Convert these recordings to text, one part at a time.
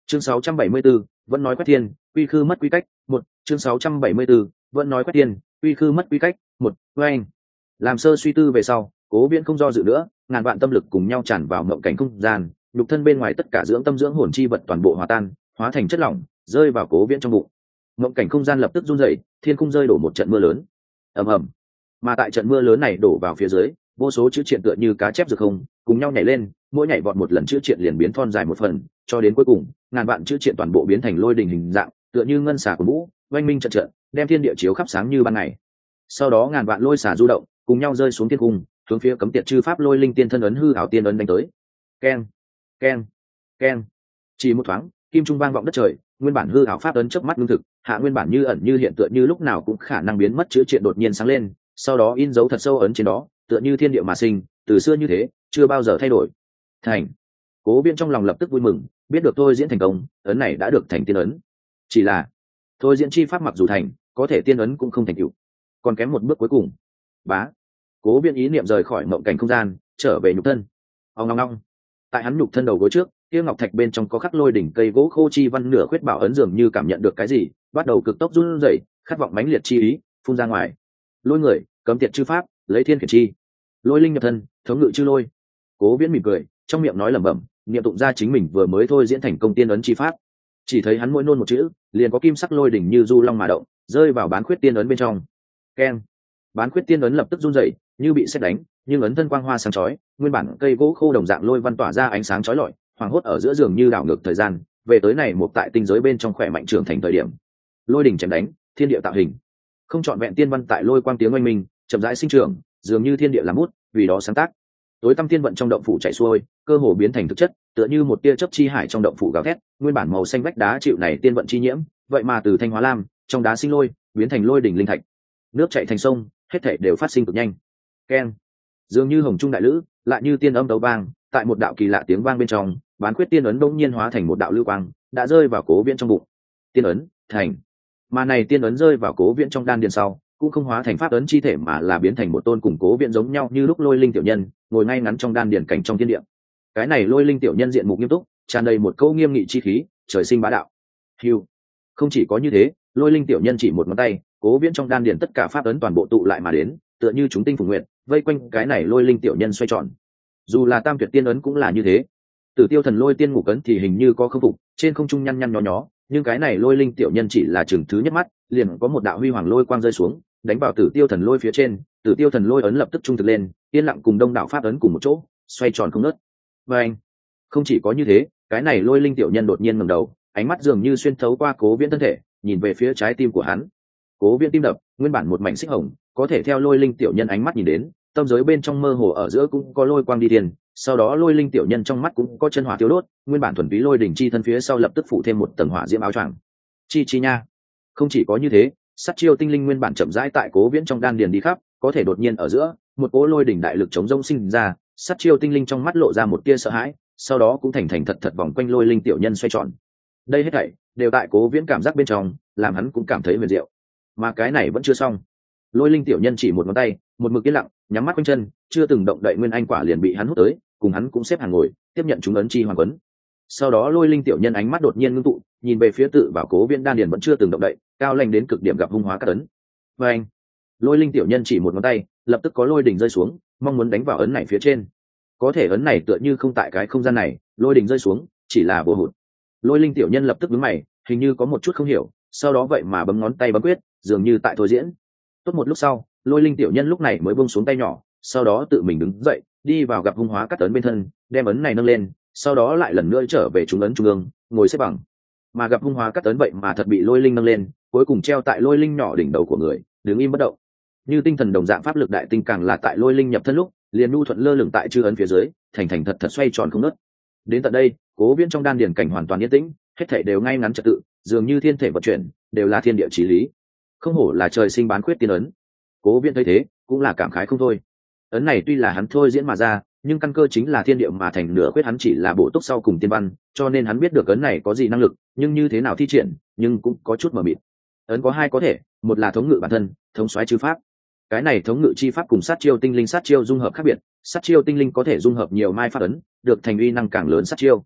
Chương 674, vẫn nói quét thiên, quy khư mất quy cách, một. Chương 674, vẫn nói quét thiên, quy khư mất quy cách, một. Anh làm sơ suy tư về sau, Cố Viễn không do dự nữa, ngàn vạn tâm lực cùng nhau tràn vào mộng cảnh không gian, nhục thân bên ngoài tất cả dưỡng tâm dưỡng hồn chi vật toàn bộ hòa tan, hóa thành chất lỏng, rơi vào Cố Viễn trong bụng. Mộng cảnh không gian lập tức rung rẩy, thiên khung rơi đổ một trận mưa lớn. Ầm ầm. Mà tại trận mưa lớn này đổ vào phía dưới, vô số chữ triện tựa như cá chép rực không, cùng nhau nhảy lên, mỗi nhảy vọt một lần chữ triện liền biến thon dài một phần, cho đến cuối cùng, ngàn vạn chữ triện toàn bộ biến thành lôi đình hình dạng, tựa như ngân xà của vũ, oanh minh trận trận, đem thiên địa chiếu khắp sáng như ban ngày. Sau đó ngàn vạn lôi xà du động, cùng nhau rơi xuống thiên cung, hướng phía cấm tiệt chư pháp lôi linh tiên thân ấn hư ảo tiên ấn đánh tới. Keng, keng, keng. Chỉ một thoáng, kim trung vang vọng đất trời, nguyên bản hư ảo pháp ấn chớp mắt ngưng thực, hạ nguyên bản như ẩn như hiện tựa như lúc nào cũng khả năng biến mất chữ triện đột nhiên sáng lên, sau đó in dấu thật sâu ấn trên đó, tựa như thiên địa mà sinh, từ xưa như thế, chưa bao giờ thay đổi. Thành. Cố Viễn trong lòng lập tức vui mừng, biết được thôi diễn thành công, ấn này đã được thành tiên ấn. Chỉ là, thôi diễn chi pháp mặc dù thành, có thể tiên ấn cũng không thành tựu, còn kém một bước cuối cùng. Bá. Cố Viễn ý niệm rời khỏi mộng cảnh không gian, trở về nhục thân. Ong ong ong. Tại hắn nhục thân đầu gối trước, kia ngọc thạch bên trong có khắc lôi đỉnh cây gỗ khô chi văn nửa khuyết bảo ấn dường như cảm nhận được cái gì, bắt đầu cực tốc run rẩy, khát vọng mãnh liệt chi ý phun ra ngoài. Lôi người, cấm tiệt chư pháp, lấy thiên khiển chi. Lôi linh nhập thân, thống ngự chư lôi. Cố Viễn mỉm cười, trong miệng nói lẩm bẩm, niệm tụng ra chính mình vừa mới thôi diễn thành công tiên ấn chi pháp. Chỉ thấy hắn mỗi nôn một chữ, liền có kim sắc lôi đỉnh như du long mà động, rơi vào bán khuyết tiên ấn bên trong. Keng. Bán khuyết tiên ấn lập tức run rẩy, như bị sét đánh, nhưng ấn thân quang hoa sáng chói, nguyên bản cây gỗ khô đồng dạng lôi văn tỏa ra ánh sáng chói lọi, hoàng hốt ở giữa giường như đảo ngược thời gian, về tới này một tại tinh giới bên trong khỏe mạnh trưởng thành thời điểm. Lôi đỉnh chém đánh, thiên địa tạo hình. Không chọn vẹn tiên văn tại lôi quang tiếng oanh minh, chậm rãi sinh trưởng, dường như thiên địa làm bút, vì đó sáng tác. Tối tăm tiên vận trong động phủ chảy xuôi, cơ hồ biến thành thực chất, tựa như một tia chớp chi hải trong động phủ gào thét, nguyên bản màu xanh vách đá chịu này tiên vận chi nhiễm, vậy mà từ thanh hóa lam, trong đá sinh lôi, biến thành lôi đỉnh linh thạch. Nước chảy thành sông, hết thảy đều phát sinh cực nhanh. Keng. Dường như hồng trung đại lữ, lại như tiên âm đấu vang, tại một đạo kỳ lạ tiếng vang bên trong, bán quyết tiên ấn bỗng nhiên hóa thành một đạo lưu quang, đã rơi vào Cố Viễn trong bụng. Tiên ấn thành. Mà này tiên ấn rơi vào Cố Viễn trong đan điền sau, cũng không hóa thành pháp ấn chi thể mà là biến thành một tôn cùng Cố Viễn giống nhau như lúc lôi linh tiểu nhân, ngồi ngay ngắn trong đan điền cảnh trong thiên địa. Cái này lôi linh tiểu nhân diện mục nghiêm túc, tràn đầy một câu nghiêm nghị chi khí, trời sinh bá đạo. Hưu. Không chỉ có như thế, lôi linh tiểu nhân chỉ một ngón tay, Cố Viễn trong đan điền tất cả pháp ấn toàn bộ tụ lại mà đến, tựa như chúng tinh phùng nguyện, vây quanh cái này lôi linh tiểu nhân xoay tròn. Dù là tam tuyệt tiên ấn cũng là như thế. Tử Tiêu thần lôi tiên ngục ấn thì hình như có khâm phục, trên không trung nhăn nhăn nhó nhó, nhưng cái này lôi linh tiểu nhân chỉ là chừng thứ nhất mắt, liền có một đạo huy hoàng lôi quang rơi xuống, đánh vào Tử Tiêu thần lôi phía trên, Tử Tiêu thần lôi ấn lập tức trung thực lên, yên lặng cùng đông đảo pháp ấn cùng một chỗ, xoay tròn không ngớt. Và anh, không chỉ có như thế, cái này lôi linh tiểu nhân đột nhiên ngẩng đầu, ánh mắt dường như xuyên thấu qua Cố Viễn thân thể, nhìn về phía trái tim của hắn. Cố Viễn tim đập, nguyên bản một mảnh xích hồng, có thể theo lôi linh tiểu nhân ánh mắt nhìn đến, tâm giới bên trong mơ hồ ở giữa cũng có lôi quang đi tiền, sau đó lôi linh tiểu nhân trong mắt cũng có chân hỏa tiêu đốt, nguyên bản thuần túy lôi đỉnh chi thân phía sau lập tức phủ thêm một tầng hỏa diễm áo choàng. Chi chi nha. Không chỉ có như thế, sát chiêu tinh linh nguyên bản chậm rãi tại Cố Viễn trong đan điền đi khắp, có thể đột nhiên ở giữa, một cỗ lôi đỉnh đại lực chống rông sinh ra, sát chiêu tinh linh trong mắt lộ ra một tia sợ hãi, sau đó cũng thành thật thật vòng quanh lôi linh tiểu nhân xoay tròn. Đây hết thảy đều tại Cố Viễn cảm giác bên trong, làm hắn cũng cảm thấy huyền diệu. Mà cái này vẫn chưa xong. Lôi linh tiểu nhân chỉ một ngón tay, một mực yên lặng, nhắm mắt quanh chân, chưa từng động đậy nguyên anh quả liền bị hắn hút tới, cùng hắn cũng xếp hàng ngồi, tiếp nhận chúng ấn chi hoàng quấn. Sau đó lôi linh tiểu nhân ánh mắt đột nhiên ngưng tụ, nhìn về phía tự vào Cố Viễn đan điền vẫn chưa từng động đậy, cao lanh đến cực điểm gặp hung hóa các ấn. Và anh, lôi linh tiểu nhân chỉ một ngón tay, lập tức có lôi đỉnh rơi xuống, mong muốn đánh vào ấn này phía trên. Có thể ấn này tựa như không tại cái không gian này, lôi đỉnh rơi xuống, chỉ là vô hụt. Lôi linh tiểu nhân lập tức đứng mày, hình như có một chút không hiểu, sau đó vậy mà bấm ngón tay bấm quyết, dường như tại thôi diễn. Tốt một lúc sau, lôi linh tiểu nhân lúc này mới buông xuống tay nhỏ, sau đó tự mình đứng dậy, đi vào gặp hung hóa cắt ấn bên thân, đem ấn này nâng lên, sau đó lại lần nữa trở về trung ấn trung ương, ngồi xếp bằng. Mà gặp hung hóa cắt ấn vậy mà thật bị lôi linh nâng lên, cuối cùng treo tại lôi linh nhỏ đỉnh đầu của người, đứng im bất động. Như tinh thần đồng dạng pháp lực đại tinh càng là tại lôi linh nhập thân lúc, liền nhu thuận lơ lửng tại chư ấn phía dưới, thành thật thật xoay tròn không ngớt. Đến tận đây, Cố Viễn trong đan điền cảnh hoàn toàn yên tĩnh, hết thảy đều ngay ngắn trật tự, dường như thiên thể vận chuyển, đều là thiên địa chí lý. Không hổ là trời sinh bán khuyết tiên ấn. Cố Viễn thấy thế, cũng là cảm khái không thôi. Ấn này tuy là hắn thôi diễn mà ra, nhưng căn cơ chính là thiên địa mà thành, nửa khuyết hắn chỉ là bổ túc sau cùng tiên văn, cho nên hắn biết được ấn này có gì năng lực, nhưng như thế nào thi triển, nhưng cũng có chút mờ mịt. Ấn có hai có thể, một là thống ngự bản thân, thống soái chư pháp. Cái này thống ngự chi pháp cùng sát chiêu tinh linh sát chiêu dung hợp khác biệt, sát chiêu tinh linh có thể dung hợp nhiều mai pháp ấn, được thành uy năng càng lớn sát chiêu.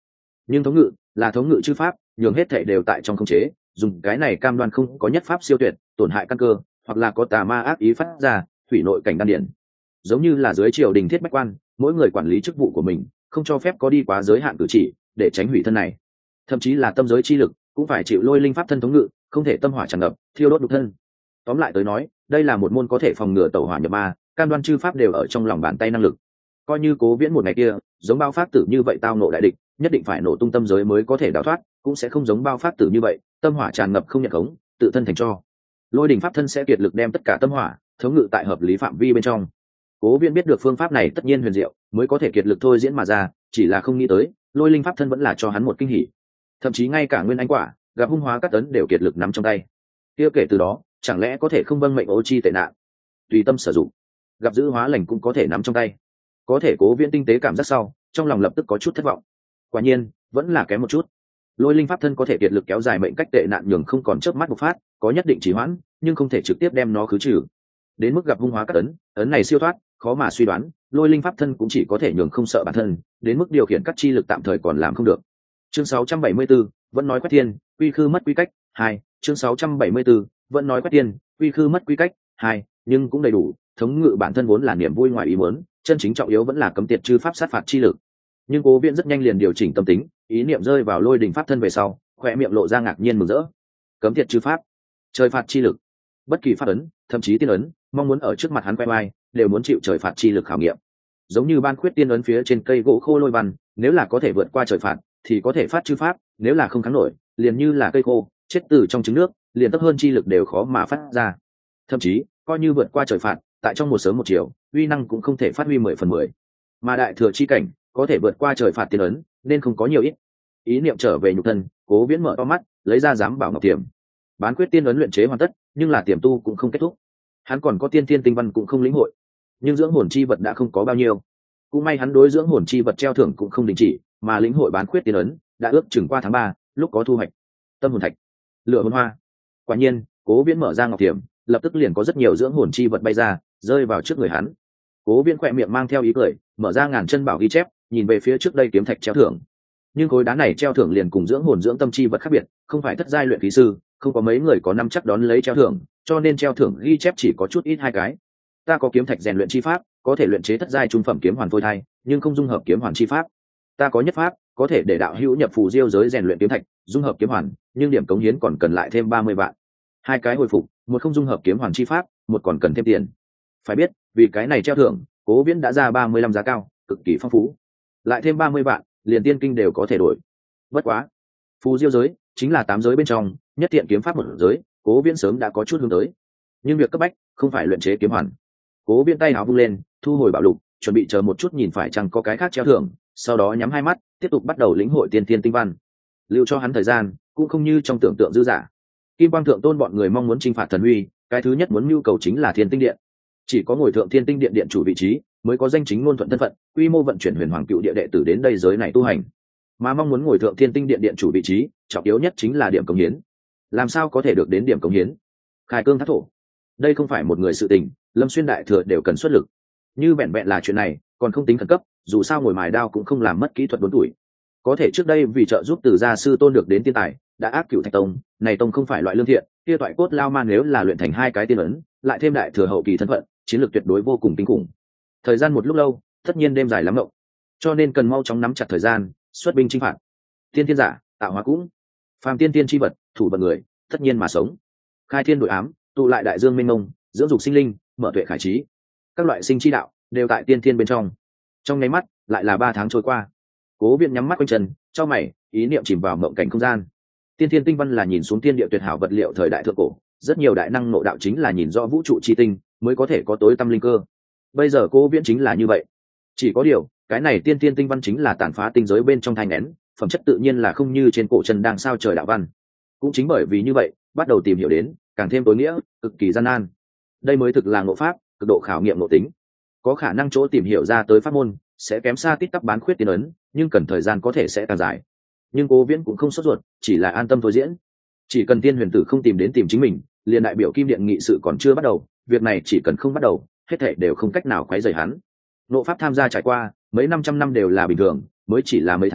nhưng thống ngự là thống ngự chư pháp, nhường hết thể đều tại trong khống chế, dùng cái này cam đoan không có nhất pháp siêu tuyệt tổn hại căn cơ, hoặc là có tà ma ác ý phát ra hủy nội cảnh đan điển. Giống như là dưới triều đình thiết bách quan, mỗi người quản lý chức vụ của mình, không cho phép có đi quá giới hạn cử chỉ để tránh hủy thân này. Thậm chí là tâm giới chi lực cũng phải chịu lôi linh pháp thân thống ngự, không thể tâm hỏa tràn ngập thiêu đốt nhục thân. Tóm lại tới nói, đây là một môn có thể phòng ngừa tẩu hỏa nhập ma, cam đoan chư pháp đều ở trong lòng bàn tay năng lực. Coi như Cố Viễn một ngày kia giống Bao Pháp Tử như vậy tao nộ đại địch, nhất định phải nổ tung tâm giới mới có thể đào thoát, cũng sẽ không giống Bao Pháp Tử như vậy tâm hỏa tràn ngập không nhận khống, tự thân thành tro. Lôi đỉnh pháp thân sẽ kiệt lực đem tất cả tâm hỏa thống ngự tại hợp lý phạm vi bên trong. Cố Viễn biết được phương pháp này tất nhiên huyền diệu, mới có thể kiệt lực thôi diễn mà ra, chỉ là không nghĩ tới lôi linh pháp thân vẫn là cho hắn một kinh hỉ. Thậm chí ngay cả nguyên anh quả gặp hung hóa các tấn đều kiệt lực nắm trong tay. Kia kể từ đó chẳng lẽ có thể không vâng mệnh ô chi tệ nạn, tùy tâm sử dụng, gặp giữ hóa lành cũng có thể nắm trong tay. Có thể Cố Viễn tinh tế cảm giác sau, trong lòng lập tức có chút thất vọng. Quả nhiên vẫn là kém một chút. Lôi linh pháp thân có thể kiệt lực kéo dài mệnh cách tệ nạn, nhường không còn chớp mắt bộc phát, có nhất định trì hoãn, nhưng không thể trực tiếp đem nó khứ trừ. Đến mức gặp hung hóa các ấn này siêu thoát, khó mà suy đoán, lôi linh pháp thân cũng chỉ có thể nhường không sợ bản thân, đến mức điều khiển các chi lực tạm thời còn làm không được. Chương 674, vẫn nói quét thiên, quy khư mất quy cách 2. Chương 674, vẫn nói quét thiên, quy khư mất quy cách 2, nhưng cũng đầy đủ, thống ngự bản thân vốn là niềm vui ngoài ý muốn, chân chính trọng yếu vẫn là cấm tiệt chư pháp sát phạt chi lực. Nhưng Cố Viễn rất nhanh liền điều chỉnh tâm tính, ý niệm rơi vào lôi đỉnh pháp thân về sau, khóe miệng lộ ra ngạc nhiên mừng rỡ. Cấm tiệt chư pháp, trời phạt chi lực, bất kỳ pháp ấn, thậm chí tiên ấn, mong muốn ở trước mặt hắn quay vai, đều muốn chịu trời phạt chi lực khảo nghiệm. Giống như ban khuyết tiên ấn phía trên cây gỗ khô lôi văn, nếu là có thể vượt qua trời phạt, thì có thể phát chư pháp, nếu là không kháng nổi, liền như là cây khô chết từ trong trứng nước, liền tấp hơn chi lực đều khó mà phát ra. Thậm chí coi như vượt qua trời phạt, tại trong một sớm một chiều, uy năng cũng không thể phát huy 10/10. Mà đại thừa chi cảnh có thể vượt qua trời phạt tiên ấn, nên không có nhiều ít. Ý niệm trở về nhục thân, Cố Viễn mở to mắt, lấy ra giám bảo ngọc tiềm. Bán quyết tiên ấn luyện chế hoàn tất, nhưng là tiềm tu cũng không kết thúc. Hắn còn có tiên thiên tinh văn cũng không lĩnh hội, nhưng dưỡng hồn chi vật đã không có bao nhiêu. Cũng may hắn đối dưỡng hồn chi vật treo thưởng cũng không đình chỉ, mà lĩnh hội bán quyết tiên ấn đã ước chừng qua tháng 3, lúc có thu hoạch. Tâm hồn thạch, lửa hồn hoa. Quả nhiên, Cố Viễn mở ra ngọc tiềm, lập tức liền có rất nhiều dưỡng hồn chi vật bay ra, rơi vào trước người hắn. Cố Viễn khỏe miệng mang theo ý cười, mở ra ngàn chân bảo ghi chép, nhìn về phía trước đây kiếm thạch treo thưởng. Nhưng khối đá này treo thưởng liền cùng dưỡng hồn dưỡng tâm chi vật khác biệt, không phải thất giai luyện khí sư, không có mấy người có năm chắc đón lấy treo thưởng, cho nên treo thưởng ghi chép chỉ có chút ít 2 cái. Ta có kiếm thạch rèn luyện chi pháp, có thể luyện chế thất giai trung phẩm kiếm hoàn phôi thai, nhưng không dung hợp kiếm hoàn chi pháp. Ta có nhất pháp, có thể để đạo hữu nhập phù diêu giới rèn luyện kiếm thạch, dung hợp kiếm hoàn, nhưng điểm cống hiến còn cần lại thêm 30 vạn. 2 cái hồi phục, một không dung hợp kiếm hoàn chi pháp, một còn cần thêm tiền. Phải biết, vì cái này treo thưởng, Cố Viễn đã ra 35 giá cao, cực kỳ phong phú. Lại thêm 30 vạn, liền tiên kinh đều có thể đổi. Bất quá, phù diêu giới chính là 8 giới bên trong nhất tiện kiếm pháp một giới, Cố Viễn sớm đã có chút hướng tới. Nhưng việc cấp bách không phải luyện chế kiếm hoàn. Cố Viễn tay áo vung lên, thu hồi bảo lục, chuẩn bị chờ một chút nhìn phải chăng có cái khác treo thưởng, sau đó nhắm hai mắt, tiếp tục bắt đầu lĩnh hội tiên tiên tinh văn. Lưu cho hắn thời gian, cũng không như trong tưởng tượng dư dả. Kim Quang Thượng Tôn bọn người mong muốn chinh phạt thần uy, cái thứ nhất muốn nhu cầu chính là Thiên Tinh Điện. Chỉ có ngồi thượng Thiên Tinh Điện điện chủ vị trí, mới có danh chính ngôn thuận thân phận, quy mô vận chuyển Huyền Hoàng Cựu Địa đệ tử đến đây giới này tu hành. Mà mong muốn ngồi thượng Thiên Tinh Điện điện chủ vị trí, trọng yếu nhất chính là điểm cống hiến. Làm sao có thể được đến điểm cống hiến? Khai cương thác thổ. Đây không phải một người sự tình, Lâm Xuyên đại thừa đều cần xuất lực. Như vẹn vẹn là chuyện này, còn không tính khẩn cấp, dù sao ngồi mài đao cũng không làm mất kỹ thuật 4 tuổi. Có thể trước đây vì trợ giúp từ gia sư tôn được đến tiên tài, đã áp cửu thạch tông, này tông không phải loại lương thiện, kia toại cốt lao man nếu là luyện thành 2 cái tiên ấn, lại thêm đại thừa hậu kỳ thân phận, chiến lược tuyệt đối vô cùng kinh khủng. Thời gian một lúc lâu, tất nhiên đêm dài lắm ngộng, cho nên cần mau chóng nắm chặt thời gian, xuất binh chinh phạt. Tiên tiên giả, tạo hóa cũng, phàm tiên tiên chi vật, thủ vật người, tất nhiên mà sống. Khai thiên đội ám, tụ lại đại dương mênh mông, dưỡng dục sinh linh, mở tuệ khải trí. Các loại sinh chi đạo đều tại tiên thiên bên trong. Trong nháy mắt, lại là 3 tháng trôi qua. Cố Viễn nhắm mắt quanh chân, chau mày, ý niệm chìm vào mộng cảnh không gian. Tiên thiên tinh văn là nhìn xuống tiên địa tuyệt hảo vật liệu thời đại thượng cổ, rất nhiều đại năng ngộ đạo chính là nhìn rõ vũ trụ chi tinh, mới có thể có tối tâm linh cơ. Bây giờ Cố Viễn chính là như vậy. Chỉ có điều, cái này tiên thiên tinh văn chính là tàn phá tinh giới bên trong thanh nén, phẩm chất tự nhiên là không như trên cổ chân đang sao trời đạo văn. Cũng chính bởi vì như vậy, bắt đầu tìm hiểu đến, càng thêm tối nghĩa, cực kỳ gian nan. Đây mới thực là ngộ pháp, cực độ khảo nghiệm ngộ tính. Có khả năng chỗ tìm hiểu ra tới pháp môn sẽ kém xa tít tắp bán khuyết tiên ấn, nhưng cần thời gian có thể sẽ càng dài. Nhưng Cố Viễn cũng không sốt ruột, chỉ là an tâm thôi diễn. Chỉ cần Tiên Huyền Tử không tìm đến tìm chính mình, liền đại biểu Kim Điện nghị sự còn chưa bắt đầu, việc này chỉ cần không bắt đầu, hết thảy đều không cách nào quấy rầy hắn. Nộ pháp tham gia trải qua, mấy 500 năm đều là bình thường, mới chỉ là mấy tháng,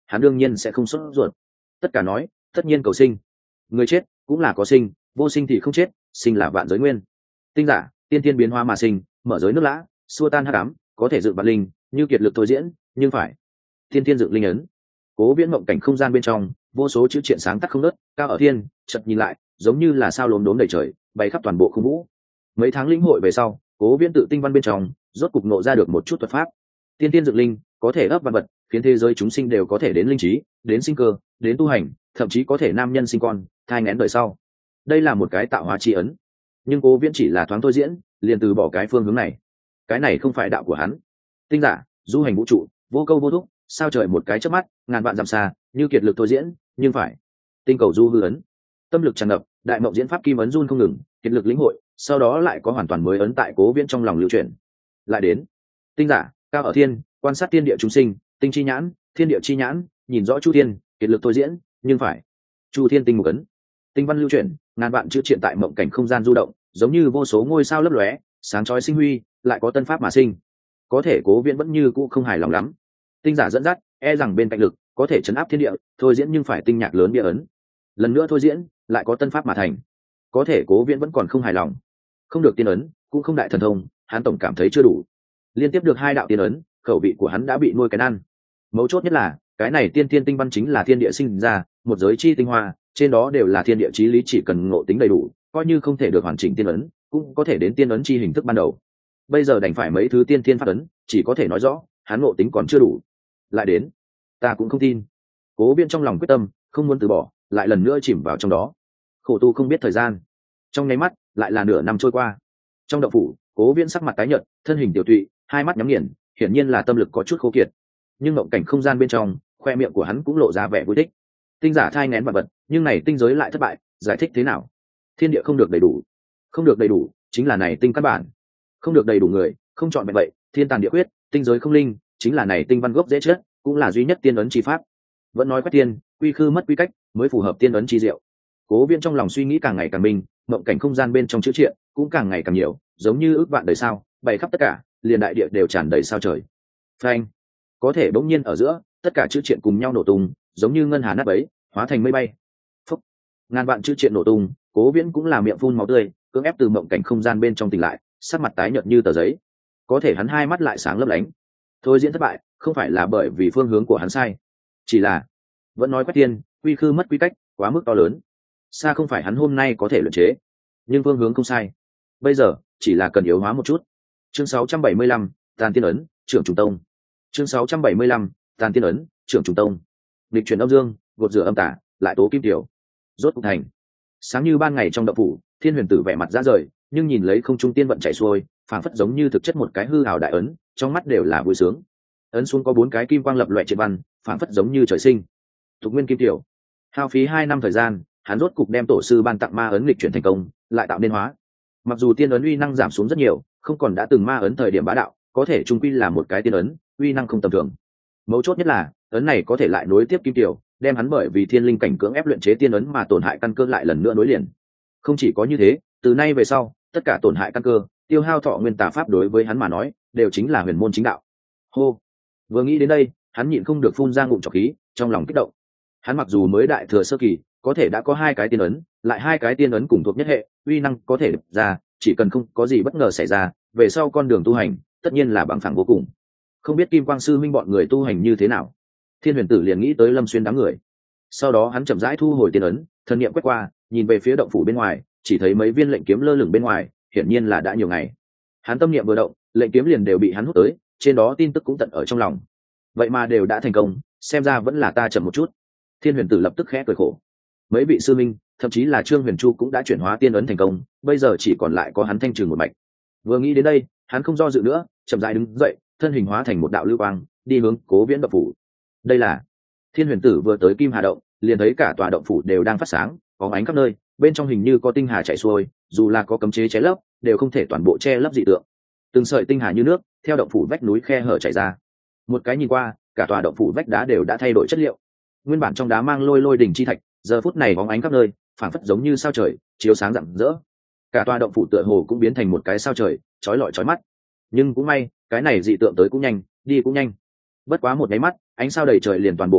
hắn đương nhiên sẽ không sốt ruột. Tất cả nói tất nhiên cầu sinh, người chết cũng là có sinh, vô sinh thì không chết, sinh là vạn giới nguyên. Tinh giả tiên tiên biến hóa mà sinh, mở giới nước lã, xua tan hắc ám, có thể dựng vạn linh, như kiệt lực thôi diễn, nhưng phải tiên tiên dựng linh ấn. Cố Viễn mộng cảnh không gian bên trong, vô số chữ triện sáng tắt không ngớt, cao ở thiên, chợt nhìn lại, giống như là sao lốm đốm đầy trời, bay khắp toàn bộ không vũ. Mấy tháng lĩnh hội về sau, Cố Viễn tự tinh văn bên trong, rốt cục nộ ra được một chút thuật pháp. Tiên tiên dựng linh, có thể ấp vạn vật, khiến thế giới chúng sinh đều có thể đến linh trí, đến sinh cơ, đến tu hành, thậm chí có thể nam nhân sinh con, thai nghén đời sau. Đây là một cái tạo hóa tri ấn. Nhưng Cố Viễn chỉ là thoáng thôi diễn, liền từ bỏ cái phương hướng này. Cái này không phải đạo của hắn. Tinh giả, du hành vũ trụ, vô câu vô thúc, sao trời một cái chớp mắt, ngàn vạn dặm xa, như kiệt lực thôi diễn, nhưng phải tinh cầu du hư ấn. Tâm lực tràn ngập, đại mộng diễn pháp kim ấn run không ngừng, kiệt lực lĩnh hội, sau đó lại có hoàn toàn mới ấn tại Cố Viễn trong lòng lưu chuyển. Lại đến tinh giả, cao ở thiên, quan sát thiên địa chúng sinh, tinh chi nhãn, thiên địa chi nhãn, nhìn rõ chu thiên, kiệt lực thôi diễn, nhưng phải chu thiên tinh mục ấn. Tinh văn lưu chuyển, ngàn vạn chữ triện tại mộng cảnh không gian du động, giống như vô số ngôi sao lấp lóe, sáng chói sinh huy, lại có tân pháp mà sinh. Có thể Cố Viễn vẫn như cũ không hài lòng lắm. Tinh giả dẫn dắt, e rằng bên cạnh lực có thể chấn áp thiên địa, thôi diễn nhưng phải tinh nhạc lớn địa ấn. Lần nữa thôi diễn, lại có tân pháp mà thành. Có thể Cố Viễn vẫn còn không hài lòng. Không được tiên ấn, cũng không đại thần thông, hắn tổng cảm thấy chưa đủ. Liên tiếp được 2 đạo tiên ấn, khẩu vị của hắn đã bị nuôi cái ăn. Mấu chốt nhất là, cái này tiên tiên tinh văn chính là thiên địa sinh ra, một giới chi tinh hoa, trên đó đều là thiên địa chí lý, chỉ cần ngộ tính đầy đủ, coi như không thể được hoàn chỉnh tiên ấn, cũng có thể đến tiên ấn chi hình thức ban đầu. Bây giờ đành phải mấy thứ tiên tiên phát ấn, chỉ có thể nói rõ, hắn ngộ tính còn chưa đủ. Lại đến, ta cũng không tin. Cố Viễn trong lòng quyết tâm, không muốn từ bỏ, lại lần nữa chìm vào trong đó. Khổ tu không biết thời gian, trong nháy mắt lại là nửa năm trôi qua. Trong động phủ, Cố Viễn sắc mặt tái nhợt, thân hình tiểu tụy, hai mắt nhắm nghiền, hiển nhiên là tâm lực có chút khô kiệt. Nhưng mộng cảnh không gian bên trong, khoe miệng của hắn cũng lộ ra vẻ vui thích. Tinh giả thai nghén vật vật, nhưng này tinh giới lại thất bại, giải thích thế nào? Thiên địa không được đầy đủ, không được đầy đủ, chính là này tinh căn bản. Không được đầy đủ người, không chọn mệnh vậy, thiên tàn địa quyết, tinh giới không linh, chính là này tinh văn gốc dễ chết, cũng là duy nhất tiên ấn chi pháp. Vẫn nói quét tiên, quy khư mất quy cách, mới phù hợp tiên ấn chi diệu. Cố Viễn trong lòng suy nghĩ càng ngày càng minh, mộng cảnh không gian bên trong chữ triện cũng càng ngày càng nhiều, giống như ước vạn đời sao, bày khắp tất cả, liền đại địa đều tràn đầy sao trời. Phanh, có thể bỗng nhiên ở giữa, tất cả chữ triện cùng nhau nổ tung, giống như ngân hà nát bấy, hóa thành mây bay. Phúc, ngàn vạn chữ triện nổ tung, Cố Viễn cũng là miệng phun máu tươi, cưỡng ép từ mộng cảnh không gian bên trong tỉnh lại, sắc mặt tái nhợt như tờ giấy. Có thể hắn hai mắt lại sáng lấp lánh. Thôi diễn thất bại, không phải là bởi vì phương hướng của hắn sai, chỉ là vẫn nói quét tiên, quy khư mất quy cách, quá mức to lớn, xa không phải hắn hôm nay có thể luyện chế. Nhưng phương hướng không sai, bây giờ chỉ là cần yếu hóa một chút. Chương 675, Tàn Tiên ấn, trưởng Trùng Tông. Chương 675, Tàn Tiên ấn, trưởng Trùng Tông. Địch chuyển âm dương, gột rửa âm tả, lại tố kim tiểu. Rốt cục thành. Sáng như ban ngày trong động phủ, Thiên Huyền Tử vẻ mặt ra rời, nhưng nhìn lấy không trung tiên vận chảy xuôi, phảng phất giống như thực chất một cái hư hào đại ấn, trong mắt đều là vui sướng. Ấn xuống có 4 cái kim quang lập loè triện văn, phảng phất giống như trời sinh. Thục nguyên kim tiểu. Hao phí 2 năm thời gian, hắn rốt cục đem tổ sư ban tặng ma ấn lịch chuyển thành công, lại tạo nên hóa. Mặc dù tiên ấn uy năng giảm xuống rất nhiều, không còn đã từng ma ấn thời điểm bá đạo, có thể trung quy là một cái tiên ấn, uy năng không tầm thường. Mấu chốt nhất là, ấn này có thể lại nối tiếp kim tiểu, đem hắn bởi vì thiên linh cảnh cưỡng ép luyện chế tiên ấn mà tổn hại căn cơ lại lần nữa nối liền. Không chỉ có như thế, từ nay về sau, tất cả tổn hại căn cơ, tiêu hao thọ nguyên tà pháp đối với hắn mà nói, đều chính là huyền môn chính đạo. Hô, vừa nghĩ đến đây, hắn nhịn không được phun ra ngụm trọc khí, trong lòng kích động. Hắn mặc dù mới đại thừa sơ kỳ, có thể đã có 2 cái tiên ấn, lại 2 cái tiên ấn cùng thuộc nhất hệ, uy năng có thể ra, chỉ cần không có gì bất ngờ xảy ra, về sau con đường tu hành, tất nhiên là bằng phẳng vô cùng. Không biết Kim Quang sư minh bọn người tu hành như thế nào. Thiên Huyền Tử liền nghĩ tới Lâm Xuyên đám người. Sau đó hắn chậm rãi thu hồi tiên ấn, thần niệm quét qua, nhìn về phía động phủ bên ngoài, chỉ thấy mấy viên lệnh kiếm lơ lửng bên ngoài, hiển nhiên là đã nhiều ngày. Hắn tâm niệm vừa động, lệnh kiếm liền đều bị hắn hút tới, trên đó tin tức cũng tận ở trong lòng. Vậy mà đều đã thành công, xem ra vẫn là ta chậm một chút. Thiên Huyền Tử lập tức khẽ cười khổ. Mấy vị sư minh, thậm chí là Trương Huyền Chu cũng đã chuyển hóa tiên ấn thành công, bây giờ chỉ còn lại có hắn thanh trừ một mạch. Vừa nghĩ đến đây, hắn không do dự nữa, chậm rãi đứng dậy, thân hình hóa thành một đạo lưu quang, đi hướng Cố Viễn động phủ. Đây là Thiên Huyền Tử vừa tới Kim Hà động, liền thấy cả tòa động phủ đều đang phát sáng, có ánh khắp nơi, bên trong hình như có tinh hà chảy xuôi, dù là có cấm chế che lấp, đều không thể toàn bộ che lấp dị tượng. Từng sợi tinh hà như nước, theo động phủ vách núi khe hở chảy ra. Một cái nhìn qua, cả tòa động phủ vách đá đều đã thay đổi chất liệu. Nguyên bản trong đá mang lôi lôi đỉnh chi thạch, giờ phút này bóng ánh khắp nơi, phảng phất giống như sao trời, chiếu sáng rạng rỡ. Cả tòa động phủ tựa hồ cũng biến thành một cái sao trời, chói lọi chói mắt. Nhưng cũng may, cái này dị tượng tới cũng nhanh, đi cũng nhanh. Bất quá một cái mắt, ánh sao đầy trời liền toàn bộ biến mất,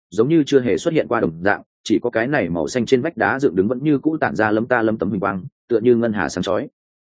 giống như chưa hề xuất hiện qua đồng dạng, chỉ có cái này màu xanh trên vách đá dựng đứng vẫn như cũ tản ra lấm ta lấm tấm huỳnh quang, tựa như ngân hà sáng chói.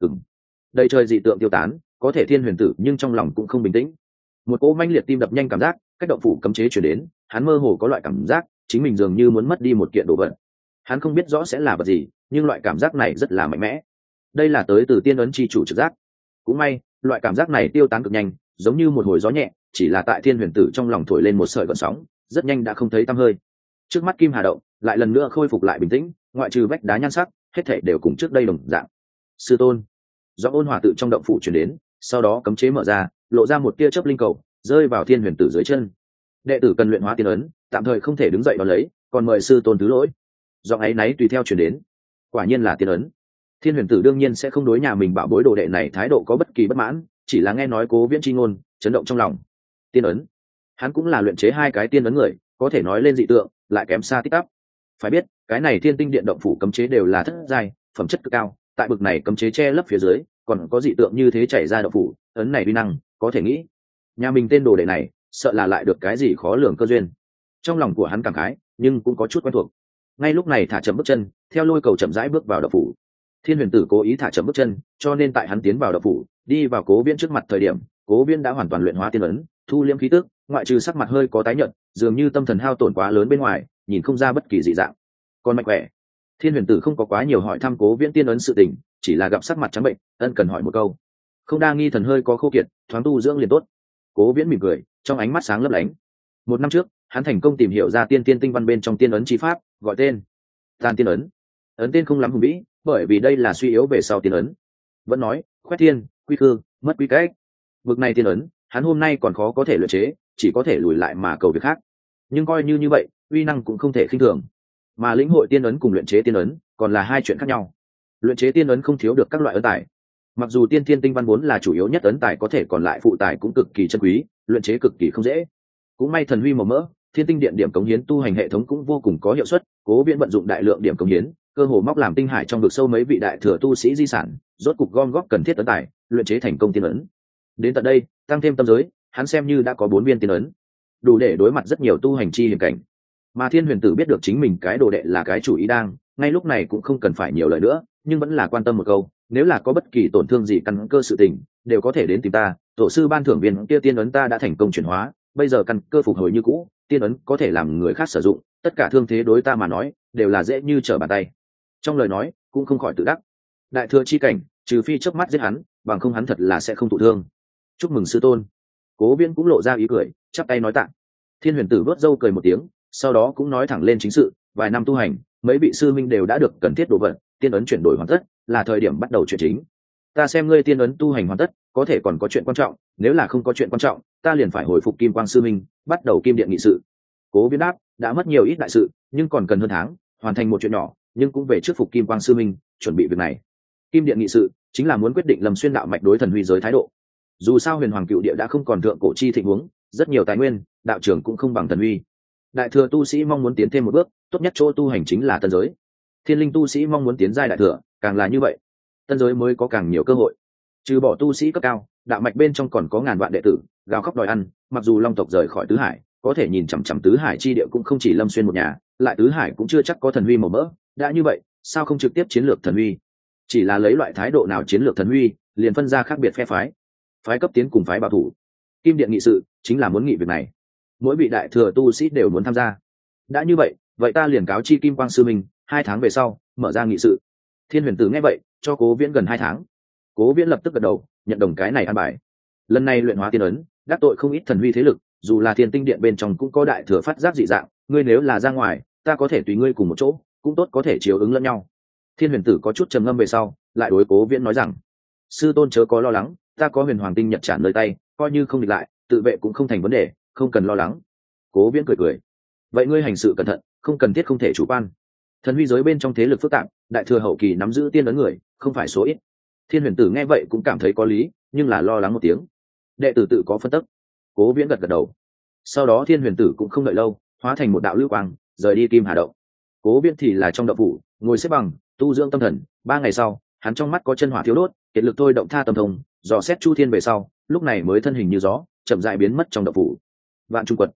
Đây trời dị tượng tiêu tán, có thể Thiên Huyền Tử nhưng trong lòng cũng không bình tĩnh. Một cỗ manh liệt tim đập nhanh cảm giác cách động phủ cấm chế chuyển đến, hắn mơ hồ có loại cảm giác chính mình dường như muốn mất đi một kiện đồ vật. Hắn không biết rõ sẽ là vật gì, nhưng loại cảm giác này rất là mạnh mẽ. Đây là tới từ tiên ấn chi chủ trực giác. Cũng may loại cảm giác này tiêu tán cực nhanh, giống như một hồi gió nhẹ, chỉ là tại Thiên Huyền Tử trong lòng thổi lên một sợi gợn sóng, rất nhanh đã không thấy tăm hơi. Trước mắt Kim Hà động lại lần nữa khôi phục lại bình tĩnh, ngoại trừ vách đá nhan sắc, hết thảy đều cùng trước đây đồng dạng. Sư tôn, do ôn hòa tự trong động phủ truyền đến, sau đó cấm chế mở ra, lộ ra một tia chớp linh cầu rơi vào Thiên Huyền Tử dưới chân. Đệ tử cần luyện hóa tiên ấn, tạm thời không thể đứng dậy đón lấy, còn mời sư tôn thứ lỗi. Giọng ấy náy tùy theo truyền đến. Quả nhiên là tiên ấn. Thiên Huyền Tử đương nhiên sẽ không đối nhà mình bảo bối đồ đệ này thái độ có bất kỳ bất mãn, chỉ là nghe nói Cố Viễn chi ngôn, chấn động trong lòng. Tiên ấn, hắn cũng là luyện chế hai cái tiên ấn người, có thể nói lên dị tượng, lại kém xa tích tắp. Phải biết, cái này Thiên Tinh Điện động phủ cấm chế đều là thất giai, phẩm chất cực cao, tại bực này cấm chế che lấp phía dưới, còn có dị tượng như thế chảy ra động phủ, ấn này uy năng, có thể nghĩ, nhà mình tên đồ đệ này, sợ là lại được cái gì khó lường cơ duyên. Trong lòng của hắn cảm khái, nhưng cũng có chút quen thuộc. Ngay lúc này thả chậm bước chân, theo lôi cầu chậm rãi bước vào động phủ. Thiên Huyền Tử cố ý thả chậm bước chân, cho nên tại hắn tiến vào động phủ, đi vào Cố Viễn trước mặt thời điểm, Cố Viễn đã hoàn toàn luyện hóa tiên ấn, thu liễm khí tức, ngoại trừ sắc mặt hơi có tái nhợt, dường như tâm thần hao tổn quá lớn bên ngoài, nhìn không ra bất kỳ dị dạng. Còn mạnh khỏe. Thiên Huyền Tử không có quá nhiều hỏi thăm Cố Viễn tiên ấn sự tình, chỉ là gặp sắc mặt trắng bệnh, ân cần hỏi một câu. Không đa nghi thần hơi có khô kiệt, thoáng tu dưỡng liền tốt. Cố Viễn mỉm cười, trong ánh mắt sáng lấp lánh. Một năm trước, hắn thành công tìm hiểu ra tiên tiên tinh văn bên trong tiên ấn chi pháp, gọi tên Tàn Tiên ấn. Ấn tên không lắm hùng vĩ, bởi vì đây là suy yếu về sau tiên ấn. Vẫn nói, khoét thiên, quy khư, mất quy cách. Vực này tiên ấn, hắn hôm nay còn khó có thể luyện chế, chỉ có thể lùi lại mà cầu việc khác. Nhưng coi như vậy, uy năng cũng không thể khinh thường. Mà lĩnh hội tiên ấn cùng luyện chế tiên ấn, còn là hai chuyện khác nhau. Luyện chế tiên ấn không thiếu được các loại ấn tài. Mặc dù tiên thiên tinh văn vốn là chủ yếu nhất ấn tài, có thể còn lại phụ tài cũng cực kỳ chân quý, luyện chế cực kỳ không dễ. Cũng may thần huy màu mỡ, Thiên Tinh Điện điểm cống hiến tu hành hệ thống cũng vô cùng có hiệu suất, Cố Viễn vận dụng đại lượng điểm cống hiến, cơ hồ móc làm tinh hải trong vực sâu mấy vị đại thừa tu sĩ di sản, rốt cục gom góp cần thiết ấn tài, luyện chế thành công tiên ấn. Đến tận đây, tăng thêm tâm giới, hắn xem như đã có 4 viên tiên ấn, đủ để đối mặt rất nhiều tu hành chi hiểm cảnh. Mà Thiên Huyền Tử biết được chính mình cái đồ đệ là cái chủ ý đang, ngay lúc này cũng không cần phải nhiều lời nữa, nhưng vẫn là quan tâm một câu, nếu là có bất kỳ tổn thương gì căn cơ sự tình, đều có thể đến tìm ta, tổ sư ban thưởng viên kia tiên ấn ta đã thành công chuyển hóa, bây giờ căn cơ phục hồi như cũ, tiên ấn có thể làm người khác sử dụng, tất cả thương thế đối ta mà nói đều là dễ như trở bàn tay. Trong lời nói cũng không khỏi tự đắc, đại thừa chi cảnh, trừ phi chớp mắt giết hắn, bằng không hắn thật là sẽ không thụ thương. Chúc mừng sư tôn. Cố Viễn cũng lộ ra ý cười, chắp tay nói tạ. Thiên Huyền Tử vớt râu cười một tiếng, sau đó cũng nói thẳng lên chính sự, vài năm tu hành, mấy vị sư minh đều đã được cần thiết đồ vật, tiên ấn chuyển đổi hoàn tất, là thời điểm bắt đầu chuyện chính. Ta xem ngươi tiên ấn tu hành hoàn tất, có thể còn có chuyện quan trọng, nếu là không có chuyện quan trọng, ta liền phải hồi phục Kim Quang sư minh, bắt đầu Kim Điện nghị sự. Cố Viễn đáp, đã mất nhiều ít đại sự, nhưng còn cần hơn tháng, hoàn thành một chuyện nhỏ, nhưng cũng về trước phục Kim Quang sư minh, chuẩn bị việc này. Kim Điện nghị sự chính là muốn quyết định Lâm Xuyên đạo mạch đối thần huy giới thái độ. Dù sao Huyền Hoàng Cựu Địa đã không còn thượng cổ chi thịnh huống, rất nhiều tài nguyên, đạo trưởng cũng không bằng thần huy. Đại thừa tu sĩ mong muốn tiến thêm một bước, tốt nhất chỗ tu hành chính là tân giới. Thiên linh tu sĩ mong muốn tiến giai đại thừa, càng là như vậy, tân giới mới có càng nhiều cơ hội. Trừ bỏ tu sĩ cấp cao, đạo mạch bên trong còn có ngàn vạn đệ tử gào khóc đòi ăn, mặc dù Long tộc rời khỏi tứ hải, có thể nhìn chằm chằm tứ hải chi địa cũng không chỉ Lâm Xuyên một nhà, lại tứ hải cũng chưa chắc có thần huy màu mỡ, đã như vậy, sao không trực tiếp chiến lược thần huy? Chỉ là lấy loại thái độ nào chiến lược thần huy, liền phân ra khác biệt phe phái. Phái cấp tiến cùng phái bảo thủ. Kim Điện nghị sự chính là muốn nghị việc này. Mỗi vị đại thừa tu sĩ đều muốn tham gia. Đã như vậy, vậy ta liền cáo chi Kim Quang sư minh, 2 tháng về sau mở ra nghị sự. Thiên Huyền Tử nghe vậy, cho Cố Viễn gần 2 tháng. Cố Viễn lập tức gật đầu, nhận đồng cái này an bài. Lần này luyện hóa tiên ấn, đắc tội không ít thần huy thế lực, dù là Thiên Tinh Điện bên trong cũng có đại thừa phát giác dị dạng, ngươi nếu là ra ngoài, ta có thể tùy ngươi cùng một chỗ, cũng tốt có thể chiếu ứng lẫn nhau. Thiên Huyền Tử có chút trầm ngâm về sau, lại đối Cố Viễn nói rằng: sư tôn chớ có lo lắng, ta có Huyền Hoàng tinh nhật trản nơi tay, coi như không địch lại, tự vệ cũng không thành vấn đề, không cần lo lắng. Cố Viễn cười cười: vậy ngươi hành sự cẩn thận, không cần thiết không thể chủ quan. Thần huy giới bên trong thế lực phức tạp, đại thừa hậu kỳ nắm giữ tiên ấn người không phải số ít. Thiên Huyền Tử nghe vậy cũng cảm thấy có lý, nhưng là lo lắng một tiếng. Đệ tử tự có phân tích. Cố Viễn gật gật đầu. Sau đó Thiên Huyền Tử cũng không đợi lâu, hóa thành một đạo lưu quang, rời đi Kim Hà động. Cố Viễn thì là trong động phủ, ngồi xếp bằng, tu dưỡng tâm thần. 3 ngày sau, hắn trong mắt có chân hỏa thiếu đốt, kiệt lực thôi động tha tâm thông, dò xét chu thiên về sau, lúc này mới thân hình như gió, chậm rãi biến mất trong động phủ. Vạn Trung Quật.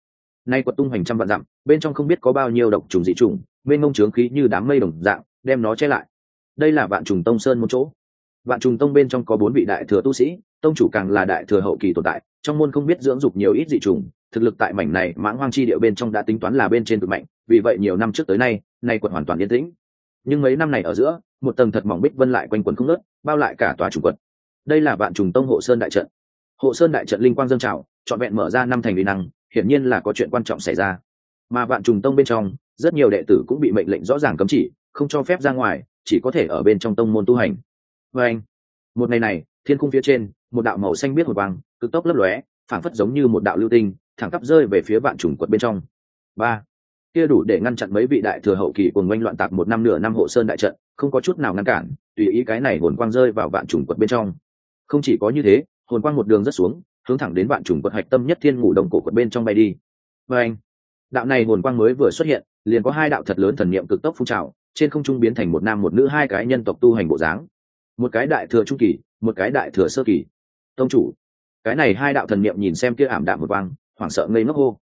nay quật tung hoành trăm vạn dặm, bên trong không biết có bao nhiêu độc trùng dị trùng, bên ngông trướng khí như đám mây đồng dạng đem nó che lại. Đây là Vạn Trùng Tông sơn một chỗ. Vạn Trùng Tông bên trong có 4 vị đại thừa tu sĩ, tông chủ càng là đại thừa hậu kỳ tồn tại, trong môn không biết dưỡng dục nhiều ít dị trùng, thực lực tại mảnh này mãng hoang chi địa bên trong đã tính toán là bên trên cực mạnh, vì vậy nhiều năm trước tới nay, nay quật hoàn toàn yên tĩnh. Nhưng mấy năm này ở giữa, một tầng thật mỏng bích vân lại quanh quẩn không ngớt, bao lại cả tòa trùng quật. Đây là Vạn Trùng Tông hộ sơn đại trận. Hộ sơn đại trận linh quang dâng trào, trọn vẹn mở ra 5 thành uy năng, hiển nhiên là có chuyện quan trọng xảy ra. Mà Vạn Trùng Tông bên trong, rất nhiều đệ tử cũng bị mệnh lệnh rõ ràng cấm chỉ, không cho phép ra ngoài, chỉ có thể ở bên trong tông môn tu hành. Và anh, một ngày này, thiên khung phía trên, một đạo màu xanh biết hồn quang, cực tốc lấp lóe, phảng phất giống như một đạo lưu tinh, thẳng tắp rơi về phía Vạn Trùng quật bên trong. Ba, kia đủ để ngăn chặn mấy vị đại thừa hậu kỳ cuồng oanh loạn tạc một năm nửa năm hộ sơn đại trận, không có chút nào ngăn cản, tùy ý cái này hồn quang rơi vào Vạn Trùng quật bên trong. Không chỉ có như thế, hồn quang một đường rất xuống, hướng thẳng đến Vạn Trùng quật hạch tâm nhất thiên ngủ đồng cổ quật bên trong bay đi. Và anh, đạo này hồn quang mới vừa xuất hiện, liền có 2 đạo thật lớn thần niệm cực tốc phun trào, trên không trung biến thành một nam một nữ 2 cái nhân tộc tu hành bộ dáng, một cái đại thừa trung kỳ, một cái đại thừa sơ kỳ. Tông chủ, cái này 2 đạo thần niệm nhìn xem kia ảm đạm một vang, hoảng sợ ngây ngốc hô.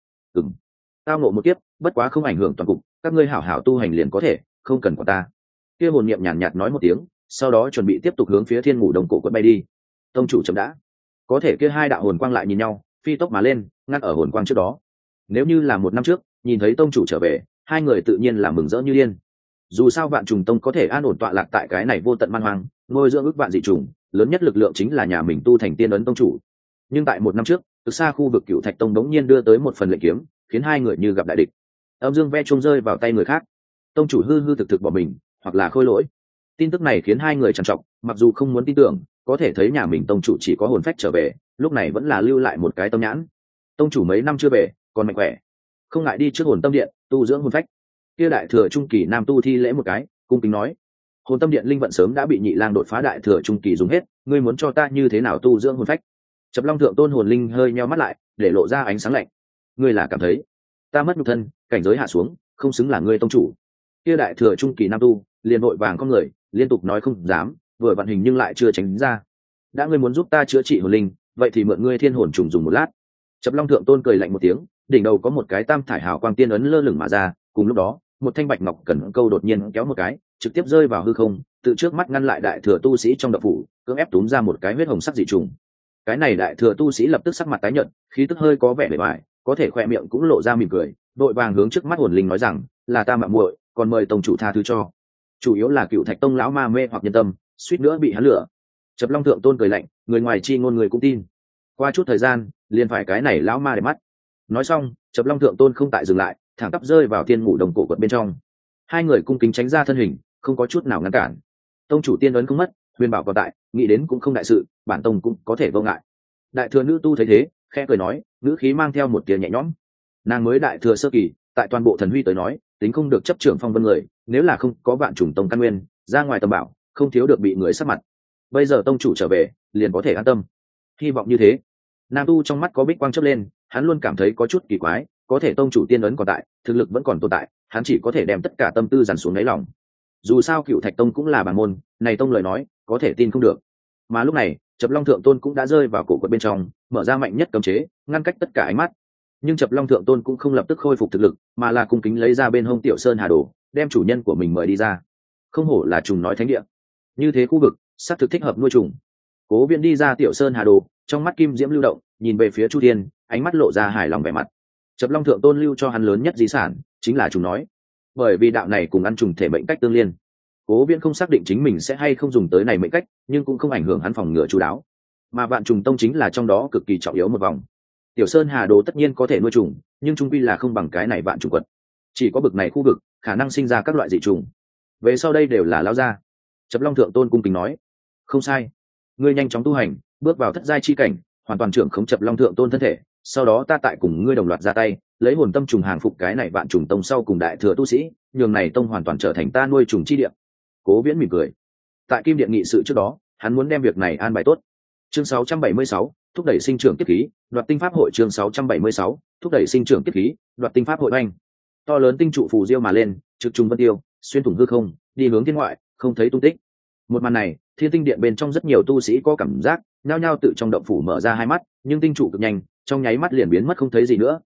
Tao ngộ một kiếp, bất quá không ảnh hưởng toàn cục, các ngươi hảo hảo tu hành liền có thể, không cần quản ta. Kia hồn niệm nhàn nhạt nói một tiếng, sau đó chuẩn bị tiếp tục hướng phía thiên ngủ đồng cổ quật bay đi. Tông chủ chậm đã. Có thể kia 2 đạo hồn quang lại nhìn nhau, phi tốc mà lên, ngăn ở hồn quang trước đó. Nếu như là 1 năm trước, nhìn thấy tông chủ trở về, 2 người tự nhiên là mừng rỡ như điên. Dù sao Vạn Trùng Tông có thể an ổn tọa lạc tại cái này vô tận man hoang, nuôi dưỡng ước vạn dị trùng, lớn nhất lực lượng chính là nhà mình tu thành tiên ấn tông chủ. Nhưng tại 1 năm trước, từ xa khu vực Cựu Thạch Tông đống nhiên đưa tới một phần lệnh kiếm, khiến 2 người như gặp đại địch. Âm dương ve chuông rơi vào tay người khác, tông chủ hư hư thực thực bỏ mình, hoặc là khôi lỗi. Tin tức này khiến 2 người trằn trọc, mặc dù không muốn tin tưởng, có thể thấy nhà mình tông chủ chỉ có hồn phách trở về, lúc này vẫn là lưu lại một cái tâm nhãn. Tông chủ mấy năm chưa về, còn mạnh khỏe, không ngại đi trước hồn tâm điện tu dưỡng hồn phách. Kia đại thừa trung kỳ nam tu thi lễ một cái, cung kính nói: hồn tâm điện linh vận sớm đã bị nhị lang đột phá đại thừa trung kỳ dùng hết, ngươi muốn cho ta như thế nào tu dưỡng hồn phách? Chập Long thượng tôn hồn linh hơi nheo mắt lại, để lộ ra ánh sáng lạnh. Ngươi là cảm thấy ta mất nhục thân, cảnh giới hạ xuống, không xứng là ngươi tông chủ? Kia đại thừa trung kỳ nam tu liền vội vàng con người, liên tục nói không dám, vừa vận hình nhưng lại chưa tránh ra. Đã ngươi muốn giúp ta chữa trị hồn linh, vậy thì mượn ngươi thiên hồn trùng dùng một lát. Chập Long thượng tôn cười lạnh một tiếng, đỉnh đầu có một cái tam thải hào quang tiên ấn lơ lửng mà ra, cùng lúc đó, một thanh bạch ngọc cẩn câu đột nhiên kéo một cái, trực tiếp rơi vào hư không, tự trước mắt ngăn lại đại thừa tu sĩ trong động phủ, cưỡng ép túm ra một cái huyết hồng sắc dị trùng. Cái này đại thừa tu sĩ lập tức sắc mặt tái nhợt, khí tức hơi có vẻ bề bại, có thể khoe miệng cũng lộ ra mỉm cười, đội vàng hướng trước mắt hồn linh nói rằng, là ta mạo muội, còn mời tông chủ tha thứ cho. Chủ yếu là Cựu Thạch Tông lão ma mê hoặc nhân tâm, suýt nữa bị hắn lừa. Chập Long thượng tôn cười lạnh, người ngoài chi ngôn người cũng tin. Qua chút thời gian, liền phải cái này lão ma để mắt. Nói xong, Chập Long thượng tôn không tại dừng lại, thẳng tắp rơi vào thiên ngủ đồng cổ quật bên trong. 2 người cung kính tránh ra thân hình, không có chút nào ngăn cản. Tông chủ tiên ấn không mất, huyền bảo còn tại, nghĩ đến cũng không đại sự, bản tông cũng có thể vô ngại. Đại thừa nữ tu thấy thế, khẽ cười nói, ngữ khí mang theo một tia nhẹ nhõm. Nàng mới đại thừa sơ kỳ, tại toàn bộ thần huy tới nói, tính không được chấp trưởng phong vân người, nếu là không có Vạn Trùng Tông căn nguyên, ra ngoài tầm bảo, không thiếu được bị người sát mặt. Bây giờ tông chủ trở về, liền có thể an tâm. Hy vọng như thế. Nam tu trong mắt có bích quang chớp lên, hắn luôn cảm thấy có chút kỳ quái, có thể tông chủ tiên ấn còn tại, thực lực vẫn còn tồn tại, hắn chỉ có thể đem tất cả tâm tư dằn xuống đáy lòng. Dù sao Cựu Thạch Tông cũng là bản môn, này tông lời nói, có thể tin không được. Mà lúc này, Chập Long thượng tôn cũng đã rơi vào cổ quật bên trong, mở ra mạnh nhất cấm chế, ngăn cách tất cả ánh mắt. Nhưng Chập Long thượng tôn cũng không lập tức khôi phục thực lực, mà là cung kính lấy ra bên hông Tiểu Sơn Hà Đồ, đem chủ nhân của mình mời đi ra. Không hổ là trùng nói thánh địa, như thế khu vực, xác thực thích hợp nuôi trùng. Cố Viễn đi ra Tiểu Sơn Hà Đồ, trong mắt kim diễm lưu động, nhìn về phía Chu Thiên, ánh mắt lộ ra hài lòng vẻ mặt. Chập Long thượng tôn lưu cho hắn lớn nhất di sản, chính là trùng nói. Bởi vì đạo này cùng ăn trùng thể mệnh cách tương liên. Cố Viễn không xác định chính mình sẽ hay không dùng tới này mệnh cách, nhưng cũng không ảnh hưởng hắn phòng ngừa chú đáo. Mà Vạn Trùng Tông chính là trong đó cực kỳ trọng yếu một vòng. Tiểu Sơn Hà Đồ tất nhiên có thể nuôi trùng, nhưng trung quy là không bằng cái này Vạn Trùng quật. Chỉ có bực này khu vực, khả năng sinh ra các loại dị trùng. Về sau đây đều là lão gia. Chập Long thượng tôn cung kính nói, không sai, ngươi nhanh chóng tu hành, bước vào thất giai chi cảnh, hoàn toàn trưởng khống Chập Long thượng tôn thân thể, sau đó ta tại cùng ngươi đồng loạt ra tay, lấy hồn tâm trùng hàng phục cái này Vạn Trùng Tông sau cùng đại thừa tu sĩ, nhường này tông hoàn toàn trở thành ta nuôi trùng chi địa. Cố Viễn mỉm cười. Tại Kim Điện nghị sự trước đó, hắn muốn đem việc này an bài tốt. Chương 676, thúc đẩy sinh trưởng kiếp khí, đoạt tinh pháp hội. Chương 676, thúc đẩy sinh trưởng kiếp khí, đoạt tinh pháp hội. Oanh, to lớn tinh trụ phù diêu mà lên, trực trùng vân tiêu, xuyên thủng hư không, đi hướng thiên ngoại, không thấy tung tích. Một màn này, Thiên Tinh Điện bên trong rất nhiều tu sĩ có cảm giác, nhao nhao tự trong động phủ mở ra hai mắt, nhưng tinh trụ cực nhanh, trong nháy mắt liền biến mất không thấy gì nữa,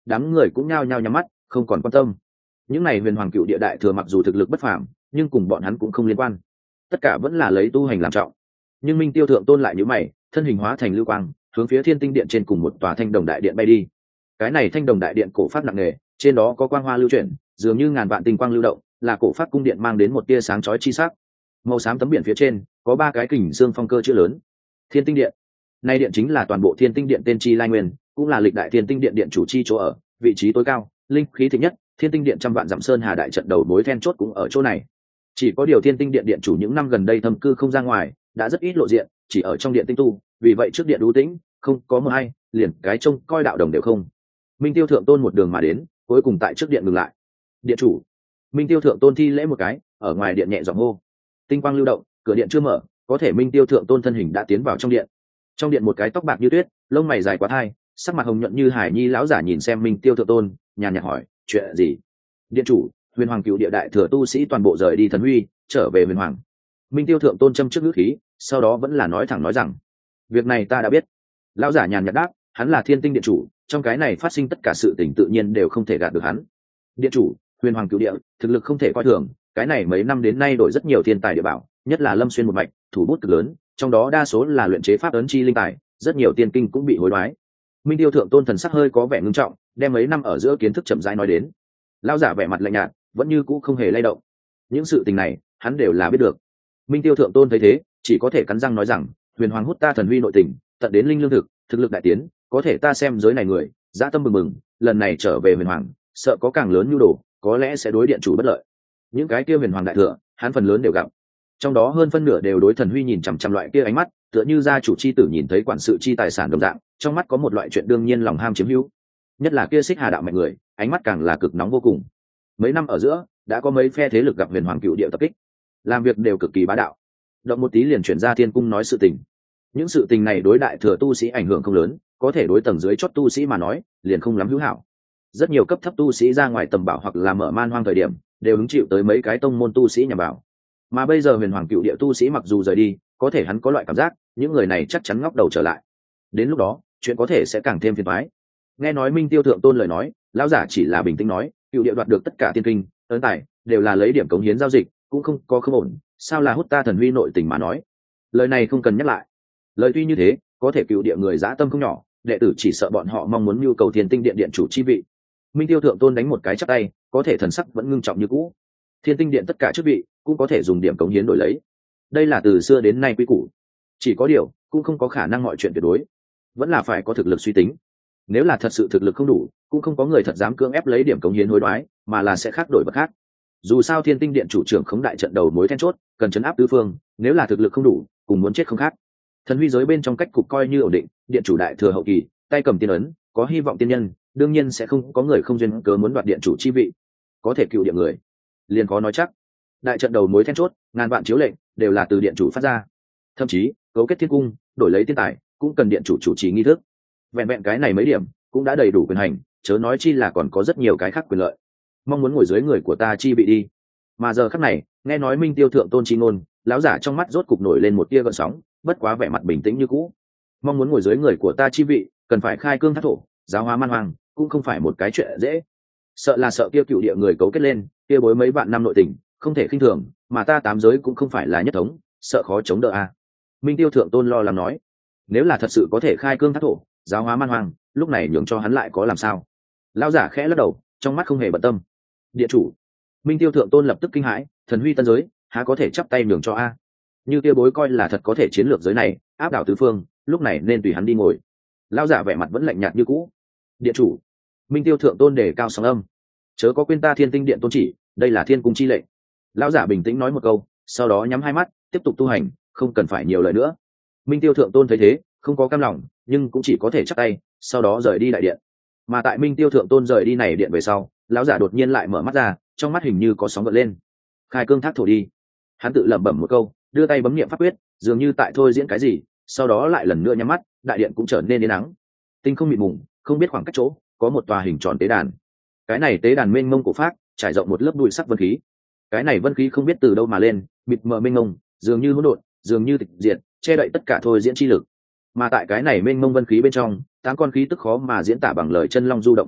đám người cũng nhao nhao nhắm mắt không còn quan tâm. Những này huyền hoàng cựu địa đại thừa mặc dù thực lực bất phàm nhưng cùng bọn hắn cũng không liên quan, tất cả vẫn là lấy tu hành làm trọng. Nhưng Minh Tiêu thượng tôn lại nhíu mày, thân hình hóa thành lưu quang hướng phía Thiên Tinh Điện trên cùng một tòa thanh đồng đại điện bay đi. Cái này thanh đồng đại điện cổ phát nặng nề, trên đó có quang hoa lưu chuyển, dường như ngàn vạn tinh quang lưu động, là cổ phát cung điện mang đến một tia sáng chói chi sắc. Màu xám tấm biển phía trên có ba cái kình dương phong cơ chữ lớn: Thiên Tinh Điện. Nay điện chính là toàn bộ Thiên Tinh Điện tên chi lai nguyên, cũng là lịch đại Thiên Tinh Điện điện chủ chi chỗ ở, vị trí tối cao, linh khí thịnh nhất. Thiên Tinh Điện trăm vạn dặm sơn hà đại trận đầu mối then chốt cũng ở chỗ này. Chỉ có điều Thiên Tinh Điện điện chủ những năm gần đây thâm cư không ra ngoài, đã rất ít lộ diện, chỉ ở trong điện tinh tu, vì vậy trước điện đú tĩnh, không có mờ hay, liền cái trông coi đạo đồng đều không. Minh Tiêu thượng tôn một đường mà đến, cuối cùng tại trước điện ngừng lại. Điện chủ. Minh Tiêu thượng tôn thi lễ một cái, ở ngoài điện nhẹ giọng hô. Tinh quang lưu động, cửa điện chưa mở, có thể Minh Tiêu thượng tôn thân hình đã tiến vào trong điện. Trong điện một cái tóc bạc như tuyết, lông mày dài quá thai, sắc mặt hồng nhuận như hải nhi lão giả nhìn xem Minh Tiêu thượng tôn, nhàn nhạt hỏi: chuyện gì? Điện chủ, huyền hoàng cựu địa đại thừa tu sĩ toàn bộ rời đi thần huy, trở về huyền hoàng. Minh Tiêu thượng tôn châm trước ngữ khí, sau đó vẫn là nói thẳng nói rằng: việc này ta đã biết. Lão giả nhàn nhạt đáp, hắn là Thiên Tinh điện chủ, trong cái này phát sinh tất cả sự tình tự nhiên đều không thể gạt được hắn. Điện chủ, huyền hoàng cựu địa thực lực không thể coi thường, cái này mấy năm đến nay đổi rất nhiều thiên tài địa bảo, nhất là Lâm Xuyên một mạch thủ bút cực lớn, trong đó đa số là luyện chế pháp ấn chi linh tài, rất nhiều tiên kinh cũng bị hối đoái. Minh Tiêu thượng tôn thần sắc hơi có vẻ ngưng trọng, đem mấy năm ở giữa kiến thức chậm rãi nói đến. Lão giả vẻ mặt lạnh nhạt, vẫn như cũ không hề lay động. Những sự tình này hắn đều là biết được. Minh Tiêu thượng tôn thấy thế, chỉ có thể cắn răng nói rằng: huyền hoàng hút ta thần huy nội tình, tận đến linh lương thực, thực lực đại tiến, có thể ta xem giới này người dã tâm bừng bừng, lần này trở về huyền hoàng, sợ có càng lớn nhu đồ, có lẽ sẽ đối điện chủ bất lợi. Những cái kia huyền hoàng đại thừa, hắn phần lớn đều gặp, trong đó hơn phân nửa đều đối thần huy nhìn chằm chằm loại kia ánh mắt, tựa như gia chủ chi tử nhìn thấy quản sự chi tài sản đồng dạng, trong mắt có một loại chuyện đương nhiên lòng ham chiếm hữu. Nhất là kia Xích Hà đạo mạnh người, ánh mắt càng là cực nóng vô cùng. Mấy năm ở giữa, đã có mấy phe thế lực gặp huyền hoàng cựu địa tập kích, làm việc đều cực kỳ bá đạo, động một tí liền chuyển ra thiên cung nói sự tình. Những sự tình này đối đại thừa tu sĩ ảnh hưởng không lớn, có thể đối tầng dưới chót tu sĩ mà nói liền không lắm hữu hảo. Rất nhiều cấp thấp tu sĩ ra ngoài tầm bảo hoặc là mở man hoang thời điểm đều hứng chịu tới mấy cái tông môn tu sĩ nhằm vào. Mà bây giờ huyền hoàng cựu địa tu sĩ mặc dù rời đi, có thể hắn có loại cảm giác những người này chắc chắn ngóc đầu trở lại, đến lúc đó chuyện có thể sẽ càng thêm phiền toái. Nghe nói Minh Tiêu thượng tôn lời nói, lão giả chỉ là bình tĩnh nói: cựu địa đoạt được tất cả tiên kinh ấn tài đều là lấy điểm cống hiến giao dịch, cũng không có không ổn, sao là hút ta thần huy nội tình mà nói. Lời này không cần nhắc lại. Lời tuy như thế, có thể cựu địa người dã tâm không nhỏ, đệ tử chỉ sợ bọn họ mong muốn nhu cầu Thiên Tinh Điện điện chủ chi vị. Minh Tiêu thượng tôn đánh một cái chắp tay, có thể thần sắc vẫn ngưng trọng như cũ. Thiên Tinh Điện tất cả chức vị cũng có thể dùng điểm cống hiến đổi lấy, đây là từ xưa đến nay quy củ. Chỉ có điều cũng không có khả năng mọi chuyện tuyệt đối, vẫn là phải có thực lực suy tính. Nếu là thật sự thực lực không đủ, cũng không có người thật dám cưỡng ép lấy điểm cống hiến hối đoái, mà là sẽ khác đổi vật khác. Dù sao Thiên Tinh Điện chủ trưởng khống đại trận đầu mối then chốt, cần chấn áp tứ phương, nếu là thực lực không đủ, cùng muốn chết không khác. Thần huy giới bên trong cách cục coi như ổn định, điện chủ đại thừa hậu kỳ, tay cầm tiên ấn, có hy vọng tiên nhân, đương nhiên sẽ không có người không duyên cớ muốn đoạt điện chủ chi vị. Có thể cựu điện người, liền khó nói chắc. Đại trận đầu mối then chốt, ngàn vạn chiếu lệnh đều là từ điện chủ phát ra, thậm chí cấu kết thiên cung đổi lấy tiên tài cũng cần điện chủ chủ trì nghi thức. Vẹn vẹn cái này mấy điểm cũng đã đầy đủ quyền hành, chớ nói chi là còn có rất nhiều cái khác quyền lợi. Mong muốn ngồi dưới người của ta chi bị đi. Mà giờ khắc này, nghe nói Minh Tiêu thượng tôn chi ngôn, lão giả trong mắt rốt cục nổi lên một tia gợn sóng, bất quá vẻ mặt bình tĩnh như cũ. Mong muốn ngồi dưới người của ta chi vị, cần phải khai cương thác thổ, giáo hóa man hoàng, cũng không phải một cái chuyện dễ. Sợ là sợ kia cựu địa người cấu kết lên, kia bối mấy vạn năm nội tình, không thể khinh thường, mà ta tám giới cũng không phải là nhất thống, sợ khó chống đỡ a. Minh Tiêu thượng tôn lo lắng nói: nếu là thật sự có thể khai cương thác thổ, giáo hóa man hoàng, lúc này nhường cho hắn lại có làm sao? Lão giả khẽ lắc đầu, trong mắt không hề bận tâm. Điện chủ. Minh Tiêu thượng tôn lập tức kinh hãi, thần huy tân giới há có thể chắp tay nhường cho a? Như kia bối coi là thật có thể chiến lược giới này áp đảo tứ phương, lúc này nên tùy hắn đi ngồi. Lão giả vẻ mặt vẫn lạnh nhạt như cũ. Điện chủ. Minh Tiêu thượng tôn đề cao sóng âm: chớ có quên ta Thiên Tinh Điện tôn chỉ, đây là thiên cung chi lệnh. Lão giả bình tĩnh nói một câu, sau đó nhắm hai mắt tiếp tục tu hành, không cần phải nhiều lời nữa. Minh Tiêu thượng tôn thấy thế, không có cam lòng, nhưng cũng chỉ có thể chắp tay, sau đó rời đi đại điện. Mà tại Minh Tiêu thượng tôn rời đi này điện về sau, lão giả đột nhiên lại mở mắt ra, trong mắt hình như có sóng gợn lên. Khai cương thác thổ đi. Hắn tự lẩm bẩm một câu, đưa tay bấm niệm pháp quyết, dường như tại thôi diễn cái gì, sau đó lại lần nữa nhắm mắt, đại điện cũng trở nên yên ắng. Tinh không mịt mùng, không biết khoảng cách chỗ có một tòa hình tròn tế đàn. Cái này tế đàn mênh mông cổ phác, trải rộng một lớp bụi sắc vân khí. Cái này vân khí không biết từ đâu mà lên, mịt mờ mênh mông, dường như hỗn độn, dường như tịch diệt, che đậy tất cả thôi diễn chi lực. Mà tại cái này mênh mông vân khí bên trong, tám con khí tức khó mà diễn tả bằng lời chân long du động không ngớt,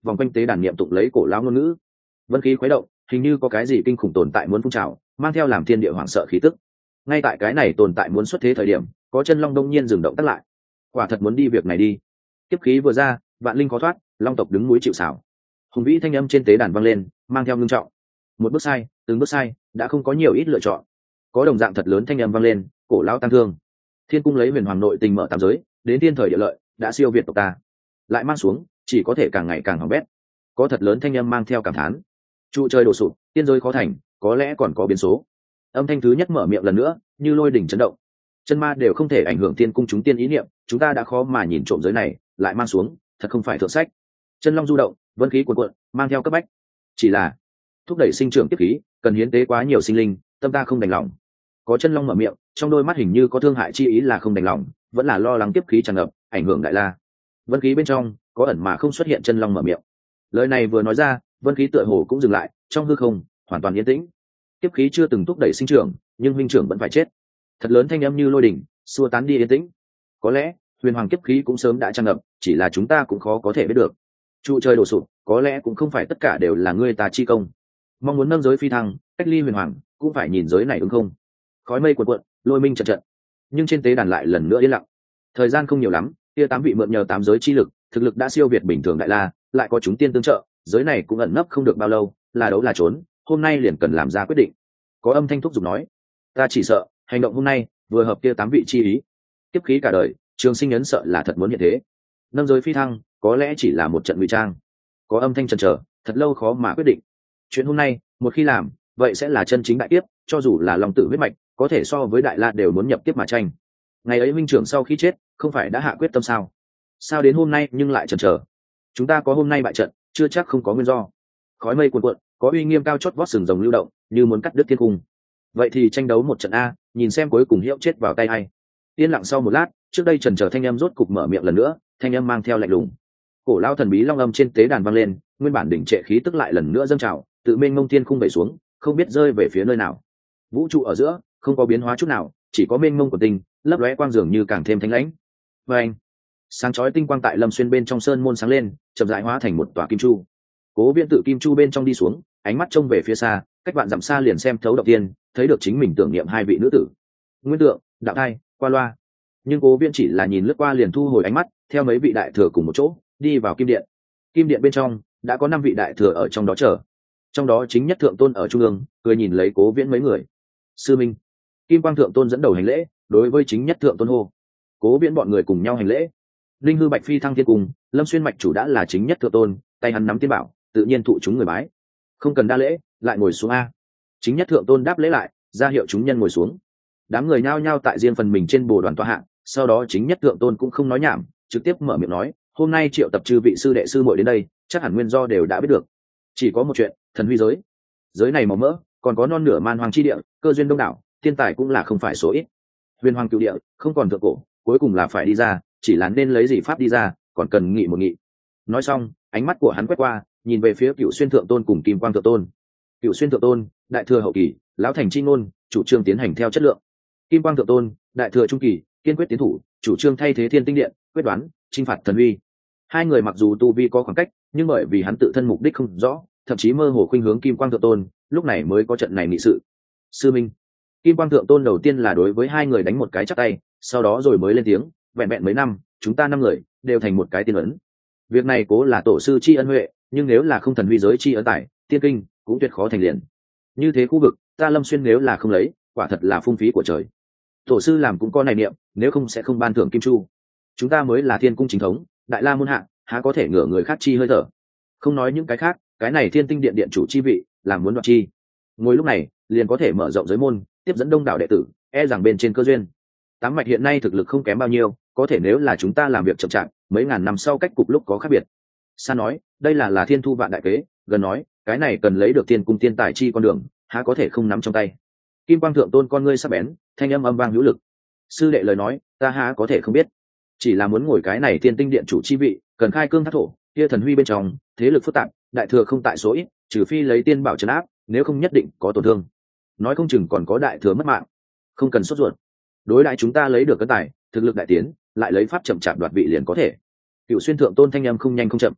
vòng quanh tế đàn niệm tụng lấy cổ lão ngôn ngữ. Vân khí khuấy động, hình như có cái gì kinh khủng tồn tại muốn phun trào, mang theo làm thiên địa hoảng sợ khí tức. Ngay tại cái này tồn tại muốn xuất thế thời điểm, có chân long đông nhiên dừng động tắt lại. Quả thật muốn đi việc này đi. Kiếp khí vừa ra, vạn linh khó thoát, long tộc đứng núi chịu sào. Hùng vĩ thanh âm trên tế đàn vang lên, mang theo ngưng trọng. Một bước sai, từng bước sai, đã không có nhiều ít lựa chọn. Có đồng dạng thật lớn thanh âm vang lên, cổ lão tăng thương. Thiên cung lấy huyền hoàng nội tình mở tam giới, đến thiên thời địa lợi, đã siêu việt tộc ta. Lại mang xuống, chỉ có thể càng ngày càng hỏng bét. Có thật lớn thanh âm mang theo cảm thán. Trụ trời đổ sụp, tiên giới khó thành, có lẽ còn có biến số. Âm thanh thứ nhất mở miệng lần nữa, như lôi đỉnh chấn động. Chân ma đều không thể ảnh hưởng thiên cung chúng tiên ý niệm, chúng ta đã khó mà nhìn trộm giới này, lại mang xuống, thật không phải thượng sách. Chân long du động, vân khí cuồn cuộn, mang theo cấp bách. Chỉ là thúc đẩy sinh trưởng tiếp khí, cần hiến tế quá nhiều sinh linh, tâm ta không đành lòng. Có chân long mở miệng, trong đôi mắt hình như có thương hại chi ý, là không đành lòng, vẫn là lo lắng tiếp khí tràn ngập, ảnh hưởng đại la. Vân khí bên trong có ẩn mà không xuất hiện, chân long mở miệng. Lời này vừa nói ra, vân khí tựa hồ cũng dừng lại, trong hư không hoàn toàn yên tĩnh. Tiếp khí chưa từng thúc đẩy sinh trưởng, nhưng huynh trưởng vẫn phải chết. Thật lớn thanh âm như lôi đỉnh, xua tán đi yên tĩnh. Có lẽ huyền hoàng kiếp khí cũng sớm đã tràn ngập, chỉ là chúng ta cũng khó có thể biết được. Trụ trời đổ sụp, có lẽ cũng không phải tất cả đều là ngươi ta chi công. Mong muốn nâng giới phi thăng, cách ly huyền hoàng, cũng phải nhìn giới này ứng không. Khói mây cuộn cuộn, lôi minh trận trận, nhưng trên tế đàn lại lần nữa yên lặng. Thời gian không nhiều lắm, kia 8 vị mượn nhờ 8 giới chi lực, thực lực đã siêu việt bình thường đại la, lại có chúng tiên tương trợ, giới này cũng ẩn nấp không được bao lâu, là đấu là trốn, hôm nay liền cần làm ra quyết định. Có âm thanh thúc giục nói, ta chỉ sợ hành động hôm nay vừa hợp kia 8 vị chi ý. Kiếp khí cả đời, Trường Sinh ấn sợ là thật muốn hiện thế. Nâng giới phi thăng, có lẽ chỉ là một trận ngụy trang. Có âm thanh chần chờ, thật lâu khó mà quyết định. Chuyện hôm nay, một khi làm, vậy sẽ là chân chính đại kiếp, cho dù là long tử huyết mạch, có thể so với đại la đều muốn nhập tiếp mà tranh. Ngày ấy minh trưởng sau khi chết, không phải đã hạ quyết tâm sao? Sao đến hôm nay nhưng lại chần chờ? Chúng ta có hôm nay bại trận, chưa chắc không có nguyên do. Khói mây cuồn cuộn, có uy nghiêm cao chót vót sừng rồng lưu động, như muốn cắt đứt thiên cung. Vậy thì tranh đấu một trận a, nhìn xem cuối cùng hiệu chết vào tay ai. Yên lặng sau một lát, trước đây chần chờ thanh âm rốt cục mở miệng lần nữa, thanh âm mang theo lạnh lùng. Cổ lao thần bí long âm trên tế đàn vang lên, nguyên bản đỉnh trệ khí tức lại lần nữa dâng trào, tự mênh mông thiên khung đẩy xuống, không biết rơi về phía nơi nào. Vũ trụ ở giữa không có biến hóa chút nào, chỉ có mênh mông của tinh, lấp lóe quang dường như càng thêm thanh lãnh. Và anh, sáng chói tinh quang tại lâm xuyên bên trong sơn môn sáng lên, chậm rãi hóa thành một tòa kim chu. Cố Viễn tự kim chu bên trong đi xuống, ánh mắt trông về phía xa, cách bạn dặm xa liền xem thấu động tiên, thấy được chính mình tưởng niệm hai vị nữ tử, Nguyên Tượng, Đạo Thai, qua loa. Nhưng Cố Viễn chỉ là nhìn lướt qua liền thu hồi ánh mắt, theo mấy vị đại thừa cùng một chỗ đi vào kim điện. Kim điện bên trong đã có 5 vị đại thừa ở trong đó chờ, trong đó chính nhất thượng tôn ở trung ương, cười nhìn lấy Cố Viễn mấy người. Sư minh. Kim Quang thượng tôn dẫn đầu hành lễ, đối với chính nhất thượng tôn hô. Cố Viễn bọn người cùng nhau hành lễ. Linh hư bạch phi thăng thiên cung, lâm xuyên mạch chủ đã là chính nhất thượng tôn, tay hắn nắm tiên bảo, tự nhiên thụ chúng người bái. Không cần đa lễ, lại ngồi xuống a. Chính nhất thượng tôn đáp lễ lại, ra hiệu chúng nhân ngồi xuống. Đám người nhao nhao tại riêng phần mình trên bồ đoàn tọa hạ, sau đó chính nhất thượng tôn cũng không nói nhảm, trực tiếp mở miệng nói, hôm nay triệu tập chư vị sư đệ sư muội đến đây, chắc hẳn nguyên do đều đã biết được. Chỉ có một chuyện, thần huy giới. Giới này màu mỡ, còn có non nửa man hoàng chi địa, cơ duyên đông đảo, thiên tài cũng là không phải số ít. Huyền hoàng cửu địa không còn thượng cổ, cuối cùng là phải đi ra, chỉ là nên lấy gì pháp đi ra, còn cần nghị một nghị. Nói xong, ánh mắt của hắn quét qua, nhìn về phía Cửu Xuyên thượng tôn cùng Kim Quang thượng tôn. Cửu Xuyên thượng tôn, đại thừa hậu kỳ, lão thành chi ngôn, chủ trương tiến hành theo chất lượng. Kim Quang thượng tôn, đại thừa trung kỳ, kiên quyết tiến thủ, chủ trương thay thế thiên tinh điện, quyết đoán chinh phạt thần uy. Hai người mặc dù tu vi có khoảng cách, nhưng bởi vì hắn tự thân mục đích không rõ, thậm chí mơ hồ khuynh hướng Kim Quang thượng tôn, lúc này mới có trận này nghị sự. Sư minh. Kim Quang thượng tôn đầu tiên là đối với hai người đánh một cái chắp tay, sau đó rồi mới lên tiếng, vẹn vẹn mấy năm, chúng ta 5 người đều thành một cái tiên ấn. Việc này cố là tổ sư tri ân huệ, nhưng nếu là không thần huy giới tri ân tài, tiên kinh cũng tuyệt khó thành liền. Như thế khu vực, ta Lâm Xuyên nếu là không lấy, quả thật là phung phí của trời. Tổ sư làm cũng có này niệm, nếu không sẽ không ban thưởng kim chu. Chúng ta mới là thiên cung chính thống, đại la môn hạ, há có thể ngửa người khác chi hơi thở. Không nói những cái khác, cái này thiên tinh điện điện chủ chi vị, làm muốn đoạt chi. Ngồi lúc này, liền có thể mở rộng giới môn, tiếp dẫn đông đảo đệ tử, e rằng bên trên cơ duyên. Tám mạch hiện nay thực lực không kém bao nhiêu, có thể nếu là chúng ta làm việc chậm chạp, mấy ngàn năm sau cách cục lúc có khác biệt. Sa nói, đây là thiên thu vạn đại kế, gần nói, cái này cần lấy được tiên cung tiên tài chi con đường, há có thể không nắm trong tay. Kim Quang thượng tôn con ngươi sắc bén, thanh âm âm vang hữu lực. Sư đệ lời nói, ta há có thể không biết. Chỉ là muốn ngồi cái này thiên tinh điện chủ chi vị, cần khai cương thác thổ, kia thần huy bên trong, thế lực phức tạp, đại thừa không tại số ít, trừ phi lấy tiên bảo trấn áp, nếu không nhất định có tổn thương. Nói không chừng còn có đại thừa mất mạng. Không cần sốt ruột. Đối đại chúng ta lấy được cái tài, thực lực đại tiến, lại lấy pháp chậm chạp đoạt vị liền có thể. Cựu Xuyên thượng tôn thanh âm không nhanh không chậm.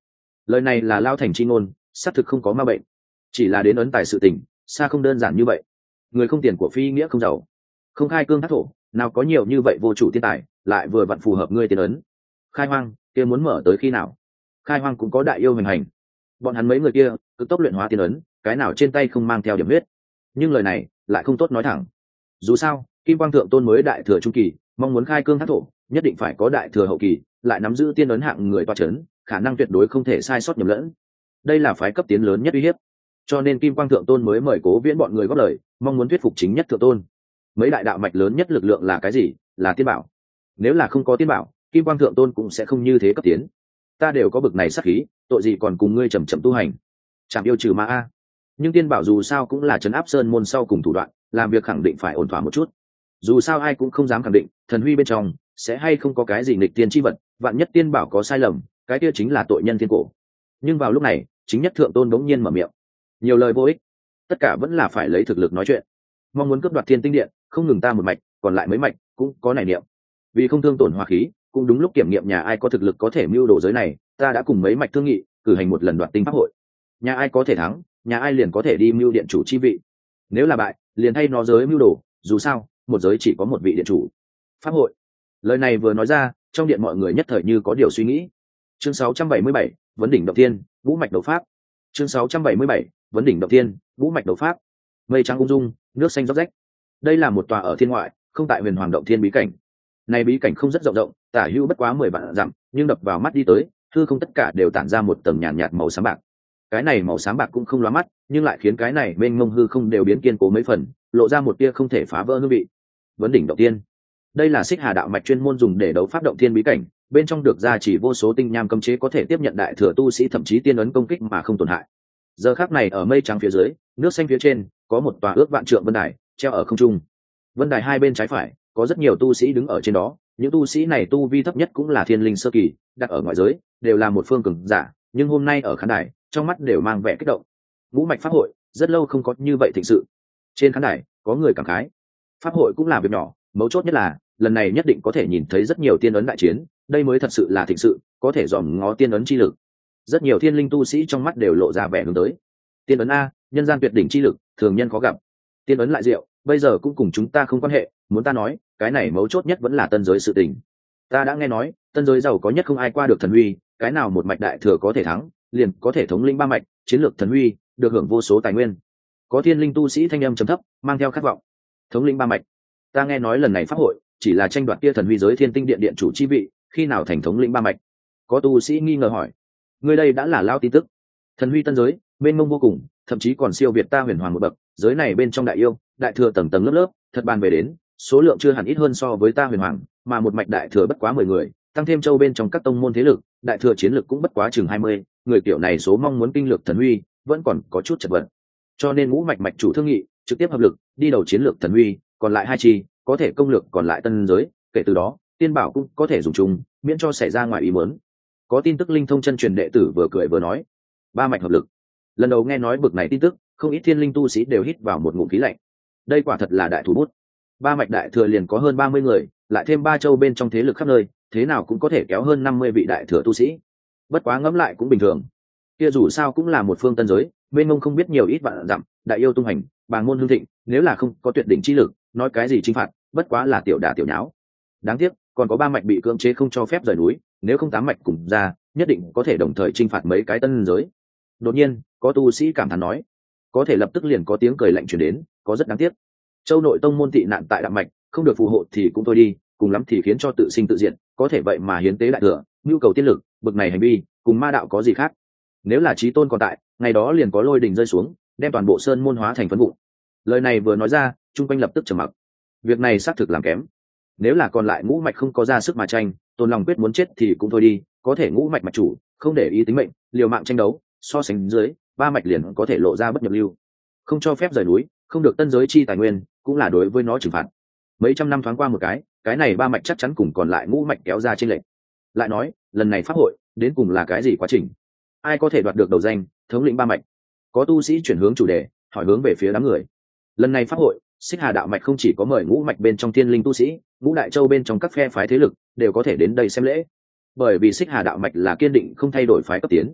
Lời này là lao thành chi ngôn, xác thực không có ma bệnh, chỉ là đến ấn tài sự tình xa không đơn giản như vậy. Người không tiền của phi nghĩa không giàu, không khai cương thác thổ, nào có nhiều như vậy vô chủ thiên tài lại vừa vặn phù hợp ngươi tiền ấn. Khai hoang kia muốn mở tới khi nào? Khai hoang cũng có đại yêu hành hành, bọn hắn mấy người kia cực tốc luyện hóa tiên ấn, cái nào trên tay không mang theo điểm huyết. Nhưng lời này lại không tốt nói thẳng. Dù sao kim quang thượng tôn mới đại thừa trung kỳ, mong muốn khai cương thác thổ nhất định phải có đại thừa hậu kỳ, lại nắm giữ tiên ấn hạng người toa chấn, khả năng tuyệt đối không thể sai sót nhầm lẫn. Đây là phái cấp tiến lớn nhất uy hiếp, cho nên kim quang thượng tôn mới mời Cố Viễn bọn người góp lời, mong muốn thuyết phục chính nhất thượng tôn. Mấy đại đạo mạch lớn nhất lực lượng là cái gì? Là tiên bảo. Nếu là không có tiên bảo, kim quang thượng tôn cũng sẽ không như thế cấp tiến. Ta đều có bực này sát khí, tội gì còn cùng ngươi chậm chậm tu hành, chạm yêu trừ ma a. Nhưng tiên bảo dù sao cũng là trấn áp sơn môn sau cùng thủ đoạn, làm việc khẳng định phải ổn thỏa một chút. Dù sao ai cũng không dám khẳng định thần huy bên trong sẽ hay không có cái gì nghịch tiên chi vật, vạn nhất tiên bảo có sai lầm, cái kia chính là tội nhân thiên cổ. Nhưng vào lúc này chính nhất thượng tôn đống nhiên mở miệng, nhiều lời vô ích, tất cả vẫn là phải lấy thực lực nói chuyện. Mong muốn cướp đoạt thiên tinh điện, không ngừng ta một mạch, còn lại mấy mạch cũng có này niệm. Vì không thương tổn hòa khí, cũng đúng lúc kiểm nghiệm nhà ai có thực lực có thể mưu đồ giới này, ta đã cùng mấy mạch thương nghị, cử hành một lần đoạt tinh pháp hội. Nhà ai có thể thắng, nhà ai liền có thể đi mưu điện chủ chi vị. Nếu là bại, liền thay nó giới mưu đồ, dù sao một giới chỉ có một vị điện chủ. Pháp hội. Lời này vừa nói ra, trong điện mọi người nhất thời như có điều suy nghĩ. Chương 677, vấn đỉnh động thiên, vũ mạch đấu pháp. Chương 677, vấn đỉnh động thiên, vũ mạch đấu pháp. Mây trắng ung dung, nước xanh róc rách. Đây là một tòa ở thiên ngoại, không tại huyền hoàng động thiên bí cảnh. Này bí cảnh không rất rộng rộng, tả hữu bất quá 10 vạn dặm, nhưng đập vào mắt đi tới, hư không tất cả đều tản ra một tầng nhàn nhạt màu xám bạc. Cái này màu xám bạc cũng không lóa mắt, nhưng lại khiến cái này bên ngông hư không đều biến kiên cố mấy phần, lộ ra một tia không thể phá vỡ hương vị. Vấn đỉnh động thiên. Đây là Xích Hà đạo mạch chuyên môn dùng để đấu pháp động thiên bí cảnh, bên trong được ra chỉ vô số tinh nham cấm chế có thể tiếp nhận đại thừa tu sĩ thậm chí tiên ấn công kích mà không tổn hại. Giờ khắc này ở mây trắng phía dưới, nước xanh phía trên, có một tòa ước vạn trượng vân đài treo ở không trung. Vân đài hai bên trái phải có rất nhiều tu sĩ đứng ở trên đó, những tu sĩ này tu vi thấp nhất cũng là thiên linh sơ kỳ, đặt ở ngoại giới đều là một phương cường giả, nhưng hôm nay ở khán đài trong mắt đều mang vẻ kích động. Ngũ mạch pháp hội rất lâu không có như vậy thịnh sự. Trên khán đài có người cảm khái, pháp hội cũng là việc nhỏ, mấu chốt nhất là lần này nhất định có thể nhìn thấy rất nhiều tiên ấn đại chiến, đây mới thật sự là thịnh sự, có thể dòm ngó tiên ấn chi lực. Rất nhiều thiên linh tu sĩ trong mắt đều lộ ra vẻ hướng tới. Tiên ấn a, nhân gian tuyệt đỉnh chi lực, thường nhân khó gặp. Tiên ấn lại diệu, bây giờ cũng cùng chúng ta không quan hệ, muốn ta nói, cái này mấu chốt nhất vẫn là tân giới sự tình. Ta đã nghe nói, tân giới giàu có nhất không ai qua được thần huy, cái nào một mạch đại thừa có thể thắng, liền có thể thống lĩnh ba mạch, chiến lược thần huy, được hưởng vô số tài nguyên. Có thiên linh tu sĩ thanh âm trầm thấp, mang theo khát vọng. Thống lĩnh ba mạch. Ta nghe nói lần này pháp hội chỉ là tranh đoạt kia thần huy giới thiên tinh điện điện chủ chi vị, khi nào thành thống lĩnh ba mạch? Có tu sĩ nghi ngờ hỏi. Người đây đã là lao tin tức. Thần huy tân giới, mênh mông vô cùng, thậm chí còn siêu việt ta huyền hoàng một bậc, giới này bên trong đại yêu, đại thừa tầng tầng lớp lớp, thật bàn về đến, số lượng chưa hẳn ít hơn so với ta huyền hoàng, mà một mạch đại thừa bất quá 10 người, tăng thêm châu bên trong các tông môn thế lực, đại thừa chiến lực cũng bất quá chừng 20, người kiểu này số mong muốn kinh lược thần huy, vẫn còn có chút chật vật. Cho nên ngũ mạch mạch chủ thương nghị, trực tiếp hợp lực, đi đầu chiến lược thần huy, còn lại hai chi, có thể công lược còn lại tân giới, kể từ đó, tiên bảo cũng có thể dùng chung, miễn cho xảy ra ngoài ý muốn. Có tin tức linh thông chân truyền đệ tử vừa cười vừa nói, ba mạch hợp lực. Lần đầu nghe nói bực này tin tức, không ít thiên linh tu sĩ đều hít vào một ngụm khí lạnh. Đây quả thật là đại thủ bút. Ba mạch đại thừa liền có hơn 30 người, lại thêm ba châu bên trong thế lực khắp nơi, thế nào cũng có thể kéo hơn 50 vị đại thừa tu sĩ. Bất quá ngẫm lại cũng bình thường. Kia dù sao cũng là một phương tân giới, bên ngông không biết nhiều ít vạn dặm, đại yêu tung hành, bàng môn hương thịnh, nếu là không có tuyệt đỉnh chi lực, nói cái gì chinh phạt, bất quá là tiểu đả tiểu nháo. Đáng tiếc, còn có ba mạch bị cưỡng chế không cho phép rời núi, nếu không tám mạch cùng ra, nhất định có thể đồng thời chinh phạt mấy cái tân giới. Đột nhiên, có tu sĩ cảm thán nói, có thể lập tức liền có tiếng cười lạnh truyền đến, có rất đáng tiếc. Châu nội tông môn tị nạn tại Đạm Mạch, không được phù hộ thì cũng thôi đi, cùng lắm thì khiến cho tự sinh tự diệt, có thể vậy mà hiến tế đại thừa, nhu cầu tiên lực, bực này hành vi, cùng ma đạo có gì khác? Nếu là chí tôn còn tại, ngày đó liền có lôi đình rơi xuống, đem toàn bộ sơn môn hóa thành phấn vụn. Lời này vừa nói ra, trung quanh lập tức trầm mặc. Việc này xác thực làm kém. Nếu là còn lại ngũ mạch không có ra sức mà tranh, tôn lòng quyết muốn chết thì cũng thôi đi, có thể ngũ mạch mạch chủ không để ý tính mệnh, liều mạng tranh đấu, so sánh dưới, ba mạch liền có thể lộ ra bất nhập lưu. Không cho phép rời núi, không được tân giới chi tài nguyên, cũng là đối với nó trừng phạt. Mấy trăm năm thoáng qua một cái này ba mạch chắc chắn cùng còn lại ngũ mạch kéo ra trên lệnh. Lại nói, lần này pháp hội đến cùng là cái gì quá trình? Ai có thể đoạt được đầu danh thống lĩnh ba mạch? Có tu sĩ chuyển hướng chủ đề, hỏi hướng về phía đám người. Lần này pháp hội, Xích Hà đạo mạch không chỉ có mời ngũ mạch bên trong thiên linh tu sĩ, ngũ đại châu bên trong các phe phái thế lực đều có thể đến đây xem lễ. Bởi vì Xích Hà đạo mạch là kiên định không thay đổi phái cấp tiến.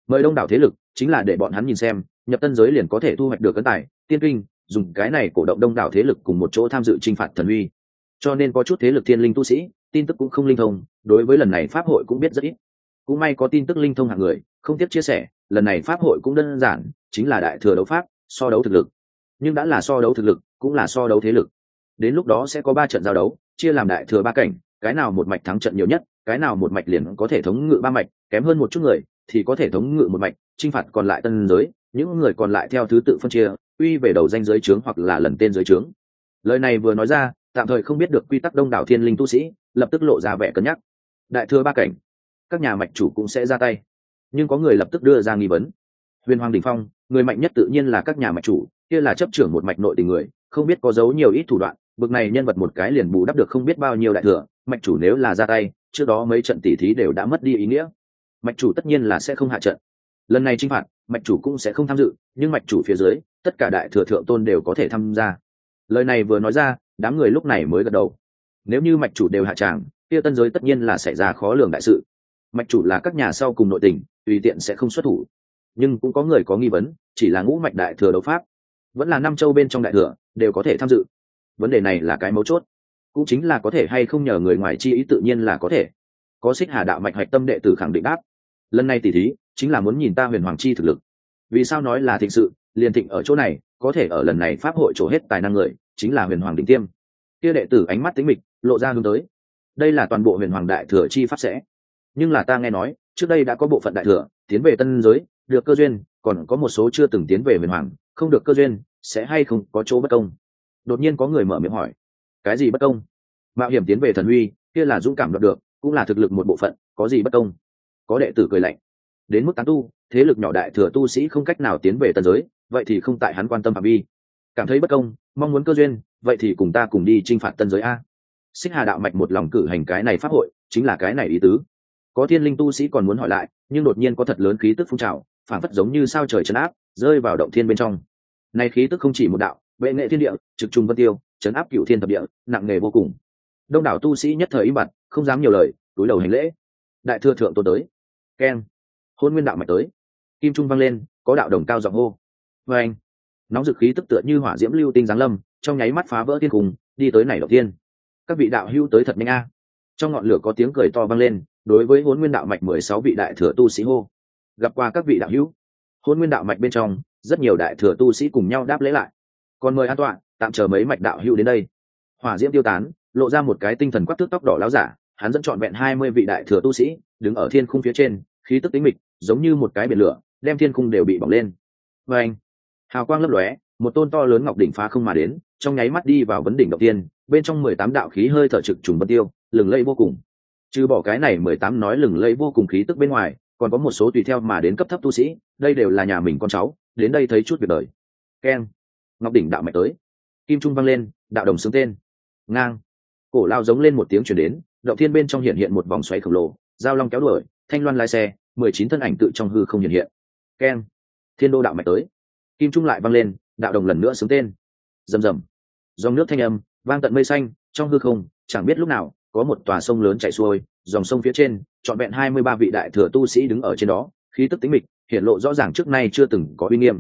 mời đông đảo thế lực chính là để bọn hắn nhìn xem nhập tân giới liền có thể thu hoạch được cấn tài tiên kinh, dùng cái này cổ động đông đảo thế lực cùng một chỗ tham dự chinh phạt thần uy. Cho nên có chút thế lực thiên linh tu sĩ tin tức cũng không linh thông, đối với lần này pháp hội cũng biết rất ít. Cũng may có tin tức linh thông hạng người không tiếp chia sẻ, lần này pháp hội cũng đơn giản, chính là đại thừa đấu pháp, so đấu thực lực. Nhưng đã là so đấu thực lực cũng là so đấu thế lực, đến lúc đó sẽ có 3 trận giao đấu, chia làm đại thừa 3 cảnh, cái nào một mạch thắng trận nhiều nhất, cái nào một mạch liền có thể thống ngự 3 mạch, kém hơn một chút người thì có thể thống ngự một mạch, chinh phạt còn lại tân giới, những người còn lại theo thứ tự phân chia, uy về đầu danh giới trướng hoặc là lần tên giới trướng. Lời này vừa nói ra, tạm thời không biết được quy tắc đông đảo thiên linh tu sĩ lập tức lộ ra vẻ cân nhắc. Đại thừa 3 cảnh, các nhà mạch chủ cũng sẽ ra tay, nhưng có người lập tức đưa ra nghi vấn. Huyền Hoàng đỉnh phong, người mạnh nhất tự nhiên là các nhà mạch chủ, kia là chấp trưởng một mạch nội tình người, không biết có giấu nhiều ít thủ đoạn, bực này nhân vật một cái liền bù đắp được không biết bao nhiêu đại thừa mạch chủ, nếu là ra tay trước đó mấy trận tỉ thí đều đã mất đi ý nghĩa. Mạch chủ tất nhiên là sẽ không hạ trận, lần này chinh phạt mạch chủ cũng sẽ không tham dự, nhưng mạch chủ phía dưới tất cả đại thừa thượng tôn đều có thể tham gia. Lời này vừa nói ra, đám người lúc này mới gật đầu. Nếu như mạch chủ đều hạ tràng, kia tân giới tất nhiên là xảy ra khó lường đại sự. Mạch chủ là các nhà sau cùng nội tình, tùy tiện sẽ không xuất thủ. Nhưng cũng có người có nghi vấn, chỉ là ngũ mạch đại thừa đấu pháp, vẫn là 5 châu bên trong đại thừa đều có thể tham dự. Vấn đề này là cái mấu chốt, cũng chính là có thể hay không nhờ người ngoài chi ý, tự nhiên là có thể. Có Xích Hà đạo mạch hạch tâm đệ tử khẳng định đáp, lần này tỷ thí chính là muốn nhìn ta Huyền Hoàng chi thực lực. Vì sao nói là thịnh sự, liền thịnh ở chỗ này, có thể ở lần này pháp hội trổ hết tài năng người chính là Huyền Hoàng đỉnh tiêm. Kia đệ tử ánh mắt tính mịch, lộ ra hướng tới. Đây là toàn bộ Huyền Hoàng đại thừa chi pháp sẽ. Nhưng là ta nghe nói, trước đây đã có bộ phận đại thừa tiến về tân giới, được cơ duyên, còn có một số chưa từng tiến về Huyền Hoàng, không được cơ duyên, sẽ hay không có chỗ bất công. Đột nhiên có người mở miệng hỏi, cái gì bất công? Mạo hiểm tiến về thần uy, kia là dũng cảm đoạt được, cũng là thực lực một bộ phận, có gì bất công? Có đệ tử cười lạnh, đến mức tán tu, thế lực nhỏ đại thừa tu sĩ không cách nào tiến về tân giới, vậy thì không tại hắn quan tâm phạm vi. Cảm thấy bất công, mong muốn cơ duyên, vậy thì cùng ta cùng đi chinh phạt tân giới a. Xích Hà đạo mạch một lòng cử hành cái này pháp hội, chính là cái này ý tứ. Có thiên linh tu sĩ còn muốn hỏi lại, nhưng đột nhiên có thật lớn khí tức phun trào, phản phất giống như sao trời trấn áp, rơi vào động thiên bên trong. Này khí tức không chỉ một đạo, vệ nghệ thiên địa, trực trùng vân tiêu, trấn áp cửu thiên thập địa, nặng nề vô cùng. Đông đảo tu sĩ nhất thời im bặt, không dám nhiều lời, cúi đầu hành lễ. Đại thừa thượng tôn tới. Keng. Hôn nguyên đạo mạch tới. Kim trung vang lên, có đạo đồng cao giọng hô. Và anh, nóng dực khí tức tựa như hỏa diễm lưu tinh giáng lâm, trong nháy mắt phá vỡ thiên cung, đi tới này đầu tiên. Các vị đạo hữu tới thật nhanh a. Trong ngọn lửa có tiếng cười to vang lên, đối với Hỗn Nguyên đạo mạch 16 vị đại thừa tu sĩ hô. Gặp qua các vị đạo hữu. Hỗn Nguyên đạo mạch bên trong, rất nhiều đại thừa tu sĩ cùng nhau đáp lễ lại. Còn mời an tọa, tạm chờ mấy mạch đạo hữu đến đây. Hỏa diễm tiêu tán, lộ ra một cái tinh thần quắc tước tóc đỏ láo giả, hắn dẫn trọn vẹn 20 vị đại thừa tu sĩ, đứng ở thiên khung phía trên, khí tức tĩnh mịch, giống như một cái biển lửa, đem thiên khung đều bị bỏng lên. Và anh, hào quang lấp lóe, một tôn to lớn ngọc đỉnh phá không mà đến, trong nháy mắt đi vào vấn đỉnh đầu tiên, bên trong 18 đạo khí hơi thở trực trùng vân tiêu, lừng lẫy vô cùng. Trừ bỏ cái này 18 nói lừng lẫy vô cùng khí tức bên ngoài, còn có một số tùy theo mà đến cấp thấp tu sĩ, đây đều là nhà mình con cháu, đến đây thấy chút việc đời. Keng, ngọc đỉnh đạo mạch tới. Kim trung vang lên, đạo đồng xướng tên. Ngang, cổ lao giống lên một tiếng truyền đến, động thiên bên trong hiện hiện một vòng xoáy khổng lồ, giao long kéo đuổi, thanh loan lái xe, 19 thân ảnh tự trong hư không hiện hiện. Keng, thiên đô đạo mạch tới. Kim trung lại vang lên, đạo đồng lần nữa xướng tên. Rầm rầm, dòng nước thanh âm vang tận mây xanh, trong hư không chẳng biết lúc nào có một tòa sông lớn chảy xuôi, dòng sông phía trên trọn vẹn 23 vị đại thừa tu sĩ đứng ở trên đó, khí tức tĩnh mịch hiện lộ rõ ràng trước nay chưa từng có uy nghiêm.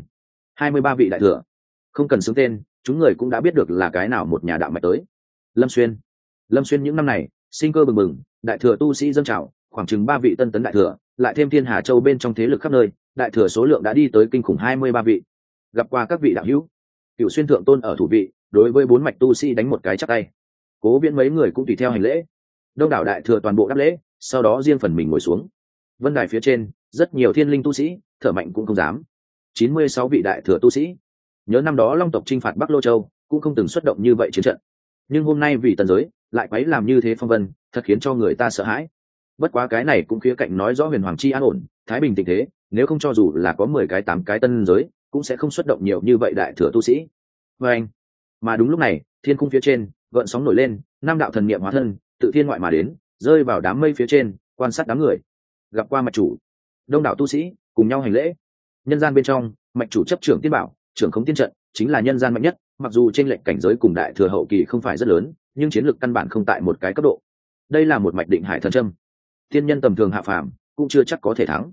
23 vị đại thừa, không cần xướng tên, chúng người cũng đã biết được là cái nào một nhà đạo mạch tới. Lâm Xuyên. Lâm Xuyên những năm này sinh cơ bừng bừng, đại thừa tu sĩ dâng trào, khoảng chừng 3 vị tân tấn đại thừa, lại thêm Thiên Hà Châu bên trong thế lực khắp nơi, đại thừa số lượng đã đi tới kinh khủng 23 vị. Gặp qua các vị đạo hữu. Cửu Xuyên thượng tôn ở thủ vị, đối với 4 mạch tu sĩ đánh một cái chắp tay. Cố Viễn mấy người cũng tùy theo hành lễ. Đông đảo đại thừa toàn bộ đáp lễ, sau đó riêng phần mình ngồi xuống. Vân đài phía trên, rất nhiều thiên linh tu sĩ, thở mạnh cũng không dám. 96 vị đại thừa tu sĩ. Nhớ năm đó Long tộc chinh phạt Bắc Lô Châu, cũng không từng xuất động như vậy chiến trận. Nhưng hôm nay vì tần giới, lại quấy làm như thế phong vân, thật khiến cho người ta sợ hãi. Bất quá cái này cũng khía cạnh nói rõ Huyền Hoàng chi an ổn, thái bình tình thế, nếu không cho dù là có 10 cái 8 cái tân giới, cũng sẽ không xuất động nhiều như vậy đại thừa tu sĩ. Và anh, mà đúng lúc này, thiên cung phía trên gợn sóng nổi lên, 5 đạo thần niệm hóa thân tự thiên ngoại mà đến, rơi vào đám mây phía trên, quan sát đám người. Gặp qua mạch chủ. Đông đảo tu sĩ cùng nhau hành lễ. Nhân gian bên trong, mạch chủ chấp trưởng tiên bảo, trưởng khống tiên trận, chính là nhân gian mạnh nhất, mặc dù chênh lệch cảnh giới cùng đại thừa hậu kỳ không phải rất lớn, nhưng chiến lược căn bản không tại một cái cấp độ. Đây là một mạch định hải thần châm. Thiên nhân tầm thường hạ phàm cũng chưa chắc có thể thắng.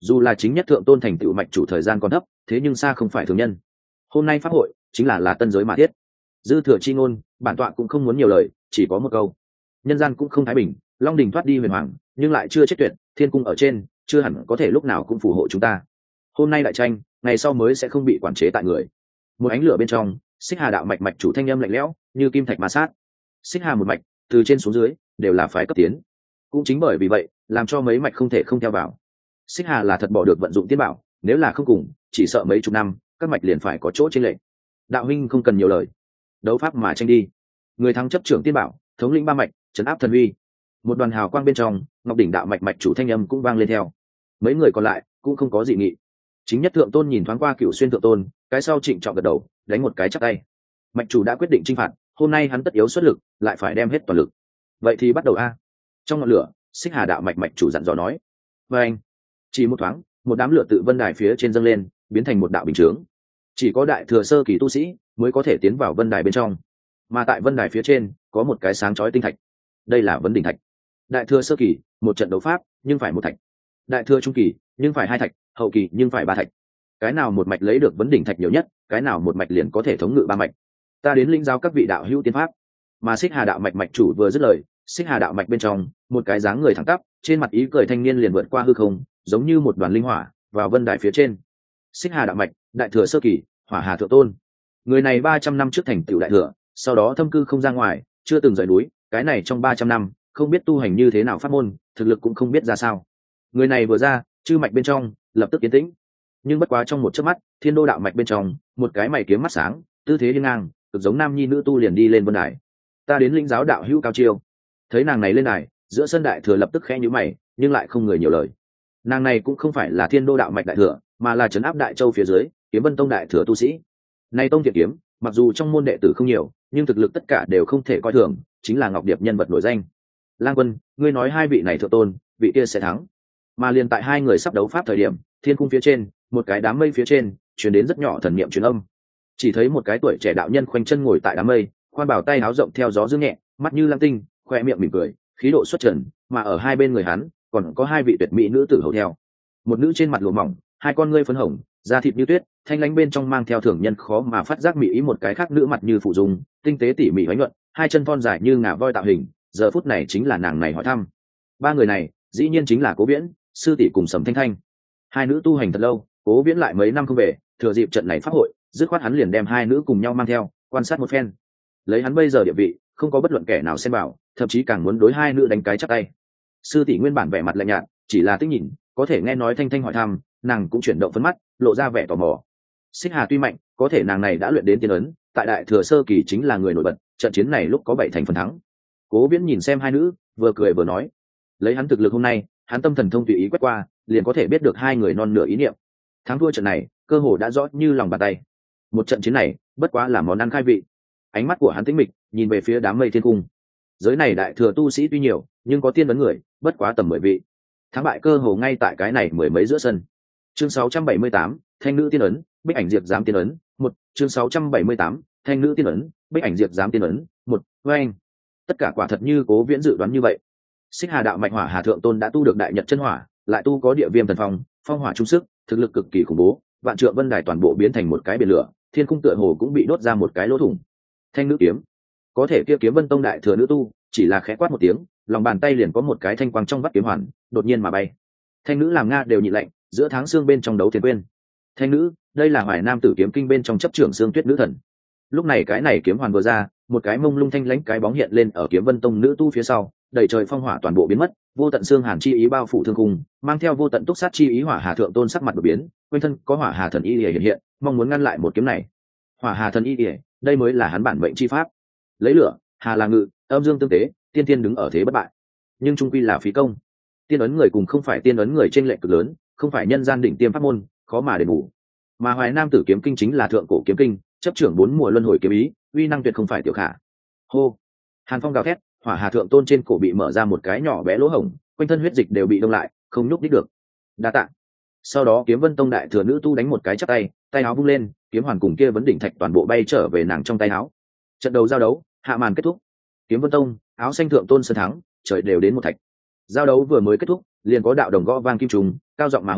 dù là chính nhất thượng tôn thành tựu mạch chủ thời gian còn thấp, thế nhưng xa không phải thường nhân. Hôm nay pháp hội chính là tân giới mà thiết. Dư thừa chi ngôn, bản tọa cũng không muốn nhiều lời, chỉ có một câu: nhân gian cũng không thái bình, long đình thoát đi huyền hoàng, nhưng lại chưa chết tuyệt, thiên cung ở trên chưa hẳn có thể lúc nào cũng phù hộ chúng ta. Hôm nay đại tranh, ngày sau mới sẽ không bị quản chế tại người. Một ánh lửa bên trong, Xích Hà đạo mạch mạch chủ thanh âm lạnh lẽo như kim thạch ma sát. Xích Hà một mạch từ trên xuống dưới đều là phái cấp tiến, cũng chính bởi vì vậy làm cho mấy mạch không thể không theo vào. Xích Hà là thật bỏ được vận dụng tiên bảo, nếu là không cùng, chỉ sợ mấy chục năm các mạch liền phải có chỗ chênh lệch. Đạo huynh không cần nhiều lời, đấu pháp mà tranh đi. Người thắng chấp trưởng tiên bảo, thống lĩnh ba mạch, trấn áp thần uy. Một đoàn hào quang bên trong, Ngọc đỉnh đạo mạch mạch chủ thanh âm cũng vang lên theo. Mấy người còn lại cũng không có dị nghị. Chính nhất thượng tôn nhìn thoáng qua Cửu Xuyên thượng tôn, cái sau trịnh trọng gật đầu, đánh một cái chắp tay. Mạch chủ đã quyết định chinh phạt, hôm nay hắn tất yếu xuất lực, lại phải đem hết toàn lực. Vậy thì bắt đầu a. Trong ngọn lửa, Xích Hà đạo mạch mạch chủ dặn dò nói. Và anh, chỉ một thoáng, một đám lửa tự vân đài phía trên dâng lên, biến thành một đạo bình chướng. Chỉ có đại thừa sơ kỳ tu sĩ mới có thể tiến vào vân đài bên trong, mà tại vân đài phía trên có một cái sáng chói tinh thạch. Đây là vấn đỉnh thạch. Đại thừa sơ kỳ, một trận đấu pháp nhưng phải một thạch. Đại thừa trung kỳ nhưng phải hai thạch, hậu kỳ nhưng phải ba thạch. Cái nào một mạch lấy được vấn đỉnh thạch nhiều nhất, cái nào một mạch liền có thể thống ngự ba mạch. Ta đến linh giao các vị đạo hữu tiên pháp. Mà Xích Hà đạo mạch mạch chủ vừa dứt lời, Xích Hà đạo mạch bên trong, một cái dáng người thẳng tắp, trên mặt ý cười thanh niên liền vượt qua hư không, giống như một đoàn linh hỏa vào vân đài phía trên. Xích Hà đạo mạch, đại thừa sơ kỳ, Hỏa Hà thượng tôn. Người này 300 năm trước thành tựu đại thừa, sau đó thâm cư không ra ngoài, chưa từng rời núi, cái này trong 300 năm, không biết tu hành như thế nào pháp môn, thực lực cũng không biết ra sao. Người này vừa ra, chư mạch bên trong lập tức yên tĩnh. Nhưng bất quá trong một chớp mắt, Thiên Đô đạo mạch bên trong, một cái mày kiếm mắt sáng, tư thế hiên ngang, cực giống nam nhi nữ tu liền đi lên vân đài. Ta đến lĩnh giáo đạo hữu cao chiêu. Thấy nàng này lên đài, giữa sân đại thừa lập tức khẽ nhíu mày, nhưng lại không người nhiều lời. Nàng này cũng không phải là Thiên Đô đạo mạch đại thừa, mà là trấn áp đại châu phía dưới Kiếm Vân tông đại thừa tu sĩ. Này tông thiện kiếm, mặc dù trong môn đệ tử không nhiều, nhưng thực lực tất cả đều không thể coi thường, chính là Ngọc Điệp nhân vật nổi danh. Lang Quân, ngươi nói hai vị này thượng tôn, vị kia sẽ thắng. Mà liền tại hai người sắp đấu pháp thời điểm, thiên cung phía trên, một cái đám mây phía trên, truyền đến rất nhỏ thần niệm truyền âm. Chỉ thấy một cái tuổi trẻ đạo nhân khoanh chân ngồi tại đám mây, khoan bảo tay áo rộng theo gió dương nhẹ, mắt như lam tinh, khoe miệng mỉm cười, khí độ xuất trần, mà ở hai bên người hắn, còn có hai vị tuyệt mỹ nữ tử hầu theo. Một nữ trên mặt lụa mỏng, hai con ngươi phấn hồng, da thịt như tuyết, thanh lãnh bên trong mang theo thường nhân khó mà phát giác mỹ ý, một cái khác nữ mặt như phụ dung, tinh tế tỉ mỉ oánh nhuận, hai chân thon dài như ngà voi tạo hình, giờ phút này chính là nàng này hỏi thăm. Ba người này, dĩ nhiên chính là Cố Viễn, sư tỷ cùng Sầm Thanh Thanh. Hai nữ tu hành thật lâu, Cố Viễn lại mấy năm không về, thừa dịp trận này pháp hội, dứt khoát hắn liền đem hai nữ cùng nhau mang theo, quan sát một phen. Lấy hắn bây giờ địa vị, không có bất luận kẻ nào xen vào, thậm chí càng muốn đối hai nữ đánh cái chắp tay. Sư tỷ nguyên bản vẻ mặt lạnh nhạt, chỉ là tích nhìn, có thể nghe nói Thanh Thanh hỏi thăm, nàng cũng chuyển động phấn mắt, lộ ra vẻ tò mò. Xích Hà tuy mạnh, có thể nàng này đã luyện đến tiên ấn, tại đại thừa sơ kỳ chính là người nổi bật, trận chiến này lúc có 7 thành phần thắng. Cố Viễn nhìn xem hai nữ, vừa cười vừa nói, lấy hắn thực lực hôm nay, hắn tâm thần thông tùy ý quét qua, liền có thể biết được hai người non nửa ý niệm. Thắng thua trận này, cơ hồ đã rõ như lòng bàn tay. Một trận chiến này, bất quá là món ăn khai vị. Ánh mắt của hắn tĩnh mịch, nhìn về phía đám mây thiên cung. Giới này đại thừa tu sĩ tuy nhiều, nhưng có tiên ấn người, bất quá tầm 10 vị. Thắng bại cơ hồ ngay tại cái này mười mấy giữa sân. Chương 678, Thanh nữ tiên ấn, Bích ảnh diệp giám tiên ấn, 1, chương 678, Thanh nữ tiên ấn, Bích ảnh diệp giám tiên ấn, 1, anh. Tất cả quả thật như Cố Viễn dự đoán như vậy. Xích Hà đạo mạch Hỏa Hà thượng tôn đã tu được đại nhật chân hỏa, lại tu có địa viêm thần phong, phong hỏa trung sức, thực lực cực kỳ khủng bố, vạn trượng vân đài toàn bộ biến thành một cái biển lửa, thiên cung tựa hồ cũng bị đốt ra một cái lỗ thủng. Thanh nữ kiếm, có thể kia Kiếm Vân tông đại thừa nữ tu, chỉ là khẽ quát một tiếng, lòng bàn tay liền có một cái thanh quang trong vắt kiếm hoàn, đột nhiên mà bay. Thanh nữ làm nga đều nhịn lạnh, giữa tháng xương bên trong đấu thiên quên. Thanh nữ, đây là Hoài Nam Tử Kiếm Kinh bên trong chấp trưởng xương tuyết nữ thần. Lúc này cái này kiếm hoàn vừa ra, một cái mông lung thanh lãnh cái bóng hiện lên ở Kiếm Vân tông nữ tu phía sau, đầy trời phong hỏa toàn bộ biến mất, vô tận xương hàn chi ý bao phủ thương khung, mang theo vô tận túc sát chi ý. Hỏa Hà thượng tôn sắc mặt đột biến, quanh thân có Hỏa Hà thần y hiện hiện, mong muốn ngăn lại một kiếm này. Hỏa Hà thần y, đây mới là hắn bản mệnh chi pháp. Lấy lửa, hà là ngự, âm dương tương tế, tiên tiên đứng ở thế bất bại. Nhưng trung quy là phí công. Tiên ấn người cùng không phải tiên ấn người trên lệnh cực lớn, không phải nhân gian đỉnh tiêm pháp môn, khó mà đền bù. Mà Hoài Nam Tử Kiếm Kinh chính là thượng cổ kiếm kinh, chấp trưởng 4 mùa luân hồi kiếm ý, uy năng tuyệt không phải tiểu khả. Hô, hàn phong gào thét, Hỏa Hà thượng tôn trên cổ bị mở ra một cái nhỏ bé lỗ hổng, quanh thân huyết dịch đều bị đông lại, không nhúc nhích được. Đa tạ. Sau đó Kiếm Vân tông đại thừa nữ tu đánh một cái chắp tay, tay áo vung lên, kiếm hoàn cùng kia vấn đỉnh thạch toàn bộ bay trở về nàng trong tay áo. Trận đầu giao đấu, hạ màn kết thúc. Kiếm Vân tông, áo xanh thượng tôn sơn thắng, trời đều đến một thạch. Giao đấu vừa mới kết thúc, liền có đạo đồng gõ vang kim trùng, cao giọng mà hô,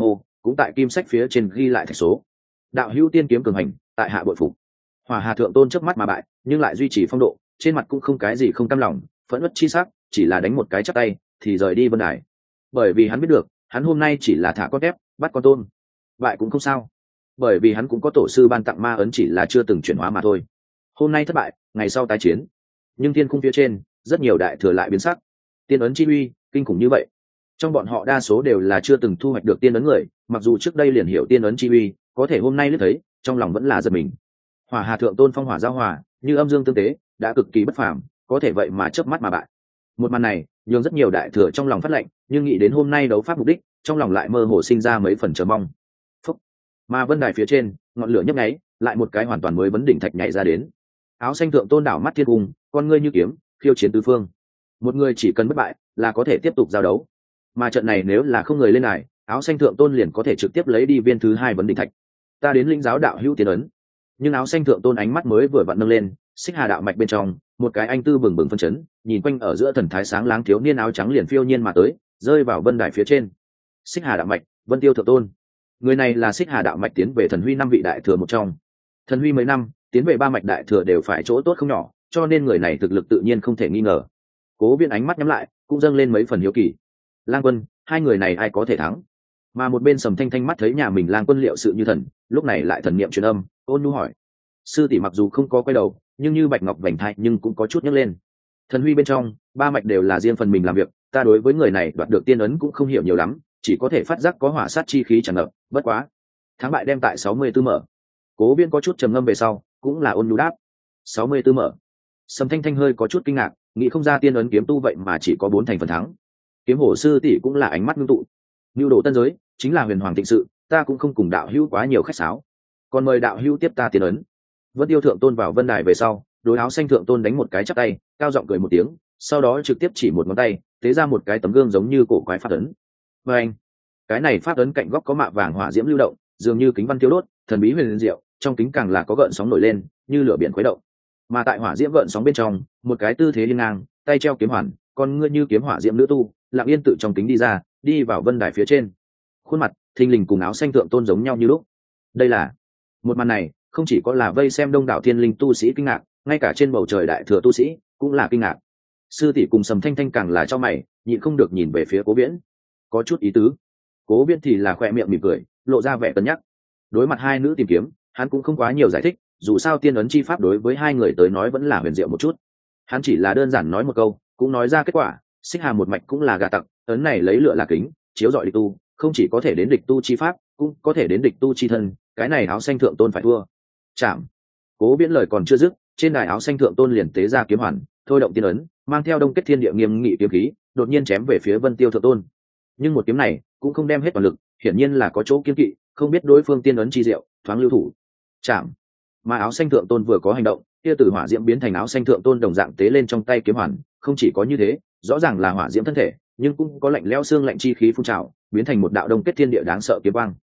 cũng tại kim sách phía trên ghi lại thạch số. Đạo hữu tiên kiếm cường hành, tại hạ bội phục. Hỏa Hà thượng tôn chớp mắt mà bại, nhưng lại duy trì phong độ, trên mặt cũng không cái gì không cam lòng, phẫn uất chi sắc, chỉ là đánh một cái chắp tay thì rời đi vân đài. Bởi vì hắn biết được, hắn hôm nay chỉ là thả con tép, bắt con tôm. Bại cũng không sao, bởi vì hắn cũng có tổ sư ban tặng ma ấn, chỉ là chưa từng chuyển hóa mà thôi. Hôm nay thất bại, ngày sau tái chiến. Nhưng thiên khung phía trên, rất nhiều đại thừa lại biến sắc. Tiên ấn chi uy kinh khủng như vậy, trong bọn họ đa số đều là chưa từng thu hoạch được tiên ấn người, mặc dù trước đây liền hiểu tiên ấn chi uy, có thể hôm nay liếc thấy, trong lòng vẫn là giật mình. Hỏa Hà thượng tôn phong hỏa giao hòa, như âm dương tương tế, đã cực kỳ bất phàm, có thể vậy mà chớp mắt mà bại. Một màn này nhường rất nhiều đại thừa trong lòng phát lệnh, nhưng nghĩ đến hôm nay đấu pháp mục đích, trong lòng lại mơ hồ sinh ra mấy phần chờ mong. Phúc. Mà vân đài phía trên, ngọn lửa nhấp nháy, lại một cái hoàn toàn mới vấn đỉnh thạch nhảy ra đến. Áo xanh thượng tôn đảo mắt thiên cung, con ngươi như kiếm, khiêu chiến tứ phương. Một người chỉ cần bất bại là có thể tiếp tục giao đấu, mà trận này nếu là không người lên đài, áo xanh thượng tôn liền có thể trực tiếp lấy đi viên thứ 2 vấn đỉnh thạch. Ta đến lĩnh giáo đạo hữu tiên ấn. Nhưng áo xanh thượng tôn ánh mắt mới vừa vặn nâng lên, xích hà đạo mạch bên trong một cái anh tư bừng bừng phân chấn, nhìn quanh ở giữa thần thái sáng láng thiếu niên áo trắng liền phiêu nhiên mà tới, rơi vào vân đài phía trên. Xích hà đạo mạch, Vân Tiêu thượng tôn. Người này là xích hà đạo mạch tiến về thần huy 5 vị đại thừa một trong. Thần huy mấy năm tiến về 3 mạch đại thừa đều phải chỗ tốt không nhỏ, cho nên người này thực lực tự nhiên không thể nghi ngờ. Cố Viễn ánh mắt nhắm lại, cũng dâng lên mấy phần hiếu kỳ. Lang Quân, hai người này ai có thể thắng? Mà một bên Sầm Thanh Thanh mắt thấy nhà mình Lang Quân liệu sự như thần, lúc này lại thần niệm truyền âm, ôn nhu hỏi. Sư tỷ mặc dù không có quay đầu, nhưng như bạch ngọc vành thai nhưng cũng có chút nhấc lên. Thần huy bên trong 3 mạch đều là riêng phần mình làm việc, ta đối với người này đoạt được tiên ấn cũng không hiểu nhiều lắm, chỉ có thể phát giác có hỏa sát chi khí tràn ngập, bất quá thắng bại đem tại 64 mở. Cố Viễn có chút trầm ngâm về sau, cũng là ôn nhu đáp. 64 mở. Sầm Thanh Thanh hơi có chút kinh ngạc, nghĩ không ra tiên ấn kiếm tu vậy mà chỉ có 4 thành phần thắng. Kiếm hổ sư tỷ cũng là ánh mắt ngưng tụ. Nưu đồ tân giới chính là huyền hoàng tịnh sự, ta cũng không cùng đạo hữu quá nhiều khách sáo, còn mời đạo hữu tiếp ta tiên ấn. Vân Tiêu thượng tôn vào vân đài về sau, đối áo xanh thượng tôn đánh một cái chắp tay, cao giọng cười một tiếng, sau đó trực tiếp chỉ một ngón tay, tế ra một cái tấm gương giống như cổ quái pháp ấn. Và anh, cái này pháp ấn cạnh góc có mạ vàng hỏa diễm lưu động, dường như kính văn tiêu đốt, thần bí huyền diệu, trong kính càng là có gợn sóng nổi lên, như lửa biển khuấy động. Mà tại hỏa diễm gợn sóng bên trong, một cái tư thế hiên ngang, tay treo kiếm hoàn, con ngươi như kiếm hỏa diễm nữ tu, lặng yên tự trong kính đi ra, đi vào vân đài phía trên. Khuôn mặt thình lình cùng áo xanh thượng tôn giống nhau như lúc. Đây là một màn này, không chỉ có là vây xem đông đảo thiên linh tu sĩ kinh ngạc, ngay cả trên bầu trời đại thừa tu sĩ cũng là kinh ngạc. Sư tỷ cùng Sầm Thanh Thanh càng là cho mày, nhịn không được nhìn về phía Cố Viễn, có chút ý tứ. Cố Viễn thì là khoe miệng mỉm cười, lộ ra vẻ cân nhắc. Đối mặt hai nữ tìm kiếm, hắn cũng không quá nhiều giải thích, dù sao tiên ấn chi pháp đối với hai người tới nói vẫn là huyền diệu một chút. Hắn chỉ là đơn giản nói một câu, cũng nói ra kết quả. Xích Hà một mạch cũng là gà tặc, ấn này lấy lửa là kính, chiếu rọi địch tu, không chỉ có thể đến địch tu chi pháp, cũng có thể đến địch tu chi thân. Cái này áo xanh thượng tôn phải thua. Chạm. Cố Viễn lời còn chưa dứt, trên đài áo xanh thượng tôn liền tế ra kiếm hoàn, thôi động tiên ấn, mang theo đông kết thiên địa nghiêm nghị kiếm khí, đột nhiên chém về phía Vân Tiêu thượng tôn. Nhưng một kiếm này cũng không đem hết toàn lực, hiển nhiên là có chỗ kiên kỵ, không biết đối phương tiên ấn chi diệu, thoáng lưu thủ. Chạm. Mà áo xanh thượng tôn vừa có hành động, kia từ hỏa diễm biến thành áo xanh thượng tôn đồng dạng tế lên trong tay kiếm hoàn, không chỉ có như thế, rõ ràng là hỏa diễm thân thể, nhưng cũng có lạnh lẽo xương lạnh chi khí phun trào, biến thành một đạo đông kết thiên địa đáng sợ kiếm quang.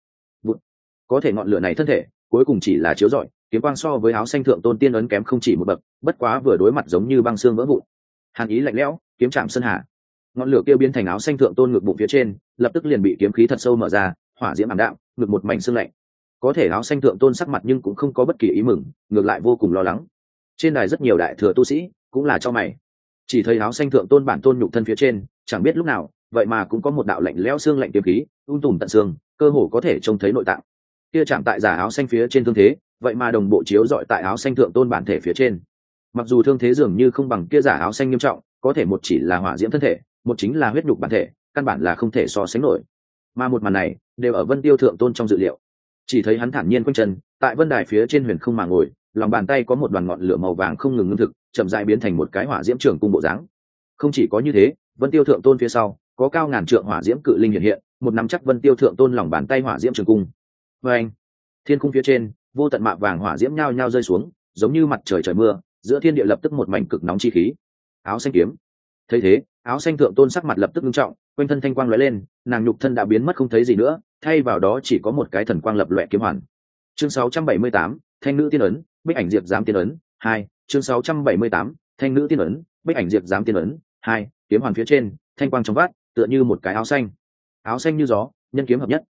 Có thể ngọn lửa này thân thể, cuối cùng chỉ là chiếu rọi, kiếm quang so với áo xanh thượng tôn tiên ấn kém không chỉ một bậc, bất quá vừa đối mặt giống như băng xương vỡ vụn. Hàn ý lạnh lẽo, kiếm chạm sơn hà. Ngọn lửa kia biến thành áo xanh thượng tôn ngực bụng phía trên, lập tức liền bị kiếm khí thật sâu mở ra, hỏa diễm ảm đạm, ngực một mảnh xương lạnh. Có thể áo xanh thượng tôn sắc mặt nhưng cũng không có bất kỳ ý mừng, ngược lại vô cùng lo lắng. Trên đài rất nhiều đại thừa tu sĩ cũng là cho mày, chỉ thấy áo xanh thượng tôn bản tôn nhục thân phía trên, chẳng biết lúc nào, vậy mà cũng có một đạo lạnh lẽo xương lạnh kiếm khí, tùm tận xương, cơ hồ có thể trông thấy nội tạng. Kia chạm tại giả áo xanh phía trên thương thế, vậy mà đồng bộ chiếu dọi tại áo xanh thượng tôn bản thể phía trên. Mặc dù thương thế dường như không bằng kia giả áo xanh nghiêm trọng, có thể một chỉ là hỏa diễm thân thể, một chính là huyết nhục bản thể, căn bản là không thể so sánh nổi. Mà một màn này đều ở Vân Tiêu thượng tôn trong dự liệu. Chỉ thấy hắn thản nhiên quanh chân, tại vân đài phía trên huyền không mà ngồi, lòng bàn tay có một đoàn ngọn lửa màu vàng không ngừng ngưng thực, chậm rãi biến thành một cái hỏa diễm trường cung bộ dáng. Không chỉ có như thế, Vân Tiêu thượng tôn phía sau có cao ngàn trượng hỏa diễm cự linh hiện hiện, một nắm chắc Vân Tiêu thượng tôn lòng bàn tay hỏa diễm trường cung. Và anh, thiên cung phía trên, vô tận mạ vàng hỏa diễm nhao nhao rơi xuống, giống như mặt trời trời mưa, giữa thiên địa lập tức một mảnh cực nóng chi khí. Áo xanh kiếm. Thấy thế, áo xanh thượng tôn sắc mặt lập tức nghiêm trọng, quanh thân thanh quang lóe lên, nàng nhục thân đã biến mất không thấy gì nữa, thay vào đó chỉ có một cái thần quang lập loè kiếm hoàn. Chương 678, Thanh nữ tiên ấn, Bích ảnh diệp giám tiên ấn 2. Chương 678, Thanh nữ tiên ấn, Bích ảnh diệp giám tiên ấn 2. Kiếm hoàn phía trên, thanh quang trong vát, tựa như một cái áo xanh. Áo xanh như gió, nhân kiếm hợp nhất.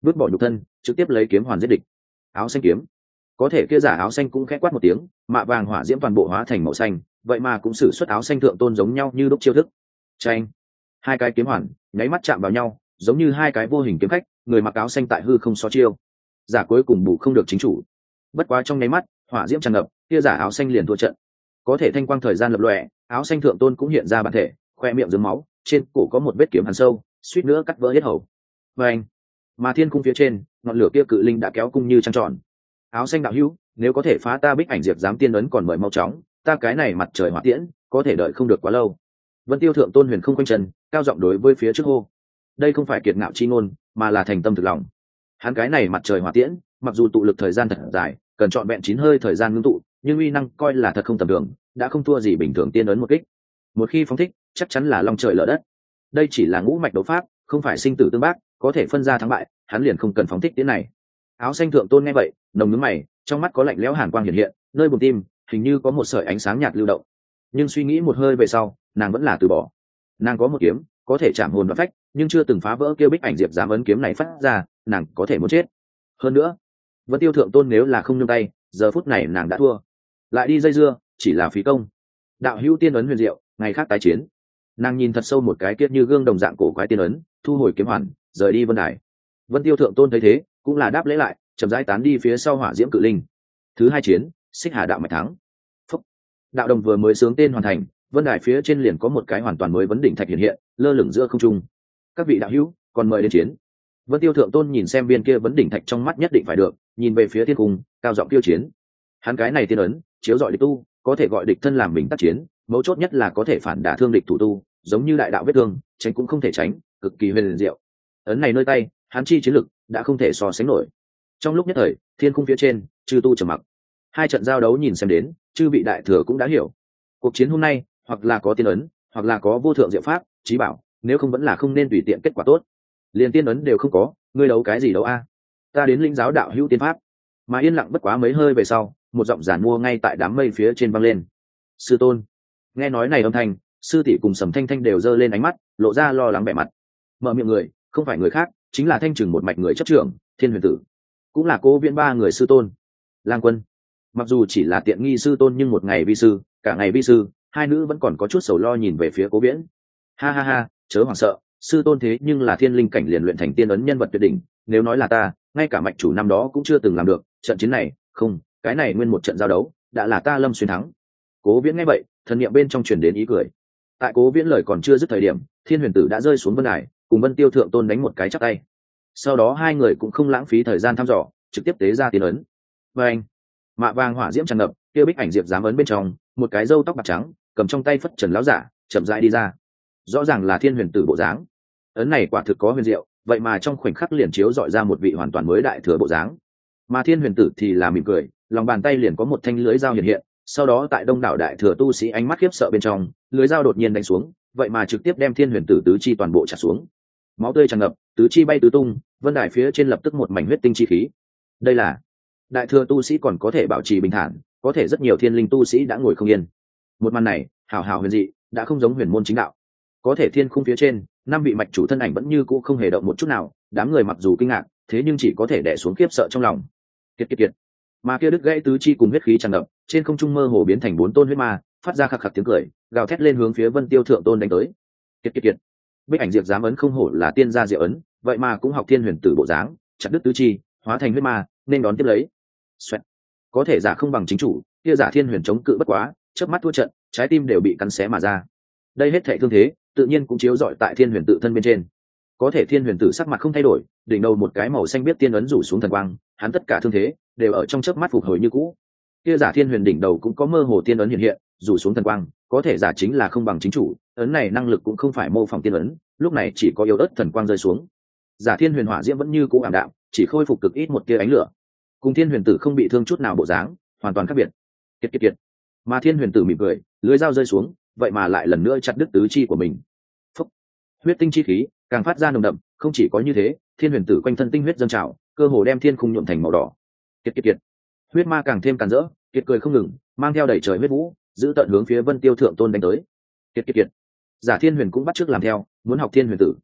vứt bỏ nhục thân trực tiếp lấy kiếm hoàn giết địch. Áo xanh kiếm, có thể kia giả áo xanh cũng khẽ quát một tiếng, mạ vàng hỏa diễm toàn bộ hóa thành màu xanh, vậy mà cũng sử xuất áo xanh thượng tôn giống nhau như đúc chiêu thức. Chanh, hai cái kiếm hoàn nháy mắt chạm vào nhau, giống như hai cái vô hình kiếm khách, người mặc áo xanh tại hư không so chiêu. Giả cuối cùng bù không được chính chủ, bất quá trong nháy mắt hỏa diễm tràn ngập, kia giả áo xanh liền thua trận. Có thể thanh quang thời gian lập lòe, áo xanh thượng tôn cũng hiện ra bản thể, khoe miệng rớm máu, trên cổ có một vết kiếm hằn sâu, suýt nữa cắt vỡ hết hầu. Và anh, mà thiên cung phía trên ngọn lửa kia cự linh đã kéo cung như trăng tròn. Áo xanh đạo hữu, nếu có thể phá ta bích ảnh diệp dám tiên ấn còn mời mau chóng, ta cái này mặt trời hỏa tiễn có thể đợi không được quá lâu. Vân Tiêu thượng tôn huyền không quanh chân, cao giọng đối với phía trước hô. Đây không phải kiệt ngạo chi ngôn, mà là thành tâm thực lòng. Hắn cái này mặt trời hỏa tiễn, mặc dù tụ lực thời gian thật dài, cần chọn vẹn 9 hơi thời gian ngưng tụ, nhưng uy năng coi là thật không tầm thường, đã không thua gì bình thường tiên ấn một kích. Một khi phóng thích, chắc chắn là long trời lở đất. Đây chỉ là ngũ mạch đấu pháp, không phải sinh tử tương bác, có thể phân ra thắng bại, hắn liền không cần phóng thích tiễn này. Áo xanh thượng tôn nghe vậy, nồng nhướng mày, trong mắt có lạnh lẽo hàn quang hiện hiện, nơi bụng tim hình như có một sợi ánh sáng nhạt lưu động. Nhưng suy nghĩ một hơi về sau, nàng vẫn là từ bỏ. Nàng có một kiếm, có thể chạm hồn và phách, nhưng chưa từng phá vỡ kia bích ảnh diệp dám ấn kiếm này phát ra, nàng có thể muốn chết. Hơn nữa, Vân Tiêu thượng tôn nếu là không nhung tay, giờ phút này nàng đã thua. Lại đi dây dưa, chỉ là phí công. Đạo hữu tiên ấn huyền diệu, ngày khác tái chiến. Nàng nhìn thật sâu một cái kiết như gương đồng dạng cổ quái tiên ấn, thu hồi kiếm hoàn, rời đi vân đài. Vân Tiêu thượng tôn thấy thế, cũng là đáp lễ lại, chậm rãi tán đi phía sau hỏa diễm cự linh. Thứ hai chiến, Xích Hà đạo mạch thắng. Phúc. Đạo đồng vừa mới sướng tên hoàn thành, vân đài phía trên liền có một cái hoàn toàn mới vấn đỉnh thạch hiện hiện, lơ lửng giữa không trung. Các vị đạo hữu, còn mời đến chiến. Vân Tiêu thượng tôn nhìn xem viên kia vấn đỉnh thạch trong mắt nhất định phải được, nhìn về phía thiên cung, cao giọng tiêu chiến. Hắn cái này tiên ấn, chiếu dọi địch tu, có thể gọi địch thân làm mình tác chiến, mấu chốt nhất là có thể phản đả thương địch thủ tu, giống như đại đạo vết thương, tránh cũng không thể tránh, cực kỳ huyền diệu. Ấn này nơi tay, hắn chi chiến lực đã không thể so sánh nổi. Trong lúc nhất thời, thiên cung phía trên, chư tu trầm mặc. Hai trận giao đấu nhìn xem đến, chư vị đại thừa cũng đã hiểu. Cuộc chiến hôm nay, hoặc là có tiên ấn, hoặc là có vô thượng diệu pháp, chí bảo, nếu không vẫn là không nên tùy tiện kết quả tốt. Liền tiên ấn đều không có, ngươi đấu cái gì đấu a? Ta đến lĩnh giáo đạo hữu tiên pháp. Mà yên lặng bất quá mấy hơi về sau, một giọng giản mua ngay tại đám mây phía trên vang lên. Sư tôn. Nghe nói này âm thanh, sư tỷ cùng Sầm Thanh Thanh đều giơ lên ánh mắt, lộ ra lo lắng vẻ mặt. Mở miệng người, không phải người khác, chính là Thanh Trừng một mạch người chấp trưởng, Thiên Huyền Tử, cũng là Cố Viễn ba người sư tôn. Lang Quân, mặc dù chỉ là tiện nghi sư tôn nhưng một ngày vi sư, cả ngày vi sư, hai nữ vẫn còn có chút sầu lo nhìn về phía Cố Viễn. Ha ha ha, chớ hoảng sợ, sư tôn thế nhưng là thiên linh cảnh liền luyện thành tiên ấn nhân vật tuyệt đỉnh, nếu nói là ta, ngay cả mạch chủ năm đó cũng chưa từng làm được, trận chiến này, không, cái này nguyên một trận giao đấu, đã là ta Lâm Xuyên thắng. Cố Viễn nghe vậy, thần niệm bên trong truyền đến ý cười. Tại Cố Viễn lời còn chưa dứt thời điểm, Thiên Huyền Tử đã rơi xuống vân đài, cùng Vân Tiêu thượng tôn đánh một cái chắp tay. Sau đó hai người cũng không lãng phí thời gian thăm dò, trực tiếp tế ra tiên ấn. Và anh, mạ vàng hỏa diễm tràn ngập, kia bích ảnh diệp dám ấn bên trong, một cái râu tóc bạc trắng, cầm trong tay phất trần lão giả, chậm rãi đi ra. Rõ ràng là Thiên Huyền Tử bộ dáng. Ấn này quả thực có huyền diệu, vậy mà trong khoảnh khắc liền chiếu dọi ra một vị hoàn toàn mới đại thừa bộ dáng. Mà Thiên Huyền Tử thì là mỉm cười, lòng bàn tay liền có một thanh lưới dao hiện hiện, sau đó tại đông đảo đại thừa tu sĩ ánh mắt khiếp sợ bên trong, lưới dao đột nhiên đánh xuống, vậy mà trực tiếp đem Thiên Huyền Tử tứ chi toàn bộ trả xuống. Máu tươi tràn ngập, tứ chi bay tứ tung, vân đài phía trên lập tức một mảnh huyết tinh chi khí. Đây là đại thừa tu sĩ còn có thể bảo trì bình thản, có thể rất nhiều thiên linh tu sĩ đã ngồi không yên. Một màn này, hào hào huyền dị, đã không giống huyền môn chính đạo. Có thể thiên khung phía trên, năm vị mạch chủ thân ảnh vẫn như cũ không hề động một chút nào, đám người mặc dù kinh ngạc, thế nhưng chỉ có thể đè xuống khiếp sợ trong lòng. Kiệt kiệt kiệt. Mà kia đứt gãy tứ chi cùng huyết khí tràn ngập, trên không trung mơ hồ biến thành 4 tôn huyết ma, phát ra khạc khạc tiếng cười, gào thét lên hướng phía Vân Tiêu thượng tôn đánh tới. Kiệt kiệt kiệt. Bích ảnh diệp dám ấn không hổ là tiên gia diệu ấn, vậy mà cũng học Thiên Huyền Tử bộ dáng, chặt đứt tứ chi, hóa thành huyết ma, nên đón tiếp lấy. Xoẹt. Có thể giả không bằng chính chủ, kia giả Thiên Huyền chống cự bất quá, chớp mắt thua trận, trái tim đều bị cắn xé mà ra. Đây hết thảy thương thế, tự nhiên cũng chiếu rọi tại Thiên Huyền Tử thân bên trên. Có thể Thiên Huyền Tử sắc mặt không thay đổi, đỉnh đầu một cái màu xanh biết tiên ấn rủ xuống thần quang, hắn tất cả thương thế đều ở trong chớp mắt phục hồi như cũ. Kia giả Thiên Huyền đỉnh đầu cũng có mơ hồ tiên ấn hiện hiện, rủ xuống thần quang, có thể giả chính là không bằng chính chủ, ấn này năng lực cũng không phải mô phỏng tiên ấn, lúc này chỉ có yếu ớt thần quang rơi xuống. Giả Thiên Huyền hỏa diễm vẫn như cũ ảm đạm, chỉ khôi phục cực ít một tia ánh lửa. Cùng Thiên Huyền Tử không bị thương chút nào bộ dáng, hoàn toàn khác biệt. Kiệt kiệt kiệt. Mà Thiên Huyền Tử mỉm cười, lưỡi dao rơi xuống, vậy mà lại lần nữa chặt đứt tứ chi của mình. Phúc. Huyết tinh chi khí càng phát ra nồng đậm, không chỉ có như thế, Thiên Huyền Tử quanh thân tinh huyết dâng trào, cơ hồ đem thiên khung nhuộm thành màu đỏ. Kiệt kiệt kiệt. Huyết ma càng thêm càn rỡ, kiệt cười không ngừng, mang theo đầy trời huyết vũ, giữ tận hướng phía Vân Tiêu thượng tôn đánh tới. Kiệt kiệt kiệt. Giả Thiên Huyền cũng bắt chước làm theo, muốn học Thiên Huyền Tử.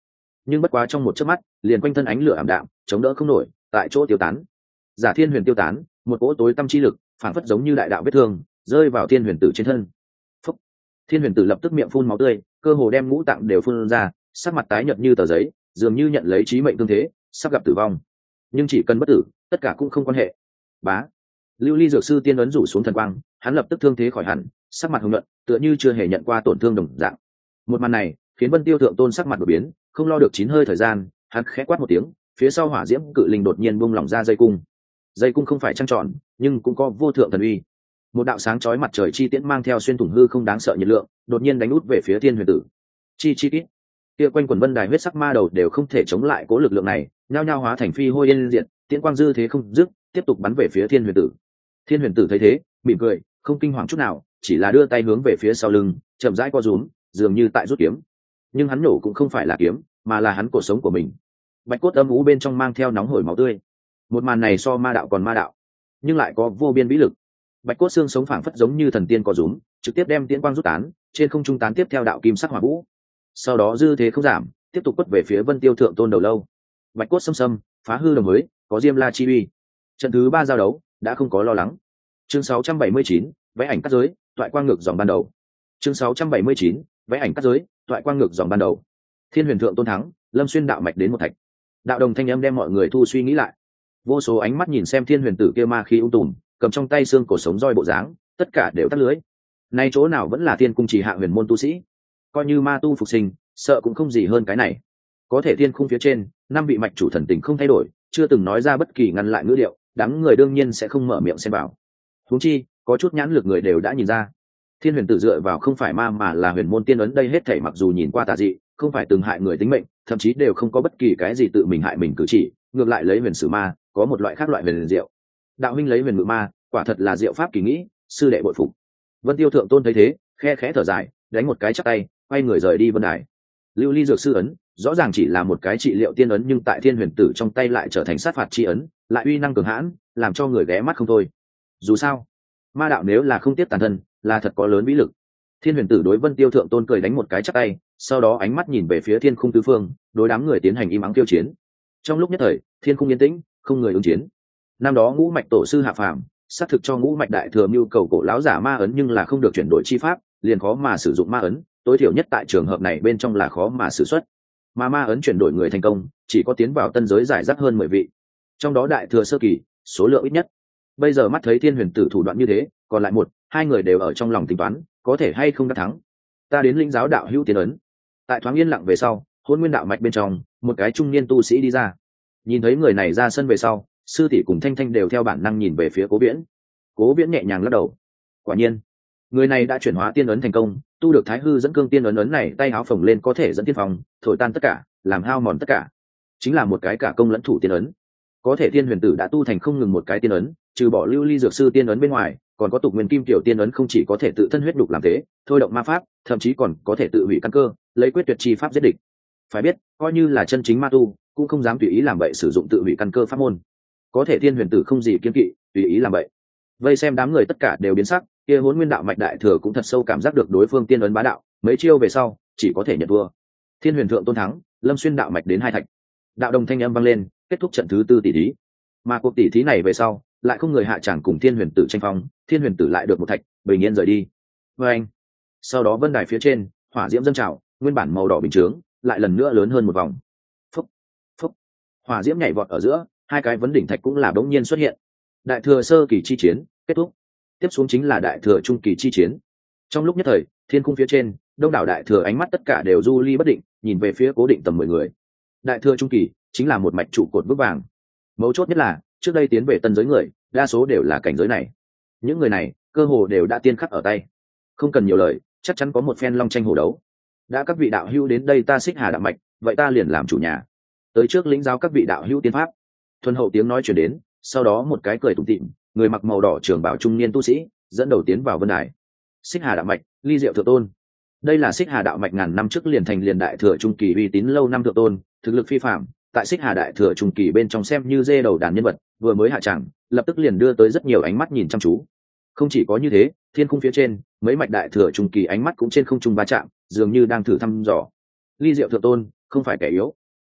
nhưng bất quá trong một chớp mắt liền quanh thân ánh lửa ảm đạm chống đỡ không nổi, tại chỗ tiêu tán. Giả Thiên Huyền tiêu tán, một cỗ tối tâm chi lực phản phất giống như đại đạo vết thương rơi vào Thiên Huyền tử trên thân. Phúc. Thiên Huyền tử lập tức miệng phun máu tươi, cơ hồ đem ngũ tạng đều phun ra, sắc mặt tái nhợt như tờ giấy, dường như nhận lấy chí mệnh tương thế, sắp gặp tử vong. Nhưng chỉ cần bất tử, tất cả cũng không quan hệ. Bá. Lưu Ly dược sư tiên ấn rủ xuống thần quang, hắn lập tức thương thế khỏi hẳn, sắc mặt hồng nhuận, tựa như chưa hề nhận qua tổn thương đồng dạng. Một màn này khiến Vân Tiêu thượng tôn sắc mặt đổi biến, không lo được 9 hơi thời gian, hắn khẽ quát một tiếng, phía sau hỏa diễm cự linh đột nhiên buông lỏng ra dây cung. Dây cung không phải trăng tròn, nhưng cũng có vô thượng thần uy. Một đạo sáng chói mặt trời chi tiễn mang theo xuyên thủng hư không đáng sợ nhiệt lượng, đột nhiên đánh út về phía Thiên Huyền tử. Chi chi kít. Kia quanh quần vân đài huyết sắc ma đầu đều không thể chống lại cố lực lượng này, nhao nhao hóa thành phi hôi yên diệt, tiễn quang dư thế không dứt, tiếp tục bắn về phía Thiên Huyền tử. Thiên Huyền tử thấy thế, mỉm cười, không kinh hoàng chút nào, chỉ là đưa tay hướng về phía sau lưng, chậm rãi co rúm, dường như tại rút kiếm. Nhưng hắn nổ cũng không phải là kiếm, mà là hắn cuộc sống của mình. Bạch cốt âm u bên trong mang theo nóng hổi máu tươi. Một màn này so ma đạo còn ma đạo, nhưng lại có vô biên vĩ lực. Bạch cốt xương sống phảng phất giống như thần tiên co rúm, trực tiếp đem tiễn quang rút tán, trên không trung tán tiếp theo đạo kim sắc hỏa vũ. Sau đó dư thế không giảm, tiếp tục quất về phía Vân Tiêu thượng tôn đầu lâu. Bạch cốt xâm xâm, phá hư đồng mới, có Diêm La chi uy. Trận thứ 3 giao đấu đã không có lo lắng. Chương 679, vẽ ảnh cắt giới, toại quang ngược dòng ban đầu. Chương 679, vẽ ảnh cắt giới, toại quang ngược dòng ban đầu. Thiên Huyền thượng tôn thắng, Lâm xuyên đạo mạch đến một thạch. Đạo đồng thanh âm đem mọi người thu suy nghĩ lại. Vô số ánh mắt nhìn xem Thiên Huyền tử kia ma khí ung tùm, cầm trong tay xương cổ sống roi bộ dáng, tất cả đều tắt lưới. Nay chỗ nào vẫn là Thiên cung chỉ hạ huyền môn tu sĩ, coi như ma tu phục sinh, sợ cũng không gì hơn cái này. Có thể thiên khung phía trên, 5 vị mạch chủ thần tình không thay đổi, chưa từng nói ra bất kỳ ngăn lại ngữ điệu, đám người đương nhiên sẽ không mở miệng xen vào. Huống chi, có chút nhãn lực người đều đã nhìn ra. Thiên Huyền tử dựa vào không phải ma mà là huyền môn tiên ấn, đây hết thảy mặc dù nhìn qua tà dị, không phải từng hại người tính mệnh, thậm chí đều không có bất kỳ cái gì tự mình hại mình cử chỉ, ngược lại lấy huyền sử ma, có một loại khác loại huyền diệu. Đạo huynh lấy huyền ngự ma, quả thật là diệu pháp kỳ nghĩ, sư đệ bội phục. Vân Tiêu thượng tôn thấy thế, khe khẽ thở dài, đánh một cái chắp tay, quay người rời đi vân đài. Lưu Ly dược sư ấn, rõ ràng chỉ là một cái trị liệu tiên ấn, nhưng tại Thiên Huyền tử trong tay lại trở thành sát phạt chi ấn, lại uy năng cường hãn, làm cho người ghé mắt không thôi. Dù sao, ma đạo nếu là không tiếp tàn thân, là thật có lớn vĩ lực. Thiên Huyền tử đối Vân Tiêu thượng tôn cười đánh một cái chắp tay, sau đó ánh mắt nhìn về phía thiên khung tứ phương, đối đám người tiến hành im ắng tiêu chiến. Trong lúc nhất thời, thiên khung yên tĩnh, không người ứng chiến. Năm đó ngũ mạch tổ sư hạ phàm, xác thực cho ngũ mạch đại thừa nhu cầu cổ lão giả ma ấn, nhưng là không được chuyển đổi chi pháp, liền khó mà sử dụng ma ấn, tối thiểu nhất tại trường hợp này bên trong là khó mà sử xuất. Mà ma ấn chuyển đổi người thành công, chỉ có tiến vào tân giới giải rác hơn 10 vị, trong đó đại thừa sơ kỳ, số lượng ít nhất. Bây giờ mắt thấy Thiên Huyền tử thủ đoạn như thế, còn lại 1-2 người đều ở trong lòng tính toán, có thể hay không đắc thắng. Ta đến lĩnh giáo đạo hữu tiên ấn. Tại thoáng yên lặng về sau, Hôn Nguyên đạo mạch bên trong, một cái trung niên tu sĩ đi ra. Nhìn thấy người này ra sân về sau, sư tỷ cùng Thanh Thanh đều theo bản năng nhìn về phía Cố Viễn. Cố Viễn nhẹ nhàng lắc đầu. Quả nhiên, người này đã chuyển hóa tiên ấn thành công, tu được Thái Hư dẫn cương tiên ấn này, tay áo phồng lên có thể dẫn tiên phong, thổi tan tất cả, làm hao mòn tất cả. Chính là một cái cả công lẫn thủ tiên ấn. Có thể Thiên Huyền tử đã tu thành không ngừng một cái tiên ấn, trừ bỏ Lưu Ly dược sư tiên ấn bên ngoài, còn có Tục Nguyên Kim tiểu tiên ấn, không chỉ có thể tự thân huyết đục làm thế, thôi động ma pháp, thậm chí còn có thể tự hủy căn cơ, lấy quyết tuyệt chi pháp giết địch. Phải biết, coi như là chân chính ma tu, cũng không dám tùy ý làm bậy sử dụng tự hủy căn cơ pháp môn. Có thể Thiên Huyền tử không gì kiêng kỵ, tùy ý làm bậy. Vây xem đám người tất cả đều biến sắc, kia Hỗn Nguyên đạo mạch đại thừa cũng thật sâu cảm giác được đối phương tiên ấn bá đạo, mấy chiêu về sau, chỉ có thể nhận thua. Thiên Huyền thượng tôn thắng, Lâm xuyên đạo mạch đến 2 thạch. Đạo đồng thanh âm vang lên, kết thúc trận thứ 4 tỷ thí. Mà cuộc tỷ thí này về sau, lại không người hạ tràng cùng Thiên Huyền tử tranh phong, Thiên Huyền tử lại được 1 thạch, bình yên rời đi. Anh. Sau đó vân đài phía trên, hỏa diễm dâng trào, nguyên bản màu đỏ bình chướng, lại lần nữa lớn hơn một vòng. Phúc, phúc. Hỏa diễm nhảy vọt ở giữa, 2 cái vấn đỉnh thạch cũng là bỗng nhiên xuất hiện. Đại thừa sơ kỳ chi chiến kết thúc, tiếp xuống chính là đại thừa trung kỳ chi chiến. Trong lúc nhất thời, thiên cung phía trên, đông đảo đại thừa ánh mắt tất cả đều du ly bất định, nhìn về phía Cố Định tầm 10 người. Đại thừa trung kỳ chính là một mạch trụ cột vững vàng. Mấu chốt nhất là, trước đây tiến về tân giới người, đa số đều là cảnh giới này. Những người này, cơ hồ đều đã tiên khắc ở tay. Không cần nhiều lời, chắc chắn có một phen long tranh hổ đấu. Đã các vị đạo hữu đến đây, ta Xích Hà đạo mạch, vậy ta liền làm chủ nhà. Tới trước lĩnh giáo các vị đạo hữu tiên pháp. Thuần hậu tiếng nói chuyển đến, sau đó một cái cười tủm tỉm, người mặc màu đỏ trường bào trung niên tu sĩ dẫn đầu tiến vào vân đài. Xích Hà đạo mạch, Ly Diệu thượng tôn. Đây là Xích Hà đạo mạch ngàn năm trước liền thành liền đại thừa trung kỳ uy tín lâu năm thượng tôn, thực lực phi phàm, tại Xích Hà đại thừa trung kỳ bên trong xem như dê đầu đàn nhân vật, vừa mới hạ tràng, lập tức liền đưa tới rất nhiều ánh mắt nhìn chăm chú. Không chỉ có như thế, thiên khung phía trên, mấy mạch đại thừa trung kỳ ánh mắt cũng trên không trung va chạm, dường như đang thử thăm dò. Ly Diệu thượng tôn không phải kẻ yếu.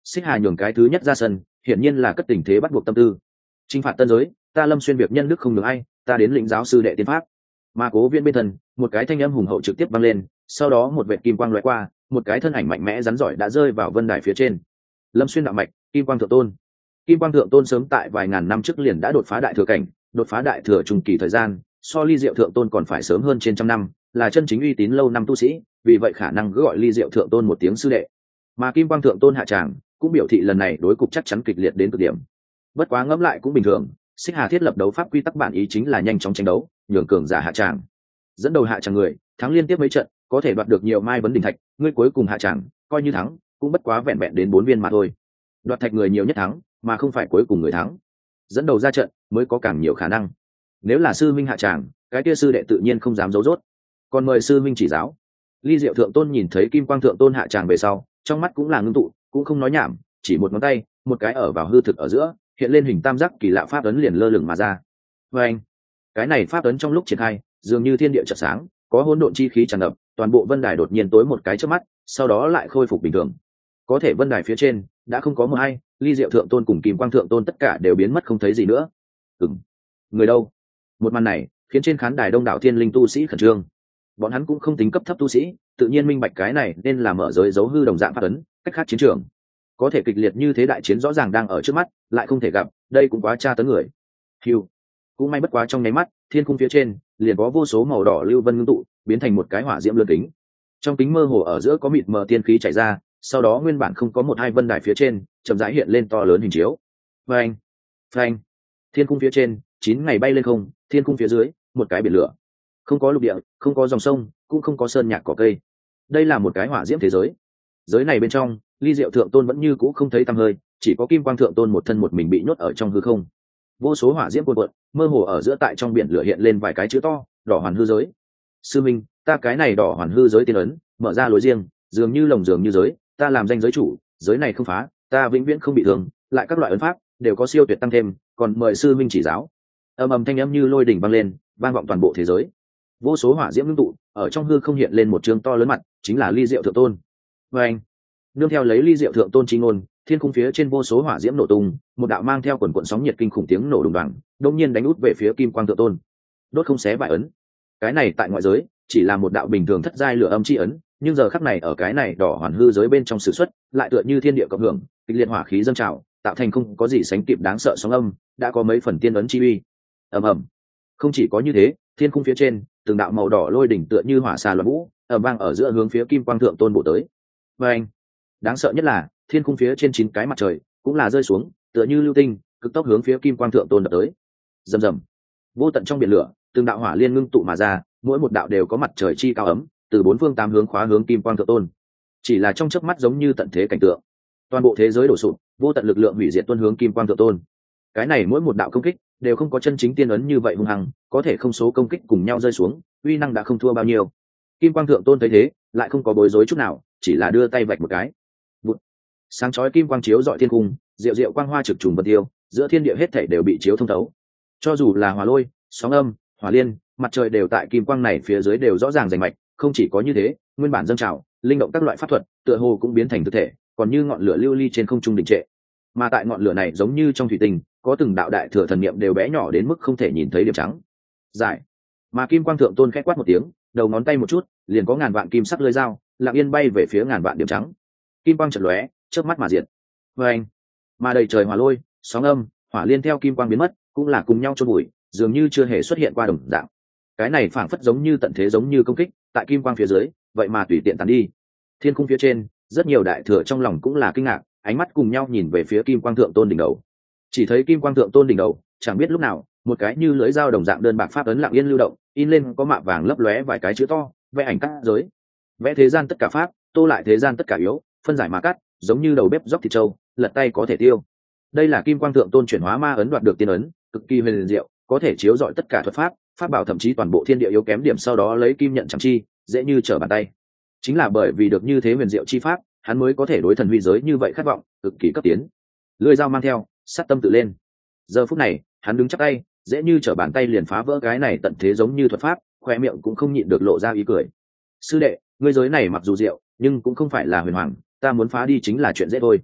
Xích Hà nhường cái thứ nhất ra sân, hiển nhiên là cất tình thế bắt buộc tâm tư. Chinh phạt tân giới, ta Lâm Xuyên việc nhân đức không được ai, ta đến lĩnh giáo sư đệ tiên pháp. Mà Cố Viễn bên thân, một cái thanh âm hùng hậu trực tiếp vang lên, sau đó một vệt kim quang lóe qua, một cái thân ảnh mạnh mẽ rắn giỏi đã rơi vào vân đài phía trên. Lâm Xuyên đạo mạch, Kim Quang Thượng Tôn. Kim Quang Thượng Tôn sớm tại vài ngàn năm trước liền đã đột phá đại thừa cảnh, đột phá đại thừa trung kỳ thời gian, so Ly Diệu Thượng Tôn còn phải sớm hơn trên trăm năm, là chân chính uy tín lâu năm tu sĩ, vì vậy khả năng gọi Ly Diệu Thượng Tôn một tiếng sư đệ. Mà Kim Quang Thượng Tôn hạ tràng, cũng biểu thị lần này đối cục chắc chắn kịch liệt đến cực điểm. Bất quá ngẫm lại cũng bình thường, Xích Hà thiết lập đấu pháp quy tắc bản ý chính là nhanh chóng tranh đấu, nhường cường giả hạ tràng. Dẫn đầu hạ tràng người, thắng liên tiếp mấy trận, có thể đoạt được nhiều mai vấn đỉnh thạch, ngươi cuối cùng hạ tràng, coi như thắng, cũng bất quá vẹn vẹn đến 4 viên mà thôi. Đoạt thạch người nhiều nhất thắng, mà không phải cuối cùng người thắng. Dẫn đầu ra trận mới có càng nhiều khả năng. Nếu là sư minh hạ tràng, cái kia sư đệ tự nhiên không dám giấu dốt. Còn mời sư minh chỉ giáo. Ly Diệu Thượng Tôn nhìn thấy Kim Quang Thượng Tôn hạ tràng về sau, trong mắt cũng là ngưng tụ, cũng không nói nhảm, chỉ một ngón tay, một cái ở vào hư thực ở giữa, hiện lên hình tam giác kỳ lạ pháp ấn liền lơ lửng mà ra. Và anh, cái này pháp ấn trong lúc triển khai, dường như thiên địa chợt sáng, có hỗn độn chi khí tràn ngập, toàn bộ vân đài đột nhiên tối một cái chớp mắt, sau đó lại khôi phục bình thường. Có thể vân đài phía trên đã không có một ai, Ly Diệu Thượng Tôn cùng Kim Quang Thượng Tôn tất cả đều biến mất không thấy gì nữa. Người đâu? Một màn này khiến trên khán đài đông đảo thiên linh tu sĩ khẩn trương. Bọn hắn cũng không tính cấp thấp tu sĩ, tự nhiên minh bạch cái này nên là mở giới dấu hư đồng dạng pháp ấn, cách khác chiến trường. Có thể kịch liệt như thế đại chiến rõ ràng đang ở trước mắt, lại không thể gặp, đây cũng quá tra tấn người. Hưu, cũng may bất quá trong nháy mắt, thiên cung phía trên liền có vô số màu đỏ lưu vân ngưng tụ, biến thành một cái hỏa diễm lươn kính. Trong kính mơ hồ ở giữa có mịt mờ tiên khí chảy ra, sau đó nguyên bản không có một hai vân đài phía trên, chậm rãi hiện lên to lớn hình chiếu. Phanh, phanh. Thiên cung phía trên, 9 ngày bay lên không, thiên cung phía dưới, một cái biển lửa. Không có lục địa, không có dòng sông, cũng không có sơn nhạc cỏ cây. Đây là một cái hỏa diễm thế giới. Giới này bên trong, Ly Diệu Thượng Tôn vẫn như cũ không thấy tăm hơi, chỉ có Kim Quang Thượng Tôn một thân một mình bị nhốt ở trong hư không. Vô số hỏa diễm cuồn cuộn, mơ hồ ở giữa tại trong biển lửa hiện lên vài cái chữ to, đỏ hoàn hư giới. Sư minh, ta cái này đỏ hoàn hư giới tiên ấn, mở ra lối riêng, dường như lồng dường như giới, ta làm danh giới chủ, giới này không phá, ta vĩnh viễn không bị thương, lại các loại ấn pháp đều có siêu tuyệt tăng thêm, còn mời sư minh chỉ giáo. Ầm ầm thanh âm như lôi đỉnh vang lên, vang vọng toàn bộ thế giới. Vô số hỏa diễm ngưng tụ, ở trong hư không hiện lên một chương to lớn mặt, chính là Ly Diệu Thượng Tôn. Và anh, nương theo lấy Ly Diệu Thượng Tôn chí ngôn, thiên cung phía trên vô số hỏa diễm nổ tung, một đạo mang theo quần quần sóng nhiệt kinh khủng tiếng nổ đùng đoàng, đột nhiên đánh út về phía Kim Quang Thượng Tôn. Đốt không xé bại ấn. Cái này tại ngoại giới chỉ là một đạo bình thường thất giai lửa âm chi ấn, nhưng giờ khắc này ở cái này đỏ hoàn hư giới bên trong sử xuất, lại tựa như thiên địa cộng hưởng, kịch liệt hỏa khí dâng trào, tạo thành không có gì sánh kịp đáng sợ sóng âm, đã có mấy phần tiên ấn chi uy. Ầm ầm. Không chỉ có như thế, thiên cung phía trên, từng đạo màu đỏ lôi đỉnh tựa như hỏa xà loạn vũ, ầm vang ở giữa hướng phía Kim Quang Thượng Tôn bổ tới. Và anh, đáng sợ nhất là thiên cung phía trên 9 cái mặt trời cũng là rơi xuống, tựa như lưu tinh, cực tốc hướng phía Kim Quang Thượng Tôn đập tới. Rầm rầm. Vô tận trong biển lửa, từng đạo hỏa liên ngưng tụ mà ra, mỗi một đạo đều có mặt trời chi cao ấm, từ 4 phương 8 hướng khóa hướng Kim Quang Thượng Tôn. Chỉ là trong chớp mắt giống như tận thế cảnh tượng, toàn bộ thế giới đổ sụp, vô tận lực lượng hủy diệt tuôn hướng Kim Quang Thượng Tôn. Cái này mỗi một đạo công kích đều không có chân chính tiên ấn như vậy hung hăng, có thể không số công kích cùng nhau rơi xuống, uy năng đã không thua bao nhiêu. Kim Quang Thượng Tôn thấy thế, lại không có bối rối chút nào, chỉ là đưa tay vạch một cái. Bụt. Sáng chói kim quang chiếu rọi thiên cung, diệu diệu quang hoa trực trùng vân tiêu, giữa thiên địa hết thảy đều bị chiếu thông thấu. Cho dù là hỏa lôi, sóng âm, hỏa liên, mặt trời đều tại kim quang này phía dưới đều rõ ràng rành mạch, không chỉ có như thế, nguyên bản dâng trào, linh động các loại pháp thuật, tựa hồ cũng biến thành thực thể, còn như ngọn lửa lưu ly trên không trung đình trệ. Mà tại ngọn lửa này giống như trong thủy tinh, có từng đạo đại thừa thần niệm đều bé nhỏ đến mức không thể nhìn thấy điểm trắng. Giải. Mà Kim Quang Thượng Tôn khẽ quát một tiếng, đầu ngón tay một chút, liền có ngàn vạn kim sắc lưỡi dao, lặng yên bay về phía ngàn vạn điểm trắng. Kim quang chợt lóe, chớp mắt mà diệt. Và anh, mà đầy trời hỏa lôi, sóng âm, hỏa liên theo kim quang biến mất, cũng là cùng nhau chôn bụi, dường như chưa hề xuất hiện qua đồng dạng. Cái này phảng phất giống như tận thế giống như công kích, tại kim quang phía dưới, vậy mà tùy tiện tàn đi. Thiên cung phía trên, rất nhiều đại thừa trong lòng cũng là kinh ngạc, ánh mắt cùng nhau nhìn về phía Kim Quang Thượng Tôn đỉnh đầu. Chỉ thấy Kim Quang Thượng Tôn đỉnh đầu, chẳng biết lúc nào, một cái như lưỡi dao đồng dạng đơn bạc pháp ấn lặng yên lưu động, in lên có mạ vàng lấp lóe vài cái chữ to, vẽ ảnh cắt giới. Vẽ thế gian tất cả pháp, tô lại thế gian tất cả yếu, phân giải mà cắt, giống như đầu bếp dốc thịt trâu, lật tay có thể tiêu. Đây là Kim Quang Thượng Tôn chuyển hóa ma ấn đoạt được tiên ấn, cực kỳ huyền diệu, có thể chiếu rọi tất cả thuật pháp, pháp bảo thậm chí toàn bộ thiên địa yếu kém điểm sau đó lấy kim nhận chẳng chi, dễ như trở bàn tay. Chính là bởi vì được như thế huyền diệu chi pháp, hắn mới có thể đối thần huy giới như vậy khát vọng, cực kỳ cấp tiến. Lưỡi dao mang theo, sát tâm tự lên. Giờ phút này, hắn đứng chắp tay, dễ như trở bàn tay liền phá vỡ cái này tận thế giống như thuật pháp, khoe miệng cũng không nhịn được lộ ra ý cười. Sư đệ, ngươi giới này mặc dù diệu, nhưng cũng không phải là huyền hoàng, ta muốn phá đi chính là chuyện dễ thôi.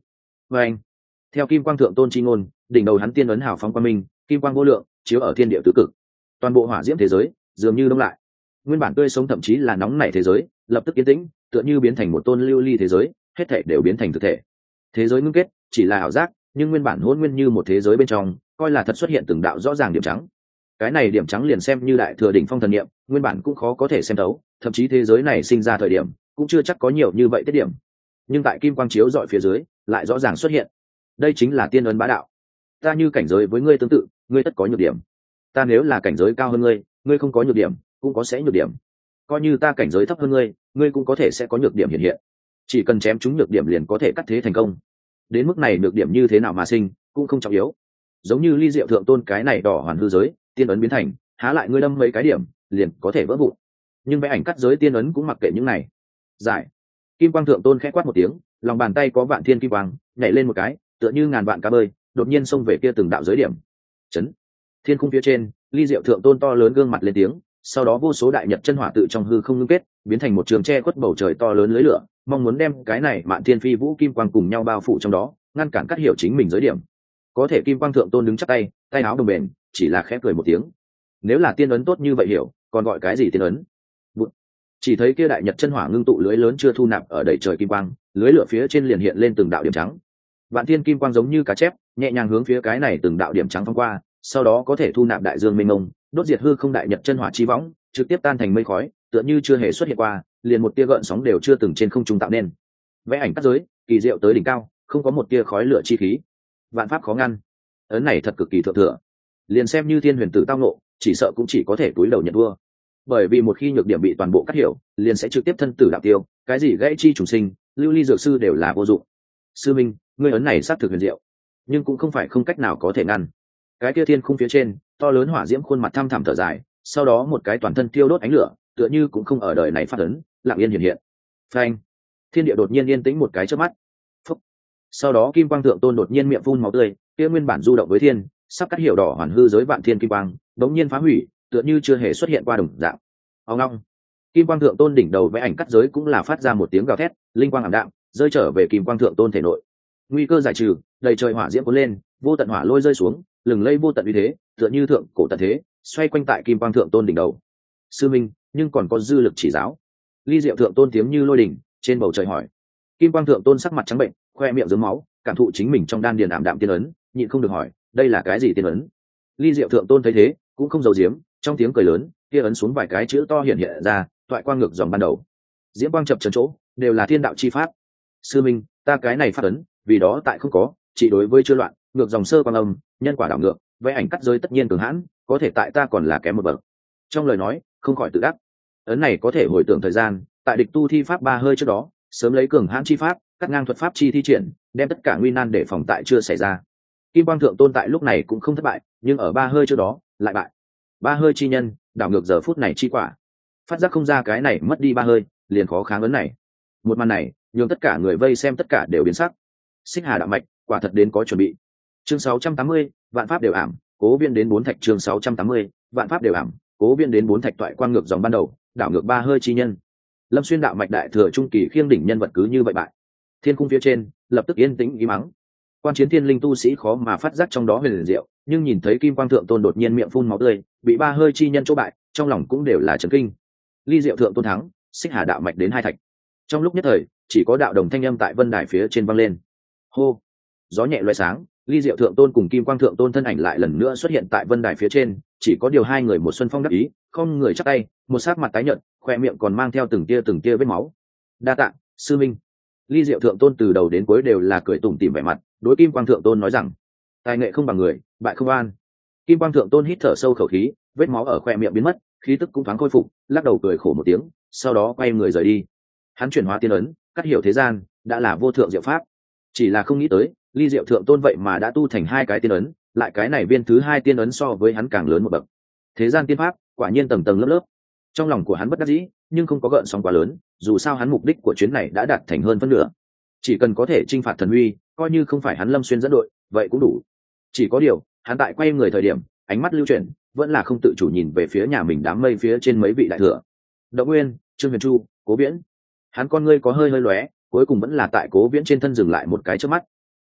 Và anh, theo kim quang thượng tôn chi ngôn, đỉnh đầu hắn tiên ấn hào phóng quang minh, kim quang vô lượng, chiếu ở thiên địa tứ cực. Toàn bộ hỏa diễm thế giới dường như đông lại. Nguyên bản tươi sống thậm chí là nóng nảy thế giới, lập tức yên tĩnh, tựa như biến thành một tôn lưu ly thế giới, hết thảy đều biến thành thực thể. Thế giới ngưng kết chỉ là ảo giác, nhưng nguyên bản hỗn nguyên như một thế giới bên trong, coi là thật xuất hiện từng đạo rõ ràng điểm trắng. Cái này điểm trắng liền xem như đại thừa đỉnh phong thần niệm, nguyên bản cũng khó có thể xem thấu, thậm chí thế giới này sinh ra thời điểm, cũng chưa chắc có nhiều như vậy tiết điểm. Nhưng tại kim quang chiếu dọi phía dưới, lại rõ ràng xuất hiện. Đây chính là tiên ấn bá đạo. Ta như cảnh giới với ngươi tương tự, ngươi tất có nhược điểm. Ta nếu là cảnh giới cao hơn ngươi, ngươi không có nhược điểm, cũng có sẽ nhược điểm. Coi như ta cảnh giới thấp hơn ngươi, ngươi cũng có thể sẽ có nhược điểm hiện hiện. Chỉ cần chém chúng nhược điểm liền có thể cắt thế thành công. Đến mức này nhược điểm như thế nào mà sinh, cũng không trọng yếu. Giống như ly diệu thượng tôn cái này đỏ hoàn hư giới, tiên ấn biến thành, há lại ngươi đâm mấy cái điểm, liền có thể vỡ vụn. Nhưng vẽ ảnh cắt giới tiên ấn cũng mặc kệ những này. Giải. Kim quang thượng tôn khẽ quát một tiếng, lòng bàn tay có vạn thiên kim quang, nhảy lên một cái, tựa như ngàn vạn cá bơi, đột nhiên xông về kia từng đạo giới điểm. Chấn. Thiên khung phía trên, ly diệu thượng tôn to lớn gương mặt lên tiếng, sau đó vô số đại nhật chân hỏa tự trong hư không ngưng kết, biến thành một trường che khuất bầu trời to lớn lưới lửa, mong muốn đem cái này mạn thiên phi vũ kim quang cùng nhau bao phủ trong đó, ngăn cản cắt hiểu chính mình giới điểm. Có thể kim quang thượng tôn đứng chắp tay, tay áo đồng bền, chỉ là khẽ cười một tiếng. Nếu là tiên ấn tốt như vậy hiểu, còn gọi cái gì tiên ấn? Bụt. Chỉ thấy kia đại nhật chân hỏa ngưng tụ lưới lớn chưa thu nạp ở đầy trời kim quang, lưới lửa phía trên liền hiện lên từng đạo điểm trắng. Vạn thiên kim quang giống như cá chép, nhẹ nhàng hướng phía cái này từng đạo điểm trắng phóng qua, sau đó có thể thu nạp đại dương mênh mông, đốt diệt hư không đại nhật chân hỏa chi võng, trực tiếp tan thành mây khói, tựa như chưa hề xuất hiện qua, liền một tia gợn sóng đều chưa từng trên không trung tạo nên. Vẽ ảnh cắt giới, kỳ diệu tới đỉnh cao, không có một tia khói lửa chi khí. Vạn pháp khó ngăn. Ấn này thật cực kỳ thượng thừa. Liền xem như thiên huyền tử tao ngộ, chỉ sợ cũng chỉ có thể túi đầu nhận thua. Bởi vì một khi nhược điểm bị toàn bộ cắt hiểu, liền sẽ trực tiếp thân tử đạo tiêu, cái gì gãy chi trùng sinh, lưu ly dược sư đều là vô dụng. Sư minh, ngươi ấn này xác thực huyền diệu, nhưng cũng không phải không cách nào có thể ngăn. Cái kia thiên khung phía trên, to lớn hỏa diễm khuôn mặt thăm thẳm thở dài, sau đó một cái toàn thân tiêu đốt ánh lửa, tựa như cũng không ở đời này phát ấn, lặng yên hiện hiện. Phanh! Thiên địa đột nhiên yên tĩnh một cái chớp mắt. Phúc! Sau đó kim quang thượng tôn đột nhiên miệng phun máu tươi, kia nguyên bản du động với thiên, sắp cắt hiểu đỏ hoàn hư giới vạn thiên kim quang, đống nhiên phá hủy, tựa như chưa hề xuất hiện qua đồng dạng. Ông long! Kim quang thượng tôn đỉnh đầu vẽ ảnh cắt giới cũng là phát ra một tiếng gào thét, linh quang ảm đạm, rơi trở về kim quang thượng tôn thể nội. Nguy cơ giải trừ, đầy trời hỏa diễm cuốn lên, vô tận hỏa lôi rơi xuống, lừng lây vô tận uy thế, tựa như thượng cổ tận thế, xoay quanh tại kim quang thượng tôn đỉnh đầu. Sư minh, nhưng còn có dư lực chỉ giáo. Ly diệu thượng tôn tiếng như lôi đỉnh, trên bầu trời hỏi. Kim quang thượng tôn sắc mặt trắng bệnh, khoe miệng rớm máu, cảm thụ chính mình trong đan điền ảm đạm tiên ấn, nhịn không được hỏi, đây là cái gì tiên ấn? Ly diệu thượng tôn thấy thế, cũng không giấu giếm, trong tiếng cười lớn, kia ấn xuống vài cái chữ to hiện hiện ra, toại quang ngược dòng ban đầu. Diễm quang chập chờn chỗ, đều là thiên đạo chi pháp. Sư minh, ta cái này phát ấn, vì đó tại không có, chỉ đối với chưa loạn, ngược dòng sơ quang âm, nhân quả đảo ngược, vẽ ảnh cắt giới tất nhiên cường hãn, có thể tại ta còn là kém một bậc. Trong lời nói, không khỏi tự đắc. Ấn này có thể hồi tưởng thời gian, tại địch tu thi pháp ba hơi trước đó, sớm lấy cường hãn chi pháp, cắt ngang thuật pháp chi thi triển, đem tất cả nguy nan để phòng tại chưa xảy ra. Kim quang thượng tôn tại lúc này cũng không thất bại, nhưng ở ba hơi trước đó, lại bại. Ba hơi chi nhân, đảo ngược giờ phút này chi quả. Phát giác không ra cái này mất đi ba hơi, liền khó kháng ấn này. Một màn này, nhường tất cả người vây xem tất cả đều biến sắc. Xích Hà đạo mạch, quả thật đến có chuẩn bị. Chương 680, vạn pháp đều ảm, cố viên đến bốn thạch. Chương 680, vạn pháp đều ảm, cố viên đến bốn thạch toại quan ngược dòng ban đầu, đảo ngược ba hơi chi nhân. Lâm xuyên đạo mạch đại thừa trung kỳ khiêng đỉnh nhân vật cứ như vậy bại. Thiên cung phía trên, lập tức yên tĩnh ý mắng. Quan chiến thiên linh tu sĩ khó mà phát giác trong đó huyền diệu, nhưng nhìn thấy kim quang thượng tôn đột nhiên miệng phun máu tươi, bị ba hơi chi nhân chỗ bại, trong lòng cũng đều là chấn kinh. Ly diệu thượng tôn thắng, Xích Hà đạo mạch đến hai thạch. Trong lúc nhất thời, chỉ có đạo đồng thanh âm tại vân đài phía trên vang lên. Hô! Gió nhẹ loé sáng, Ly diệu thượng tôn cùng kim quang thượng tôn thân ảnh lại lần nữa xuất hiện tại vân đài phía trên, chỉ có điều hai người một xuân phong đắc ý, không người chắp tay, một sát mặt tái nhợt, khoe miệng còn mang theo từng tia vết máu. Đa tạ, sư minh. Ly diệu thượng tôn từ đầu đến cuối đều là cười tủm tỉm vẻ mặt, đối kim quang thượng tôn nói rằng: tài nghệ không bằng người, bại không an. Kim quang thượng tôn hít thở sâu khẩu khí, vết máu ở khoe miệng biến mất, khí tức cũng thoáng khôi phục, lắc đầu cười khổ một tiếng, sau đó quay người rời đi. Hắn chuyển hóa tiên ấn, cắt hiểu thế gian, đã là vô thượng diệu pháp. Chỉ là không nghĩ tới, Ly diệu thượng tôn vậy mà đã tu thành hai cái tiên ấn, lại cái này viên thứ hai tiên ấn so với hắn càng lớn một bậc. Thế gian tiên pháp, quả nhiên tầng tầng lớp lớp. Trong lòng của hắn bất đắc dĩ, nhưng không có gợn sóng quá lớn, dù sao hắn mục đích của chuyến này đã đạt thành hơn phân nửa. Chỉ cần có thể chinh phạt thần uy, coi như không phải hắn Lâm xuyên dẫn đội, vậy cũng đủ. Chỉ có điều, hắn tại quay người thời điểm, ánh mắt lưu chuyển, vẫn là không tự chủ nhìn về phía nhà mình đám mây phía trên mấy vị đại thừa. Đậu Nguyên, Trương Huyền Chu, Cố Viễn. Hắn con ngươi có hơi lóe, cuối cùng vẫn là tại Cố Viễn trên thân dừng lại một cái chớp mắt.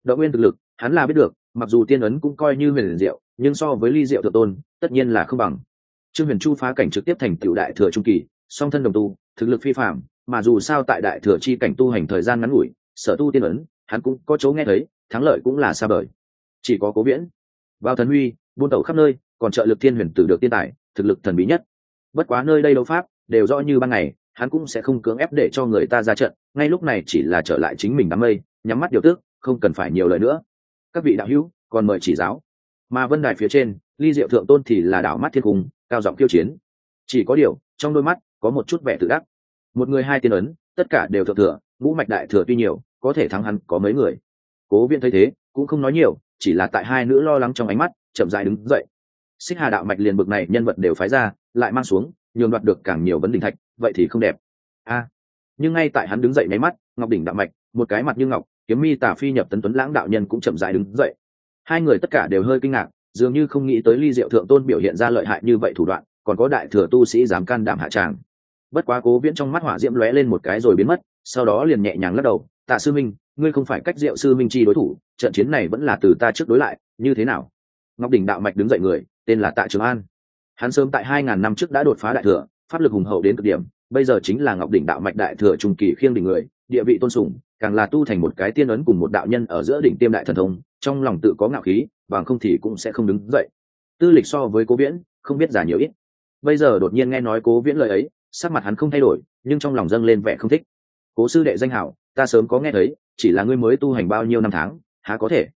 Động nguyên thực lực hắn là biết được, mặc dù tiên ấn cũng coi như huyền diệu, nhưng so với ly diệu thượng tôn tất nhiên là không bằng. Trương Huyền Chu phá cảnh trực tiếp thành tựu đại thừa trung kỳ, song thân đồng tu, thực lực phi phàm, mà dù sao tại đại thừa chi cảnh tu hành thời gian ngắn ngủi, sở tu tiên ấn hắn cũng có chỗ nghe thấy, thắng lợi cũng là xa vời. Chỉ có Cố Viễn vào thần huy buôn tẩu khắp nơi, còn trợ lực thiên huyền tử được tiên tài, thực lực thần bí nhất. Bất quá nơi đây đấu pháp đều rõ như ban ngày, hắn cũng sẽ không cưỡng ép để cho người ta ra trận, ngay lúc này chỉ là trở lại chính mình đám mây, nhắm mắt điều tức, không cần phải nhiều lời nữa. Các vị đạo hữu còn mời chỉ giáo. Mà vân đài phía trên, ly diệu thượng tôn thì là đảo mắt thiên cung, cao giọng khiêu chiến. Chỉ có điều trong đôi mắt có một chút vẻ tự đắc. Một người hai tiên ấn, tất cả đều thượng thừa, ngũ mạch đại thừa tuy nhiều, có thể thắng hắn có mấy người. Cố Viễn thấy thế cũng không nói nhiều, chỉ là tại hai nữ lo lắng trong ánh mắt chậm rãi đứng dậy. Xích Hà đạo mạch liền bực này nhân vật đều phái ra, lại mang xuống nhường đoạt được càng nhiều vấn đỉnh thạch, vậy thì không đẹp. Nhưng ngay tại hắn đứng dậy nháy mắt, Ngọc đỉnh đạo mạch, một cái mặt như ngọc, kiếm mi tả phi nhập tấn tuấn lãng đạo nhân cũng chậm rãi đứng dậy. Hai người tất cả đều hơi kinh ngạc, dường như không nghĩ tới ly diệu thượng tôn biểu hiện ra lợi hại như vậy thủ đoạn, còn có đại thừa tu sĩ dám can đảm hạ tràng. Bất quá Cố Viễn trong mắt hỏa diễm lóe lên một cái rồi biến mất, sau đó liền nhẹ nhàng lắc đầu, Tạ sư minh, ngươi không phải cách Diệu sư minh chi đối thủ, trận chiến này vẫn là từ ta trước đối lại, như thế nào? Ngọc đỉnh đạo mạch đứng dậy người, tên là Tạ Trường An. Hắn sớm tại 2000 năm trước đã đột phá đại thừa, pháp lực hùng hậu đến cực điểm, bây giờ chính là Ngọc đỉnh đạo mạch đại thừa trung kỳ khiêng đỉnh người, địa vị tôn sùng, càng là tu thành một cái tiên ấn cùng một đạo nhân ở giữa đỉnh tiêm đại thần thông, trong lòng tự có ngạo khí, bằng không thì cũng sẽ không đứng dậy. Tư lịch so với Cố Viễn không biết già nhiều ít, bây giờ đột nhiên nghe nói Cố Viễn lời ấy, sắc mặt hắn không thay đổi, nhưng trong lòng dâng lên vẻ không thích. Cố sư đệ danh hảo, ta sớm có nghe thấy, chỉ là ngươi mới tu hành bao nhiêu năm tháng, há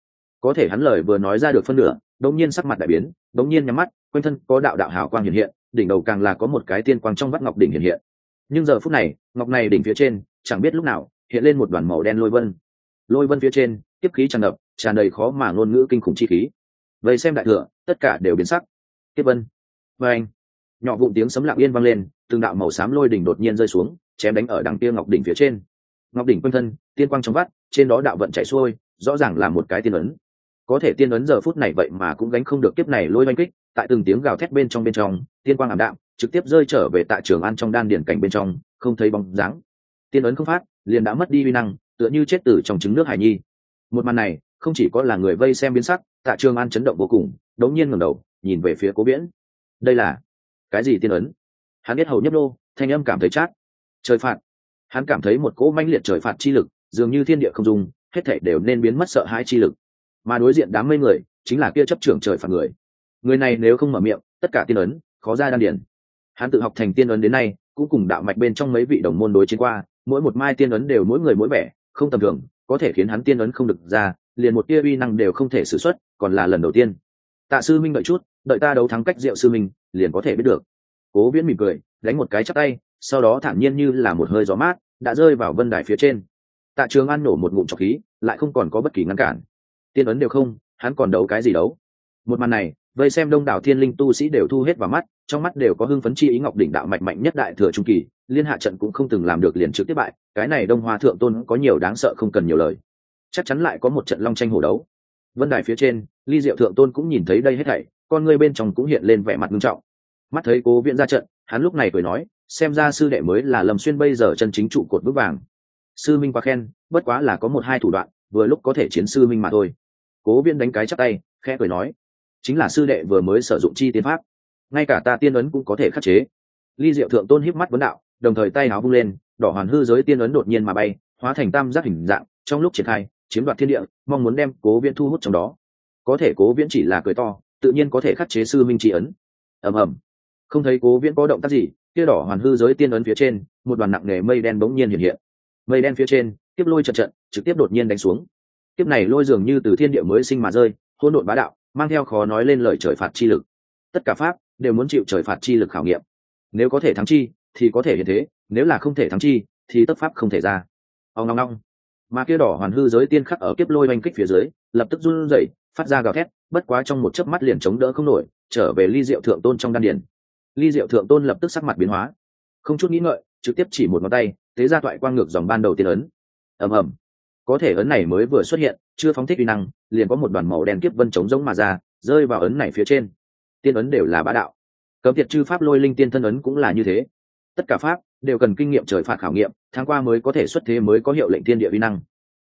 có thể hắn lời vừa nói ra được phân nửa, đống nhiên sắc mặt đại biến, đống nhiên nhắm mắt, quanh thân có đạo đạo hào quang hiện hiện, đỉnh đầu càng là có một cái tiên quang trong vắt ngọc đỉnh hiện hiện. Nhưng giờ phút này, ngọc này đỉnh phía trên, chẳng biết lúc nào hiện lên một đoàn màu đen lôi vân. Lôi vân phía trên, tiếp khí tràn ngập, tràn đầy khó mà ngôn ngữ kinh khủng chi khí. Vậy xem đại thừa, tất cả đều biến sắc. Tiếp vân, và anh, nhỏ vụn tiếng sấm lặng yên vang lên, từng đạo màu xám lôi đỉnh đột nhiên rơi xuống, chém đánh ở đằng kia ngọc đỉnh phía trên. Ngọc đỉnh quanh thân, tiên quang trong vắt, trên đó đạo vận chảy xuôi, rõ ràng là một cái tiên ấn. Có thể tiên ấn giờ phút này vậy mà cũng gánh không được kiếp này lôi oanh kích, tại từng tiếng gào thét bên trong tiên quang ảm đạm, trực tiếp rơi trở về Tạ Trường An trong đan điển cảnh bên trong, không thấy bóng dáng. Tiên ấn không phát, liền đã mất đi uy năng, tựa như chết tử trong trứng nước hải nhi. Một màn này, không chỉ có là người vây xem biến sắc, Tạ Trường An chấn động vô cùng, đống nhiên ngẩng đầu, nhìn về phía Cố Viễn. Đây là cái gì tiên ấn? Hắn biết hầu nhấp nô, thanh âm cảm thấy chát. Trời phạt. Hắn cảm thấy một cỗ mãnh liệt trời phạt chi lực, dường như thiên địa không dung, hết thảy đều nên biến mất sợ hãi chi lực. Mà đối diện đám mây người, chính là kia chấp trưởng trời phạt người. Người này nếu không mở miệng, tất cả tiên ấn khó ra đan điển. Hắn tự học thành tiên ấn đến nay, cũng cùng đạo mạch bên trong mấy vị đồng môn đối chiến qua, mỗi một mai tiên ấn đều mỗi người mỗi vẻ, không tầm thường, có thể khiến hắn tiên ấn không được ra, liền một tia uy năng đều không thể sử xuất, còn là lần đầu tiên. Tạ sư minh đợi chút, đợi ta đấu thắng cách Diệu sư minh, liền có thể biết được. Cố Viễn mỉm cười, đánh một cái chắp tay, sau đó thản nhiên như là một hơi gió mát, đã rơi vào vân đài phía trên. Tạ Trường An nổ một ngụm trọc khí, lại không còn có bất kỳ ngăn cản. Tiên ấn đều không, hắn còn đấu cái gì đấu? Một màn này, vây xem đông đảo thiên linh tu sĩ đều thu hết vào mắt, trong mắt đều có hưng phấn chi ý. Ngọc đỉnh đạo mạch mạnh nhất đại thừa trung kỳ, liên hạ trận cũng không từng làm được liền trực tiếp bại, cái này Đông Hoa thượng tôn có nhiều đáng sợ không cần nhiều lời. Chắc chắn lại có một trận long tranh hổ đấu. Vân đài phía trên, ly diệu thượng tôn cũng nhìn thấy đây hết thảy, con người bên trong cũng hiện lên vẻ mặt nghiêm trọng. Mắt thấy Cố Viễn ra trận, hắn lúc này cười nói, xem ra sư đệ mới là Lâm Xuyên bây giờ chân chính trụ cột vững vàng. Sư minh quá khen, bất quá là có một hai thủ đoạn, vừa lúc có thể chiến sư minh mà thôi. Cố Viễn đánh cái chắp tay, khẽ cười nói, chính là sư đệ vừa mới sử dụng chi tiên pháp, ngay cả ta tiên ấn cũng có thể khắc chế. Ly diệu thượng tôn híp mắt vấn đạo, đồng thời tay áo vung lên, đỏ hoàn hư giới tiên ấn đột nhiên mà bay, hóa thành tam giác hình dạng, trong lúc triển khai chiếm đoạt thiên địa, mong muốn đem Cố Viễn thu hút trong đó. Có thể Cố Viễn chỉ là cười to, tự nhiên có thể khắc chế sư minh chi ấn. ầm ầm, không thấy Cố Viễn có động tác gì, kia đỏ hoàn hư giới tiên ấn phía trên, một đoàn nặng nề mây đen bỗng nhiên hiện hiện. Mây đen phía trên, tiếp lôi trận trực tiếp đột nhiên đánh xuống. Tiếp này lôi dường như từ thiên địa mới sinh mà rơi, hỗn độn bá đạo, mang theo khó nói lên lời trời phạt chi lực. Tất cả pháp đều muốn chịu trời phạt chi lực khảo nghiệm. Nếu có thể thắng chi, thì có thể hiện thế; nếu là không thể thắng chi, thì tất pháp không thể ra. Ong ong ong. Mà kia đỏ hoàn hư giới tiên khắc ở kiếp lôi oanh kích phía dưới, lập tức run rẩy, phát ra gào thét, bất quá trong một chớp mắt liền chống đỡ không nổi, trở về ly diệu thượng tôn trong đan điền. Ly diệu thượng tôn lập tức sắc mặt biến hóa, không chút nghĩ ngợi, trực tiếp chỉ một ngón tay, tế ra toại quang ngược dòng ban đầu tiên ấn. ầm ầm. Có thể ấn này mới vừa xuất hiện, chưa phóng thích uy năng, liền có một đoàn màu đen kiếp vân chống giống mà ra, rơi vào ấn này phía trên. Tiên ấn đều là bá đạo, cấm tiệt chư pháp lôi linh tiên thân ấn cũng là như thế. Tất cả pháp đều cần kinh nghiệm trời phạt khảo nghiệm, tháng qua mới có thể xuất thế, mới có hiệu lệnh thiên địa uy năng.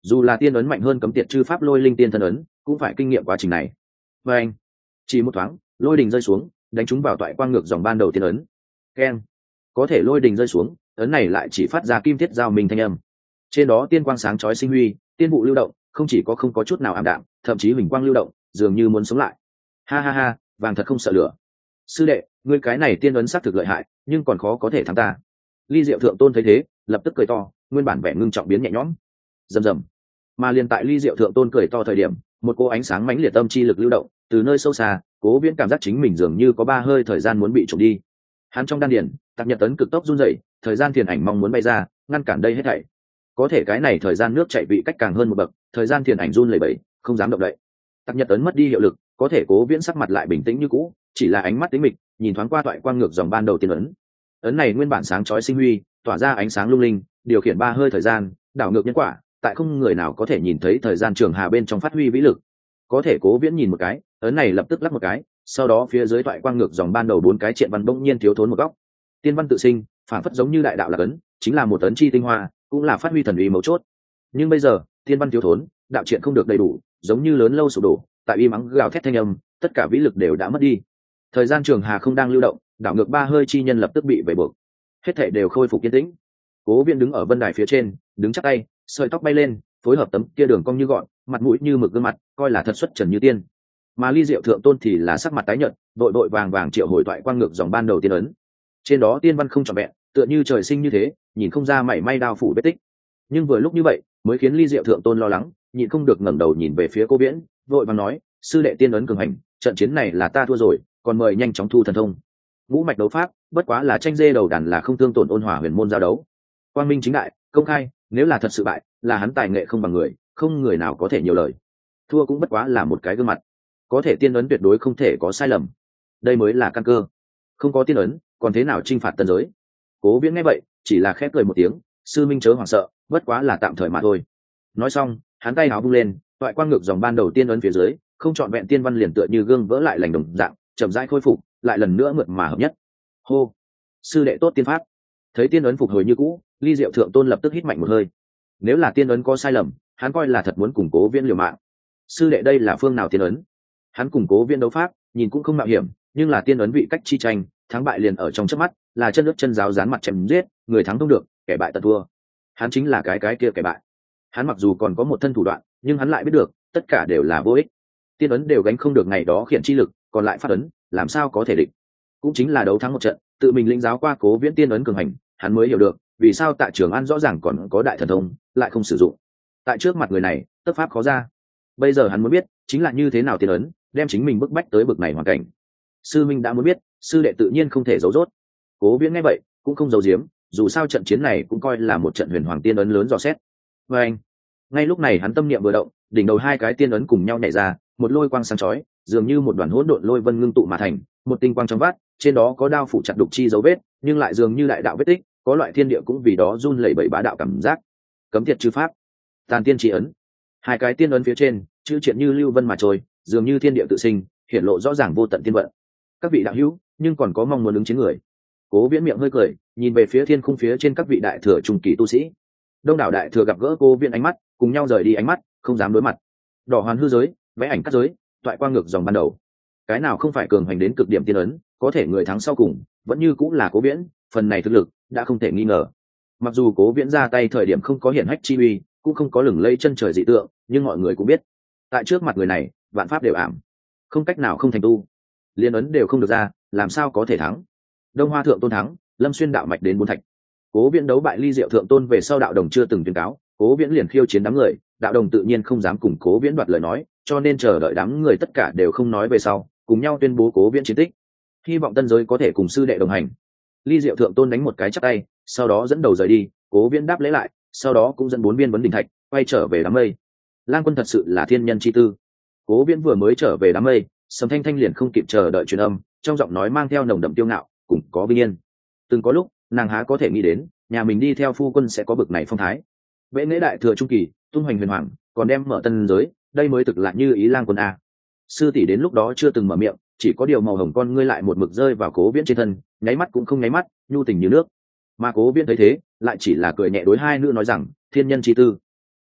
dù là tiên ấn mạnh hơn cấm tiệt chư pháp lôi linh tiên thân ấn cũng phải kinh nghiệm quá trình này. Và anh chỉ một thoáng lôi đình rơi xuống đánh trúng vào toại quang ngược dòng ban đầu tiên ấn. Keng, có thể lôi đình rơi xuống ấn này lại chỉ phát ra kim thiết giao minh thanh âm. Trên đó tiên quang sáng chói sinh huy, tiên vụ lưu động, không có chút nào ảm đạm, thậm chí huỳnh quang lưu động dường như muốn sống lại. Ha ha ha, vàng thật không sợ lửa. Sư đệ, ngươi cái này tiên ấn xác thực lợi hại, nhưng còn khó có thể thắng ta. Ly Diệu Thượng Tôn thấy thế lập tức cười to, nguyên bản vẻ ngưng trọng biến nhẹ nhõm. Rầm rầm. Mà liền tại Ly Diệu Thượng Tôn cười to thời điểm, một cô ánh sáng mãnh liệt tâm chi lực lưu động từ nơi sâu xa, Cố Viễn cảm giác chính mình dường như có 3 hơi thời gian muốn bị trộm đi. Hắn trong đan điền Tạp Nhật Ấn cực tốc run rẩy, thời gian thiền ảnh mong muốn bay ra ngăn cản đây hết thảy. Có thể cái này thời gian nước chảy vị cách càng hơn một bậc, thời gian thiền ảnh run lẩy bẩy không dám động đậy. Tạp Nhật Ấn mất đi hiệu lực, có thể Cố Viễn sắc mặt lại bình tĩnh như cũ, chỉ là ánh mắt tĩnh mịch nhìn thoáng qua toại quang ngược dòng ban đầu tiên ấn. Ấn này nguyên bản sáng chói sinh huy, tỏa ra ánh sáng lung linh, điều khiển 3 hơi thời gian, đảo ngược nhân quả, tại không người nào có thể nhìn thấy thời gian trường hà bên trong phát huy vĩ lực. Có thể Cố Viễn nhìn một cái, ấn này lập tức lắc một cái, sau đó phía dưới toại quang ngược dòng ban đầu 4 cái triện văn bỗng nhiên thiếu thốn một góc. Tiên văn tự sinh, phản phất giống như đại đạo là ấn, chính là một ấn chi tinh hoa, cũng là phát huy thần uy mấu chốt. Nhưng bây giờ, tiên văn thiếu thốn, đạo triện không được đầy đủ, giống như lớn lâu sụp đổ, tại y mắng gào thét thanh âm, tất cả vĩ lực đều đã mất đi. Thời gian trường hà không đang lưu động, đảo ngược 3 hơi chi nhân lập tức bị về buộc. Hết thảy đều khôi phục yên tĩnh. Cố Viễn đứng ở vân đài phía trên, đứng chắp tay, sợi tóc bay lên, phối hợp tấm kia đường cong như gọn, mặt mũi như mực gương mặt, coi là thật xuất trần như tiên. Mà Ly Diệu Thượng Tôn thì là sắc mặt tái nhợt, đội vàng vàng triệu hồi thoại quang ngược dòng ban đầu tiên ấn. Trên đó tiên văn không trọn vẹn, tựa như trời sinh như thế, nhìn không ra mảy may đao phủ vết tích. Nhưng vừa lúc như vậy, mới khiến Ly Diệu Thượng Tôn lo lắng, nhịn không được ngẩng đầu nhìn về phía Cố Viễn, vội vàng nói: "Sư đệ tiên ấn cường hành, trận chiến này là ta thua rồi, còn mời nhanh chóng thu thần thông. Ngũ mạch đấu pháp, bất quá là tranh dê đầu đàn, là không thương tổn ôn hòa huyền môn giao đấu. Quang minh chính đại, công khai, nếu là thật sự bại, là hắn tài nghệ không bằng người, không người nào có thể nhiều lời. Thua cũng bất quá là một cái gương mặt, có thể tiên ấn tuyệt đối không thể có sai lầm. Đây mới là căn cơ. Không có tiên ấn, còn thế nào chinh phạt tân giới?" Cố Viễn nghe vậy, chỉ là khép cười một tiếng: "Sư minh chớ hoảng sợ, bất quá là tạm thời mà thôi." Nói xong, hắn tay áo vung lên, toại quang ngược dòng ban đầu tiên ấn phía dưới, không trọn vẹn tiên văn liền tựa như gương vỡ lại lành đồng dạng, chậm rãi khôi phục, lại lần nữa mượt mà hợp nhất. Hô, sư đệ tốt tiên pháp. Thấy tiên ấn phục hồi như cũ, Ly Diệu Thượng Tôn lập tức hít mạnh một hơi. Nếu là tiên ấn có sai lầm, hắn coi là thật muốn củng Cố Viễn liều mạng. Sư đệ đây là phương nào tiên ấn? Hắn củng Cố Viễn đấu pháp, nhìn cũng không mạo hiểm, nhưng là tiên ấn vị cách chi tranh, thắng bại liền ở trong chớp mắt, là chân nước chân giáo dán mặt chém giết, người thắng không được, kẻ bại tận thua. Hắn chính là cái kia kẻ bại. Hắn mặc dù còn có một thân thủ đoạn, nhưng hắn lại biết được, tất cả đều là vô ích. Tiên ấn đều gánh không được ngày đó khiển chi lực, còn lại phát ấn, làm sao có thể địch? Cũng chính là đấu thắng một trận, tự mình lĩnh giáo qua Cố Viễn tiên ấn cường hành, hắn mới hiểu được vì sao tại Trường An rõ ràng còn có đại thần thông, lại không sử dụng. Tại trước mặt người này, tất pháp khó ra. Bây giờ hắn muốn biết, chính là như thế nào tiên ấn đem chính mình bức bách tới bực này hoàn cảnh. Sư minh đã muốn biết, sư đệ tự nhiên không thể giấu rốt. Cố Viễn nghe vậy, cũng không giấu giếm, dù sao trận chiến này cũng coi là một trận huyền hoàng tiên ấn lớn dò xét. Và anh, ngay lúc này hắn tâm niệm vừa động, đỉnh đầu 2 cái tiên ấn cùng nhau nhảy ra, một lôi quang sáng chói, dường như một đoàn hỗn độn lôi vân ngưng tụ mà thành, một tinh quang trong vắt, trên đó có đao phủ chặt đục chi dấu vết, nhưng lại dường như đại đạo vết tích, có loại thiên địa cũng vì đó run lẩy bẩy bá đạo cảm giác. Cấm tiệt chư pháp, tàn tiên chỉ ấn. 2 cái tiên ấn phía trên, chữ triện như lưu vân mà trôi, dường như thiên địa tự sinh, hiển lộ rõ ràng vô tận tiên vận. Các vị đạo hữu, nhưng còn có mong muốn ứng chiến người. Cố Viễn miệng hơi cười, nhìn về phía thiên khung phía trên các vị đại thừa trung kỳ tu sĩ. Đông đảo đại thừa gặp gỡ Cố Viễn ánh mắt, cùng nhau rời đi ánh mắt, không dám đối mặt. Đỏ hoàn hư giới, vẽ ảnh cắt giới, toại quang ngược dòng ban đầu, cái nào không phải cường hành đến cực điểm tiên ấn, có thể người thắng sau cùng vẫn như cũng là Cố Viễn, phần này thực lực đã không thể nghi ngờ. Mặc dù Cố Viễn ra tay thời điểm không có hiển hách chi uy, cũng không có lừng lây chân trời dị tượng, nhưng mọi người cũng biết, tại trước mặt người này, vạn pháp đều ảm, không cách nào không thành tu, liên ấn đều không được ra, làm sao có thể thắng. Đông Hoa Thượng Tôn thắng, Lâm Xuyên đạo mạch đến 4 thạch. Cố Viễn đấu bại Ly Diệu Thượng Tôn về sau, đạo đồng chưa từng tuyên cáo, Cố Viễn liền khiêu chiến đám người, đạo đồng tự nhiên không dám cùng Cố Viễn đoạt lời nói, cho nên chờ đợi đám người tất cả đều không nói về sau, cùng nhau tuyên bố Cố Viễn chiến tích, hy vọng tân giới có thể cùng sư đệ đồng hành. Ly Diệu Thượng Tôn đánh một cái chắp tay, sau đó dẫn đầu rời đi. Cố Viễn đáp lễ lại, sau đó cũng dẫn 4 viên vấn đỉnh thạch quay trở về đám mây. Lang Quân thật sự là thiên nhân chi tư. Cố Viễn vừa mới trở về đám mây, Sầm Thanh Thanh liền không kịp chờ đợi truyền âm, trong giọng nói mang theo nồng đậm tiêu ngạo, cũng có vinh yên. Từng có lúc, nàng há có thể nghĩ đến, nhà mình đi theo phu quân sẽ có bực này phong thái. Vệ Nghệ đại thừa trung kỳ, tung hoành huyền hoàng, còn đem mở tân giới, đây mới thực là như ý Lang Quân a. Sư tỷ đến lúc đó chưa từng mở miệng, chỉ có điều màu hồng con ngươi lại một mực rơi vào Cố Viễn trên thân, nháy mắt cũng không nháy mắt, nhu tình như nước. Mà Cố Viễn thấy thế, lại chỉ là cười nhẹ đối hai nữ nói rằng, thiên nhân chi tư.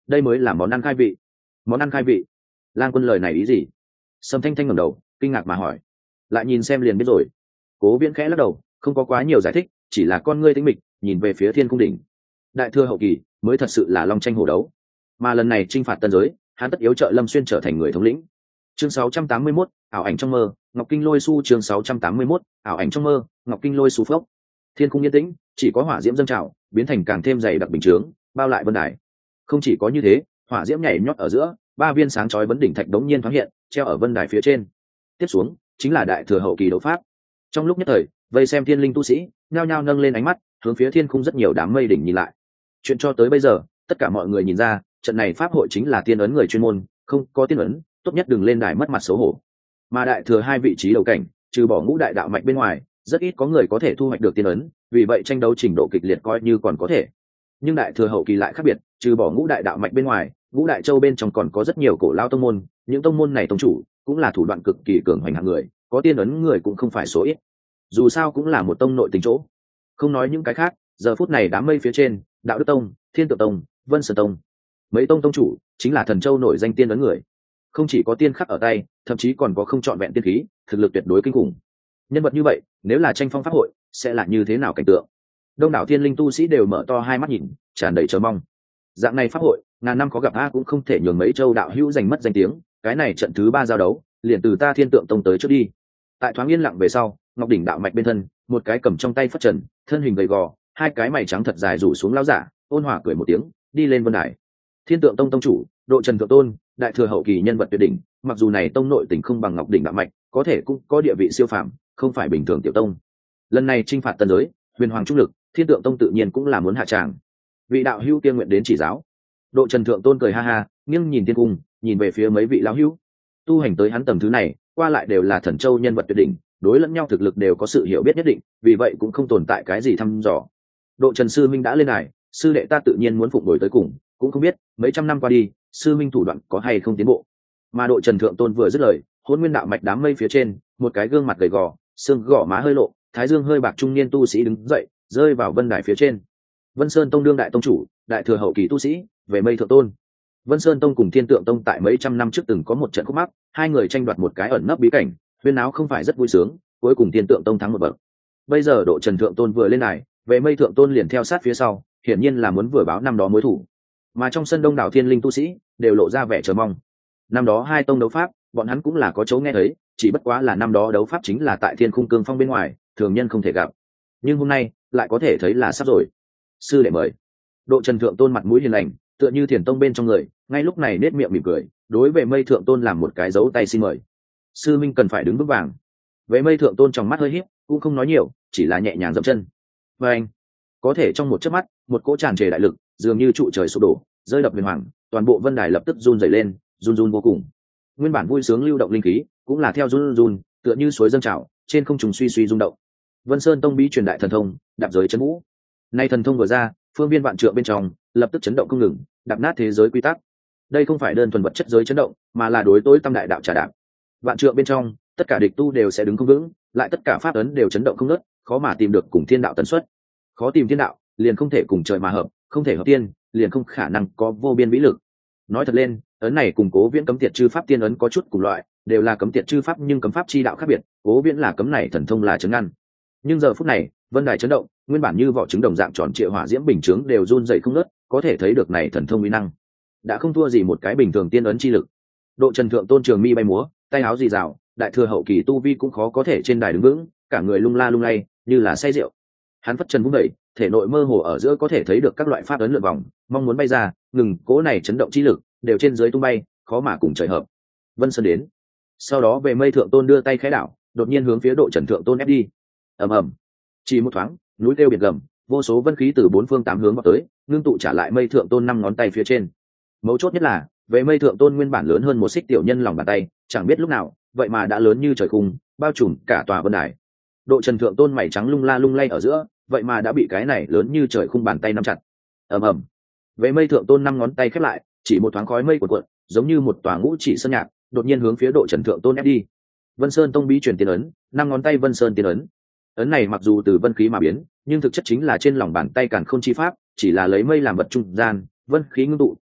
đây mới là món ăn khai vị. Món ăn khai vị? Lang Quân lời này ý gì? Sầm Thanh Thanh ngẩng đầu kinh ngạc mà hỏi. Lại nhìn xem liền biết rồi. Cố Viễn khẽ lắc đầu, không có quá nhiều giải thích, chỉ là con ngươi tĩnh mịch nhìn về phía thiên cung đỉnh. Đại thừa hậu kỳ mới thật sự là long tranh hổ đấu, mà lần này chinh phạt tân giới, hắn tất yếu trợ Lâm Xuyên trở thành người thống lĩnh. Chương 681, ảo ảnh trong mơ, Ngọc Kinh Lôi Su. Chương 681, ảo ảnh trong mơ, Ngọc Kinh Lôi Su phốc. Thiên cung yên tĩnh, chỉ có hỏa diễm dâng trào, biến thành càng thêm dày đặc bình chướng, bao lại vân đài. Không chỉ có như thế, hỏa diễm nhảy nhót ở giữa, ba viên sáng chói vấn đỉnh thạch đống nhiên thoáng hiện, treo ở vân đài phía trên. Tiếp xuống, chính là đại thừa hậu kỳ đấu pháp. Trong lúc nhất thời, vây xem thiên linh tu sĩ nhao nhao nâng lên ánh mắt, hướng phía thiên cung rất nhiều đám mây đỉnh nhìn lại. Chuyện cho tới bây giờ, tất cả mọi người nhìn ra, trận này pháp hội chính là tiên ấn người chuyên môn, không có tiên ấn, tốt nhất đừng lên đài mất mặt xấu hổ. Mà đại thừa hai vị trí đầu cảnh, trừ bỏ ngũ đại đạo mạch bên ngoài, rất ít có người có thể thu hoạch được tiên ấn, vì vậy tranh đấu trình độ kịch liệt coi như còn có thể. Nhưng đại thừa hậu kỳ lại khác biệt, trừ bỏ ngũ đại đạo mạch bên ngoài, ngũ đại châu bên trong còn có rất nhiều cổ lao tông môn, những tông môn này tông chủ cũng là thủ đoạn cực kỳ cường hoành hạng người, có tiên ấn người cũng không phải số ít. Dù sao cũng là một tông nội tình chỗ. Không nói những cái khác, giờ phút này đám mây phía trên, Đạo Đức Tông, Thiên Tượng Tông, Vân Sơn Tông, mấy tông tông chủ chính là thần châu nổi danh tiên ấn người. Không chỉ có tiên khắc ở tay, thậm chí còn có không trọn vẹn tiên khí, thực lực tuyệt đối kinh khủng. Nhân vật như vậy, nếu là tranh phong pháp hội, sẽ là như thế nào cảnh tượng? Đông đảo thiên linh tu sĩ đều mở to hai mắt nhìn, tràn đầy chờ mong. Dạng này pháp hội, ngàn năm có gặp a cũng không thể nhường mấy châu đạo hữu giành mất danh tiếng. Cái này trận thứ 3 giao đấu, liền từ ta Thiên Tượng Tông tới trước đi. Tại thoáng yên lặng về sau, Ngọc đỉnh đạo mạch bên thân, một cái cầm trong tay phất trần, thân hình gầy gò, hai cái mày trắng thật dài rủ xuống lão giả, ôn hòa cười một tiếng, đi lên vân đài. Thiên Tượng Tông tông chủ, Độ Trần Thượng Tôn, đại thừa hậu kỳ nhân vật tuyệt đỉnh, mặc dù này tông nội tình không bằng Ngọc đỉnh đạo mạch, có thể cũng có địa vị siêu phàm, không phải bình thường tiểu tông. Lần này chinh phạt tân giới, huyền hoàng trung lực, Thiên Tượng Tông tự nhiên cũng là muốn hạ tràng. Vị đạo hữu tiên nguyện đến chỉ giáo. Độ Trần Thượng Tôn cười ha ha, nghiêng nhìn thiên cung, nhìn về phía mấy vị lão hữu. Tu hành tới hắn tầng thứ này, qua lại đều là thần châu nhân vật tuyệt đỉnh, đối lẫn nhau thực lực đều có sự hiểu biết nhất định, vì vậy cũng không tồn tại cái gì thăm dò. Độ Trần sư minh đã lên đài, sư đệ ta tự nhiên muốn phụng đổi tới cùng, cũng không biết mấy trăm năm qua đi, sư minh thủ đoạn có hay không tiến bộ. Mà Độ Trần Thượng Tôn vừa dứt lời, Hỗn Nguyên đạo mạch đám mây phía trên, một cái gương mặt gầy gò, xương gò má hơi lộ, thái dương hơi bạc trung niên tu sĩ đứng dậy, rơi vào vân đài phía trên. Vân Sơn Tông đương đại tông chủ, đại thừa hậu kỳ tu sĩ, về mây thượng tôn. Vân Sơn Tông cùng Thiên Tượng Tông tại mấy trăm năm trước từng có một trận khúc mắc, hai người tranh đoạt một cái ẩn nấp bí cảnh, huyên áo không phải rất vui sướng, cuối cùng Thiên Tượng Tông thắng một bậc. Bây giờ Độ Trần Thượng Tôn vừa lên đài, về mây thượng tôn liền theo sát phía sau, hiển nhiên là muốn vừa báo năm đó mối thủ. Mà trong sân đông đảo thiên linh tu sĩ đều lộ ra vẻ chờ mong. Năm đó hai tông đấu pháp, bọn hắn cũng là có chỗ nghe thấy, chỉ bất quá là năm đó đấu pháp chính là tại Thiên Khung Cương Phong bên ngoài, thường nhân không thể gặp. Nhưng hôm nay lại có thể thấy là sắp rồi. Sư đệ mời. Độ Trần Thượng Tôn mặt mũi hiền lành, tựa như thiền tông bên trong người, ngay lúc này nết miệng mỉm cười, đối về mây thượng tôn làm một cái dấu tay xin mời. Sư minh cần phải đứng vững vàng. Về mây thượng tôn trong mắt hơi híp, cũng không nói nhiều, chỉ là nhẹ nhàng dậm chân. Và anh, có thể trong một chớp mắt, một cỗ tràn trề đại lực, dường như trụ trời sụp đổ, rơi đập huyền hoàng, toàn bộ vân đài lập tức run rẩy lên, run run vô cùng. Nguyên bản vui sướng lưu động linh khí, cũng là theo run run, tựa như suối dâng trào, trên không trung suy suy rung động. Vân Sơn Tông bí truyền đại thần thông, đạp giới chấn vũ. Nay thần thông vừa ra, phương viên vạn trượng bên trong lập tức chấn động không ngừng, đạp nát thế giới quy tắc. Đây không phải đơn thuần vật chất giới chấn động, mà là đối tối tâm đại đạo trả đạp. Vạn trượng bên trong, tất cả địch tu đều sẽ đứng không vững, lại tất cả pháp ấn đều chấn động không ngớt, khó mà tìm được cùng thiên đạo tần suất. Khó tìm thiên đạo, liền không thể cùng trời mà hợp, không thể hợp tiên, liền không khả năng có vô biên vĩ lực. Nói thật lên, ấn này cùng Cố Viễn cấm tiệt chư pháp tiên ấn có chút cùng loại, đều là cấm tiệt chư pháp nhưng cấm pháp chi đạo khác biệt, Cố Viễn là cấm này thần thông là chấn ngăn. Nhưng giờ phút này, vân đài chấn động, nguyên bản như vỏ trứng đồng dạng tròn trịa hỏa diễm bình chướng đều run dậy không ngớt, có thể thấy được này thần thông uy năng đã không thua gì một cái bình thường tiên ấn chi lực. Độ Trần Thượng Tôn trường mi bay múa, tay áo rì rào, đại thừa hậu kỳ tu vi cũng khó có thể trên đài đứng vững, cả người lung la lung lay như là say rượu. Hắn phất chân vung đẩy, thể nội mơ hồ ở giữa có thể thấy được các loại pháp ấn lượn vòng, mong muốn bay ra, ngừng cố này chấn động chi lực đều trên dưới tung bay, khó mà cùng trời hợp. Vân Sơn đến. Sau đó về mây thượng tôn đưa tay khẽ đảo, đột nhiên hướng phía Độ Trần Thượng Tôn ép đi. Ầm ầm. Chỉ một thoáng, núi kêu biển gầm, vô số vân khí từ bốn phương tám hướng vào tới, ngưng tụ trả lại mây thượng tôn 5 ngón tay phía trên. Mấu chốt nhất là, về mây thượng tôn nguyên bản lớn hơn một xích tiểu nhân lòng bàn tay, chẳng biết lúc nào, vậy mà đã lớn như trời khung, bao trùm cả tòa vân đài. Độ Trần Thượng Tôn mày trắng lung la lung lay ở giữa, vậy mà đã bị cái này lớn như trời khung bàn tay nắm chặt. Ầm ầm. Về mây thượng tôn 5 ngón tay khép lại, chỉ một thoáng khói mây cuộn cuộn, giống như một tòa ngũ chỉ sơn nhạc, đột nhiên hướng phía Độ Trần Thượng Tôn ép đi. Vân Sơn Tông bí truyền tiên ấn, 5 ngón tay Vân Sơn tiên ấn. Ấn này mặc dù từ vân khí mà biến, nhưng thực chất chính là trên lòng bàn tay càn khôn chi pháp, chỉ là lấy mây làm vật trung gian, vân khí ngưng tụ,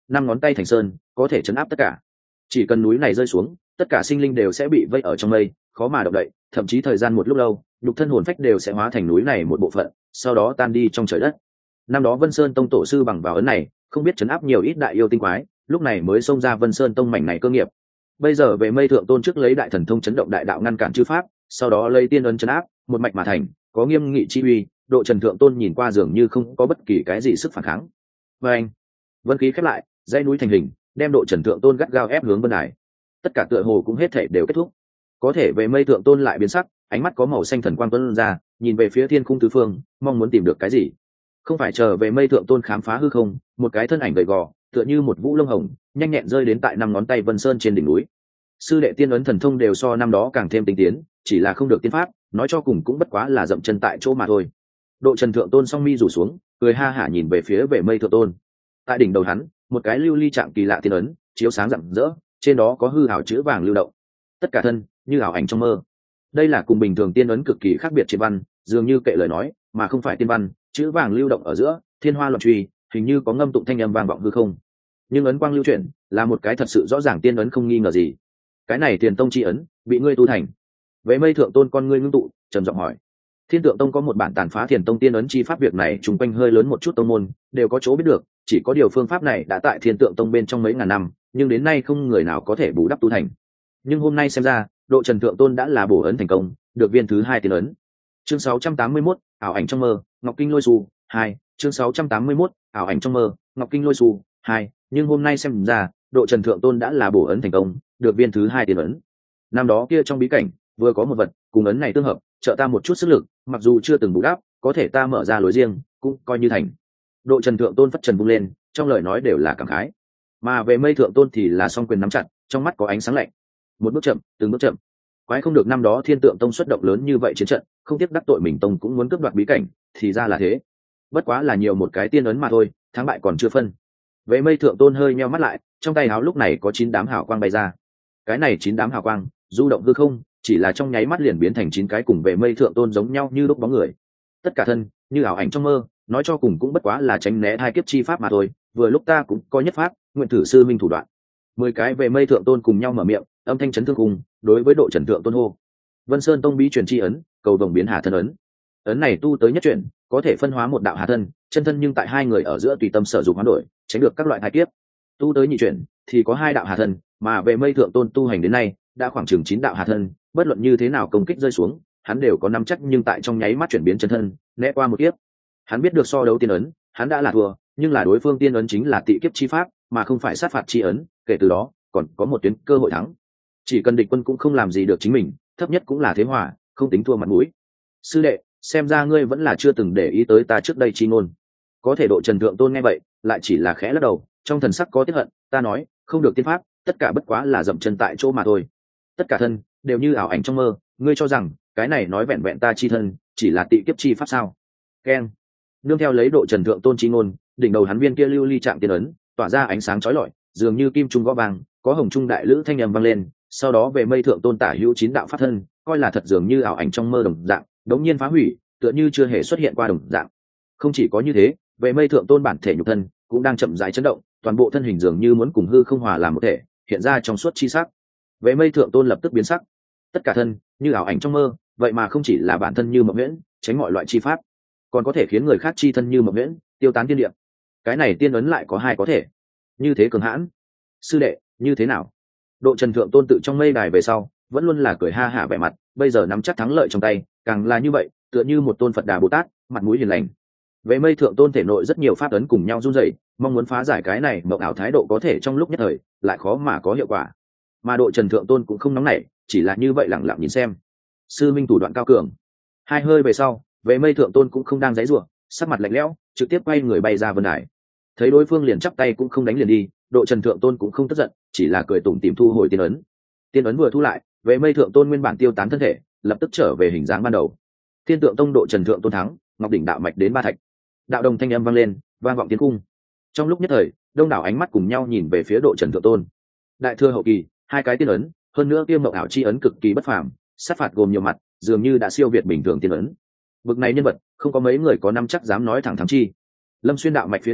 năm ngón tay thành sơn, có thể chấn áp tất cả. Chỉ cần núi này rơi xuống, tất cả sinh linh đều sẽ bị vây ở trong mây, khó mà động đậy, thậm chí thời gian một lúc lâu, nhục thân hồn phách đều sẽ hóa thành núi này một bộ phận, sau đó tan đi trong trời đất. Năm đó Vân Sơn Tông tổ sư bằng vào ấn này, không biết chấn áp nhiều ít đại yêu tinh quái, lúc này mới xông ra Vân Sơn Tông mảnh này cơ nghiệp. Bây giờ về Mây Thượng Tôn trước lấy đại thần thông chấn động đại đạo ngăn cản chư pháp, sau đó lấy tiên ấn chấn áp, một mạch mà thành, có nghiêm nghị chi uy, Độ Trần Thượng Tôn nhìn qua dường như không có bất kỳ cái gì sức phản kháng. Và anh, vân khí khép lại, dãy núi thành hình, đem Độ Trần Thượng Tôn gắt gao ép hướng vân đài. Tất cả tựa hồ cũng hết thể đều kết thúc. Có thể về Mây Thượng Tôn lại biến sắc, ánh mắt có màu xanh thần quang tuôn ra, nhìn về phía thiên khung tứ phương, mong muốn tìm được cái gì. Không phải chờ về Mây Thượng Tôn khám phá hư không, một cái thân ảnh gầy gò, tựa như một vũ lông hồng, nhanh nhẹn rơi đến tại năm ngón tay Vân Sơn trên đỉnh núi. Sư đệ tiên ấn thần thông đều so năm đó càng thêm tinh tiến, chỉ là không được tiên pháp, nói cho cùng cũng bất quá là dậm chân tại chỗ mà thôi. Độ Trần Thượng Tôn song mi rủ xuống, cười ha hả nhìn về phía về Mây Thượng Tôn. Tại đỉnh đầu hắn, một cái lưu ly trạng kỳ lạ tiên ấn, chiếu sáng rạng rỡ, trên đó có hư ảo chữ vàng lưu động. Tất cả thân như ảo ảnh trong mơ. Đây là cùng bình thường tiên ấn cực kỳ khác biệt trên văn, dường như kệ lời nói, mà không phải tiên văn, chữ vàng lưu động ở giữa, thiên hoa loạn truy, hình như có ngâm tụng thanh âm vang vọng hư không. Nhưng ấn quang lưu chuyển, là một cái thật sự rõ ràng tiên ấn không nghi ngờ gì. Cái này Tiền Tông chi ấn, bị ngươi tu thành. Về Mây Thượng Tôn con ngươi ngưng tụ, trầm giọng hỏi. Thiên Tượng Tông có một bản tàn phá Thiền Tông tiên ấn chi pháp, việc này chung quanh hơi lớn một chút tông môn đều có chỗ biết được, chỉ có điều phương pháp này đã tại Thiên Tượng Tông bên trong mấy ngàn năm, nhưng đến nay không người nào có thể bù đắp tu thành. Nhưng hôm nay xem ra, Độ Trần Thượng Tôn đã là bổ ấn thành công, được viên thứ 2 tiên ấn. Chương 681, ảo ảnh trong mơ, Ngọc Kinh Lôi Xu 2, chương 681, ảo ảnh trong mơ, Ngọc Kinh Lôi Xu 2, nhưng hôm nay xem ra, Độ Trần Thượng Tôn đã là bổ ấn thành công, được viên thứ 2 tiên ấn. Năm đó kia trong bí cảnh, vừa có một vật cùng ấn này tương hợp, trợ ta một chút sức lực, mặc dù chưa từng bù đắp, có thể ta mở ra lối riêng, cũng coi như thành. Độ Trần Thượng Tôn phất trần vung lên, trong lời nói đều là cảm khái. Mà về Mây Thượng Tôn thì là song quyền nắm chặt, trong mắt có ánh sáng lạnh. Một bước chậm, từng bước chậm. Quái không được năm đó Thiên Tượng Tông xuất động lớn như vậy chiến trận, không tiếc đắc tội mình tông cũng muốn cướp đoạt bí cảnh, thì ra là thế. Bất quá là nhiều một cái tiên ấn mà thôi, thắng bại còn chưa phân. Về Mây Thượng Tôn hơi nheo mắt lại, trong tay áo lúc này có 9 đám hào quang bay ra. Cái này 9 đám hào quang, du động hư không, chỉ là trong nháy mắt liền biến thành 9 cái cùng Về Mây Thượng Tôn giống nhau như lúc bóng người. Tất cả thân như ảo ảnh trong mơ, nói cho cùng cũng bất quá là tránh né hai kiếp chi pháp mà thôi, vừa lúc ta cũng có nhất pháp, nguyện thử sư minh thủ đoạn. 10 cái Về Mây Thượng Tôn cùng nhau mở miệng, âm thanh chấn thương cùng, đối với Độ Trần Thượng Tôn hô. Vân Sơn Tông bí truyền chi ấn, cầu vồng biến hà thân ấn. Ấn này tu tới nhất chuyển, có thể phân hóa một đạo hà thân, chân thân nhưng tại hai người ở giữa tùy tâm sở dụng hoán đổi, tránh được các loại thai kiếp. Tu tới nhị chuyển thì có 2 đạo hà thân, mà Về Mây Thượng Tôn tu hành đến nay, đã khoảng chừng 9 đạo hà thân, bất luận như thế nào công kích rơi xuống, hắn đều có nắm chắc, nhưng tại trong nháy mắt chuyển biến chân thân, né qua một kiếp. Hắn biết được so đấu tiên ấn, hắn đã là thua, nhưng là đối phương tiên ấn chính là tị kiếp chi pháp, mà không phải sát phạt chi ấn, kể từ đó, còn có một tuyến cơ hội thắng. Chỉ cần địch quân cũng không làm gì được chính mình, thấp nhất cũng là thế hòa, không tính thua mặt mũi. Sư đệ, xem ra ngươi vẫn là chưa từng để ý tới ta trước đây chi ngôn. Có thể Độ Trần Thượng Tôn nghe vậy, lại chỉ là khẽ lắc đầu, trong thần sắc có tiếc hận, ta nói, không được tiên pháp, tất cả bất quá là dậm chân tại chỗ mà thôi. Tất cả thân đều như ảo ảnh trong mơ, ngươi cho rằng cái này nói vẹn vẹn ta chi thân, chỉ là tị kiếp chi pháp sao? Keng. Nương theo lấy Độ Trần Thượng Tôn chi ngôn, đỉnh đầu hắn viên kia lưu ly trạng tiên ấn, tỏa ra ánh sáng chói lọi, dường như kim trung gõ vàng, có hồng trung đại lữ thanh âm vang lên, sau đó Về Mây Thượng Tôn tả hữu 9 đạo pháp thân, coi là thật dường như ảo ảnh trong mơ đồng dạng, đống nhiên phá hủy, tựa như chưa hề xuất hiện qua đồng dạng. Không chỉ có như thế, Về Mây Thượng Tôn bản thể nhục thân cũng đang chậm rãi chấn động, toàn bộ thân hình dường như muốn cùng hư không hòa làm một thể, hiện ra trong suốt chi sắc. Về Mây Thượng Tôn lập tức biến sắc. Tất cả thân như ảo ảnh trong mơ, vậy mà không chỉ là bản thân như mộng huyễn, tránh mọi loại chi pháp, còn có thể khiến người khác chi thân như mộng huyễn, tiêu tán tiên địa. Cái này tiên ấn lại có 2 có thể, như thế cường hãn. Sư đệ, như thế nào? Độ Trần Thượng Tôn tự trong mây đài về sau, vẫn luôn là cười ha hả vẻ mặt, bây giờ nắm chắc thắng lợi trong tay, càng là như vậy, tựa như một tôn Phật Đà Bồ Tát, mặt mũi hiền lành. Về Mây Thượng Tôn thể nội rất nhiều pháp ấn cùng nhau run rẩy, mong muốn phá giải cái này mộng ảo thái độ có thể trong lúc nhất thời, lại khó mà có hiệu quả. Mà Độ Trần Thượng Tôn cũng không nóng nảy, chỉ là như vậy lặng lặng nhìn xem. Sư minh thủ đoạn cao cường. 2 hơi về sau, Về Mây Thượng Tôn cũng không đang giãy giụa, sắc mặt lạnh lẽo, trực tiếp quay người bay ra vân đài. Thấy đối phương liền chắp tay cũng không đánh liền đi, Độ Trần Thượng Tôn cũng không tức giận, chỉ là cười tủm tỉm thu hồi tiên ấn. Tiên ấn vừa thu lại, Về Mây Thượng Tôn nguyên bản tiêu tán thân thể, lập tức trở về hình dáng ban đầu. Thiên Tượng Tông Độ Trần Thượng Tôn thắng, Ngọc đỉnh đạo mạch đến Ba Thạch. Đạo đồng thanh âm vang lên, vang vọng tiến cung. Trong lúc nhất thời, đông đảo ánh mắt cùng nhau nhìn về phía Độ Trần Thượng Tôn. Đại thừa hậu kỳ, 2 cái tiên ấn, hơn nữa Tiêm Mộng ảo chi ấn cực kỳ bất phàm, sát phạt gồm nhiều mặt, dường như đã siêu việt bình thường tiên ấn. Bực này nhân vật, không có mấy người có năm chắc dám nói thẳng thắn chi. Lâm xuyên đạo mạch phía trên,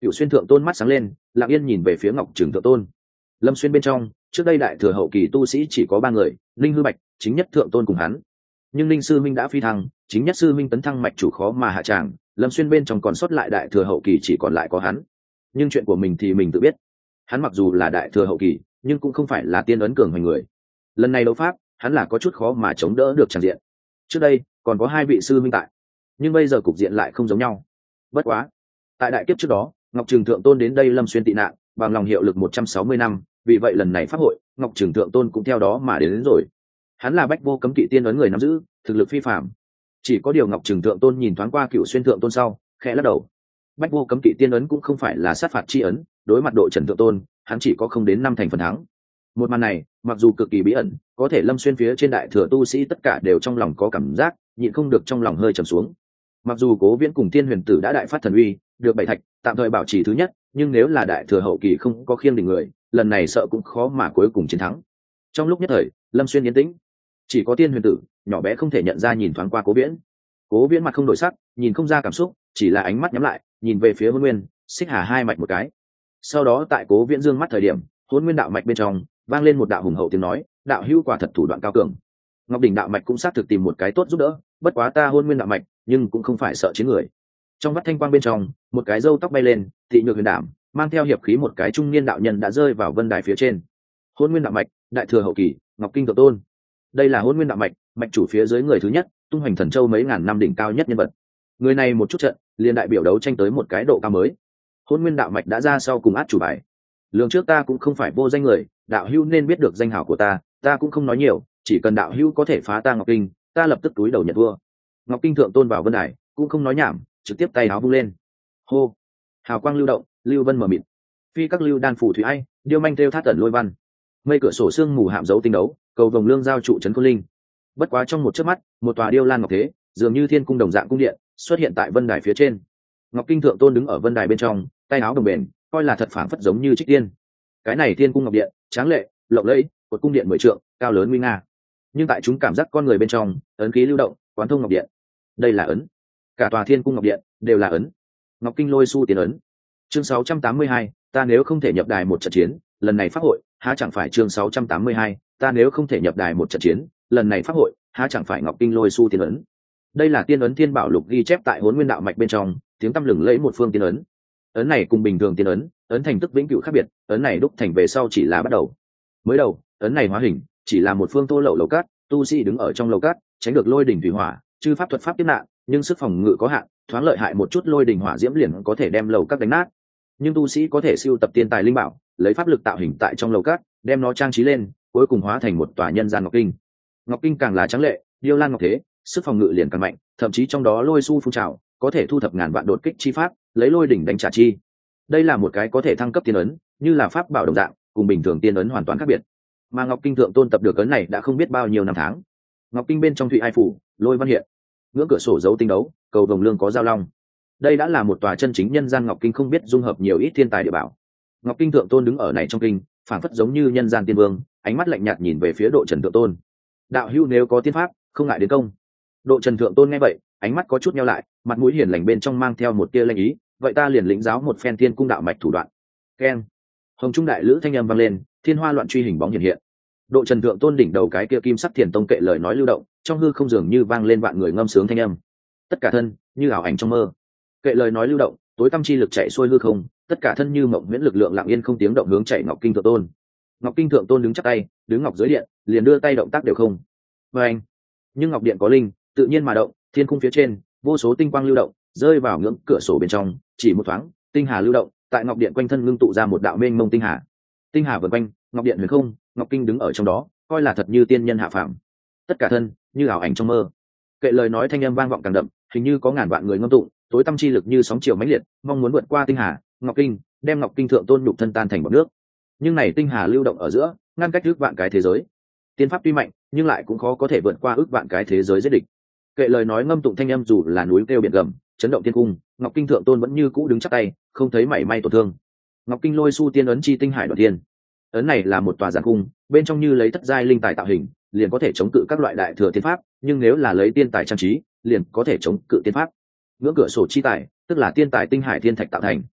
Cửu Xuyên thượng tôn mắt sáng lên, lặng yên nhìn về phía Ngọc Trường thượng tôn. Lâm Xuyên bên trong, trước đây đại thừa hậu kỳ tu sĩ chỉ có 3 người, Linh Hư Bạch, chính nhất thượng tôn cùng hắn. Nhưng Linh sư minh đã phi thăng, chính nhất sư minh tấn thăng mạch chủ khó mà hạ tràng, Lâm Xuyên bên trong còn sót lại đại thừa hậu kỳ chỉ còn lại có hắn. Nhưng chuyện của mình thì mình tự biết. Hắn mặc dù là đại thừa hậu kỳ, nhưng cũng không phải là tiên ấn cường hoành người. Lần này đấu pháp, hắn là có chút khó mà chống đỡ được tràng diện. Trước đây còn có 2 vị sư minh tại, nhưng bây giờ cục diện lại không giống nhau. Bất quá, tại đại kiếp trước đó, Ngọc Trường thượng tôn đến đây Lâm Xuyên tị nạn, bằng lòng hiệu lực 160 năm, vì vậy lần này pháp hội, Ngọc Trường thượng tôn cũng theo đó mà đến rồi. Hắn là bách vô cấm kỵ tiên ấn người nắm giữ, thực lực phi phàm. Chỉ có điều Ngọc Trường thượng tôn nhìn thoáng qua Cửu Xuyên thượng tôn sau, khẽ lắc đầu. Bách vô cấm kỵ tiên ấn cũng không phải là sát phạt chi ấn, đối mặt Độ Trần thượng tôn, hắn chỉ có không đến 5 thành phần thắng. Một màn này, mặc dù cực kỳ bí ẩn, có thể Lâm Xuyên phía trên đại thừa tu sĩ tất cả đều trong lòng có cảm giác, nhịn không được trong lòng hơi trầm xuống. Mặc dù Cố Viễn cùng Tiên Huyền Tử đã đại phát thần uy, được 7 thạch, tạm thời bảo trì thứ nhất, nhưng nếu là đại thừa hậu kỳ không có khiêng đỉnh người, lần này sợ cũng khó mà cuối cùng chiến thắng. Trong lúc nhất thời, Lâm Xuyên yên tĩnh, chỉ có Tiên Huyền Tử nhỏ bé không thể nhận ra nhìn thoáng qua Cố Viễn. Cố Viễn mặt không đổi sắc, nhìn không ra cảm xúc, chỉ là ánh mắt nhắm lại, nhìn về phía Hôn Nguyên, Xích Hà hai mạch một cái. Sau đó tại Cố Viễn dương mắt thời điểm, Hôn Nguyên đạo mạch bên trong vang lên một đạo hùng hậu tiếng nói, đạo hữu quả thật thủ đoạn cao cường. Ngọc đỉnh đạo mạch cũng xác thực tìm một cái tốt giúp đỡ, bất quá ta Hôn Nguyên đạo mạch, nhưng cũng không phải sợ chiến người. Trong vắt thanh quang bên trong, một cái râu tóc bay lên, thị nhược huyền đảm, mang theo hiệp khí một cái trung niên đạo nhân đã rơi vào vân đài phía trên. Hôn Nguyên đạo mạch, đại thừa hậu kỳ, Ngọc Kinh thượng tôn. Đây là Hôn Nguyên đạo mạch, mạch chủ phía dưới người thứ nhất, tung hoành thần châu mấy ngàn năm đỉnh cao nhất nhân vật. Người này một chút trận, liền đại biểu đấu tranh tới một cái độ cao mới. Hôn Nguyên đạo mạch đã ra sau cùng át chủ bài. Lường trước ta cũng không phải vô danh người, đạo hữu nên biết được danh hảo của ta cũng không nói nhiều, chỉ cần đạo hữu có thể phá ta Ngọc Kinh, ta lập tức túi đầu nhận thua. Ngọc Kinh thượng tôn vào vân đài, cũng không nói nhảm, trực tiếp tay áo vung lên. Hô, hào quang lưu động, lưu vân mở mịt. Phi các lưu đan phủ thủy ai, điêu manh theo thát tẩn lôi văn. Mây cửa sổ sương mù hạm dấu tinh đấu, cầu vồng lương giao trụ trấn khôn linh. Bất quá trong một chớp mắt, một tòa điêu lan ngọc thế, dường như thiên cung đồng dạng cung điện, xuất hiện tại vân đài phía trên. Ngọc Kinh thượng tôn đứng ở vân đài bên trong, tay áo đồng bền, coi là thật phảng phất giống như trích tiên. Cái này thiên cung ngọc điện, tráng lệ, lộng lẫy, một cung điện 10 trượng, cao lớn nguy nga. Nhưng tại chúng cảm giác con người bên trong, ấn khí lưu động, quán thông ngọc điện. Đây là ấn. Cả tòa thiên cung ngọc điện đều là ấn. Ngọc Kinh lôi su tiến ấn. Chương 682, ta nếu không thể nhập đài một trận chiến, lần này pháp hội, há chẳng phải chương 682, ta nếu không thể nhập đài một trận chiến, lần này pháp hội, há chẳng phải Ngọc Kinh lôi su tiến ấn. Đây là tiên ấn thiên bảo lục ghi chép tại Hỗn Nguyên đạo mạch bên trong, tiếng tăm lừng lẫy một phương tiên ấn. Ấn này cùng bình thường tiên ấn, ấn thành tức vĩnh cửu khác biệt, ấn này đúc thành về sau chỉ là bắt đầu. Mới đầu, ấn này hóa hình, chỉ là một phương tô lậu lầu cát, tu sĩ đứng ở trong lầu cát, tránh được lôi đỉnh thủy hỏa, chư pháp thuật pháp tiếp nạn, nhưng sức phòng ngự có hạn, thoáng lợi hại một chút lôi đỉnh hỏa diễm liền có thể đem lầu cát đánh nát. Nhưng tu sĩ có thể siêu tập tiên tài linh bảo, lấy pháp lực tạo hình tại trong lầu cát, đem nó trang trí lên, cuối cùng hóa thành một tòa nhân gian Ngọc Kinh. Ngọc Kinh càng là tráng lệ, điêu lan ngọc thế, sức phòng ngự liền càng mạnh, thậm chí trong đó lôi su phun trào, có thể thu thập ngàn vạn đột kích chi pháp, lấy lôi đỉnh đánh trả chi. Đây là một cái có thể thăng cấp tiên ấn, như là pháp bảo đồng dạng, cùng bình thường tiên ấn hoàn toàn khác biệt. Mà Ngọc Kinh thượng tôn tập được ấn này đã không biết bao nhiêu năm tháng. Ngọc Kinh bên trong thụy ai phủ, lôi văn hiện, ngưỡng cửa sổ dấu tinh đấu, cầu vồng lương có giao long. Đây đã là một tòa chân chính nhân gian Ngọc Kinh, không biết dung hợp nhiều ít thiên tài địa bảo. Ngọc Kinh thượng tôn đứng ở này trong kinh, phảng phất giống như nhân gian tiên vương, ánh mắt lạnh nhạt nhìn về phía Độ Trần thượng tôn. Đạo hữu nếu có tiên pháp, không ngại đến công. Độ Trần thượng tôn nghe vậy, ánh mắt có chút nheo lại, mặt mũi hiền lành bên trong mang theo một tia lanh ý, vậy ta liền lĩnh giáo một phen thiên cung đạo mạch thủ đoạn. Keng. Hồng trung đại lữ thanh âm vang lên, thiên hoa loạn truy hình bóng hiện hiện. Độ Trần thượng tôn đỉnh đầu cái kia kim sắc thiền tông kệ lời nói lưu động, trong hư không dường như vang lên vạn người ngâm sướng thanh âm. Tất cả thân như ảo ảnh trong mơ. Kệ lời nói lưu động, tối tâm chi lực chạy xuôi hư không, tất cả thân như mộng huyễn lực lượng lặng yên không tiếng động hướng chạy Ngọc Kinh thượng tôn. Ngọc Kinh thượng tôn đứng chắp tay, đứng ngọc dưới điện, liền đưa tay động tác đều không. Và anh. Nhưng ngọc điện có linh, tự nhiên mà động, thiên cung phía trên, vô số tinh quang lưu động, rơi vào ngưỡng cửa sổ bên trong, chỉ một thoáng, tinh hà lưu động, tại ngọc điện quanh thân ngưng tụ ra một đạo mênh mông tinh hà. Tinh hà vần quanh, ngọc điện huyền không, Ngọc Kinh đứng ở trong đó, coi là thật như tiên nhân hạ phàm. Tất cả thân như ảo ảnh trong mơ. Kệ lời nói thanh âm vang vọng càng đậm, hình như có ngàn vạn người ngâm tụng, tối tâm chi lực như sóng chiều mãnh liệt, mong muốn vượt qua tinh hà, Ngọc Kinh, đem Ngọc Kinh thượng tôn nhục thân tan thành bọt nước. Nhưng này tinh hà lưu động ở giữa, ngăn cách ước vạn cái thế giới. Tiên pháp tuy mạnh, nhưng lại cũng khó có thể vượt qua ước vạn cái thế giới giết địch. Kệ lời nói ngâm tụng thanh âm dù là núi kêu biển gầm, chấn động thiên cung, Ngọc Kinh thượng tôn vẫn như cũ đứng chắp tay, không thấy mảy may tổn thương. Ngọc Kinh lôi su tiên ấn chi tinh hải đoạn thiên. Ấn này là một tòa giản cung, bên trong như lấy thất giai linh tài tạo hình, liền có thể chống cự các loại đại thừa tiên pháp, nhưng nếu là lấy tiên tài trang trí, liền có thể chống cự tiên pháp. Ngưỡng cửa sổ chi tài, tức là tiên tài tinh hải thiên thạch tạo thành.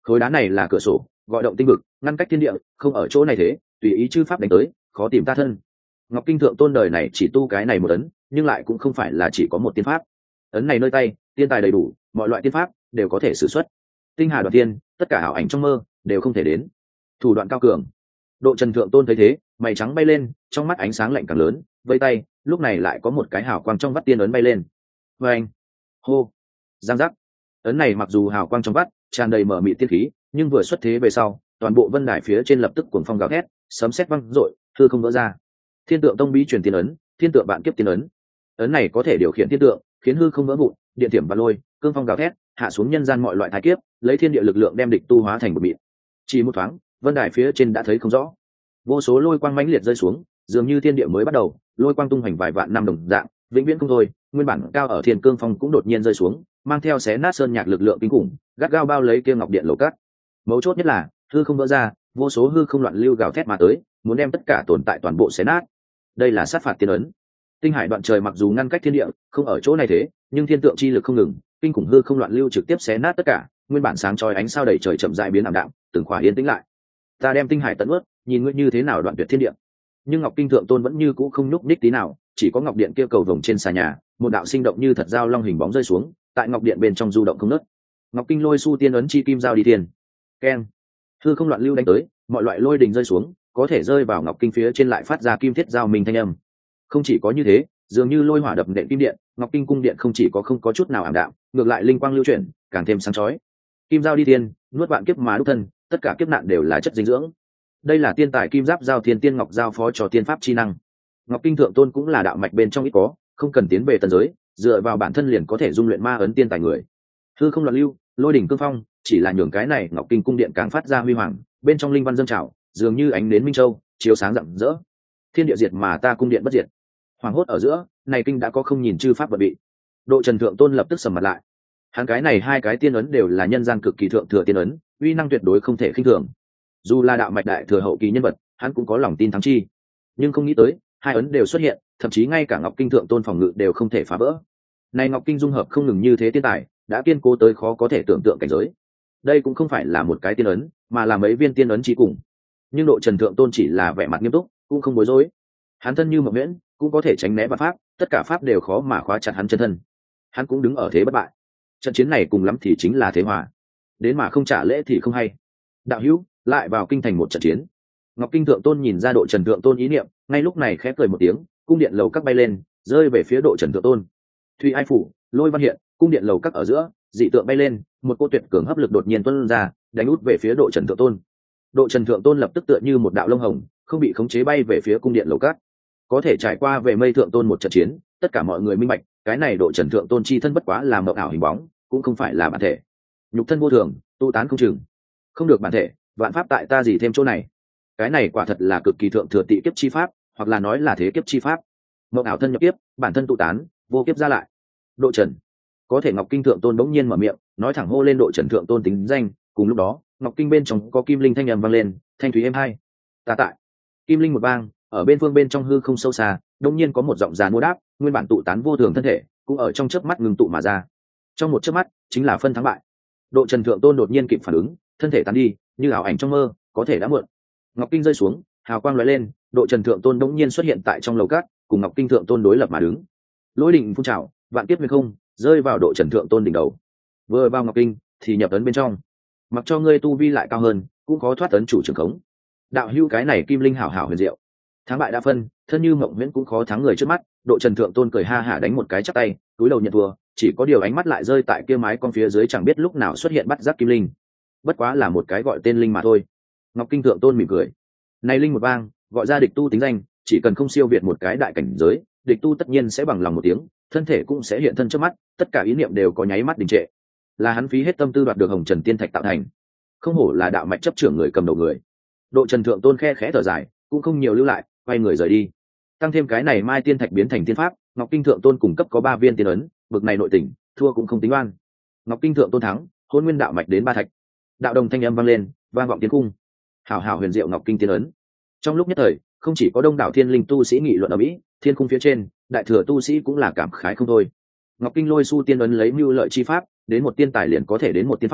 Khối đá này là cửa sổ, gọi động tinh vực, ngăn cách thiên địa, không ở chỗ này thế, tùy ý chư pháp đánh tới, khó tìm ta thân. Ngọc Kinh Thượng Tôn đời này chỉ tu cái này một ấn, nhưng lại cũng không phải là chỉ có một tiên pháp. Ấn này nơi tay, tiên tài đầy đủ, mọi loại tiên pháp đều có thể sử xuất. Tinh hà đoạt tiên, tất cả ảo ảnh trong mơ đều không thể đến. Thủ đoạn cao cường. Độ Trần Thượng Tôn thấy thế, mày trắng bay lên, trong mắt ánh sáng lạnh càng lớn, vây tay, lúc này lại có một cái hào quang trong vắt tiên ấn bay lên. Và anh, hô, giang giác. Ấn này mặc dù hào quang trong vắt tràn đầy mở mịt tiên khí, nhưng vừa xuất thế về sau, toàn bộ vân đài phía trên lập tức cuồng phong gào thét, sấm sét vang rội, hư không vỡ ra. Thiên Tượng Tông bí truyền tiên ấn, Thiên Tượng Vạn Kiếp tiên ấn. Ấn này có thể điều khiển thiên tượng, khiến hư không vỡ vụn, điện tiềm và lôi, cương phong gào thét, hạ xuống nhân gian mọi loại thái kiếp, lấy thiên địa lực lượng đem địch tu hóa thành một mịn. Chỉ một thoáng, vân đài phía trên đã thấy không rõ. Vô số lôi quang mãnh liệt rơi xuống, dường như thiên địa mới bắt đầu, lôi quang tung hoành vài vạn năm đồng dạng, vĩnh viễn không thôi. Nguyên bản cao ở thiên cương phong cũng đột nhiên rơi xuống, mang theo xé nát sơn nhạc lực lượng kinh khủng, gắt gao bao lấy kia ngọc điện lầu cát. Mấu chốt nhất là hư không vỡ ra, vô số hư không loạn lưu gào thét mà tới, muốn đem tất cả tồn tại toàn bộ xé nát. Đây là sát phạt tiên ấn. Tinh hải đoạn trời mặc dù ngăn cách thiên địa, không ở chỗ này thế, nhưng thiên tượng chi lực không ngừng, kinh khủng hư không loạn lưu trực tiếp xé nát tất cả, nguyên bản sáng chói ánh sao đầy trời chậm rãi biến ảm đạm, từng khỏa yên tĩnh lại. Ta đem tinh hải tận ướt, nhìn ngươi như thế nào đoạn tuyệt thiên địa. Nhưng Ngọc Kinh Thượng Tôn vẫn như cũ không nhúc nhích tí nào, chỉ có ngọc điện kia cầu vồng trên xà nhà, một đạo sinh động như thật dao long hình bóng rơi xuống, tại ngọc điện bên trong du động không ngớt. Ngọc Kinh lôi su tiên ấn chi kim giao đi tiền. Keng. Hư không loạn lưu đánh tới, mọi loại lôi đình rơi xuống, có thể rơi vào ngọc kinh phía trên lại phát ra kim thiết giao minh thanh âm. Không chỉ có như thế, dường như lôi hỏa đập nện kim điện, ngọc kinh cung điện không chỉ có không có chút nào ảm đạm, ngược lại linh quang lưu chuyển, càng thêm sáng chói. Kim giao đi tiên, nuốt vạn kiếp mà đúc thân, tất cả kiếp nạn đều là chất dinh dưỡng. Đây là tiên tài kim giáp giao thiên tiên ngọc giao phó cho tiên pháp chi năng. Ngọc Kinh Thượng Tôn cũng là đạo mạch bên trong ít có, không cần tiến về tần giới, dựa vào bản thân liền có thể dung luyện ma ấn tiên tài người. Hư không loạn lưu, lôi đỉnh cương phong, chỉ là nhường cái này Ngọc Kinh cung điện càng phát ra huy hoàng, bên trong linh văn dâng trào, dường như ánh nến minh châu, chiếu sáng rạng rỡ. Thiên địa diệt mà ta cung điện bất diệt. Hoàng hốt ở giữa, này kinh đã có không nhìn chư pháp vật bị. Độ Trần Thượng Tôn lập tức sầm mặt lại. Hắn cái này hai cái tiên ấn đều là nhân gian cực kỳ thượng thừa tiên ấn, uy năng tuyệt đối không thể khinh thường. Dù là đạo mạch đại thừa hậu kỳ nhân vật, hắn cũng có lòng tin thắng chi. Nhưng không nghĩ tới, hai ấn đều xuất hiện, thậm chí ngay cả Ngọc Kinh Thượng Tôn phòng ngự đều không thể phá vỡ. Này Ngọc Kinh dung hợp không ngừng như thế tiên tài, đã kiên cố tới khó có thể tưởng tượng cảnh giới. Đây cũng không phải là một cái tiên ấn, mà là mấy viên tiên ấn chí cùng. Nhưng Độ Trần Thượng Tôn chỉ là vẻ mặt nghiêm túc, cũng không bối rối. Hắn thân như mộng nguyễn, cũng có thể tránh né vạn pháp, tất cả pháp đều khó mà khóa chặt hắn chân thân. Hắn cũng đứng ở thế bất bại. Trận chiến này cùng lắm thì chính là thế hòa. Đến mà không trả lễ thì không hay. Đạo hữu, lại vào kinh thành một trận chiến. Ngọc Kinh Thượng Tôn nhìn ra Độ Trần Thượng Tôn ý niệm, ngay lúc này khẽ cười một tiếng, cung điện lầu các bay lên, rơi về phía Độ Trần Thượng Tôn. Thủy Ai phủ, lôi văn hiện, cung điện lầu các ở giữa, dị tượng bay lên, một cô tuyệt cường hấp lực đột nhiên tuôn ra, đánh út về phía Độ Trần Thượng Tôn. Độ Trần Thượng Tôn lập tức tựa như một đạo lông hồng, không bị khống chế bay về phía cung điện lầu các. Có thể trải qua về Mây Thượng Tôn một trận chiến, tất cả mọi người minh bạch, cái này Độ Trần Thượng Tôn chi thân bất quá là mộng ảo hình bóng, cũng không phải là bản thể. Nhục thân vô thường, tu tán không chừng. Không được bản thể, vạn pháp tại ta gì thêm chỗ này. Cái này quả thật là cực kỳ thượng thừa tị kiếp chi pháp, hoặc là nói là thế kiếp chi pháp. Mộng ảo thân nhập kiếp, bản thân tụ tán, vô kiếp ra lại. Độ Trần. Có thể Ngọc Kinh Thượng Tôn bỗng nhiên mở miệng, nói thẳng hô lên Độ Trần Thượng Tôn tính danh, cùng lúc đó, Ngọc Kinh bên trong có kim linh thanh âm vang lên, thanh thúy êm hai. Ta tại. Kim linh một vang, ở bên phương bên trong hư không sâu xa, đống nhiên có một giọng giàn mua đáp, nguyên bản tụ tán vô thường thân thể, cũng ở trong chớp mắt ngừng tụ mà ra. Trong một chớp mắt, chính là phân thắng bại. Độ Trần Thượng Tôn đột nhiên kịp phản ứng, thân thể tán đi, như ảo ảnh trong mơ, có thể đã muộn. Ngọc Kinh rơi xuống, hào quang lóe lên, Độ Trần Thượng Tôn đống nhiên xuất hiện tại trong lầu cát, cùng Ngọc Kinh Thượng Tôn đối lập mà đứng. Lôi đỉnh phun trào, vạn kiếp huyền không, rơi vào Độ Trần Thượng Tôn đỉnh đầu. Vừa vào Ngọc Kinh, thì nhập ấn bên trong. Mặc cho ngươi tu vi lại cao hơn, cũng khó thoát ấn chủ trường khống. Đạo hữu cái này kim linh hảo hảo huyền diệu. Thắng bại đã phân, thân như mộng huyễn cũng khó thắng người trước mắt. Độ Trần Thượng Tôn cười ha hả đánh một cái chắp tay, túi đầu nhận thua, chỉ có điều ánh mắt lại rơi tại kia mái con phía dưới chẳng biết lúc nào xuất hiện bắt giác kim linh. Bất quá là một cái gọi tên linh mà thôi. Ngọc Kinh Thượng Tôn mỉm cười. Này linh một vang, gọi ra địch tu tính danh, chỉ cần không siêu việt một cái đại cảnh giới, địch tu tất nhiên sẽ bằng lòng một tiếng, thân thể cũng sẽ hiện thân trước mắt, tất cả ý niệm đều có nháy mắt đình trệ. Là hắn phí hết tâm tư đoạt được Hồng Trần Tiên Thạch tạo thành. Không hổ là đạo mạch chấp trưởng người cầm đầu người. Độ Trần Thượng Tôn khe khẽ thở dài, cũng không nhiều lưu lại, quay người rời đi. Tăng thêm cái này Mai Tiên Thạch biến thành tiên pháp, Ngọc Kinh Thượng Tôn cung cấp có 3 viên tiên ấn, bực này nội tình, thua cũng không tính oan. Ngọc Kinh Thượng Tôn thắng, Hôn Nguyên đạo mạch đến 3 thạch. Đạo đồng thanh âm vang lên, vang vọng tiên cung. Hảo hảo huyền diệu Ngọc Kinh tiên ấn. Trong lúc nhất thời, không chỉ có đông đảo thiên linh tu sĩ nghị luận ở mỹ, thiên cung phía trên, đại thừa tu sĩ cũng là cảm khái không thôi. Ngọc Kinh lôi su tiên ấn lấy mưu lợi chi pháp, đến một tiên tài liền có thể đến một tiên pháp,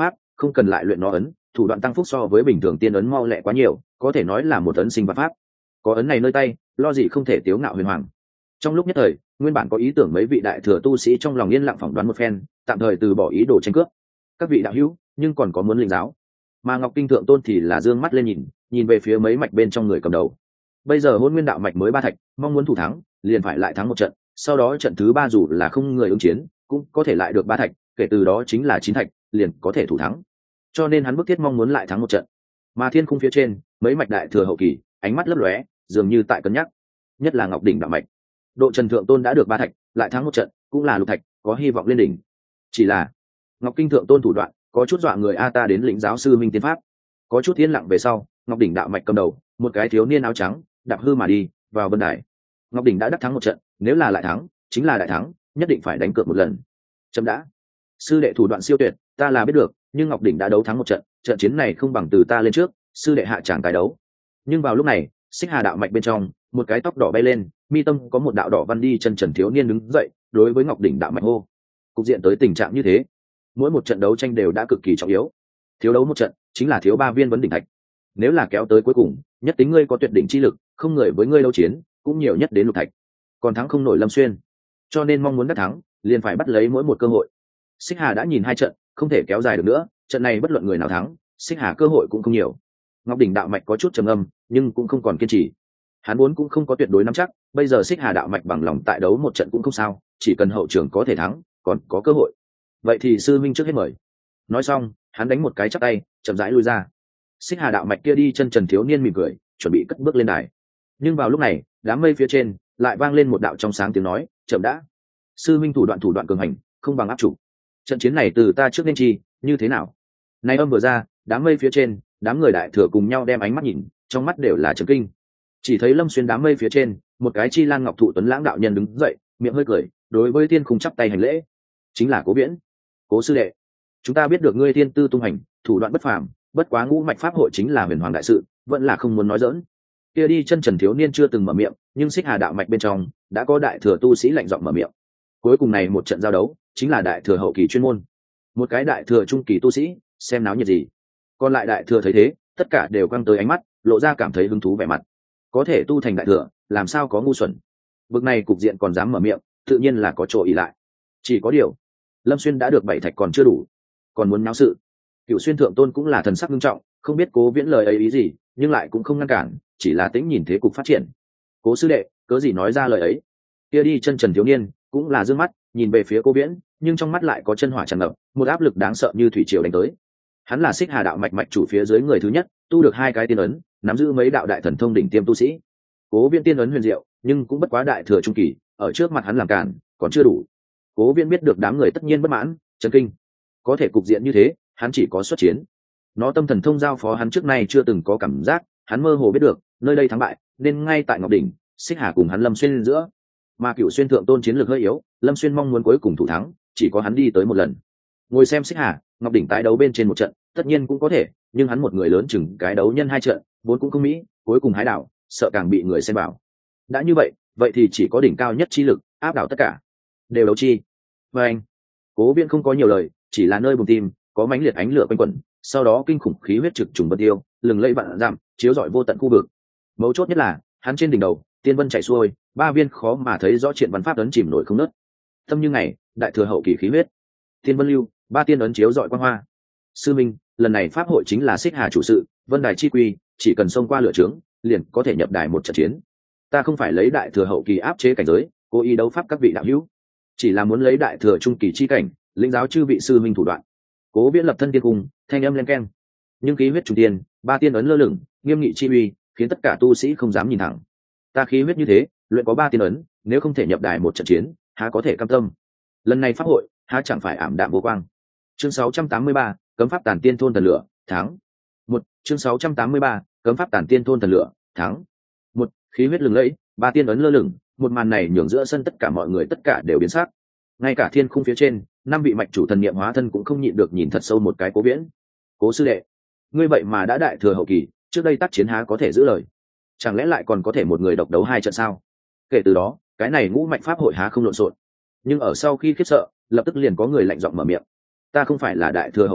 không cần lại luyện nó ấn, thủ đoạn tăng phúc so với bình thường tiên ấn mau lẹ quá nhiều, có thể nói là một ấn sinh vật pháp. Có ấn này nơi tay, lo gì không thể tiếu ngạo huyền hoàng. Trong lúc nhất thời, nguyên bản có ý tưởng mấy vị đại thừa tu sĩ trong lòng yên lặng phỏng đoán một phen, tạm thời từ bỏ ý đồ tranh cướp. Các vị đạo hữu, nhưng còn có muốn lĩnh giáo. Mà Ngọc Kinh Thượng Tôn thì là dương mắt lên nhìn về phía mấy mạch bên trong người cầm đầu. Bây giờ Hôn Nguyên đạo mạch mới 3 thạch, mong muốn thủ thắng, liền phải lại thắng một trận, sau đó trận thứ 3 dù là không người ứng chiến, cũng có thể lại được 3 thạch, kể từ đó chính là 9 thạch, liền có thể thủ thắng. Cho nên hắn bức thiết mong muốn lại thắng một trận. Mà thiên khung phía trên, mấy mạch đại thừa hậu kỳ, ánh mắt lấp lóe, dường như tại cân nhắc, nhất là Ngọc đỉnh đạo mạch. Độ Trần Thượng Tôn đã được 3 thạch, lại thắng một trận, cũng là lục thạch, có hy vọng lên đỉnh. Chỉ là Ngọc Kinh Thượng Tôn thủ đoạn có chút dọa người, ta đến lĩnh giáo sư minh tiến pháp. Có chút yên lặng về sau, Ngọc đỉnh đạo mạch cầm đầu, một cái thiếu niên áo trắng, đạp hư mà đi vào vân đài. Ngọc đỉnh đã đắc thắng một trận, nếu là lại thắng, chính là đại thắng, nhất định phải đánh cược một lần. Chấm đã. Sư đệ thủ đoạn siêu tuyệt, ta là biết được, nhưng Ngọc đỉnh đã đấu thắng một trận, trận chiến này không bằng từ ta lên trước, sư đệ hạ tràng tài đấu. Nhưng vào lúc này, Xích Hà đạo mạch bên trong, một cái tóc đỏ bay lên, mi tâm có một đạo đỏ văn đi chân trần thiếu niên đứng dậy, đối với Ngọc đỉnh đạo mạch hô. Cục diện tới tình trạng như thế, mỗi một trận đấu tranh đều đã cực kỳ trọng yếu. Thiếu đấu một trận, chính là thiếu 3 viên vấn đỉnh thạch. Nếu là kéo tới cuối cùng, nhất tính ngươi có tuyệt đỉnh chi lực, không người với ngươi đấu chiến, cũng nhiều nhất đến lục thạch. Còn thắng không nổi Lâm Xuyên, cho nên mong muốn đắc thắng, liền phải bắt lấy mỗi một cơ hội. Xích Hà đã nhìn 2 trận, không thể kéo dài được nữa, trận này bất luận người nào thắng, Xích Hà cơ hội cũng không nhiều. Ngọc đỉnh đạo mạch có chút trầm âm, nhưng cũng không còn kiên trì. Hắn vốn cũng không có tuyệt đối nắm chắc, bây giờ Xích Hà đạo mạch bằng lòng tại đấu một trận cũng không sao, chỉ cần hậu trường có thể thắng, còn có cơ hội. Vậy thì sư minh trước hết mời. Nói xong, hắn đánh một cái chắp tay, chậm rãi lui ra. Xích Hà đạo mạch kia đi chân trần thiếu niên mỉm cười, chuẩn bị cất bước lên đài. Nhưng vào lúc này, đám mây phía trên lại vang lên một đạo trong sáng tiếng nói, chậm đã. Sư minh thủ đoạn cường hành, không bằng áp chủ. Trận chiến này từ ta trước nên chi, như thế nào? Này âm vừa ra, đám mây phía trên, đám người đại thừa cùng nhau đem ánh mắt nhìn, trong mắt đều là chấn kinh. Chỉ thấy Lâm Xuyên đám mây phía trên, một cái chi lan ngọc thụ tuấn lãng đạo nhân đứng dậy, miệng hơi cười, đối với thiên khung chắp tay hành lễ. Chính là Cố Viễn. Cố sư đệ, chúng ta biết được ngươi thiên tư tung hành, thủ đoạn bất phàm, bất quá ngũ mạch pháp hội chính là huyền hoàng đại sự, vẫn là không muốn nói giỡn. Kia đi chân trần thiếu niên chưa từng mở miệng, nhưng Xích Hà đạo mạch bên trong đã có đại thừa tu sĩ lạnh giọng mở miệng. Cuối cùng này một trận giao đấu, chính là đại thừa hậu kỳ chuyên môn. Một cái đại thừa trung kỳ tu sĩ, xem náo nhiệt gì. Còn lại đại thừa thấy thế, tất cả đều quăng tới ánh mắt, lộ ra cảm thấy hứng thú vẻ mặt. Có thể tu thành đại thừa, làm sao có ngu xuẩn. Bực này cục diện còn dám mở miệng, tự nhiên là có chỗ ỷ lại. Chỉ có điều, Lâm Xuyên đã được 7 thạch còn chưa đủ, còn muốn náo sự. Cửu Xuyên thượng tôn cũng là thần sắc nghiêm trọng, không biết Cố Viễn lời ấy ý gì, nhưng lại cũng không ngăn cản, chỉ là tĩnh nhìn thế cục phát triển. Cố sư đệ, cớ gì nói ra lời ấy? Kia đi chân trần thiếu niên cũng là dương mắt nhìn về phía Cố Viễn, nhưng trong mắt lại có chân hỏa tràn ngập, một áp lực đáng sợ như thủy triều đánh tới. Hắn là Xích Hà đạo mạch mạch chủ phía dưới người thứ nhất, tu được 2 cái tiên ấn, nắm giữ mấy đạo đại thần thông đỉnh tiêm tu sĩ. Cố Viễn tiên ấn huyền diệu, nhưng cũng bất quá đại thừa trung kỳ, ở trước mặt hắn làm cản, còn chưa đủ. Cố Viễn biết được đám người tất nhiên bất mãn, chấn kinh. Có thể cục diện như thế, hắn chỉ có xuất chiến. Nó tâm thần thông giao phó hắn trước nay chưa từng có cảm giác, hắn mơ hồ biết được, nơi đây thắng bại, nên ngay tại Ngọc đỉnh, Xích Hà cùng hắn Lâm Xuyên giữa. Mà Cửu Xuyên thượng tôn chiến lược hơi yếu, Lâm Xuyên mong muốn cuối cùng thủ thắng, chỉ có hắn đi tới một lần. Ngồi xem Xích Hà, Ngọc đỉnh tái đấu bên trên một trận, tất nhiên cũng có thể, nhưng hắn một người lớn chừng cái đấu nhân 2 trận, vốn cũng không mỹ, cuối cùng hái đảo, sợ càng bị người xem bảo. Đã như vậy, vậy thì chỉ có đỉnh cao nhất chi lực áp đảo tất cả. Đều đấu chi. Và anh, Cố Viễn không có nhiều lời, chỉ là nơi bùng tim có mãnh liệt ánh lửa quanh quẩn, sau đó kinh khủng khí huyết trực trùng vân tiêu, lừng lẫy vạn dặm, chiếu rọi vô tận khu vực. Mấu chốt nhất là, hắn trên đỉnh đầu, tiên vân chảy xuôi, 3 viên khó mà thấy rõ triện văn pháp ấn chìm nổi không nớt. Tâm như ngày, đại thừa hậu kỳ khí huyết. Tiên vân lưu, 3 tiên ấn chiếu rọi quang hoa. Sư minh, lần này pháp hội chính là Xích Hà chủ sự, vân đài chi quy, chỉ cần xông qua lửa trướng, liền có thể nhập đài một trận chiến. Ta không phải lấy đại thừa hậu kỳ áp chế cảnh giới, cố ý đấu pháp các vị đạo hữu, chỉ là muốn lấy đại thừa trung kỳ chi cảnh, lĩnh giáo chư vị sư minh thủ đoạn. Cố Viễn lập thân tiên cung, thanh âm len keng, nhưng khí huyết trùng tiên, 3 tiên ấn lơ lửng, nghiêm nghị chi uy, khiến tất cả tu sĩ không dám nhìn thẳng. Ta khí huyết như thế, luyện có 3 tiên ấn, nếu không thể nhập đài một trận chiến, há có thể cam tâm. Lần này pháp hội, há chẳng phải ảm đạm vô quang. Chương 683, cấm pháp tản tiên thôn thần lửa, tháng 1. Chương 683, cấm pháp tản tiên thôn thần lửa, tháng 1. Khí huyết lừng lẫy, 3 tiên ấn lơ lửng, một màn này nhường giữa sân tất cả mọi người tất cả đều biến sắc. Ngay cả thiên khung phía trên, 5 vị mạch chủ thần niệm hóa thân cũng không nhịn được nhìn thật sâu một cái Cố Viễn. Cố sư đệ, ngươi vậy mà đã đại thừa hậu kỳ, trước đây tác chiến há có thể giữ lời, chẳng lẽ lại còn có thể một người độc đấu 2 trận sao? Kể từ đó, cái này ngũ mạch pháp hội há không lộn xộn. Nhưng ở sau khi khiếp sợ, lập tức liền có người lạnh giọng mở miệng. Ta không phải là đại thừa hậu kỳ,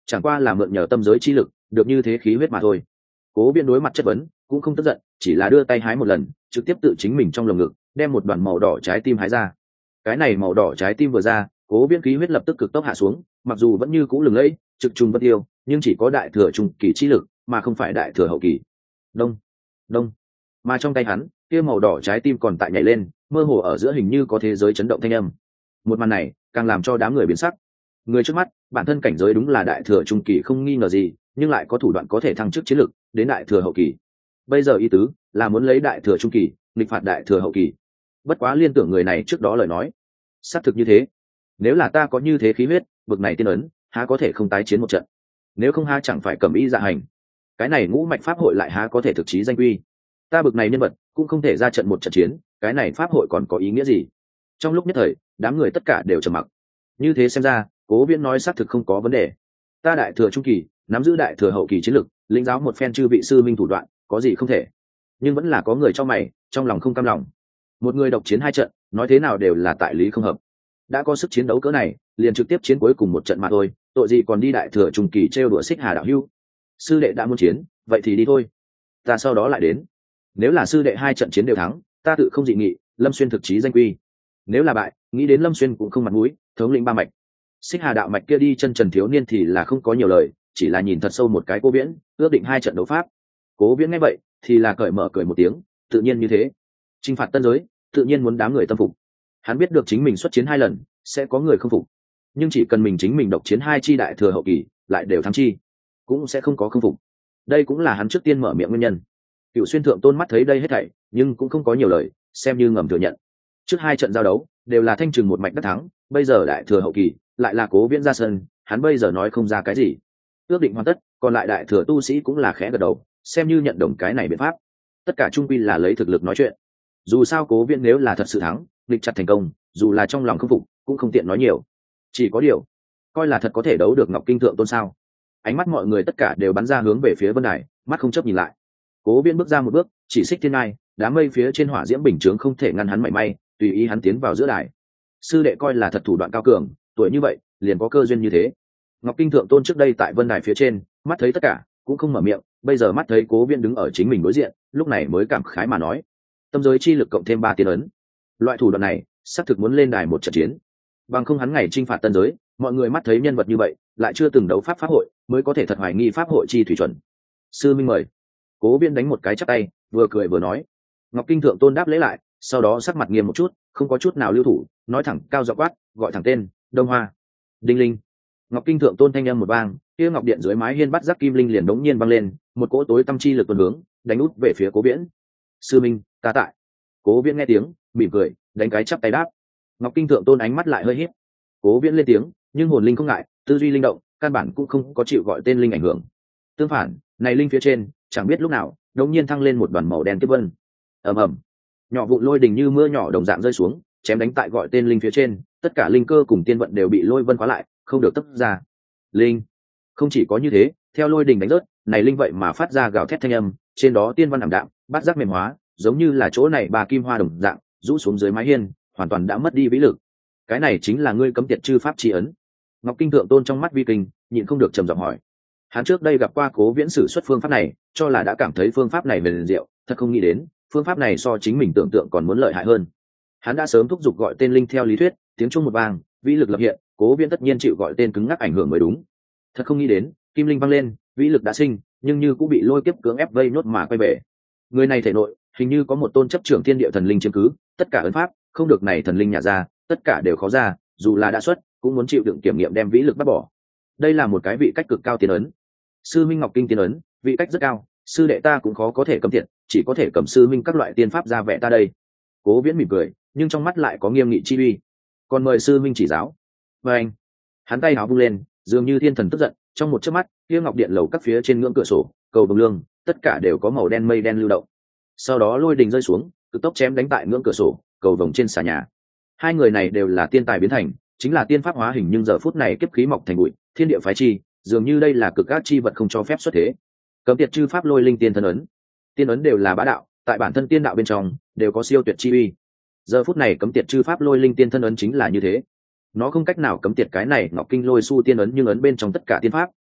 chẳng qua là mượn nhờ tâm giới chi lực được như thế khí huyết mà thôi. Cố Viễn đối mặt chất vấn cũng không tức giận, chỉ là đưa tay hái một lần, trực tiếp tự chính mình trong lồng ngực đem một đoàn màu đỏ trái tim hái ra. Cái này màu đỏ trái tim vừa ra, Cố Viễn khí huyết lập tức cực tốc hạ xuống, mặc dù vẫn như cũ lừng lẫy trực trùng bất tiêu, nhưng chỉ có đại thừa trung kỳ chi lực mà không phải đại thừa hậu kỳ. Đông đông, mà trong tay hắn kia màu đỏ trái tim còn tại nhảy lên, mơ hồ ở giữa hình như có thế giới chấn động thanh âm. Một màn này càng làm cho đám người biến sắc. Người trước mắt bản thân cảnh giới đúng là đại thừa trung kỳ không nghi ngờ gì, nhưng lại có thủ đoạn có thể thăng chức chiến lực đến đại thừa hậu kỳ. Bây giờ ý tứ là muốn lấy đại thừa trung kỳ nghịch phạt đại thừa hậu kỳ. Bất quá liên tưởng người này trước đó lời nói, xác thực như thế. Nếu là ta có như thế khí huyết bực này tiên ấn, há có thể không tái chiến một trận? Nếu không há chẳng phải cầm ý dạ hành? Cái này ngũ mạch pháp hội lại há có thể thực chí danh quy? Ta bực này nhân vật cũng không thể ra trận một trận chiến, cái này pháp hội còn có ý nghĩa gì? Trong lúc nhất thời đám người tất cả đều trầm mặc. Như thế xem ra Cố Viễn nói xác thực không có vấn đề. Ta đại thừa trung kỳ nắm giữ đại thừa hậu kỳ chiến lực, lĩnh giáo một phen chư vị sư minh thủ đoạn, có gì không thể. Nhưng vẫn là có người cho mày trong lòng không cam lòng. Một người độc chiến hai trận, nói thế nào đều là tại lý không hợp. Đã có sức chiến đấu cỡ này, liền trực tiếp chiến cuối cùng một trận mà thôi, tội gì còn đi đại thừa trung kỳ trêu đùa Xích Hà đạo hữu. Sư đệ đã muốn chiến, vậy thì đi thôi, ta sau đó lại đến. Nếu là sư đệ hai trận chiến đều thắng, ta tự không dị nghị, Lâm Xuyên thực chí danh quy. Nếu là bại, nghĩ đến Lâm Xuyên cũng không mặt mũi, thống lĩnh ba mạch. Xích Hà đạo mạch kia đi chân trần thiếu niên thì là không có nhiều lời, chỉ là nhìn thật sâu một cái Cố Viễn, ước định hai trận đấu pháp. Cố Viễn nghe vậy thì là cởi mở cười một tiếng, tự nhiên như thế. Chinh phạt tân giới, tự nhiên muốn đám người tâm phục. Hắn biết được chính mình xuất chiến hai lần sẽ có người không phục, nhưng chỉ cần mình chính mình độc chiến hai chi đại thừa hậu kỳ lại đều thắng chi, cũng sẽ không có không phục. Đây cũng là hắn trước tiên mở miệng nguyên nhân. Cựu Xuyên thượng tôn mắt thấy đây hết thảy nhưng cũng không có nhiều lời, xem như ngầm thừa nhận. Trước hai trận giao đấu đều là thanh trừng một mạch đắc thắng, bây giờ đại thừa hậu kỳ lại là Cố Viễn ra sân, hắn bây giờ nói không ra cái gì. Ước định hoàn tất, còn lại đại thừa tu sĩ cũng là khẽ gật đầu, xem như nhận đồng cái này biện pháp. Tất cả trung quy là lấy thực lực nói chuyện. Dù sao Cố Viễn nếu là thật sự thắng, nghịch chặt thành công, dù là trong lòng không phục cũng không tiện nói nhiều. Chỉ có điều coi là thật có thể đấu được Ngọc Kinh thượng tôn sao? Ánh mắt mọi người tất cả đều bắn ra hướng về phía vân đài, mắt không chớp nhìn lại. Cố Viễn bước ra một bước, chỉ xích thiên ai, đám mây phía trên hỏa diễm bình chướng không thể ngăn hắn mảy may, tùy ý hắn tiến vào giữa đài. Sư đệ coi là thật thủ đoạn cao cường, tuổi như vậy liền có cơ duyên như thế. Ngọc Kinh thượng tôn trước đây tại vân đài phía trên mắt thấy tất cả cũng không mở miệng, bây giờ mắt thấy Cố Viễn đứng ở chính mình đối diện, lúc này mới cảm khái mà nói: tâm giới chi lực cộng thêm 3 tiên ấn, loại thủ đoạn này xác thực muốn lên đài một trận chiến. Bằng không hắn ngày chinh phạt tân giới, mọi người mắt thấy nhân vật như vậy lại chưa từng đấu pháp hội, mới có thể thật hoài nghi pháp hội chi thủy chuẩn. Sư minh mời. Cố Viễn đánh một cái chắp tay, vừa cười vừa nói. Ngọc Kinh thượng tôn đáp lễ lại, sau đó sắc mặt nghiêm một chút, không có chút nào lưu thủ, nói thẳng cao giọng quát, gọi thẳng tên: Đông Hoa. Đinh linh. Ngọc Kinh thượng tôn thanh âm một vang, kia ngọc điện dưới mái hiên bắt giác kim linh liền đống nhiên văng lên, một cỗ tối tâm chi lực tuần hướng đánh út về phía Cố Viễn. Sư minh, ta tại. Cố Viễn nghe tiếng mỉm cười, đánh cái chắp tay đáp. Ngọc Kinh thượng tôn ánh mắt lại hơi híp. Cố Viễn lên tiếng, nhưng hồn linh không ngại, tư duy linh động, căn bản cũng không có chịu gọi tên linh ảnh hưởng. Tương phản, này linh phía trên chẳng biết lúc nào đột nhiên thăng lên một đoàn màu đen tiếp vân. Ầm ầm, nhỏ vụ lôi đình như mưa nhỏ đồng dạng rơi xuống, chém đánh tại gọi tên linh phía trên, tất cả linh cơ cùng tiên vận đều bị lôi vân khóa lại, không được tấp ra. Linh, không chỉ có như thế, theo lôi đình đánh rớt, này linh vậy mà phát ra gào thét thanh âm, trên đó tiên văn ảm đạm, bát giác mềm hóa, giống như là chỗ này bà kim hoa đồng dạng, rũ xuống dưới mái hiên, hoàn toàn đã mất đi vĩ lực. Cái này chính là ngươi cấm tiệt chư pháp chi ấn. Ngọc Kinh thượng tôn trong mắt vi kinh, nhịn không được trầm giọng hỏi. Hắn trước đây gặp qua Cố Viễn sử xuất phương pháp này, cho là đã cảm thấy phương pháp này huyền diệu, thật không nghĩ đến phương pháp này so chính mình tưởng tượng còn muốn lợi hại hơn. Hắn đã sớm thúc giục gọi tên linh theo lý thuyết, tiếng chuông một vang, vĩ lực lập hiện, Cố Viễn tất nhiên chịu gọi tên cứng ngắc ảnh hưởng mới đúng. Thật không nghĩ đến, kim linh vang lên, vĩ lực đã sinh, nhưng như cũng bị lôi kiếp cưỡng ép vây nốt mà quay về. Người này thể nội hình như có một tôn chấp trưởng thiên địa thần linh chiếm cứ, tất cả ấn pháp không được này thần linh nhả ra, tất cả đều khó ra, dù là đã xuất cũng muốn chịu đựng kiểm nghiệm đem vĩ lực bắt bỏ. Đây là một cái vị cách cực cao tiên ấn. Sư minh Ngọc Kinh tiên ấn, vị cách rất cao, sư đệ ta cũng khó có thể cấm tiệt, chỉ có thể cầm sư minh các loại tiên pháp ra vẽ ta đây. Cố Viễn mỉm cười, nhưng trong mắt lại có nghiêm nghị chi uy. Còn mời sư minh chỉ giáo. Và anh, hắn tay áo vung lên, dường như thiên thần tức giận, trong một chớp mắt, kia ngọc điện lầu các phía trên ngưỡng cửa sổ, cầu bồng lương, tất cả đều có màu đen mây đen lưu động. Sau đó lôi đình rơi xuống, cực tốc chém đánh tại ngưỡng cửa sổ, cầu vồng trên xà nhà. Hai người này đều là tiên tài biến thành, chính là tiên pháp hóa hình, nhưng giờ phút này kiếp khí mọc thành bụi, thiên địa phái chi, dường như đây là cực ác chi vật không cho phép xuất thế. Cấm tiệt chư pháp lôi linh tiên thân ấn. Tiên ấn đều là bá đạo, tại bản thân tiên đạo bên trong đều có siêu tuyệt chi uy. Giờ phút này cấm tiệt chư pháp lôi linh tiên thân ấn chính là như thế. Nó không cách nào cấm tiệt cái này Ngọc Kinh lôi su tiên ấn, nhưng ấn bên trong tất cả tiên pháp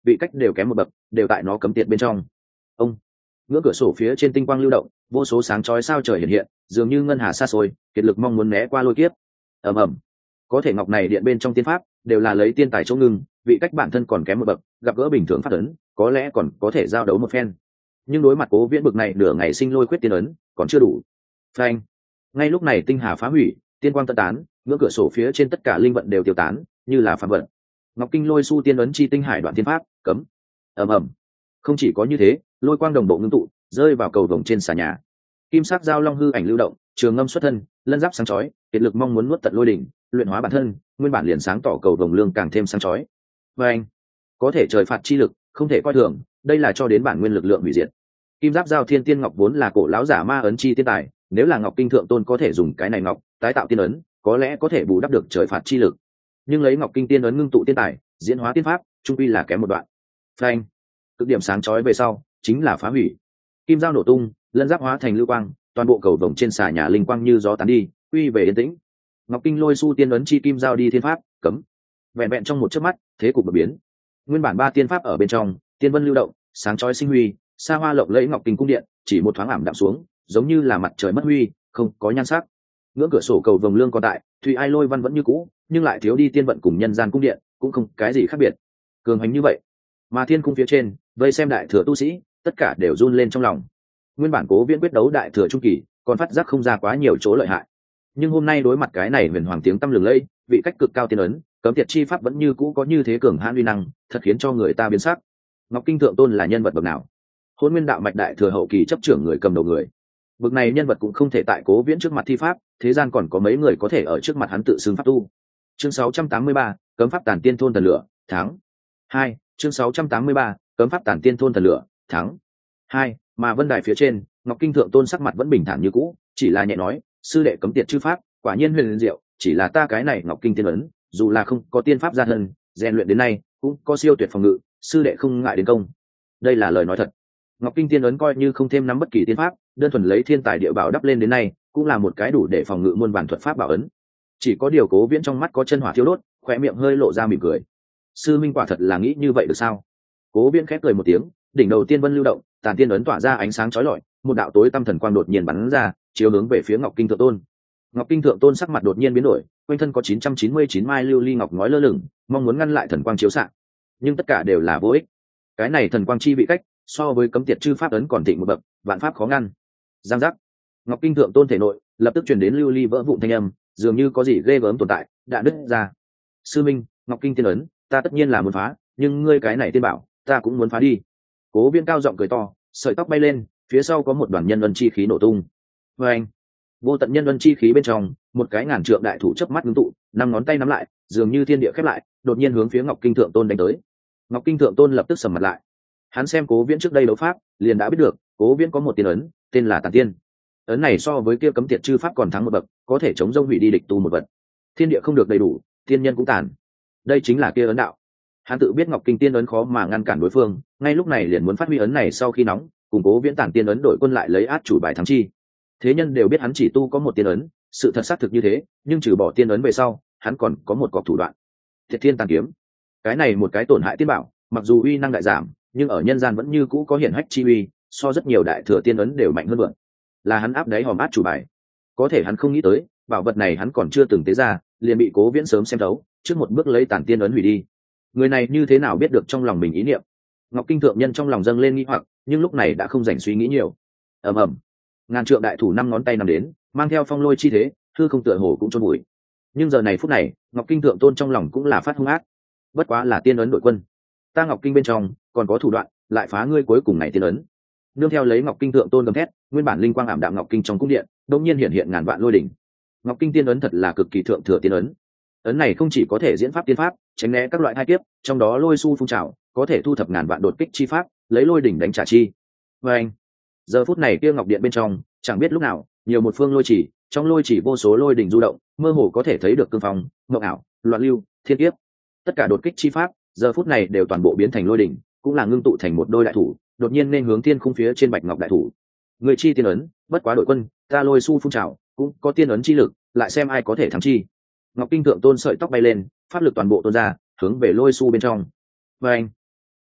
vị cách đều kém một bậc, đều tại nó cấm tiệt bên trong. Ông ngưỡng cửa sổ phía trên tinh quang lưu động, vô số sáng chói sao trời hiện hiện, dường như ngân hà xa xôi, kiệt lực mong muốn né qua lôi kiếp. ầm ầm, có thể ngọc này điện bên trong tiên pháp đều là lấy tiên tài chỗ ngưng, vị cách bản thân còn kém một bậc, gặp gỡ bình thường pháp ấn có lẽ còn có thể giao đấu một phen, nhưng đối mặt Cố Viễn bực này nửa ngày sinh lôi quyết tiên ấn còn chưa đủ. Phanh! Ngay lúc này tinh hà phá hủy, tiên quang tận tán, ngưỡng cửa sổ phía trên tất cả linh vận đều tiêu tán, như là phàm vật. Ngọc kinh lôi su tiên ấn chi tinh hải đoạn tiên pháp cấm. ầm ầm, không chỉ có như thế, lôi quang đồng bộ ngưng tụ rơi vào cầu vồng trên xà nhà. Kim sắc giao long hư ảnh lưu động, trường ngâm xuất thân, lân giáp sáng chói, kiệt lực mong muốn nuốt tận lôi đỉnh, luyện hóa bản thân, nguyên bản liền sáng tỏ cầu vồng lương càng thêm sáng chói. Và anh, có thể trời phạt chi lực, không thể coi thường, đây là cho đến bản nguyên lực lượng hủy diệt. Kim giáp giao thiên tiên ngọc vốn là cổ lão giả ma ấn chi tiên tài, nếu là ngọc kinh thượng tôn có thể dùng cái này ngọc tái tạo tiên ấn, có lẽ có thể bù đắp được trời phạt chi lực. Nhưng lấy ngọc kinh tiên ấn ngưng tụ tiên tài, diễn hóa tiên pháp, trung quy là kém một đoạn. Phanh, cực điểm sáng chói về sau, chính là phá hủy. Kim giao nổ tung, lân giáp hóa thành lưu quang, toàn bộ cầu vồng trên xà nhà linh quang như gió tán đi, quy về yên tĩnh. Ngọc kinh lôi su tiên ấn chi kim giao đi thiên pháp cấm. Vẹn vẹn trong một chớp mắt, thế cục đột biến. Nguyên bản ba tiên pháp ở bên trong, tiên vân lưu động, sáng chói sinh huy, xa hoa lộng lẫy ngọc kinh cung điện, chỉ một thoáng ảm đạm xuống, giống như là mặt trời mất huy, không có nhan sắc. Ngưỡng cửa sổ cầu vồng lương còn tại, thủy ai lôi văn vẫn như cũ, nhưng lại thiếu đi tiên vận cùng nhân gian cung điện, cũng không cái gì khác biệt. Cường hành như vậy, mà thiên cung phía trên, vây xem đại thừa tu sĩ, tất cả đều run lên trong lòng. Nguyên bản Cố Viễn quyết đấu đại thừa trung kỳ, còn phát giác không ra quá nhiều chỗ lợi hại, nhưng hôm nay đối mặt cái này huyền hoàng tiếng tăm lừng lẫy, vị cách cực cao tiên ấn, cấm tiệt chi pháp vẫn như cũ có như thế cường hãn uy năng, thật khiến cho người ta biến sắc. Ngọc kinh thượng tôn là nhân vật bậc nào? Hôn nguyên đạo mạch đại thừa hậu kỳ chấp trưởng người cầm đầu người. Bậc này nhân vật cũng không thể tại Cố Viễn trước mặt thi pháp, thế gian còn có mấy người có thể ở trước mặt hắn tự xưng pháp tu. Chương 683, cấm pháp tản tiên thôn thần lửa, thắng. 2, chương 683, cấm pháp tản tiên thôn thần lửa, thắng. 2, mà vân đài phía trên, Ngọc kinh thượng tôn sắc mặt vẫn bình thản như cũ, chỉ là nhẹ nói, sư đệ cấm tiệt chư pháp, quả nhiên huyền diệu, chỉ là ta cái này Ngọc kinh tiên ấn, dù là không có tiên pháp gia thân, rèn luyện đến nay cũng có siêu tuyệt phòng ngự, sư đệ không ngại đến công. Đây là lời nói thật. Ngọc kinh tiên ấn coi như không thêm nắm bất kỳ tiên pháp, đơn thuần lấy thiên tài địa bảo đắp lên đến nay, cũng là một cái đủ để phòng ngự muôn vàn thuật pháp bảo ấn. Chỉ có điều Cố Viễn trong mắt có chân hỏa thiêu đốt, khóe miệng hơi lộ ra mỉm cười. Sư minh quả thật là nghĩ như vậy được sao? Cố Viễn khép cười một tiếng, đỉnh đầu tiên vân lưu động, tàn tiên ấn tỏa ra ánh sáng chói lọi, một đạo tối tăm thần quang đột nhiên bắn ra, chiếu hướng về phía Ngọc kinh thượng tôn. Ngọc kinh thượng tôn sắc mặt đột nhiên biến đổi, quanh thân có 999 mai lưu ly ngọc ngói lơ lửng, mong muốn ngăn lại thần quang chiếu xạ, nhưng tất cả đều là vô ích. Cái này thần quang chi vị cách, so với cấm tiệt chư pháp ấn còn thịnh một bậc, vạn pháp khó ngăn. Giang giác. Ngọc kinh thượng tôn thể nội lập tức truyền đến lưu ly vỡ vụn thanh âm, dường như có gì ghê gớm tồn tại đã đứt ra. Sư minh, Ngọc kinh tiên ấn, ta tất nhiên là muốn phá, nhưng ngươi cái này tiên bảo, ta cũng muốn phá đi. Cố Viễn cao giọng cười to, sợi tóc bay lên, phía sau có một đoàn nhân ân chi khí nổ tung. Và anh, vô tận nhân ân chi khí bên trong, một cái ngàn trượng đại thủ chớp mắt ngưng tụ, năm ngón tay nắm lại, dường như thiên địa khép lại, đột nhiên hướng phía Ngọc kinh thượng tôn đánh tới. Ngọc kinh thượng tôn lập tức sầm mặt lại. Hắn xem Cố Viễn trước đây đấu pháp, liền đã biết được, Cố Viễn có một tiên ấn, tên là Tản Tiên. Ấn này so với kia cấm tiệt chư pháp còn thắng một bậc, có thể chống dông hủy đi địch tu một vật. Thiên địa không được đầy đủ, tiên nhân cũng tàn. Đây chính là kia ấn đạo. Hắn tự biết Ngọc kinh tiên ấn khó mà ngăn cản đối phương, ngay lúc này liền muốn phát huy ấn này sau khi nóng, cùng Cố Viễn Tản Tiên ấn đổi quân lại lấy át chủ bài thắng chi. Thế nhân đều biết hắn chỉ tu có một tiên ấn, sự thật xác thực như thế, nhưng trừ bỏ tiên ấn về sau, hắn còn có một cọc thủ đoạn. Thiệt Thiên Tàn kiếm. Cái này một cái tổn hại tiên bảo, mặc dù uy năng đại giảm, nhưng ở nhân gian vẫn như cũ có hiển hách chi uy, so rất nhiều đại thừa tiên ấn đều mạnh hơn vượt. Là hắn áp đáy hòm át chủ bài. Có thể hắn không nghĩ tới, bảo vật này hắn còn chưa từng tế ra, liền bị Cố Viễn sớm xem thấu, trước một bước lấy Tản Tiên ấn hủy đi. Người này như thế nào biết được trong lòng mình ý niệm? Ngọc kinh thượng nhân trong lòng dâng lên nghi hoặc, nhưng lúc này đã không dành suy nghĩ nhiều. Ầm ầm, ngàn trượng đại thủ năm ngón tay nằm đến, mang theo phong lôi chi thế, hư không tựa hồ cũng chôn bụi. Nhưng giờ này phút này, Ngọc kinh thượng tôn trong lòng cũng là phát hung ác. Bất quá là tiên ấn đội quân, ta Ngọc kinh bên trong còn có thủ đoạn, lại phá ngươi cuối cùng này tiên ấn. Nương theo lấy Ngọc kinh thượng tôn gầm thét, nguyên bản linh quang ảm đạm Ngọc kinh trong cung điện, đột nhiên hiện hiện ngàn vạn lôi đỉnh. Ngọc kinh tiên ấn thật là cực kỳ thượng thừa tiên ấn. Ấn này không chỉ có thể diễn pháp tiên pháp, tránh né các loại hai kiếp, trong đó lôi su phun trào, có thể thu thập ngàn vạn đột kích chi pháp, lấy lôi đỉnh đánh trả chi. Và anh, giờ phút này kia ngọc điện bên trong, chẳng biết lúc nào, nhiều một phương lôi chỉ, trong lôi chỉ vô số lôi đỉnh du động, mơ hồ có thể thấy được cương phong, ngọc ảo, loạn lưu, thiên kiếp. Tất cả đột kích chi pháp, giờ phút này đều toàn bộ biến thành lôi đỉnh, cũng là ngưng tụ thành một đôi đại thủ, đột nhiên nên hướng thiên khung phía trên bạch ngọc đại thủ. Người chi tiên ấn, bất quá đội quân, ta lôi su phun trào, cũng có tiên ấn chi lực, lại xem ai có thể thắng chi. Ngọc kinh thượng tôn sợi tóc bay lên, pháp lực toàn bộ tôn ra, hướng về lôi su bên trong. Và anh,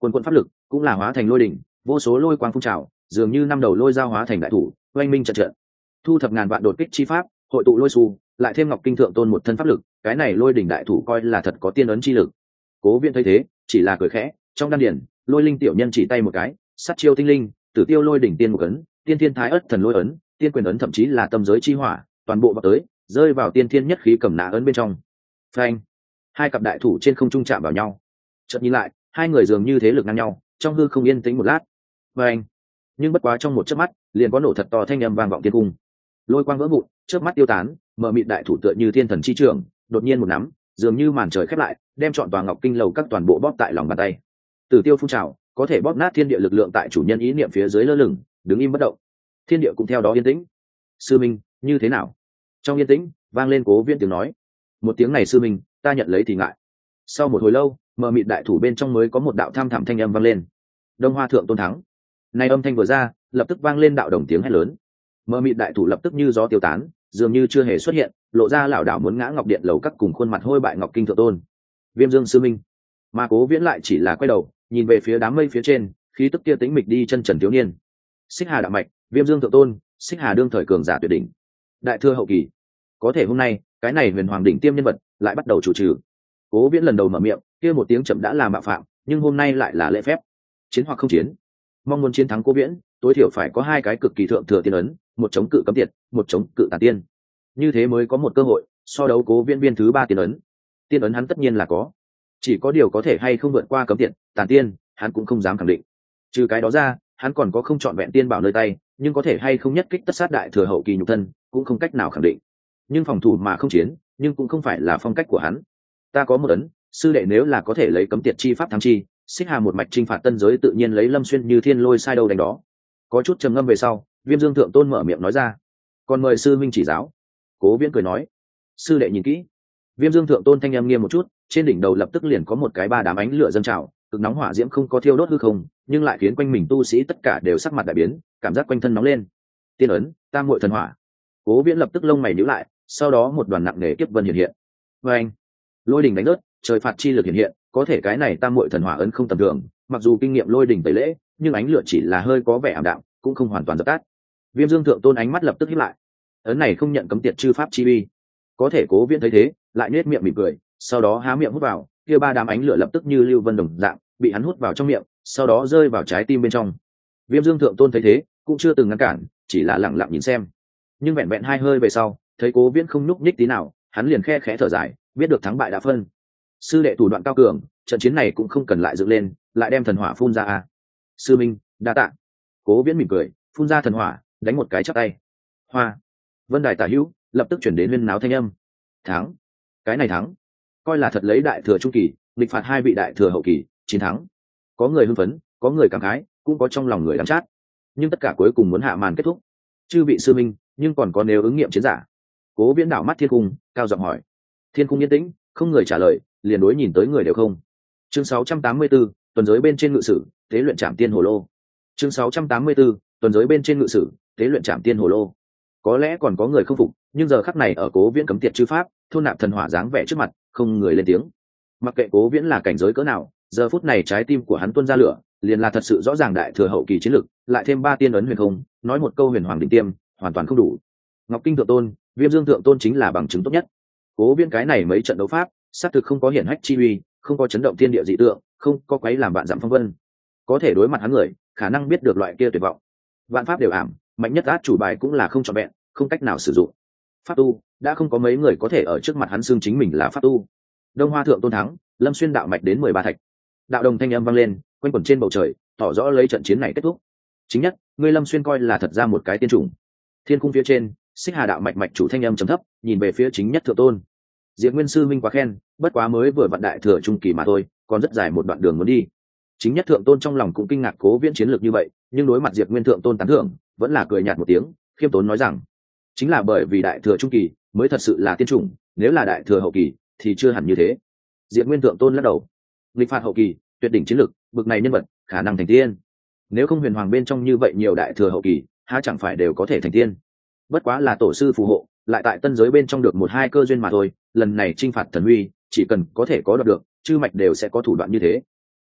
Quần quận pháp lực cũng là hóa thành lôi đỉnh, vô số lôi quang phun trào, dường như năm đầu lôi dao hóa thành đại thủ, oanh minh trận trận. Thu thập ngàn vạn đột kích chi pháp, hội tụ lôi xu, lại thêm Ngọc Kinh Thượng Tôn một thân pháp lực, cái này lôi đỉnh đại thủ coi là thật có tiên ấn chi lực. Cố Viễn thấy thế, chỉ là cười khẽ, trong đan điển, lôi linh tiểu nhân chỉ tay một cái, sát chiêu tinh linh, tử tiêu lôi đỉnh tiên một ấn, tiên thiên thái ất thần lôi ấn, tiên quyền ấn, thậm chí là tâm giới chi hỏa, toàn bộ vào tới, rơi vào tiên thiên nhất khí cầm nã ấn bên trong. Phanh! Hai cặp đại thủ trên không trung chạm vào nhau. Chợt nhìn lại, hai người dường như thế lực ngang nhau, trong hư không yên tĩnh một lát. Phanh! Nhưng bất quá trong một chớp mắt, liền có nổ thật to thanh âm vang vọng thiên cung. Lôi quang vỡ vụn, chớp mắt tiêu tán, mờ mịt đại thủ tựa như thiên thần chi trường, đột nhiên một nắm, dường như màn trời khép lại, đem trọn tòa Ngọc Kinh lầu các toàn bộ bóp tại lòng bàn tay. Tử tiêu phun trào, có thể bóp nát thiên địa lực lượng tại chủ nhân ý niệm phía dưới lơ lửng, đứng im bất động. Thiên địa cũng theo đó yên tĩnh. Sư minh, như thế nào? Trong yên tĩnh, vang lên Cố Viễn tiếng nói. Một tiếng này sư minh, ta nhận lấy thì ngại. Sau một hồi lâu, mờ mịt đại thủ bên trong mới có một đạo tham thẳm thanh âm vang lên. Đông Hoa Thượng Tôn thắng. Này âm thanh vừa ra, lập tức vang lên đạo đồng tiếng hét lớn. Mờ mịt đại thủ lập tức như gió tiêu tán, dường như chưa hề xuất hiện, lộ ra lảo đảo muốn ngã Ngọc Điện lầu các cùng khuôn mặt hôi bại Ngọc Kinh Thượng Tôn. Viêm Dương sư minh. Mà Cố Viễn lại chỉ là quay đầu, nhìn về phía đám mây phía trên, khí tức kia tĩnh mịch đi chân trần thiếu niên. Xích Hà đạo mạch, Viêm Dương Thượng Tôn, Xích Hà đương thời cường giả tuyệt đỉnh. Đại thừa hậu kỳ. Có thể hôm nay, cái này huyền hoàng đỉnh tiêm nhân vật lại bắt đầu chủ trừ. Cố Viễn lần đầu mở miệng, kia một tiếng chậm đã là mạo phạm, nhưng hôm nay lại là lễ phép. Chiến hoặc không chiến, mong muốn chiến thắng Cố Viễn, tối thiểu phải có hai cái cực kỳ thượng thừa tiên ấn, một chống cự cấm tiệt, một chống cự tà tiên. Như thế mới có một cơ hội so đấu Cố Viễn viên thứ ba tiên ấn. Tiên ấn hắn tất nhiên là có, chỉ có điều có thể hay không vượt qua cấm tiệt, tà tiên, hắn cũng không dám khẳng định. Trừ cái đó ra, hắn còn có không chọn vẹn tiên bảo nơi tay, nhưng có thể hay không nhất kích tất sát đại thừa hậu kỳ nhục thân, cũng không cách nào khẳng định. Nhưng phòng thủ mà không chiến, nhưng cũng không phải là phong cách của hắn. Ta có một ấn, sư đệ nếu là có thể lấy cấm tiệt chi pháp thắng chi, Xích Hà một mạch chinh phạt tân giới tự nhiên lấy Lâm Xuyên như thiên lôi sai đâu đánh đó. Có chút trầm ngâm về sau, Viêm Dương Thượng Tôn mở miệng nói ra. Còn mời sư minh chỉ giáo. Cố Viễn cười nói. Sư đệ nhìn kỹ. Viêm Dương Thượng Tôn thanh âm nghiêm một chút, trên đỉnh đầu lập tức liền có một cái ba đám ánh lửa dâng trào, cực nóng hỏa diễm không có thiêu đốt hư không, nhưng lại khiến quanh mình tu sĩ tất cả đều sắc mặt đại biến, cảm giác quanh thân nóng lên. Tiên ấn, Tam Muội thần hỏa. Cố Viễn lập tức lông mày nhíu lại, sau đó một đoàn nặng nề kiếp vân hiện hiện. Và anh, lôi đỉnh đánh rớt, trời phạt chi lực hiện hiện, có thể cái này Tam Muội thần hỏa ấn không tầm thường, mặc dù kinh nghiệm lôi đỉnh tẩy lễ, nhưng ánh lửa chỉ là hơi có vẻ ảm đạm, cũng không hoàn toàn dập tắt. Viêm Dương Thượng Tôn ánh mắt lập tức híp lại. Ấn này không nhận cấm tiệt chư pháp chi uy. Có thể Cố Viễn thấy thế, lại nhếch miệng mỉm cười, sau đó há miệng hút vào, kia ba đám ánh lửa lập tức như lưu vân đồng dạng, bị hắn hút vào trong miệng, sau đó rơi vào trái tim bên trong. Viêm Dương Thượng Tôn thấy thế, cũng chưa từng ngăn cản, chỉ là lặng lặng nhìn xem. Nhưng vẹn vẹn hai hơi về sau, thấy Cố Viễn không nhúc nhích tí nào, hắn liền khe khẽ thở dài, biết được thắng bại đã phân. Sư đệ thủ đoạn cao cường, trận chiến này cũng không cần lại dựng lên, lại đem thần hỏa phun ra à? Sư minh, đa tạ. Cố Viễn mỉm cười, phun ra thần hỏa, đánh một cái chắp tay. Hoa. Vân Đài tả hữu, lập tức chuyển đến huyên náo thanh âm. Thắng. Cái này thắng. Coi là thật lấy đại thừa trung kỳ, nghịch phạt hai vị đại thừa hậu kỳ, chiến thắng. Có người hưng phấn, có người cảm khái, cũng có trong lòng người đắng chát. Nhưng tất cả cuối cùng muốn hạ màn kết thúc. Chư vị sư minh, nhưng còn có nếu ứng nghiệm chiến giả. Cố Viễn đảo mắt thiên cung, cao giọng hỏi. Thiên cung yên tĩnh, không người trả lời, liền đối nhìn tới người đều không. Chương 684, tuần giới bên trên ngự sử, tế luyện trảm tiên hồ lô. Chương 684, tuần giới bên trên ngự sử, tế luyện trảm tiên hồ lô. Có lẽ còn có người không phục, nhưng giờ khắc này ở Cố Viễn cấm tiệt chư pháp, thôn nạp thần hỏa dáng vẻ trước mặt, không người lên tiếng. Mặc kệ Cố Viễn là cảnh giới cỡ nào, giờ phút này trái tim của hắn tuôn ra lửa, liền là thật sự rõ ràng đại thừa hậu kỳ chiến lực, lại thêm ba tiên ấn huyền không, nói một câu huyền hoàng đỉnh tiêm, hoàn toàn không đủ. Ngọc Kinh Thượng Tôn, Viêm Dương Thượng Tôn chính là bằng chứng tốt nhất. Cố Viễn cái này mấy trận đấu pháp, xác thực không có hiển hách chi uy, không có chấn động thiên địa dị tượng, không có quấy làm vạn dặm phong vân. Có thể đối mặt hắn người, khả năng biết được loại kia tuyệt vọng. Vạn pháp đều ảm, mạnh nhất át chủ bài cũng là không trọn vẹn, không cách nào sử dụng. Pháp tu, đã không có mấy người có thể ở trước mặt hắn xưng chính mình là pháp tu. Đông Hoa Thượng Tôn thắng, Lâm Xuyên đạo mạch đến 13 thạch. Đạo đồng thanh âm vang lên, quanh quẩn trên bầu trời, tỏ rõ lấy trận chiến này kết thúc. Chính nhất, ngươi Lâm Xuyên coi là thật ra một cái tiên chủng. Thiên cung phía trên, Xích Hà đạo mạch mạch chủ thanh âm trầm thấp, nhìn về phía chính nhất Thượng Tôn. Diệp Nguyên sư minh quá khen, bất quá mới vừa vận đại thừa trung kỳ mà thôi, còn rất dài một đoạn đường muốn đi. Chính nhất Thượng Tôn trong lòng cũng kinh ngạc Cố Viễn chiến lược như vậy, nhưng đối mặt Diệp Nguyên Thượng Tôn tán thưởng, vẫn là cười nhạt một tiếng, khiêm tốn nói rằng, chính là bởi vì đại thừa trung kỳ mới thật sự là tiên chủng, nếu là đại thừa hậu kỳ thì chưa hẳn như thế. Diệp Nguyên Thượng Tôn lắc đầu, nghịch phạt hậu kỳ, tuyệt đỉnh chiến lược, bực này nhân vật, khả năng thành tiên. Nếu không huyền hoàng bên trong như vậy nhiều đại thừa hậu kỳ, há chẳng phải đều có thể thành tiên. Bất quá là tổ sư phù hộ, lại tại tân giới bên trong được một hai cơ duyên mà thôi, lần này chinh phạt thần uy, chỉ cần có thể có đoạt được, chư mạch đều sẽ có thủ đoạn như thế.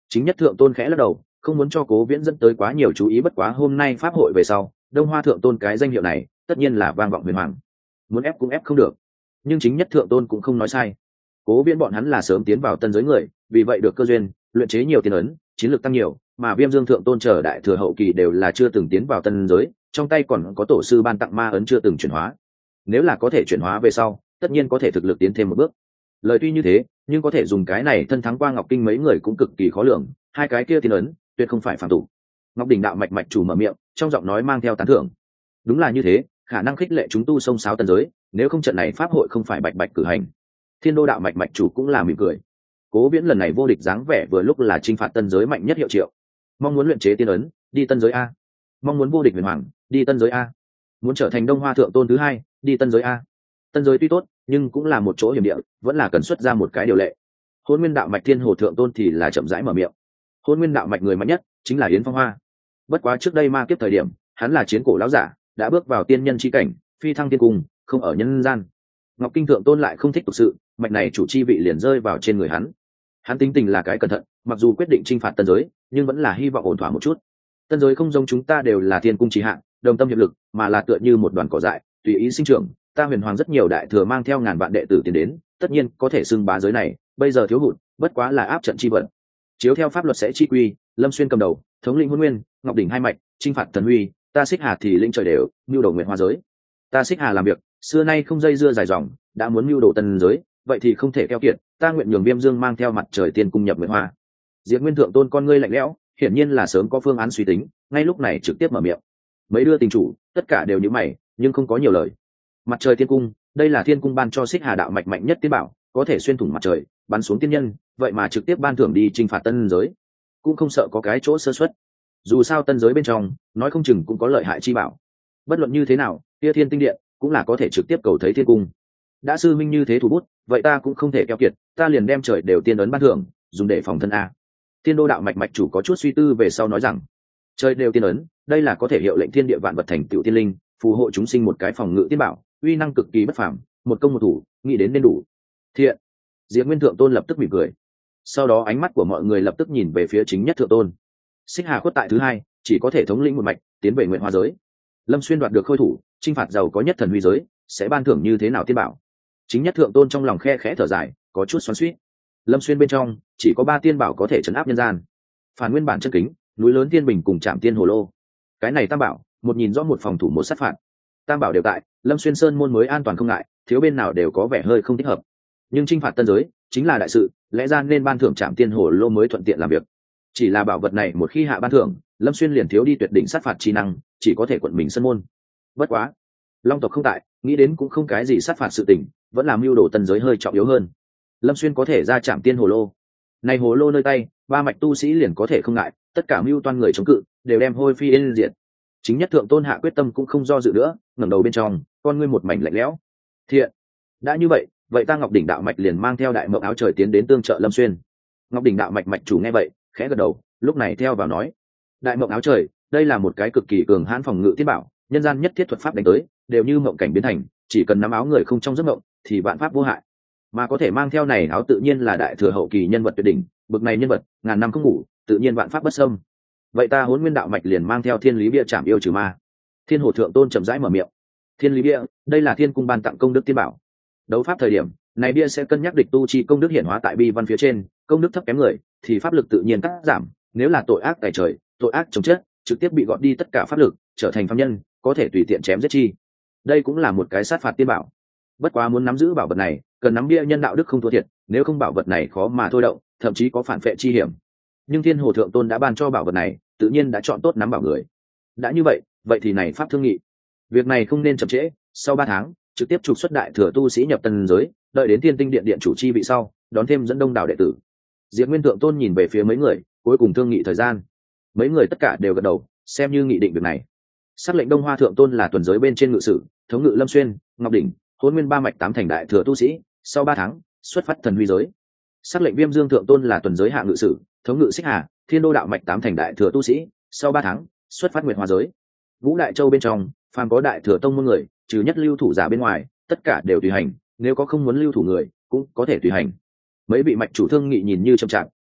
Chính nhất thượng tôn khẽ lắc đầu, không muốn cho Cố Viễn dẫn tới quá nhiều chú ý. Bất quá hôm nay pháp hội về sau, Đông Hoa thượng tôn cái danh hiệu này tất nhiên là vang vọng huyền hoàng, muốn ép cũng ép không được. Nhưng chính nhất thượng tôn cũng không nói sai. Cố Viễn bọn hắn là sớm tiến vào tân giới người, vì vậy được cơ duyên, luyện chế nhiều tiên ấn, chiến lược tăng nhiều, mà Viêm Dương thượng tôn chờ đại thừa hậu kỳ đều là chưa từng tiến vào tân giới, trong tay còn có tổ sư ban tặng ma ấn chưa từng chuyển hóa. Nếu là có thể chuyển hóa về sau, tất nhiên có thể thực lực tiến thêm một bước. Lời tuy như thế, nhưng có thể dùng cái này thân thắng qua Ngọc Kinh mấy người cũng cực kỳ khó lường, hai cái kia tiên ấn tuyệt không phải phàm tục. Ngọc Đỉnh đạo mạch mạch chủ mở miệng, trong giọng nói mang theo tán thưởng. Đúng là như thế, khả năng khích lệ chúng tu sông sáo tân giới, nếu không trận này pháp hội không phải bạch bạch cử hành. Thiên Đô đạo mạch mạch chủ cũng là mỉm cười. Cố Viễn lần này vô địch dáng vẻ vừa lúc là chinh phạt tân giới mạnh nhất hiệu triệu. Mong muốn luyện chế tiên ấn, đi tân giới a. Mong muốn vô địch huyền hoàng, đi tân giới a. Muốn trở thành Đông Hoa thượng tôn thứ hai, đi tân giới a. Tân giới tuy tốt, nhưng cũng là một chỗ hiểm địa, vẫn là cần xuất ra một cái điều lệ. Hôn Nguyên đạo mạch Thiên Hồ thượng tôn thì là chậm rãi mở miệng. Hôn Nguyên đạo mạch người mạnh nhất chính là Yến Phong Hoa. Bất quá trước đây ma kiếp thời điểm, hắn là chiến cổ lão giả, đã bước vào tiên nhân chi cảnh, phi thăng tiên cung, không ở nhân gian. Ngọc Kinh thượng tôn lại không thích tục sự, mạch này chủ chi vị liền rơi vào trên người hắn. Hắn tính tình là cái cẩn thận, mặc dù quyết định chinh phạt tân giới, nhưng vẫn là hy vọng ổn thỏa một chút. Tân giới không giống chúng ta đều là tiên cung trì hạng, đồng tâm hiệp lực, mà là tựa như một đoàn cỏ dại, tùy ý sinh trưởng. Ta huyền hoàng rất nhiều đại thừa mang theo ngàn vạn đệ tử tiến đến, tất nhiên có thể xưng bá giới này. Bây giờ thiếu hụt, bất quá là áp trận chi vận. Chiếu theo pháp luật sẽ chi quy, Lâm Xuyên cầm đầu, thống lĩnh Hôn Nguyên, Ngọc Đỉnh hai mạch, chinh phạt thần huy. Ta Xích Hà thì linh trời đều, mưu đồ nguyện hoa giới. Ta Xích Hà làm việc, xưa nay không dây dưa dài dòng, đã muốn mưu đồ tân giới, vậy thì không thể keo kiệt. Ta nguyện nhường Viêm Dương mang theo mặt trời tiên cung nhập nguyện hoa. Diệp Nguyên thượng tôn con ngươi lạnh lẽo, hiển nhiên là sớm có phương án suy tính, ngay lúc này trực tiếp mở miệng. Mấy đưa tình chủ, tất cả đều nhíu mày, nhưng không có nhiều lời. Mặt trời tiên cung, đây là thiên cung ban cho Xích Hà đạo mạch mạnh nhất tiên bảo, có thể xuyên thủng mặt trời, bắn xuống tiên nhân, vậy mà trực tiếp ban thưởng đi chinh phạt tân giới, cũng không sợ có cái chỗ sơ suất. Dù sao tân giới bên trong, nói không chừng cũng có lợi hại chi bảo. Bất luận như thế nào, Tia Thiên Tinh Điện cũng là có thể trực tiếp cầu thấy thiên cung. Đã sư minh như thế thủ bút, vậy ta cũng không thể keo kiệt, ta liền đem trời đều tiên ấn ban thưởng, dùng để phòng thân a. Thiên Đô đạo mạch mạch chủ có chút suy tư về sau nói rằng, trời đều tiên ấn, đây là có thể hiệu lệnh thiên địa vạn vật thành tựu tiên linh, phù hộ chúng sinh một cái phòng ngự tiên bảo, uy năng cực kỳ bất phàm, một công một thủ, nghĩ đến nên đủ. Thiện. Diệp Nguyên thượng tôn lập tức mỉm cười. Sau đó ánh mắt của mọi người lập tức nhìn về phía chính nhất thượng tôn. Xích Hà khuất tại thứ hai, chỉ có thể thống lĩnh một mạch, tiến về nguyện hoa giới. Lâm Xuyên đoạt được khôi thủ, chinh phạt giàu có nhất thần huy giới, sẽ ban thưởng như thế nào tiên bảo? Chính nhất thượng tôn trong lòng khe khẽ thở dài, có chút xoắn xuýt. Lâm Xuyên bên trong chỉ có 3 tiên bảo có thể trấn áp nhân gian: Phản Nguyên bản chân kính, núi lớn tiên bình cùng Trảm Tiên Hồ Lô. Cái này tam bảo, một nhìn rõ một phòng thủ một sát phạt. Tam bảo đều tại, Lâm Xuyên sơn môn mới an toàn không ngại, thiếu bên nào đều có vẻ hơi không thích hợp. Nhưng chinh phạt tân giới chính là đại sự, lẽ ra nên ban thưởng Trảm Tiên Hồ Lô mới thuận tiện làm việc. Chỉ là bảo vật này một khi hạ ban thưởng, Lâm Xuyên liền thiếu đi tuyệt đỉnh sát phạt chi năng, chỉ có thể quận mình sân môn. Bất quá, Long tộc không tại, nghĩ đến cũng không cái gì sát phạt sự tình, vẫn làm mưu đồ tân giới hơi trọng yếu hơn. Lâm Xuyên có thể ra Trảm Tiên Hồ Lô, này hồ lô nơi tay, 3 mạch tu sĩ liền có thể không ngại, tất cả mưu toan người chống cự đều đem hôi phi yên diệt. Chính nhất thượng tôn hạ quyết tâm cũng không do dự nữa, ngẩng đầu bên trong, con ngươi một mảnh lạnh lẽo. Thiện, đã như vậy, vậy ta Ngọc Đỉnh đạo mạch liền mang theo đại mộng áo trời tiến đến tương trợ Lâm Xuyên. Ngọc Đỉnh đạo mạch mạch chủ nghe vậy, khẽ gật đầu, lúc này theo vào nói: Đại mộng áo trời, đây là một cái cực kỳ cường hãn phòng ngự tiên bảo, nhân gian nhất thiết thuật pháp đánh tới, đều như mộng cảnh biến thành, chỉ cần nắm áo người không trong giấc mộng, thì vạn pháp vô hại. Mà có thể mang theo này áo tự nhiên là đại thừa hậu kỳ nhân vật tuyệt đỉnh, bực này nhân vật, ngàn năm không ngủ, tự nhiên vạn pháp bất xâm. Vậy ta Hỗn Nguyên đạo mạch liền mang theo Thiên Lý bia chạm yêu trừ ma. Thiên Hồ thượng tôn chậm rãi mở miệng. Thiên Lý bia, đây là thiên cung ban tặng công đức tiên bảo. Đấu pháp thời điểm, này bia sẽ cân nhắc địch tu chi công đức hiển hóa tại bi văn phía trên, công đức thấp kém người thì pháp lực tự nhiên cắt giảm, nếu là tội ác tại trời, tội ác chống chết, trực tiếp bị gọt đi tất cả pháp lực, trở thành phàm nhân, có thể tùy tiện chém giết chi. Đây cũng là một cái sát phạt tiên bảo. Bất quá muốn nắm giữ bảo vật này, cần nắm bia nhân đạo đức không thua thiệt, nếu không bảo vật này khó mà thôi động, thậm chí có phản phệ chi hiểm. Nhưng Thiên Hồ thượng tôn đã ban cho bảo vật này, tự nhiên đã chọn tốt nắm bảo người. Đã như vậy, vậy thì này pháp thương nghị. Việc này không nên chậm trễ, sau 3 tháng, trực tiếp trục xuất đại thừa tu sĩ nhập tân giới, đợi đến Thiên Tinh điện điện chủ chi vị sau, đón thêm dẫn đông đảo đệ tử. Diệp Nguyên thượng tôn nhìn về phía mấy người, cuối cùng thương nghị thời gian. Mấy người tất cả đều gật đầu, xem như nghị định việc này. Sắc lệnh Đông Hoa thượng tôn là tuần giới bên trên ngự sử, thống ngự Lâm Xuyên, Ngọc Đỉnh, Hỗn Nguyên 3 mạch 8 thành đại thừa tu sĩ, sau 3 tháng xuất phát thần huy giới. Sắc lệnh Viêm Dương thượng tôn là tuần giới hạ ngự sử, thống ngự Xích Hà, Thiên Đô đạo mạch 8 thành đại thừa tu sĩ, sau 3 tháng xuất phát nguyệt hoa giới. Vũ Đại Châu bên trong, phàm có đại thừa tông môn người, trừ nhất lưu thủ giả bên ngoài, tất cả đều tùy hành, nếu có không muốn lưu thủ người, cũng có thể tùy hành. Mấy vị mạch chủ thương nghị nhìn như chậm chạp,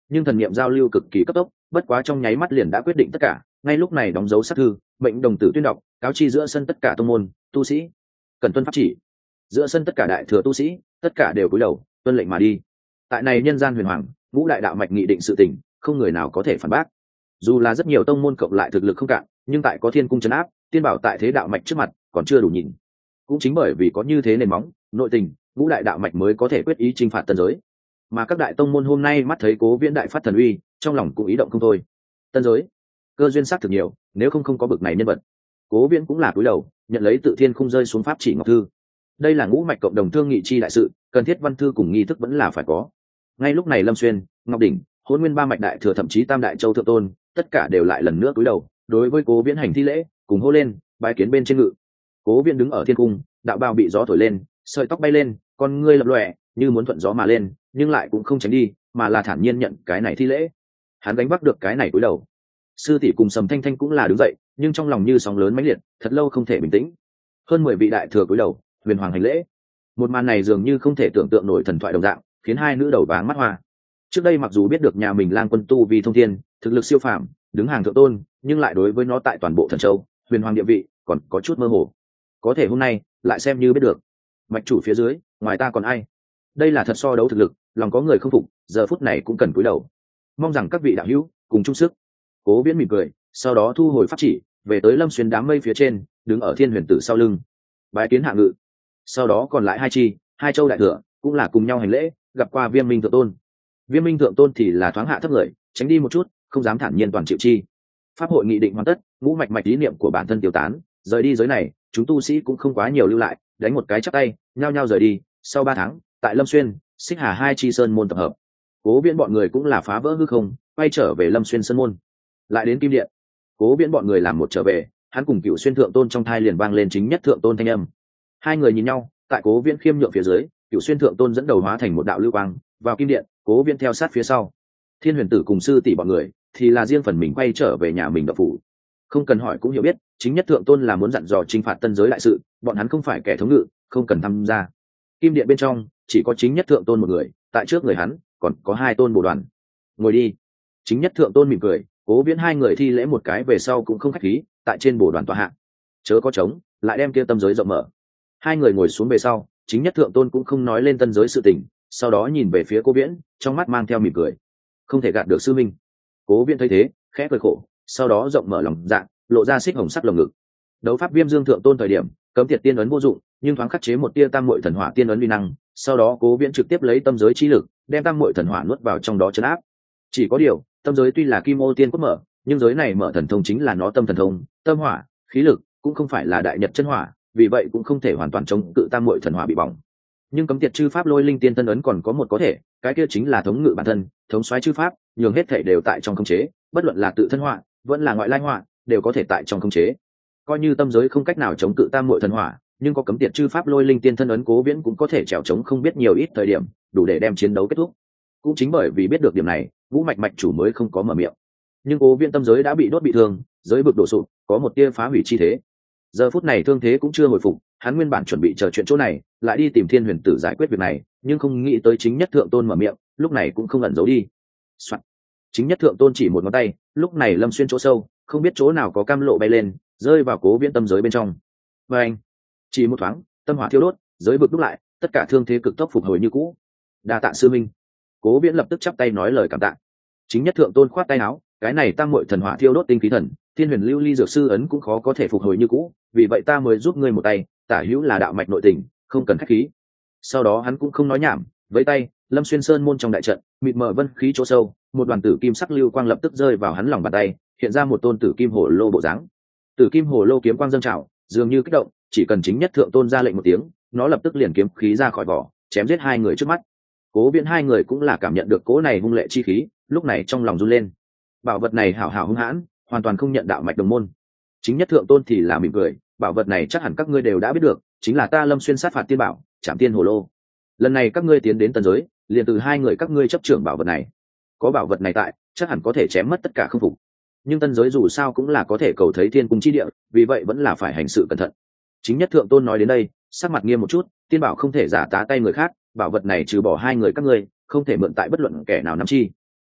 nhưng thần niệm giao lưu cực kỳ cấp tốc, bất quá trong nháy mắt liền đã quyết định tất cả. Ngay lúc này đóng dấu sát thư, mệnh đồng tử tuyên đọc, cáo chi giữa sân tất cả tông môn tu sĩ cần tuân pháp chỉ. Giữa sân tất cả đại thừa tu sĩ tất cả đều cúi đầu tuân lệnh mà đi. Tại này nhân gian huyền hoàng, ngũ đại đạo mạch nghị định sự tình, không người nào có thể phản bác. Dù là rất nhiều tông môn cộng lại thực lực không cạn, nhưng tại có thiên cung trấn áp, tiên bảo tại thế đạo mạch trước mặt còn chưa đủ nhìn. Cũng chính bởi vì có như thế nền móng nội tình, ngũ đại đạo mạch mới có thể quyết ý chinh phạt tân giới. Mà các đại tông môn hôm nay mắt thấy Cố Viễn đại phát thần uy, trong lòng cũng ý động không thôi. Tân giới cơ duyên sắc thực nhiều, nếu không có bực này nhân vật, Cố Viễn cũng là cúi đầu nhận lấy tự thiên khung rơi xuống pháp chỉ ngọc thư. Đây là ngũ mạch cộng đồng thương nghị chi đại sự, cần thiết văn thư cùng nghi thức vẫn là phải có. Ngay lúc này Lâm Xuyên, Ngọc Đỉnh, Hỗn Nguyên ba mạch đại thừa thậm chí tam đại châu thượng tôn, tất cả đều lại lần nữa cúi đầu đối với Cố Viễn hành thi lễ, cùng hô lên bái kiến bên trên ngự. Cố Viễn đứng ở thiên cung, đạo bào bị gió thổi lên, sợi tóc bay lên, con ngươi lập lòe như muốn thuận gió mà lên, nhưng lại cũng không tránh đi, mà là thản nhiên nhận cái này thi lễ. Hắn gánh vác được cái này cúi đầu. Sư tỷ cùng Sầm Thanh Thanh cũng là đứng dậy, nhưng trong lòng như sóng lớn mãnh liệt, thật lâu không thể bình tĩnh. Hơn 10 vị đại thừa cúi đầu huyền hoàng hành lễ. Một màn này dường như không thể tưởng tượng nổi thần thoại đồng dạng, khiến hai nữ đầu váng mắt hoa. Trước đây mặc dù biết được nhà mình Lang Quân tu vì thông thiên, thực lực siêu phàm, đứng hàng thượng tôn, nhưng lại đối với nó tại toàn bộ thần châu huyền hoàng địa vị còn có chút mơ hồ. Có thể hôm nay lại xem như biết được, mạch chủ phía dưới ngoài ta còn ai. Đây là thật so đấu thực lực, lòng có người không phục, giờ phút này cũng cần cúi đầu. Mong rằng các vị đạo hữu cùng chung sức. Cố Viễn mỉm cười, sau đó thu hồi pháp chỉ, về tới Lâm Xuyên đám mây phía trên, đứng ở Thiên Huyền Tử sau lưng, bái kiến hạ ngự. Sau đó còn lại hai châu đại thừa cũng là cùng nhau hành lễ, gặp qua Viêm Minh thượng tôn. Viêm Minh thượng tôn thì là thoáng hạ thấp người, tránh đi một chút, không dám thản nhiên toàn chịu chi. Pháp hội nghị định hoàn tất, ngũ mạch mạch ý niệm của bản thân tiêu tán, rời đi giới này, chúng tu sĩ cũng không quá nhiều lưu lại, đánh một cái chắp tay, nhao nhao rời đi. Sau 3 tháng, tại Lâm Xuyên, Xích Hà hai chi sơn môn tập hợp. Cố Viễn bọn người cũng là phá vỡ hư không, quay trở về Lâm Xuyên sơn môn. Lại đến Kim Điện, Cố Viễn bọn người làm một trở về, hắn cùng Cựu Xuyên thượng tôn trong thai liền vang lên chính nhất thượng tôn thanh âm. Hai người nhìn nhau, tại Cố Viễn khiêm nhượng phía dưới, Cựu Xuyên thượng tôn dẫn đầu hóa thành một đạo lưu quang, vào Kim Điện, Cố Viễn theo sát phía sau. Thiên Huyền Tử cùng sư tỷ bọn người thì là riêng phần mình quay trở về nhà mình đạo phủ. Không cần hỏi cũng hiểu biết, chính nhất thượng tôn là muốn dặn dò chinh phạt tân giới đại sự, bọn hắn không phải kẻ thống ngự, không cần tham gia. Kim Điện bên trong chỉ có chính nhất thượng tôn một người, tại trước người hắn còn có 2 tôn bồ đoàn. Ngồi đi. Chính nhất thượng tôn mỉm cười, Cố Viễn hai người thi lễ một cái về sau cũng không khách khí, tại trên bồ đoàn tọa hạ. Chớ có trống, lại đem kia tâm giới rộng mở. Hai người ngồi xuống về sau, chính nhất thượng tôn cũng không nói lên tân giới sự tình, sau đó nhìn về phía Cố Viễn, trong mắt mang theo mỉm cười. Không thể gạt được sư minh. Cố Viễn thấy thế, khẽ cười khổ, sau đó rộng mở lòng dạ, lộ ra xích hồng sắc lồng ngực. Đấu pháp Viêm Dương thượng tôn thời điểm, cấm tiệt tiên ấn vô dụng, nhưng thoáng khắc chế một tia tam muội thần hỏa tiên ấn uy năng, sau đó Cố Viễn trực tiếp lấy tâm giới chi lực, đem tam muội thần hỏa nuốt vào trong đó trấn áp. Chỉ có điều, tâm giới tuy là kim ô tiên cốt mở, nhưng giới này mở thần thông chính là nó tâm thần thông, tâm hỏa, khí lực, cũng không phải là đại nhật chân hỏa, vì vậy cũng không thể hoàn toàn chống cự tam muội thần hỏa bị bỏng. Nhưng cấm tiệt chư pháp lôi linh tiên tân ấn còn có một có thể, cái kia chính là thống ngự bản thân, thống soái chư pháp, nhường hết thể đều tại trong khống chế, bất luận là tự thân hỏa, vẫn là ngoại lai hỏa, đều có thể tại trong khống chế. Coi như tâm giới không cách nào chống cự tam muội thần hỏa, nhưng có cấm tiệt chư pháp lôi linh tiên thân ấn, Cố Viễn cũng có thể trèo chống không biết nhiều ít thời điểm, đủ để đem chiến đấu kết thúc. Cũng chính bởi vì biết được điểm này, ngũ mạch mạch chủ mới không có mở miệng. Nhưng Cố Viễn tâm giới đã bị đốt bị thương, giới vực đổ sụp, có một tia phá hủy chi thế. Giờ phút này thương thế cũng chưa hồi phục, hắn nguyên bản chuẩn bị chờ chuyện chỗ này, lại đi tìm Thiên Huyền Tử giải quyết việc này, nhưng không nghĩ tới chính nhất thượng tôn mở miệng, lúc này cũng không ẩn giấu đi. Soạn. Chính nhất thượng tôn chỉ một ngón tay, lúc này Lâm Xuyên chỗ sâu, không biết chỗ nào có cam lộ bay lên, rơi vào Cố Viễn tâm giới bên trong. Và anh, chỉ một thoáng, tâm hỏa thiêu đốt, giới vực đúc lại, tất cả thương thế cực tốc phục hồi như cũ. Đa tạ sư minh. Cố Viễn lập tức chắp tay nói lời cảm tạ. Chính nhất thượng tôn khoát tay áo, cái này tam muội thần hỏa thiêu đốt tinh khí thần, Thiên Huyền Lưu Ly dược sư ấn cũng khó có thể phục hồi như cũ, vì vậy ta mới giúp ngươi một tay, tả hữu là đạo mạch nội tình, không cần khách khí. Sau đó hắn cũng không nói nhảm, với tay, Lâm Xuyên sơn môn trong đại trận, mịt mờ vân khí chỗ sâu, một đoàn tử kim sắc lưu quang lập tức rơi vào hắn lòng bàn tay, hiện ra một tôn tử kim hồ lô bộ dáng. Tử kim hồ lô kiếm quang dâng trào, dường như kích động, chỉ cần chính nhất thượng tôn ra lệnh một tiếng, nó lập tức liền kiếm khí ra khỏi vỏ, chém giết hai người trước mắt. Cố Viễn hai người cũng là cảm nhận được cỗ này hung lệ chi khí, lúc này trong lòng run lên. Bảo vật này hảo hảo hung hãn, hoàn toàn không nhận đạo mạch đồng môn. Chính nhất thượng tôn thì là mỉm cười, bảo vật này chắc hẳn các ngươi đều đã biết được, chính là ta Lâm Xuyên sát phạt tiên bảo, Trảm Tiên Hồ Lô. Lần này các ngươi tiến đến tân giới, liền từ hai người các ngươi chấp trưởng bảo vật này. Có bảo vật này tại, chắc hẳn có thể chém mất tất cả không phục. Nhưng tân giới dù sao cũng là có thể cầu thấy thiên cung chi địa, vì vậy vẫn là phải hành sự cẩn thận. Chính nhất thượng tôn nói đến đây, sắc mặt nghiêm một chút, tiên bảo không thể giả tá tay người khác, bảo vật này trừ bỏ hai người các ngươi, không thể mượn tại bất luận kẻ nào nắm chi.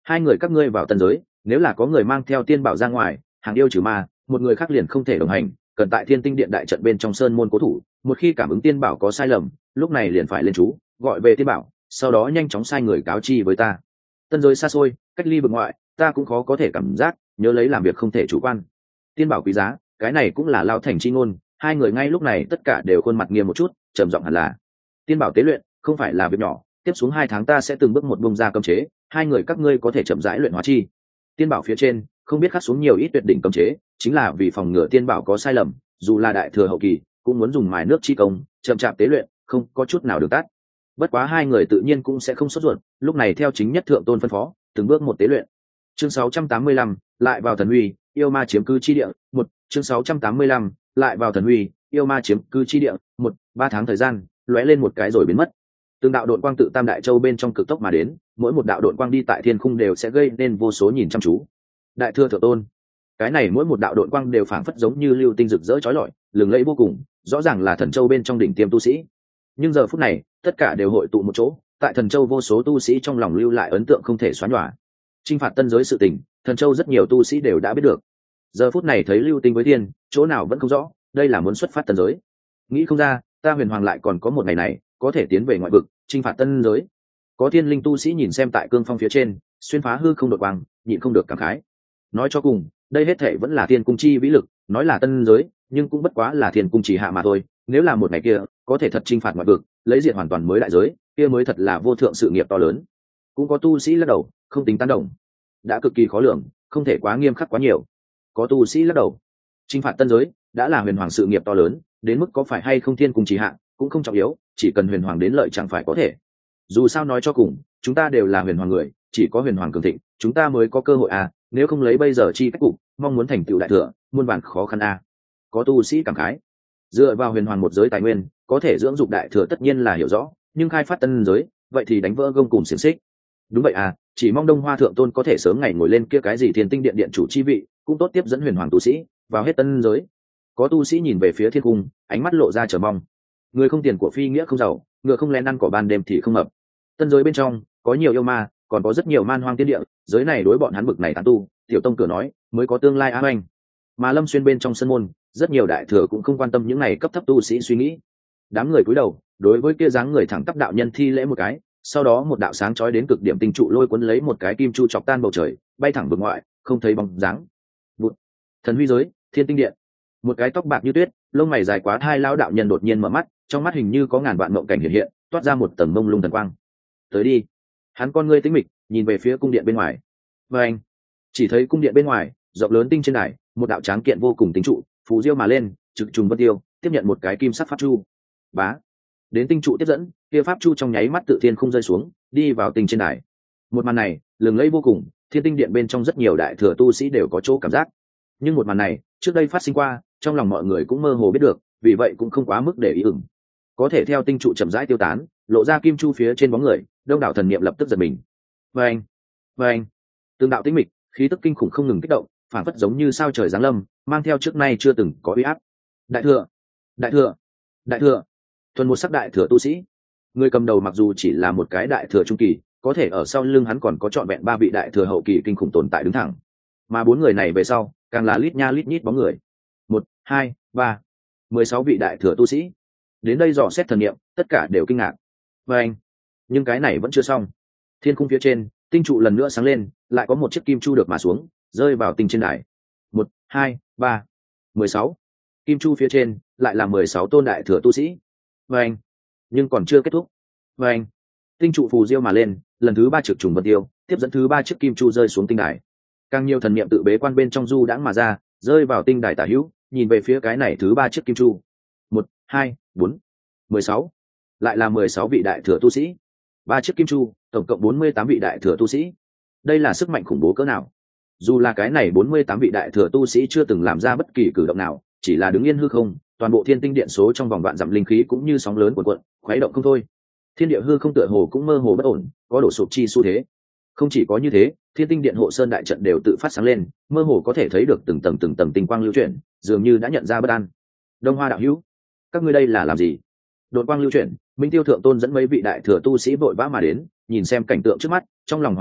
hai người các ngươi vào tân giới, nếu là có người mang theo tiên bảo ra ngoài hàng yêu trừ ma, một người khác liền không thể đồng hành, cần tại Thiên Tinh Điện đại trận bên trong sơn môn cố thủ, một khi cảm ứng tiên bảo có sai lầm, lúc này liền phải lên chú gọi về tiên bảo, sau đó nhanh chóng sai người cáo chi với ta. Tân giới xa xôi, cách ly vực ngoại, ta cũng khó có thể cảm giác, nhớ lấy làm việc không thể chủ quan. Tiên bảo quý giá, cái này cũng là lao thành chi ngôn. Hai người ngay lúc này tất cả đều khuôn mặt nghiêm một chút, trầm giọng hẳn là tiên bảo tế luyện không phải là việc nhỏ, tiếp xuống 2 tháng ta sẽ từng bước một bung ra cấm chế, hai người các ngươi có thể chậm rãi luyện hóa chi. Tiên bảo phía trên không biết khắc xuống nhiều ít tuyệt đỉnh cấm chế, chính là vì phòng ngừa tiên bảo có sai lầm, dù là đại thừa hậu kỳ cũng muốn dùng mài nước chi công chậm chạp tế luyện, không có chút nào được tắt. Bất quá hai người tự nhiên cũng sẽ không sốt ruột, lúc này theo chính nhất thượng tôn phân phó từng bước một tế luyện. Chương 685, lại vào thần huy, yêu ma chiếm cư chi địa. Một chương 685, lại vào thần huy, yêu ma chiếm cư chi địa. 3 tháng thời gian lóe lên một cái rồi biến mất. Từng đạo độn quang tự Tam Đại Châu bên trong cực tốc mà đến, mỗi một đạo độn quang đi tại thiên khung đều sẽ gây nên vô số nhìn chăm chú. Đại thừa thượng tôn, cái này mỗi một đạo độn quang đều phảng phất giống như lưu tinh rực rỡ chói lọi, lừng lẫy vô cùng, rõ ràng là thần châu bên trong đỉnh tiêm tu sĩ. Nhưng giờ phút này tất cả đều hội tụ một chỗ, tại thần châu vô số tu sĩ trong lòng lưu lại ấn tượng không thể xóa nhòa. Chinh phạt tân giới sự tình, thần châu rất nhiều tu sĩ đều đã biết được. Giờ phút này thấy lưu tinh với thiên, chỗ nào vẫn không rõ, đây là muốn xuất phát tân giới. Nghĩ không ra, ta Huyền Hoàng lại còn có một ngày này, có thể tiến về ngoại vực, chinh phạt tân giới. Có thiên linh tu sĩ nhìn xem tại cương phong phía trên, xuyên phá hư không đột quang, nhịn không được cảm khái. Nói cho cùng, đây hết thể vẫn là thiên cung chi vĩ lực, nói là tân giới, nhưng cũng bất quá là thiên cung chỉ hạ mà thôi. Nếu là một ngày kia, có thể thật chinh phạt ngoại vực, lấy diện hoàn toàn mới đại giới, kia mới thật là vô thượng sự nghiệp to lớn. Cũng có tu sĩ lắc đầu, không tính tán đồng, đã cực kỳ khó lường, không thể quá nghiêm khắc quá nhiều. Có tu sĩ lắc đầu, chinh phạt tân giới đã là Huyền Hoàng sự nghiệp to lớn, đến mức có phải hay không thiên cung chỉ hạ cũng không trọng yếu, chỉ cần Huyền Hoàng đến lợi chẳng phải có thể. Dù sao nói cho cùng, chúng ta đều là Huyền Hoàng người, chỉ có Huyền Hoàng cường thịnh, chúng ta mới có cơ hội à, nếu không lấy bây giờ chi cách cục, mong muốn thành tựu đại thừa, muôn vàn khó khăn à. Có tu sĩ cảm khái, dựa vào Huyền Hoàng một giới tài nguyên, có thể dưỡng dục đại thừa tất nhiên là hiểu rõ, nhưng khai phát tân giới, vậy thì đánh vỡ gông cùng xiềng xích. Đúng vậy à, chỉ mong Đông Hoa thượng tôn có thể sớm ngày ngồi lên kia cái gì Thiên Tinh Điện điện chủ chi vị, cũng tốt tiếp dẫn Huyền Hoàng tu sĩ vào hết tân giới. Có tu sĩ nhìn về phía thiên cung, ánh mắt lộ ra chờ mong. Người không tiền của phi nghĩa không giàu, ngựa không lén ăn cỏ ban đêm thì không mập. Tân giới bên trong có nhiều yêu ma, còn có rất nhiều man hoang tiên địa, giới này đối bọn hắn bực này tán tu, tiểu tông cửa nói mới có tương lai ám anh. Mà Lâm Xuyên bên trong sân môn, rất nhiều đại thừa cũng không quan tâm những này cấp thấp tu sĩ suy nghĩ. Đám người cúi đầu, đối với kia dáng người thẳng tắp đạo nhân thi lễ một cái, sau đó một đạo sáng chói đến cực điểm tinh trụ lôi cuốn lấy một cái kim chu chọc tan bầu trời, bay thẳng vực ngoại, không thấy bóng dáng. Bụt. Thần huy giới, Thiên Tinh Điện. Một cái tóc bạc như tuyết, lông mày dài quá thai lão đạo nhân đột nhiên mở mắt, trong mắt hình như có ngàn vạn mộng cảnh hiện hiện, toát ra một tầng mông lung thần quang. Tới đi. Hắn con ngươi tĩnh mịch, nhìn về phía cung điện bên ngoài. Và anh chỉ thấy cung điện bên ngoài, rộng lớn tinh trên đài, một đạo tráng kiện vô cùng tinh trụ, phù diêu mà lên, trực trùng vân tiêu, tiếp nhận một cái kim sắc pháp chu. Bá. Đến tinh trụ tiếp dẫn, kia pháp chu trong nháy mắt tự thiên không rơi xuống, đi vào tinh trên đài. Một màn này, lừng lẫy vô cùng, Thiên Tinh Điện bên trong rất nhiều đại thừa tu sĩ đều có chỗ cảm giác. Nhưng một màn này, trước đây phát sinh qua, trong lòng mọi người cũng mơ hồ biết được, vì vậy cũng không quá mức để ý ửng. Có thể theo tinh trụ chậm rãi tiêu tán, lộ ra kim chu phía trên bóng người, đông đảo thần niệm lập tức giật mình. Và anh, tương đạo tĩnh mịch, khí tức kinh khủng không ngừng kích động, phản phất giống như sao trời giáng lâm, mang theo trước nay chưa từng có uy áp. Đại thừa, đại thừa, đại thừa, thuần một sắc đại thừa tu sĩ. Người cầm đầu mặc dù chỉ là một cái đại thừa trung kỳ, có thể ở sau lưng hắn còn có trọn vẹn 3 vị đại thừa hậu kỳ kinh khủng tồn tại đứng thẳng. Mà 4 người này về sau, càng là lít nha lít nhít bóng người. 1, 2, 3, 16 vị đại thừa tu sĩ. Đến đây dò xét thần niệm, tất cả đều kinh ngạc. Và anh, nhưng cái này vẫn chưa xong. Thiên khung phía trên, tinh trụ lần nữa sáng lên, lại có một chiếc kim chu được mà xuống, rơi vào tinh trên đài. 1, 2, 3, 16. Kim chu phía trên, lại là 16 tôn đại thừa tu sĩ. Và anh, nhưng còn chưa kết thúc. Và anh, tinh trụ phù diêu mà lên, lần thứ 3 trực trùng vân tiêu, tiếp dẫn thứ 3 chiếc kim chu rơi xuống tinh đài. Càng nhiều thần niệm tự bế quan bên trong du đãng mà ra, rơi vào tinh đài tả hữu, nhìn về phía cái này thứ 3 chiếc kim chu. 1, 2, 4, 16. Lại là 16 vị đại thừa tu sĩ. 3 chiếc kim chu, tổng cộng 48 vị đại thừa tu sĩ. Đây là sức mạnh khủng bố cỡ nào? Dù là cái này 48 vị đại thừa tu sĩ chưa từng làm ra bất kỳ cử động nào, chỉ là đứng yên hư không, toàn bộ Thiên Tinh Điện số trong vòng vạn dặm linh khí cũng như sóng lớn cuộn cuộn, khuấy động không thôi. Thiên địa hư không tựa hồ cũng mơ hồ bất ổn, có đổ sụp chi xu thế. Không chỉ có như thế, Thiên Tinh Điện hộ sơn đại trận đều tự phát sáng lên, mơ hồ có thể thấy được từng tầng tinh quang lưu chuyển, dường như đã nhận ra bất an. Đông Hoa đạo hữu, các ngươi đây là làm gì? Đột quang lưu chuyển, Minh Tiêu thượng tôn dẫn mấy vị đại thừa tu sĩ vội vã mà đến, nhìn xem cảnh tượng trước mắt, trong lòng hoảng hốt,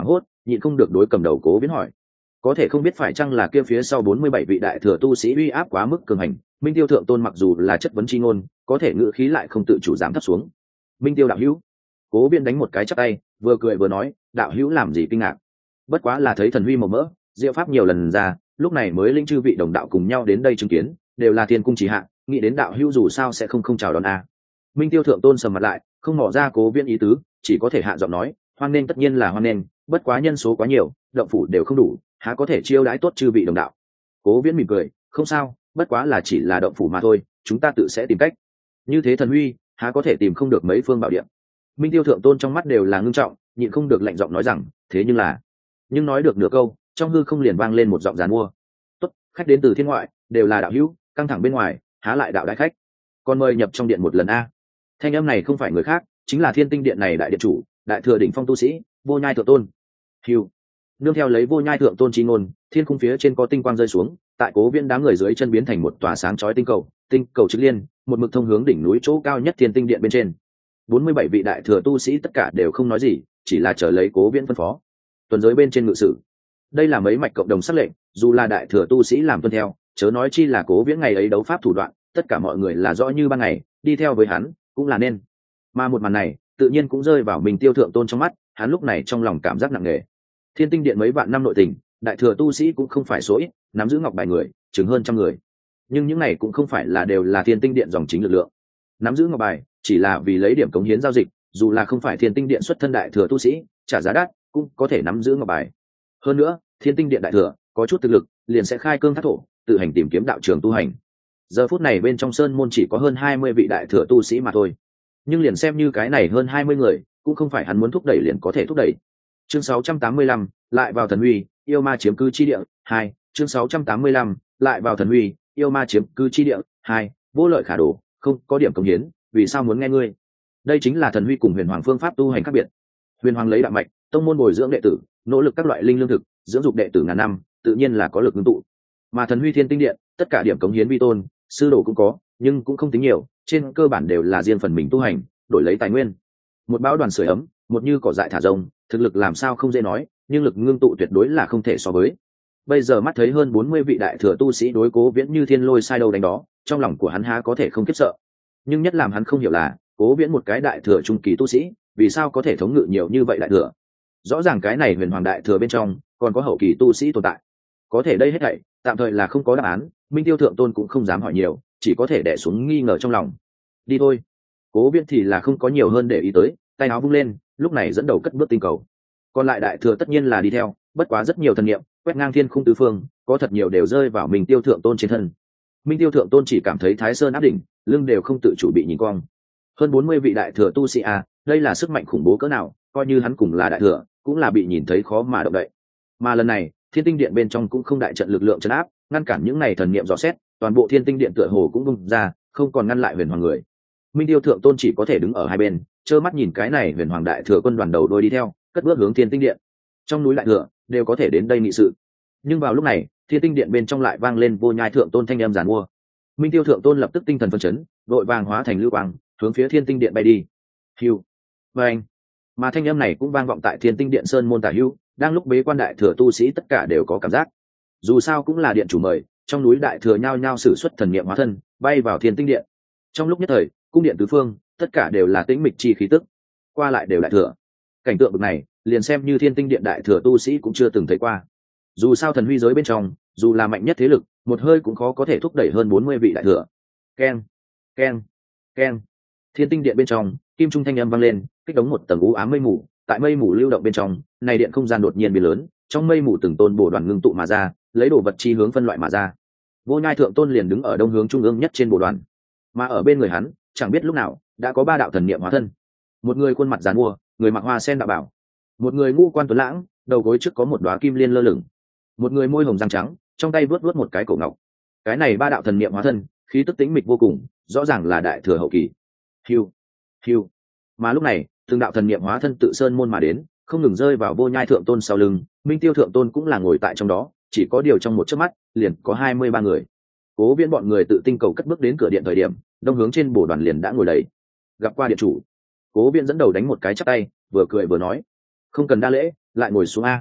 nhịn không được đối cầm đầu Cố Viễn hỏi. Có thể không biết phải chăng là kia phía sau 47 vị đại thừa tu sĩ uy áp quá mức cường hành, Minh Tiêu thượng tôn mặc dù là chất vấn chi ngôn, có thể ngữ khí lại không tự chủ giảm thấp xuống. Minh Tiêu đạo hữu. Cố Viễn đánh một cái chắp tay, vừa cười vừa nói, đạo hữu làm gì kinh ngạc? Bất quá là thấy thần huy màu mỡ, diệu pháp nhiều lần ra, lúc này mới linh chư vị đồng đạo cùng nhau đến đây chứng kiến, đều là thiên cung chỉ hạ, nghĩ đến đạo hữu dù sao sẽ không chào đón a. Minh Tiêu thượng tôn sầm mặt lại, không mò ra Cố Viễn ý tứ, chỉ có thể hạ giọng nói, hoan nên tất nhiên là hoan nên, bất quá nhân số quá nhiều, động phủ đều không đủ, há có thể chiêu đãi tốt chư vị đồng đạo. Cố Viễn mỉm cười, không sao, bất quá là chỉ là động phủ mà thôi, chúng ta tự sẽ tìm cách. Như thế thần huy, há có thể tìm không được mấy phương bảo địa. Minh Tiêu thượng tôn trong mắt đều là ngưng trọng, nhịn không được lạnh giọng nói rằng, thế nhưng nói được nửa câu, trong hư không liền vang lên một giọng giàn mua. Tốt, khách đến từ thiên ngoại, đều là đạo hữu, căng thẳng bên ngoài, há lại đạo đại khách. Còn mời nhập trong điện một lần a. Thanh âm này không phải người khác, chính là Thiên Tinh điện này đại điện chủ, đại thừa đỉnh phong tu sĩ, Vô Nhai thượng tôn. Hưu. Nương theo lấy Vô Nhai thượng tôn chí ngôn, thiên khung phía trên có tinh quang rơi xuống, tại Cố Viễn đám người dưới chân biến thành một tòa sáng chói tinh cầu trực liên, một mực thông hướng đỉnh núi chỗ cao nhất Thiên Tinh điện bên trên. 47 vị đại thừa tu sĩ tất cả đều không nói gì, chỉ là chờ lấy Cố Viễn phân phó. Tuần giới bên trên ngự sử, đây là mấy mạch cộng đồng sắc lệnh, dù là đại thừa tu sĩ làm tuân theo, chớ nói chi là Cố Viễn ngày ấy đấu pháp thủ đoạn, tất cả mọi người là rõ như ban ngày, đi theo với hắn cũng là nên. Mà một màn này tự nhiên cũng rơi vào Minh Tiêu thượng tôn trong mắt, hắn lúc này trong lòng cảm giác nặng nề. Thiên Tinh điện mấy vạn năm nội tình, đại thừa tu sĩ cũng không phải số ít, nắm giữ ngọc bài người chừng hơn trăm người, nhưng những này cũng không phải là đều là Thiên Tinh điện dòng chính lực lượng. Nắm giữ ngọc bài chỉ là vì lấy điểm cống hiến giao dịch, dù là không phải Thiên Tinh điện xuất thân đại thừa tu sĩ, trả giá đắt cũng có thể nắm giữ ngọc bài. Hơn nữa, Thiên Tinh điện đại thừa có chút thực lực, liền sẽ khai cương thác thổ, tự hành tìm kiếm đạo trường tu hành. Giờ phút này bên trong sơn môn chỉ có hơn 20 vị đại thừa tu sĩ mà thôi, nhưng liền xem như cái này hơn 20 người, cũng không phải hắn muốn thúc đẩy liền có thể thúc đẩy. Chương 685, lại vào thần huy, yêu ma chiếm cư chi địa 2. Chương 685, lại vào thần huy, yêu ma chiếm cư chi địa 2. Vô lợi khả đổ, không có điểm cống hiến, vì sao muốn nghe ngươi? Đây chính là thần huy cùng huyền hoàng phương pháp tu hành khác biệt. Huyền hoàng lấy đạo mạch, tông môn bồi dưỡng đệ tử, nỗ lực các loại linh lương thực, dưỡng dục đệ tử ngàn năm, tự nhiên là có lực ngưng tụ. Mà thần huy Thiên Tinh điện, tất cả điểm cống hiến vi tôn, sư đồ cũng có, nhưng cũng không tính nhiều, trên cơ bản đều là riêng phần mình tu hành, đổi lấy tài nguyên. Một bão đoàn sưởi ấm, một như cỏ dại thả rông, thực lực làm sao không dễ nói, nhưng lực ngưng tụ tuyệt đối là không thể so với. Bây giờ mắt thấy hơn 40 vị đại thừa tu sĩ đối Cố Viễn như thiên lôi sai đâu đánh đó, trong lòng của hắn há có thể không khiếp sợ. Nhưng nhất làm hắn không hiểu là, Cố Viễn một cái đại thừa trung kỳ tu sĩ, vì sao có thể thống ngự nhiều như vậy đại thừa? Rõ ràng cái này huyền hoàng đại thừa bên trong còn có hậu kỳ tu sĩ tồn tại. Có thể đây hết thảy tạm thời là không có đáp án, Minh Tiêu thượng tôn cũng không dám hỏi nhiều, chỉ có thể đè xuống nghi ngờ trong lòng. Đi thôi. Cố Viễn thì là không có nhiều hơn để ý tới, tay áo vung lên, lúc này dẫn đầu cất bước tinh cầu. Còn lại đại thừa tất nhiên là đi theo, bất quá rất nhiều thần niệm quét ngang thiên khung tứ phương, có thật nhiều đều rơi vào Minh Tiêu thượng tôn trên thân. Minh Tiêu thượng tôn chỉ cảm thấy Thái Sơn áp đỉnh, lưng đều không tự chủ bị nhìn cong. Hơn 40 vị đại thừa tu sĩ à, đây là sức mạnh khủng bố cỡ nào, coi như hắn cùng là đại thừa, cũng là bị nhìn thấy khó mà động đậy. Mà lần này, Thiên Tinh điện bên trong cũng không đại trận lực lượng trấn áp, ngăn cản những này thần niệm dò xét, toàn bộ Thiên Tinh điện tựa hồ cũng bung ra, không còn ngăn lại huyền hoàng người. Minh Tiêu thượng tôn chỉ có thể đứng ở hai bên, trơ mắt nhìn cái này huyền hoàng đại thừa quân đoàn đầu đôi đi theo, cất bước hướng Thiên Tinh điện. Trong núi đại thừa đều có thể đến đây nghị sự, nhưng vào lúc này, Thiên Tinh điện bên trong lại vang lên Vô Nhai thượng tôn thanh âm giàn mua. Minh Tiêu thượng tôn lập tức tinh thần phấn chấn, đội vàng hóa thành lưu quang, hướng phía Thiên Tinh điện bay đi. Hưu, vang. Mà thanh âm này cũng vang vọng tại Thiên Tinh điện sơn môn tả hưu, đang lúc bế quan đại thừa tu sĩ tất cả đều có cảm giác. Dù sao cũng là điện chủ mời, trong núi đại thừa nhao nhao sử xuất thần niệm hóa thân, bay vào Thiên Tinh điện. Trong lúc nhất thời, cung điện tứ phương, tất cả đều là tĩnh mịch chi khí tức, qua lại đều đại thừa. Cảnh tượng bực này, liền xem như Thiên Tinh điện đại thừa tu sĩ cũng chưa từng thấy qua. Dù sao thần huy giới bên trong, dù là mạnh nhất thế lực, một hơi cũng khó có thể thúc đẩy hơn 40 vị đại thừa. Keng, keng, keng. Thiên Tinh điện bên trong, kim trung thanh âm vang lên, kích đống một tầng u ám mây mù, tại mây mù lưu động bên trong, này điện không gian đột nhiên biến lớn, trong mây mù từng tôn bổ đoàn ngưng tụ mà ra, lấy đồ vật chi hướng phân loại mà ra. Vô Nhai thượng tôn liền đứng ở đông hướng trung ương nhất trên bổ đoàn, mà ở bên người hắn, chẳng biết lúc nào đã có ba đạo thần niệm hóa thân. Một người khuôn mặt giàn mua, người mặc hoa sen đạo bảo; một người ngũ quan tuấn lãng, đầu gối trước có một đóa kim liên lơ lửng; một người môi hồng răng trắng, trong tay vớt một cái cổ ngọc. Cái này ba đạo thần niệm hóa thân, khí tức tĩnh mịch vô cùng, rõ ràng là đại thừa hậu kỳ. Hiu, hiu. Mà lúc này, từng đạo thần niệm hóa thân tự sơn môn mà đến, không ngừng rơi vào Vô Nhai thượng tôn sau lưng. Minh Tiêu thượng tôn cũng là ngồi tại trong đó, chỉ có điều trong một chớp mắt, liền có 23 người. Cố Viễn bọn người tự tinh cầu cất bước đến cửa điện thời điểm, đông hướng trên bổ đoàn liền đã ngồi đầy. Gặp qua điện chủ, Cố Viễn dẫn đầu đánh một cái chắp tay, vừa cười vừa nói: "Không cần đa lễ, lại ngồi xuống a."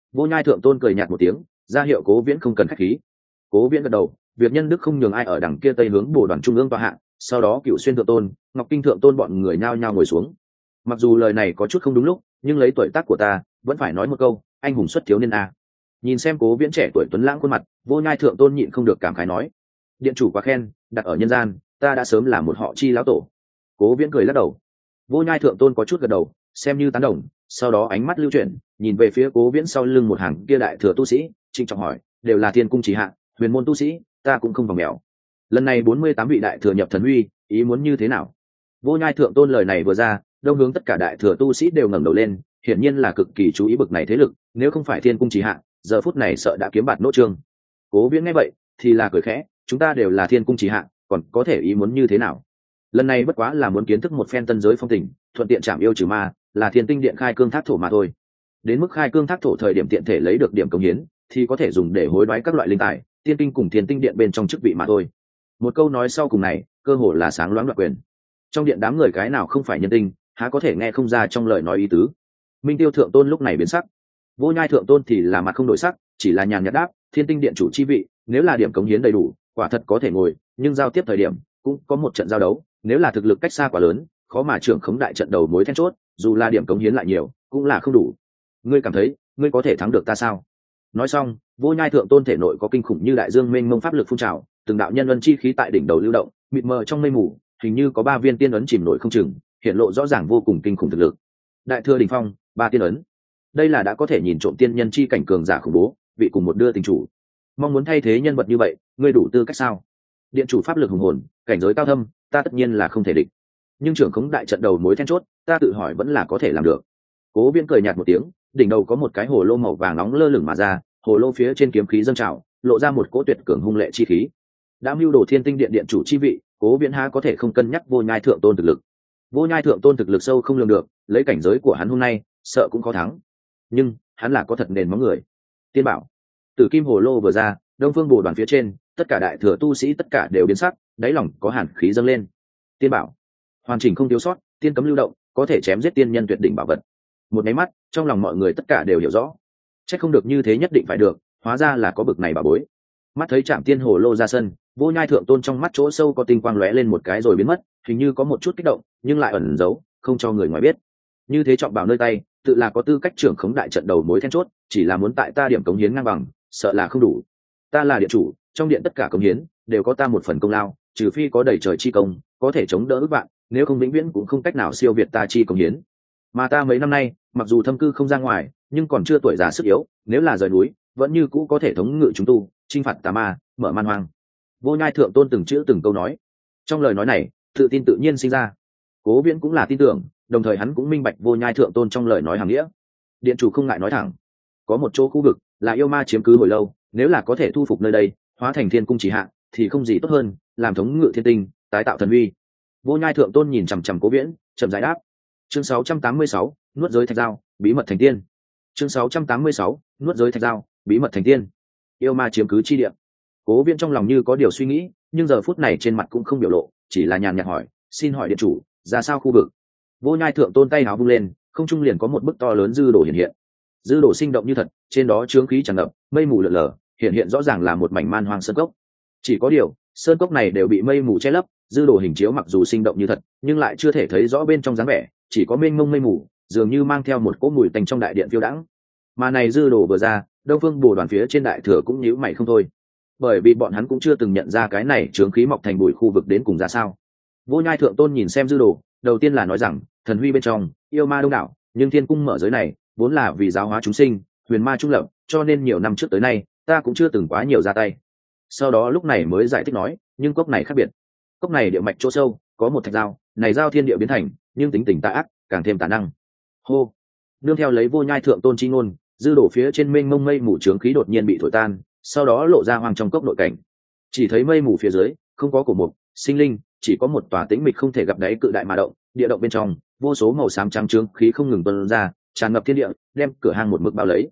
Vô Nhai Thượng Tôn cười nhạt một tiếng, ra hiệu Cố Viễn không cần khách khí. Cố Viễn gật đầu, việc nhân đức không nhường ai ở đằng kia tây hướng Bồ Đoàn trung ương tọa hạ. Sau đó Cựu Xuyên Thượng Tôn, Ngọc Kinh Thượng Tôn bọn người nhao nhao ngồi xuống. Mặc dù lời này có chút không đúng lúc, nhưng lấy tuổi tác của ta, vẫn phải nói một câu, anh hùng xuất thiếu niên a. Nhìn xem Cố Viễn trẻ tuổi tuấn lãng khuôn mặt, Vô Nhai Thượng Tôn nhịn không được cảm khái nói: điện chủ quá khen, đặt ở nhân gian, ta đã sớm là một họ chi lão tổ. Cố Viễn cười lắc đầu. Vô Nhai Thượng Tôn có chút gật đầu, xem như tán đồng, sau đó ánh mắt lưu chuyển, nhìn về phía Cố Viễn sau lưng một hàng kia đại thừa tu sĩ, trịnh trọng hỏi: đều là thiên cung chỉ hạ, huyền môn tu sĩ, ta cũng không vòng mèo. Lần này 48 vị đại thừa nhập thần uy, ý muốn như thế nào? Vô Nhai Thượng Tôn lời này vừa ra, đông hướng tất cả đại thừa tu sĩ đều ngẩng đầu lên, hiển nhiên là cực kỳ chú ý bực này thế lực, nếu không phải thiên cung chỉ hạ, giờ phút này sợ đã kiếm bạt nỗ trương. Cố Viễn nghe vậy thì là cười khẽ: chúng ta đều là thiên cung chỉ hạ, còn có thể ý muốn như thế nào? Lần này bất quá là muốn kiến thức một phen tân giới phong tình, thuận tiện chạm yêu trừ ma, là thiên tinh điện khai cương thác thổ mà thôi. Đến mức khai cương thác thổ thời điểm tiện thể lấy được điểm công hiến, thì có thể dùng để hối đoái các loại linh tài, tiên kinh cùng thiên tinh điện bên trong chức vị mà thôi. Một câu nói sau cùng này, cơ hồ là sáng loáng đoạt quyền. Trong điện đám người cái nào không phải nhân tinh, há có thể nghe không ra trong lời nói ý tứ. Minh Tiêu Thượng Tôn lúc này biến sắc, Vô Nhai Thượng Tôn thì là mặt không đổi sắc, chỉ là nhàn nhạt đáp: thiên tinh điện chủ chi vị, nếu là điểm cống hiến đầy đủ, quả thật có thể ngồi, nhưng giao tiếp thời điểm cũng có một trận giao đấu, nếu là thực lực cách xa quá lớn, khó mà trưởng khống đại trận đầu mối then chốt, dù là điểm cống hiến lại nhiều cũng là không đủ. Ngươi cảm thấy ngươi có thể thắng được ta sao? Nói xong, Vô Nhai Thượng Tôn thể nội có kinh khủng như đại dương mênh mông pháp lực phun trào, từng đạo nhân ân chi khí tại đỉnh đầu lưu động, mịt mờ trong mây mù, hình như có 3 viên tiên ấn chìm nổi không chừng, hiện lộ rõ ràng vô cùng kinh khủng thực lực. Đại thừa đỉnh phong, 3 tiên ấn. Đây là đã có thể nhìn trộm tiên nhân chi cảnh cường giả khủng bố, vị cùng một đưa tình chủ. Mong muốn thay thế nhân vật như vậy, ngươi đủ tư cách sao? Điện chủ pháp lực hùng hồn, cảnh giới cao thâm, ta tất nhiên là không thể địch. Nhưng trưởng khống đại trận đầu mối then chốt, ta tự hỏi vẫn là có thể làm được. Cố Viễn cười nhạt một tiếng, đỉnh đầu có một cái hồ lô màu vàng nóng lơ lửng mà ra, hồ lô phía trên kiếm khí dâng trào, lộ ra một cỗ tuyệt cường hung lệ chi khí. Đã mưu đồ thiên tinh điện điện chủ chi vị, Cố Viễn há có thể không cân nhắc Vô Nhai Thượng Tôn thực lực. Vô Nhai Thượng Tôn thực lực sâu không lường được, lấy cảnh giới của hắn hôm nay, sợ cũng khó thắng. Nhưng hắn là có thật nền móng người. Tiên bảo, Tử Kim hồ lô vừa ra, Đông Phương Bồ Đoàn phía trên, tất cả đại thừa tu sĩ tất cả đều biến sắc, đáy lòng có hàn khí dâng lên. Tiên bảo, hoàn chỉnh không thiếu sót, tiên cấm lưu động, có thể chém giết tiên nhân tuyệt đỉnh bảo vật. Một cái mắt, trong lòng mọi người tất cả đều hiểu rõ. Chắc không được như thế nhất định phải được, hóa ra là có bực này bà bối. Mắt thấy Trảm Tiên hồ lô ra sân, Vô Nhai Thượng Tôn trong mắt chỗ sâu có tinh quang lóe lên một cái rồi biến mất, hình như có một chút kích động, nhưng lại ẩn giấu, không cho người ngoài biết. Như thế trọng bảo nơi tay, tự là có tư cách trưởng khống đại trận đầu mối then chốt, chỉ là muốn tại ta điểm cống hiến ngang bằng, sợ là không đủ. Ta là điện chủ, trong điện tất cả cống hiến đều có ta một phần công lao, trừ phi có đầy trời chi công, có thể chống đỡ ức vạn, nếu không vĩnh viễn cũng không cách nào siêu việt ta chi cống hiến. Mà ta mấy năm nay, mặc dù thâm cư không ra ngoài, nhưng còn chưa tuổi già sức yếu, nếu là rời núi, vẫn như cũ có thể thống ngự chúng tu, chinh phạt tà ma, mở man hoang. Vô Nhai Thượng Tôn từng chữ từng câu nói, trong lời nói này, tự tin tự nhiên sinh ra. Cố Viễn cũng là tin tưởng, đồng thời hắn cũng minh bạch Vô Nhai Thượng Tôn trong lời nói hàng nghĩa. Điện chủ không ngại nói thẳng, có một chỗ khu vực là yêu ma chiếm cứ hồi lâu, nếu là có thể thu phục nơi đây, hóa thành thiên cung chỉ hạ, thì không gì tốt hơn, làm thống ngự thiên tinh, tái tạo thần uy. Vô Nhai Thượng Tôn nhìn chằm chằm Cố Viễn, chậm rãi đáp. Chương 686, nuốt giới thạch dao, bí mật thành tiên. Chương 686, nuốt giới thạch dao, bí mật thành tiên. Yêu ma chiếm cứ chi địa. Cố Viễn trong lòng như có điều suy nghĩ, nhưng giờ phút này trên mặt cũng không biểu lộ, chỉ là nhàn nhạt hỏi: xin hỏi điện chủ, ra sao khu vực? Vô Nhai Thượng Tôn tay áo vung lên, không trung liền có một bức to lớn dư đồ hiện hiện. Dư đồ sinh động như thật, trên đó chướng khí tràn ngập, mây mù lờ lờ, hiện rõ ràng là một mảnh man hoang sơn cốc. Chỉ có điều, sơn cốc này đều bị mây mù che lấp, dư đồ hình chiếu mặc dù sinh động như thật, nhưng lại chưa thể thấy rõ bên trong dáng vẻ, chỉ có mênh mông mây mù, dường như mang theo một cỗ mùi tanh trong đại điện phiêu đãng. Mà này dư đồ vừa ra, Đông Phương Bồ Đoàn phía trên đại thừa cũng nhíu mày không thôi, bởi vì bọn hắn cũng chưa từng nhận ra cái này chướng khí mọc thành bụi khu vực đến cùng ra sao. Vô Nhai Thượng Tôn nhìn xem dư đồ, đầu tiên là nói rằng, thần huy bên trong yêu ma đông đảo, nhưng thiên cung mở giới này vốn là vì giáo hóa chúng sinh, huyền ma trung lập, cho nên nhiều năm trước tới nay ta cũng chưa từng quá nhiều ra tay. Sau đó lúc này mới giải thích nói, nhưng cốc này khác biệt, cốc này địa mạch chỗ sâu có một thạch dao, này dao thiên địa biến thành, nhưng tính tình tà ác, càng thêm tà năng. Hô, nương theo lấy Vô Nhai Thượng Tôn chi ngôn, dư đổ phía trên mênh mông mây mù trướng khí đột nhiên bị thổi tan, sau đó lộ ra hoang trong cốc nội cảnh. Chỉ thấy mây mù phía dưới không có cổ mục sinh linh, chỉ có một tòa tĩnh mịch không thể gặp đáy cự đại mà động, địa động bên trong vô số màu xám trắng trướng khí không ngừng tuôn ra, tràn ngập thiên địa, đem cửa hang một mực bao lấy.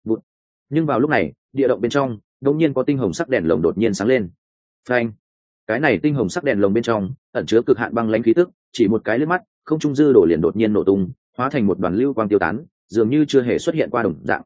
Nhưng vào lúc này, địa động bên trong đột nhiên có tinh hồng sắc đèn lồng đột nhiên sáng lên. Phanh! Cái này tinh hồng sắc đèn lồng bên trong ẩn chứa cực hạn băng lãnh khí tức, chỉ một cái lướt mắt, không trung dư đổ liền đột nhiên nổ tung, hóa thành một đoàn lưu quang tiêu tán, dường như chưa hề xuất hiện qua đồng dạng.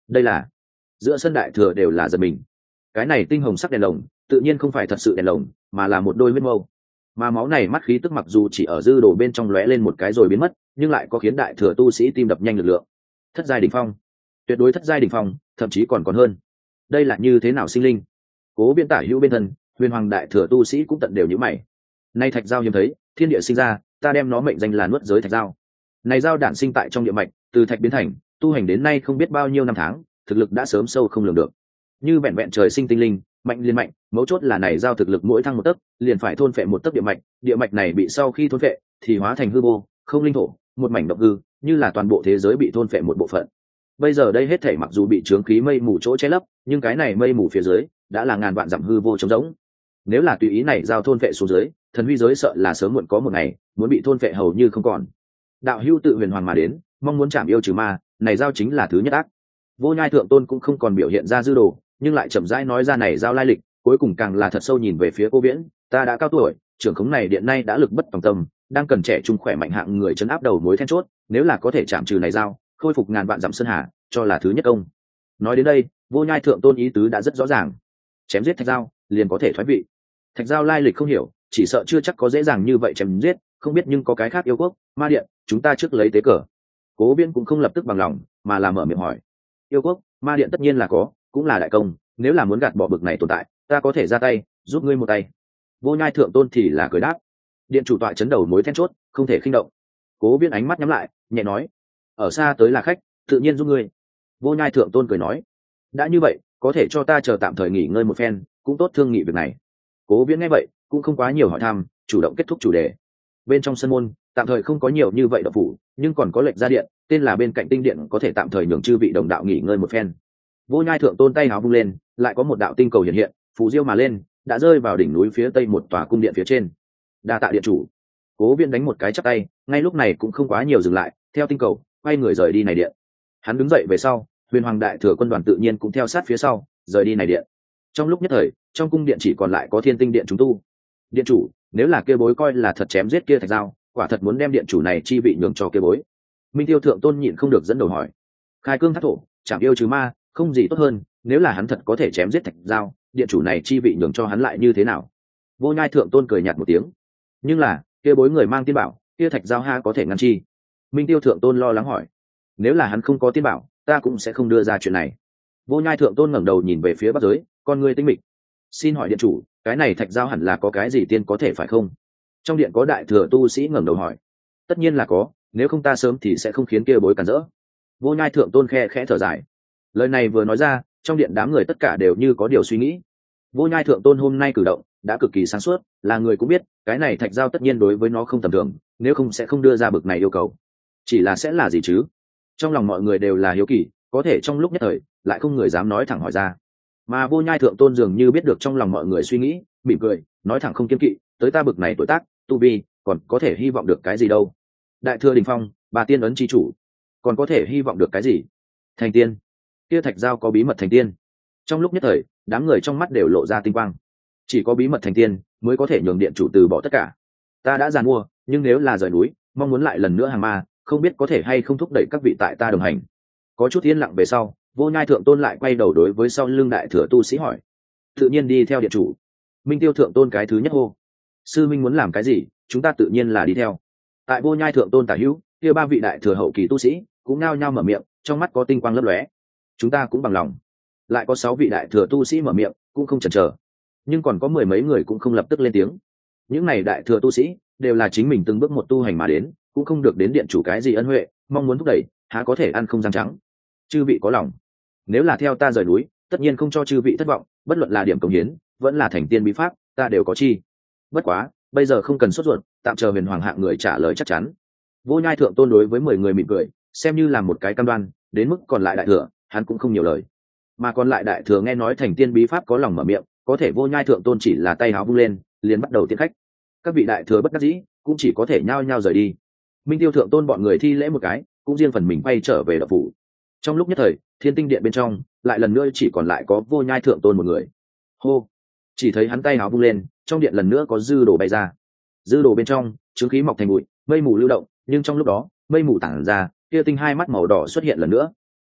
Đây là giữa sân đại thừa đều là giật mình. Cái này tinh hồng sắc đèn lồng tự nhiên không phải thật sự đèn lồng, mà là một đôi huyết mâu. Mà máu này mắt khí tức mặc dù chỉ ở dư đồ bên trong lóe lên một cái rồi biến mất, nhưng lại có khiến đại thừa tu sĩ tim đập nhanh lực lượng. Thất giai đỉnh phong, tuyệt đối thất giai đỉnh phong, thậm chí còn hơn. Đây là như thế nào sinh linh? Cố Viễn tả hữu bên thân, huyền hoàng đại thừa tu sĩ cũng tận đều như mày. Nay thạch giao hiếm thấy, thiên địa sinh ra, ta đem nó mệnh danh là nuốt giới thạch giao. Này giao đản sinh tại trong địa mạch, từ thạch biến thành, tu hành đến nay không biết bao nhiêu năm tháng, thực lực đã sớm sâu không lường được. Như vẹn vẹn trời sinh tinh linh, mạnh liên mạnh, mấu chốt là này giao thực lực mỗi thăng một tấc, liền phải thôn phệ một tấc địa mạch này bị sau khi thôn phệ thì hóa thành hư vô, không linh thổ, một mảnh động hư, như là toàn bộ thế giới bị thôn phệ một bộ phận. Bây giờ đây hết thảy mặc dù bị chướng khí mây mù chỗ che lấp, nhưng cái này mây mù phía dưới đã là ngàn vạn dặm hư vô trống rỗng. Nếu là tùy ý này giao thôn phệ xuống dưới, thần huy giới sợ là sớm muộn có một ngày muốn bị thôn phệ hầu như không còn. Đạo hữu tự huyền hoàng mà đến, mong muốn chạm yêu trừ ma, này giao chính là thứ nhất ác. Vô Nhai thượng tôn cũng không còn biểu hiện ra dư đồ, nhưng lại chậm rãi nói ra này giao lai lịch, cuối cùng càng là thật sâu nhìn về phía Cố Viễn, ta đã cao tuổi, trưởng khống này điện nay đã lực bất tòng tâm, đang cần trẻ trung khỏe mạnh hạng người trấn áp đầu mối then chốt, nếu là có thể chạm trừ này giao, khôi phục ngàn vạn dặm sơn hà, cho là thứ nhất công. Nói đến đây, Vô Nhai thượng tôn ý tứ đã rất rõ ràng, chém giết thạch giao liền có thể thoái vị. Thạch giao lai lịch không hiểu, chỉ sợ chưa chắc có dễ dàng như vậy chém giết, không biết nhưng có cái khác yêu quốc, ma điện, chúng ta trước lấy tế cờ. Cố Viễn cũng không lập tức bằng lòng, mà là mở miệng hỏi. Yêu quốc, ma điện tất nhiên là có, cũng là đại công, nếu là muốn gạt bỏ bực này tồn tại, ta có thể ra tay, giúp ngươi một tay. Vô Nhai thượng tôn thì là cười đáp. Điện chủ tọa chấn đầu mối then chốt, không thể khinh động. Cố Viễn ánh mắt nhắm lại, nhẹ nói, ở xa tới là khách, tự nhiên giúp ngươi. Vô Nhai thượng tôn cười nói, đã như vậy, có thể cho ta chờ tạm thời nghỉ ngơi một phen, cũng tốt thương nghị việc này. Cố Viễn nghe vậy, cũng không quá nhiều hỏi thăm, chủ động kết thúc chủ đề. Bên trong sân môn, tạm thời không có nhiều như vậy đạo phủ, nhưng còn có lệnh ra điện, tên là bên cạnh tinh điện có thể tạm thời nhường chư vị đồng đạo nghỉ ngơi một phen. Vô Nhai thượng tôn tay áo vung lên, lại có một đạo tinh cầu hiện hiện, phù diêu mà lên, đã rơi vào đỉnh núi phía tây một tòa cung điện phía trên. Đa tạ điện chủ. Cố Viễn đánh một cái chắp tay, ngay lúc này cũng không quá nhiều dừng lại, theo tinh cầu quay người rời đi này điện. Hắn đứng dậy về sau, huyền hoàng đại thừa quân đoàn tự nhiên cũng theo sát phía sau rời đi này điện. Trong lúc nhất thời, trong cung điện chỉ còn lại có thiên tinh điện chúng tu. Điện chủ, nếu là kia bối coi là thật chém giết kia thạch giao, quả thật muốn đem điện chủ này chi vị nhường cho kia bối. Minh Tiêu thượng tôn nhịn không được dẫn đầu hỏi. Khai cương thác thổ, chạm yêu trừ ma, không gì tốt hơn, nếu là hắn thật có thể chém giết thạch giao, điện chủ này chi vị nhường cho hắn lại như thế nào? Vô Nhai thượng tôn cười nhạt một tiếng. Nhưng là, kia bối người mang tiên bảo, kia thạch giao ha có thể ngăn chi? Minh Tiêu thượng tôn lo lắng hỏi. Nếu là hắn không có tiên bảo, ta cũng sẽ không đưa ra chuyện này. Vô Nhai thượng tôn ngẩng đầu nhìn về phía bắc giới, con người tinh mịch. Xin hỏi điện chủ, cái này thạch giao hẳn là có cái gì tiên có thể phải không? Trong điện có đại thừa tu sĩ ngẩng đầu hỏi. Tất nhiên là có, nếu không ta sớm thì sẽ không khiến kia bối cản rỡ. Vô Nhai thượng tôn khẽ thở dài. Lời này vừa nói ra, trong điện đám người tất cả đều như có điều suy nghĩ. Vô Nhai thượng tôn hôm nay cử động đã cực kỳ sáng suốt, là người cũng biết cái này thạch giao tất nhiên đối với nó không tầm thường, nếu không sẽ không đưa ra bực này yêu cầu. Chỉ là sẽ là gì chứ? Trong lòng mọi người đều là hiếu kỳ, có thể trong lúc nhất thời lại không người dám nói thẳng hỏi ra. Mà Vô Nhai thượng tôn dường như biết được trong lòng mọi người suy nghĩ, mỉm cười nói thẳng không kiêng kỵ, tới ta bực này tuổi tác tu vi còn có thể hy vọng được cái gì đâu. Đại thừa đình phong, bà tiên ấn chi chủ, còn có thể hy vọng được cái gì? Thành tiên. Kia thạch giao có bí mật thành tiên. Trong lúc nhất thời, đám người trong mắt đều lộ ra tinh quang. Chỉ có bí mật thành tiên mới có thể nhường điện chủ từ bỏ tất cả. Ta đã giàn mua, nhưng nếu là rời núi, mong muốn lại lần nữa hàng ma, không biết có thể hay không thúc đẩy các vị tại ta đồng hành. Có chút yên lặng về sau, Vô Nhai thượng tôn lại quay đầu đối với sau lưng đại thừa tu sĩ hỏi. Tự nhiên đi theo điện chủ. Minh Tiêu thượng tôn cái thứ nhất hô. Sư minh muốn làm cái gì, chúng ta tự nhiên là đi theo. Tại Vô Nhai thượng tôn tả hữu, kia ba vị đại thừa hậu kỳ tu sĩ cũng nao nhao mở miệng, trong mắt có tinh quang lấp lóe. Chúng ta cũng bằng lòng. Lại có 6 vị đại thừa tu sĩ mở miệng, cũng không chần chờ. Nhưng còn có 10 mấy người cũng không lập tức lên tiếng. Những này đại thừa tu sĩ đều là chính mình từng bước một tu hành mà đến, cũng không được đến điện chủ cái gì ân huệ, mong muốn thúc đẩy, há có thể ăn không răng trắng. Chư vị có lòng, nếu là theo ta rời núi, tất nhiên không cho chư vị thất vọng, bất luận là điểm cống hiến, vẫn là thành tiên bí pháp, ta đều có chi. Bất quá, bây giờ không cần sốt ruột, tạm chờ huyền hoàng hạng người trả lời chắc chắn. Vô Nhai thượng tôn đối với 10 người mỉm cười, xem như là một cái cam đoan, đến mức còn lại đại thừa, hắn cũng không nhiều lời. Mà còn lại đại thừa nghe nói thành tiên bí pháp có lòng mở miệng, có thể Vô Nhai thượng tôn chỉ là tay háo vung lên, liền bắt đầu tiễn khách. Các vị đại thừa bất đắc dĩ, cũng chỉ có thể nhao nhao rời đi. Minh Tiêu thượng tôn bọn người thi lễ một cái, cũng riêng phần mình quay trở về đạo phủ. Trong lúc nhất thời, thiên tinh điện bên trong lại lần nữa chỉ còn lại có Vô Nhai thượng tôn một người. Hô! Chỉ thấy hắn tay áo vung lên, trong điện lần nữa có dư đồ bay ra. Dư đồ bên trong chứng khí mọc thành bụi, mây mù lưu động, nhưng trong lúc đó mây mù tản ra, kia tinh hai mắt màu đỏ xuất hiện lần nữa.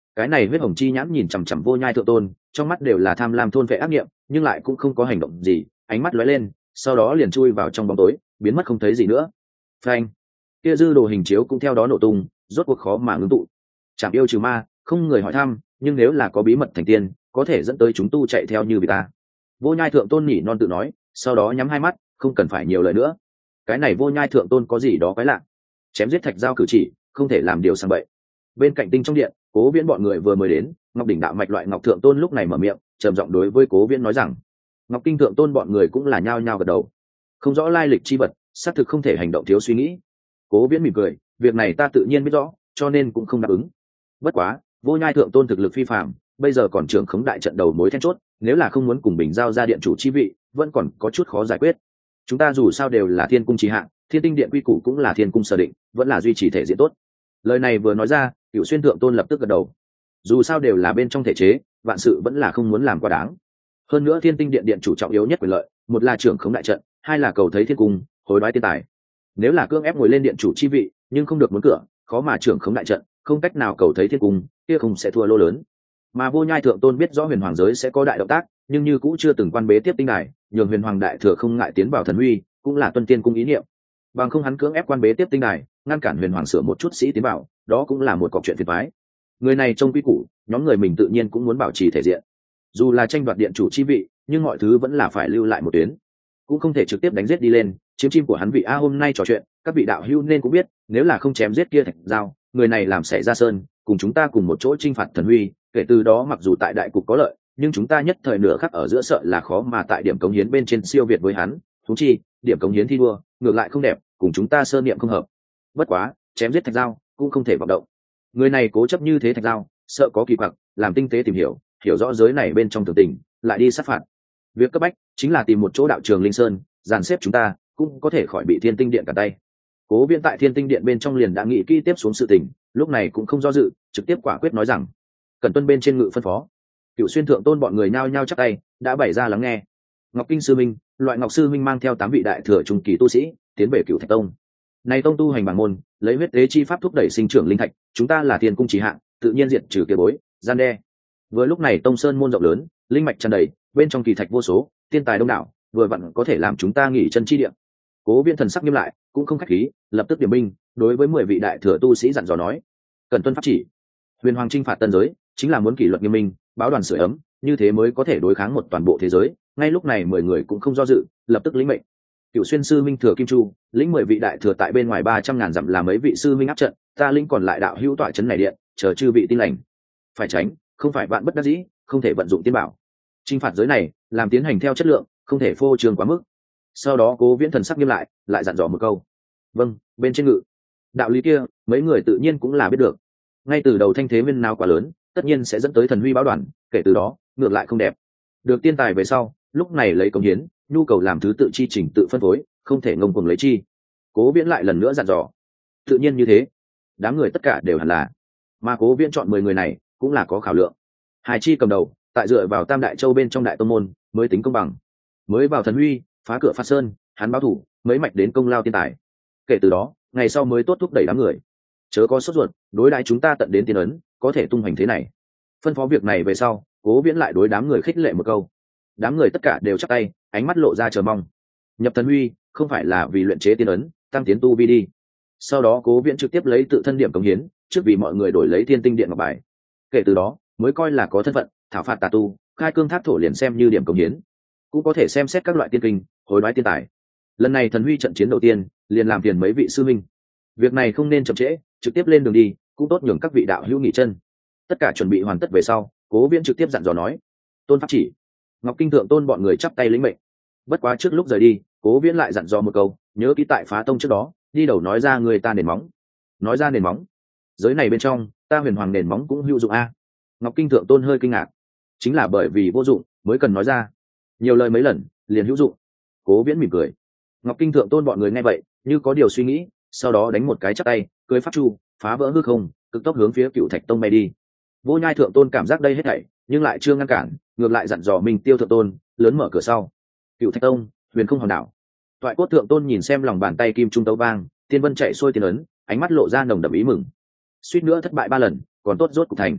cái này huyết hồng chi nhãn nhìn chằm chằm Vô Nhai Thượng Tôn, trong mắt đều là tham lam thôn vệ ác nghiệm, nhưng lại cũng không có hành động gì, ánh mắt lóe lên, sau đó liền chui vào trong bóng tối, biến mất không thấy gì nữa. Phanh, kia dư đồ hình chiếu cũng theo đó nổ tung, rốt cuộc khó mà ngưng tụ. Chạm yêu trừ ma, không người hỏi thăm, nhưng nếu là có bí mật thành tiên, có thể dẫn tới chúng tu chạy theo như vị ta. Vô Nhai Thượng Tôn nhỉ non tự nói, sau đó nhắm hai mắt, không cần phải nhiều lời nữa. Cái này Vô Nhai Thượng Tôn có gì đó quái lạ, chém giết thạch giao cử chỉ, không thể làm điều sang bậy. Bên cạnh tinh trong điện, Cố Viễn bọn người vừa mới đến, Ngọc đỉnh đạo mạch loại Ngọc Thượng Tôn lúc này mở miệng, trầm giọng đối với Cố Viễn nói rằng, Ngọc Kinh Thượng Tôn bọn người cũng là nhao nhao gật đầu. Không rõ lai lịch chi vật, xác thực không thể hành động thiếu suy nghĩ. Cố Viễn mỉm cười, việc này ta tự nhiên biết rõ, cho nên cũng không đáp ứng. Bất quá, Vô Nhai Thượng Tôn thực lực phi phàm, bây giờ còn trưởng khống đại trận đầu mối then chốt, nếu là không muốn cùng Bình giao ra điện chủ chi vị, vẫn còn có chút khó giải quyết. Chúng ta dù sao đều là Thiên cung trì hạ, Thiên Tinh Điện quy củ cũng là Thiên cung sở định, vẫn là duy trì thể diện tốt. Lời này vừa nói ra, Cửu Xuyên Thượng Tôn lập tức gật đầu. Dù sao đều là bên trong thể chế, vạn sự vẫn là không muốn làm quá đáng. Hơn nữa Thiên Tinh Điện điện chủ trọng yếu nhất quyền lợi, một là trưởng khống đại trận, hai là cầu thấy thiên cung, hối đoái tiên tài. Nếu là cưỡng ép ngồi lên điện chủ chi vị, nhưng không được muốn cửa, khó mà trưởng khống đại trận, không cách nào cầu thấy thiên cung, kia không sẽ thua lô lớn. Mà Vô Nhai Thượng Tôn biết rõ Huyền Hoàng giới sẽ có đại động tác, nhưng như cũng chưa từng quan bế tiếp tinh đài, nhường Huyền Hoàng đại thừa không ngại tiến vào thần huy, cũng là tuân tiên cung ý niệm. Bằng không hắn cưỡng ép quan bế tiếp tinh đài, ngăn cản Huyền Hoàng sửa một chút sĩ tiến vào, đó cũng là một cọc chuyện phiền toái. Người này trong quy củ, nhóm người mình tự nhiên cũng muốn bảo trì thể diện. Dù là tranh đoạt điện chủ chi vị, nhưng mọi thứ vẫn là phải lưu lại một tuyến, cũng không thể trực tiếp đánh giết đi lên. Chiếm chim của hắn vị a hôm nay trò chuyện, các vị đạo hữu nên cũng biết, nếu là không chém giết kia thạch giao, người này làm xảy ra sơn, cùng chúng ta cùng một chỗ chinh phạt thần huy, kể từ đó mặc dù tại đại cục có lợi, nhưng chúng ta nhất thời nửa khắc ở giữa sợ là khó mà tại điểm cống hiến bên trên siêu việt với hắn. Thú chi điểm cống hiến thi đua ngược lại không đẹp, cùng chúng ta sơ niệm không hợp. Bất quá chém giết thạch giao cũng không thể vọng động. Người này cố chấp như thế thạch giao, sợ có kỳ quặc, làm tinh tế tìm hiểu, hiểu rõ giới này bên trong tường tình, lại đi sát phạt. Việc cấp bách chính là tìm một chỗ đạo trường linh sơn, dàn xếp chúng ta cũng có thể khỏi bị Thiên Tinh Điện cả tay. Cố Viễn tại Thiên Tinh Điện bên trong liền đã nghĩ kỹ tiếp xuống sự tình, lúc này cũng không do dự, trực tiếp quả quyết nói rằng, cần tuân bên trên ngự phân phó. Cửu Xuyên Thượng Tôn bọn người nhao nhao chắp tay, đã bày ra lắng nghe. Ngọc Kinh sư minh, loại Ngọc sư minh mang theo 8 vị đại thừa trung kỳ tu sĩ tiến về Cửu Thạch Tông. Này tông tu hành bảng môn, lấy huyết tế chi pháp thúc đẩy sinh trưởng linh thạch, chúng ta là Thiên cung chỉ hạng, tự nhiên diệt trừ kia bối, gian đe. Vừa lúc này tông sơn môn rộng lớn, linh mạch tràn đầy, bên trong kỳ thạch vô số, tiên tài đông đảo, vừa vặn có thể làm chúng ta nghỉ chân chi địa. Cố Viễn thần sắc nghiêm lại, cũng không khách khí, lập tức điểm binh, đối với 10 vị đại thừa tu sĩ dặn dò nói, cần tuân pháp chỉ. Huyền Hoàng chinh phạt tân giới, chính là muốn kỷ luật nghiêm minh, báo đoàn sưởi ấm, như thế mới có thể đối kháng một toàn bộ thế giới. Ngay lúc này 10 người cũng không do dự, lập tức lĩnh mệnh. Cửu Xuyên sư minh thừa Kim Chu, lĩnh 10 vị đại thừa tại bên ngoài 300.000 dặm làm mấy vị sư minh áp trận, ta lĩnh còn lại đạo hữu tọa trấn này điện, chờ chư vị tin lành. Phải tránh, không phải bạn bất đắc dĩ, không thể vận dụng tiên bảo. Chinh phạt giới này, làm tiến hành theo chất lượng, không thể phô trương quá mức. Sau đó Cố Viễn thần sắc nghiêm lại dặn dò một câu, vâng, bên trên ngự. Đạo lý kia mấy người tự nhiên cũng là biết được. Ngay từ đầu thanh thế viên nào quá lớn, tất nhiên sẽ dẫn tới thần huy báo đoàn, kể từ đó ngược lại không đẹp. Được tiên tài về sau, lúc này lấy công hiến, nhu cầu làm thứ tự chi chỉnh tự phân phối, không thể ngông cuồng lấy chi. Cố Viễn lại lần nữa dặn dò, tự nhiên như thế, đám người tất cả đều hẳn là. Mà Cố Viễn chọn 10 người này cũng là có khảo lượng. Hải Chi cầm đầu, tại dựa vào Tam Đại Châu bên trong đại tông môn mới tính công bằng. Mới vào thần huy, phá cửa phạt sơn, hắn báo thủ, mấy mạch đến công lao tiên tài. Kể từ đó, ngày sau mới tốt thúc đẩy đám người. Chớ có sốt ruột, đối đãi chúng ta tận đến tiên ấn, có thể tung hoành thế này. Phân phó việc này về sau, Cố Viễn lại đối đám người khích lệ một câu. Đám người tất cả đều chắp tay, ánh mắt lộ ra chờ mong. Nhập thần huy, không phải là vì luyện chế tiên ấn, tăng tiến tu vi đi. Sau đó Cố Viễn trực tiếp lấy tự thân điểm cống hiến, trước vì mọi người đổi lấy Thiên Tinh Điện ngọc bài. Kể từ đó, mới coi là có thân phận, thảo phạt tà tu, khai cương thác thổ liền xem như điểm cống hiến, cũng có thể xem xét các loại tiên kinh, hối đoái tiên tài. Lần này thần huy trận chiến đầu tiên, liền làm phiền mấy vị sư minh. Việc này không nên chậm trễ, trực tiếp lên đường đi, cũng tốt nhường các vị đạo hữu nghỉ chân. Tất cả chuẩn bị hoàn tất về sau, Cố Viễn trực tiếp dặn dò nói, tôn pháp chỉ. Ngọc Kinh Thượng Tôn bọn người chắp tay lĩnh mệnh. Bất quá trước lúc rời đi, Cố Viễn lại dặn dò một câu, nhớ kỹ tại phá tông trước đó, đi đầu nói ra người ta nền móng. Nói ra nền móng, giới này bên trong, ta Huyền Hoàng nền móng cũng hữu dụng a. Ngọc Kinh Thượng Tôn hơi kinh ngạc, chính là bởi vì vô dụng mới cần nói ra, nhiều lời mấy lần liền hữu dụng. Cố Viễn mỉm cười. Ngọc Kinh Thượng Tôn bọn người nghe vậy, như có điều suy nghĩ, sau đó đánh một cái chắp tay, cưỡi pháp chu, phá vỡ hư không, cực tốc hướng phía Cựu Thạch Tông bay đi. Vô Nhai Thượng Tôn cảm giác đây hết thảy, nhưng lại chưa ngăn cản, ngược lại dặn dò Minh Tiêu Thượng Tôn, lớn mở cửa sau. Cựu Thạch Tông, Huyền Không Hòn Đảo. Toại Cốt Thượng Tôn nhìn xem lòng bàn tay kim trung tấu vang, tiên vân chạy xuôi tiên ấn, ánh mắt lộ ra nồng đậm ý mừng. Suýt nữa thất bại 3 lần, còn tốt rốt cục thành.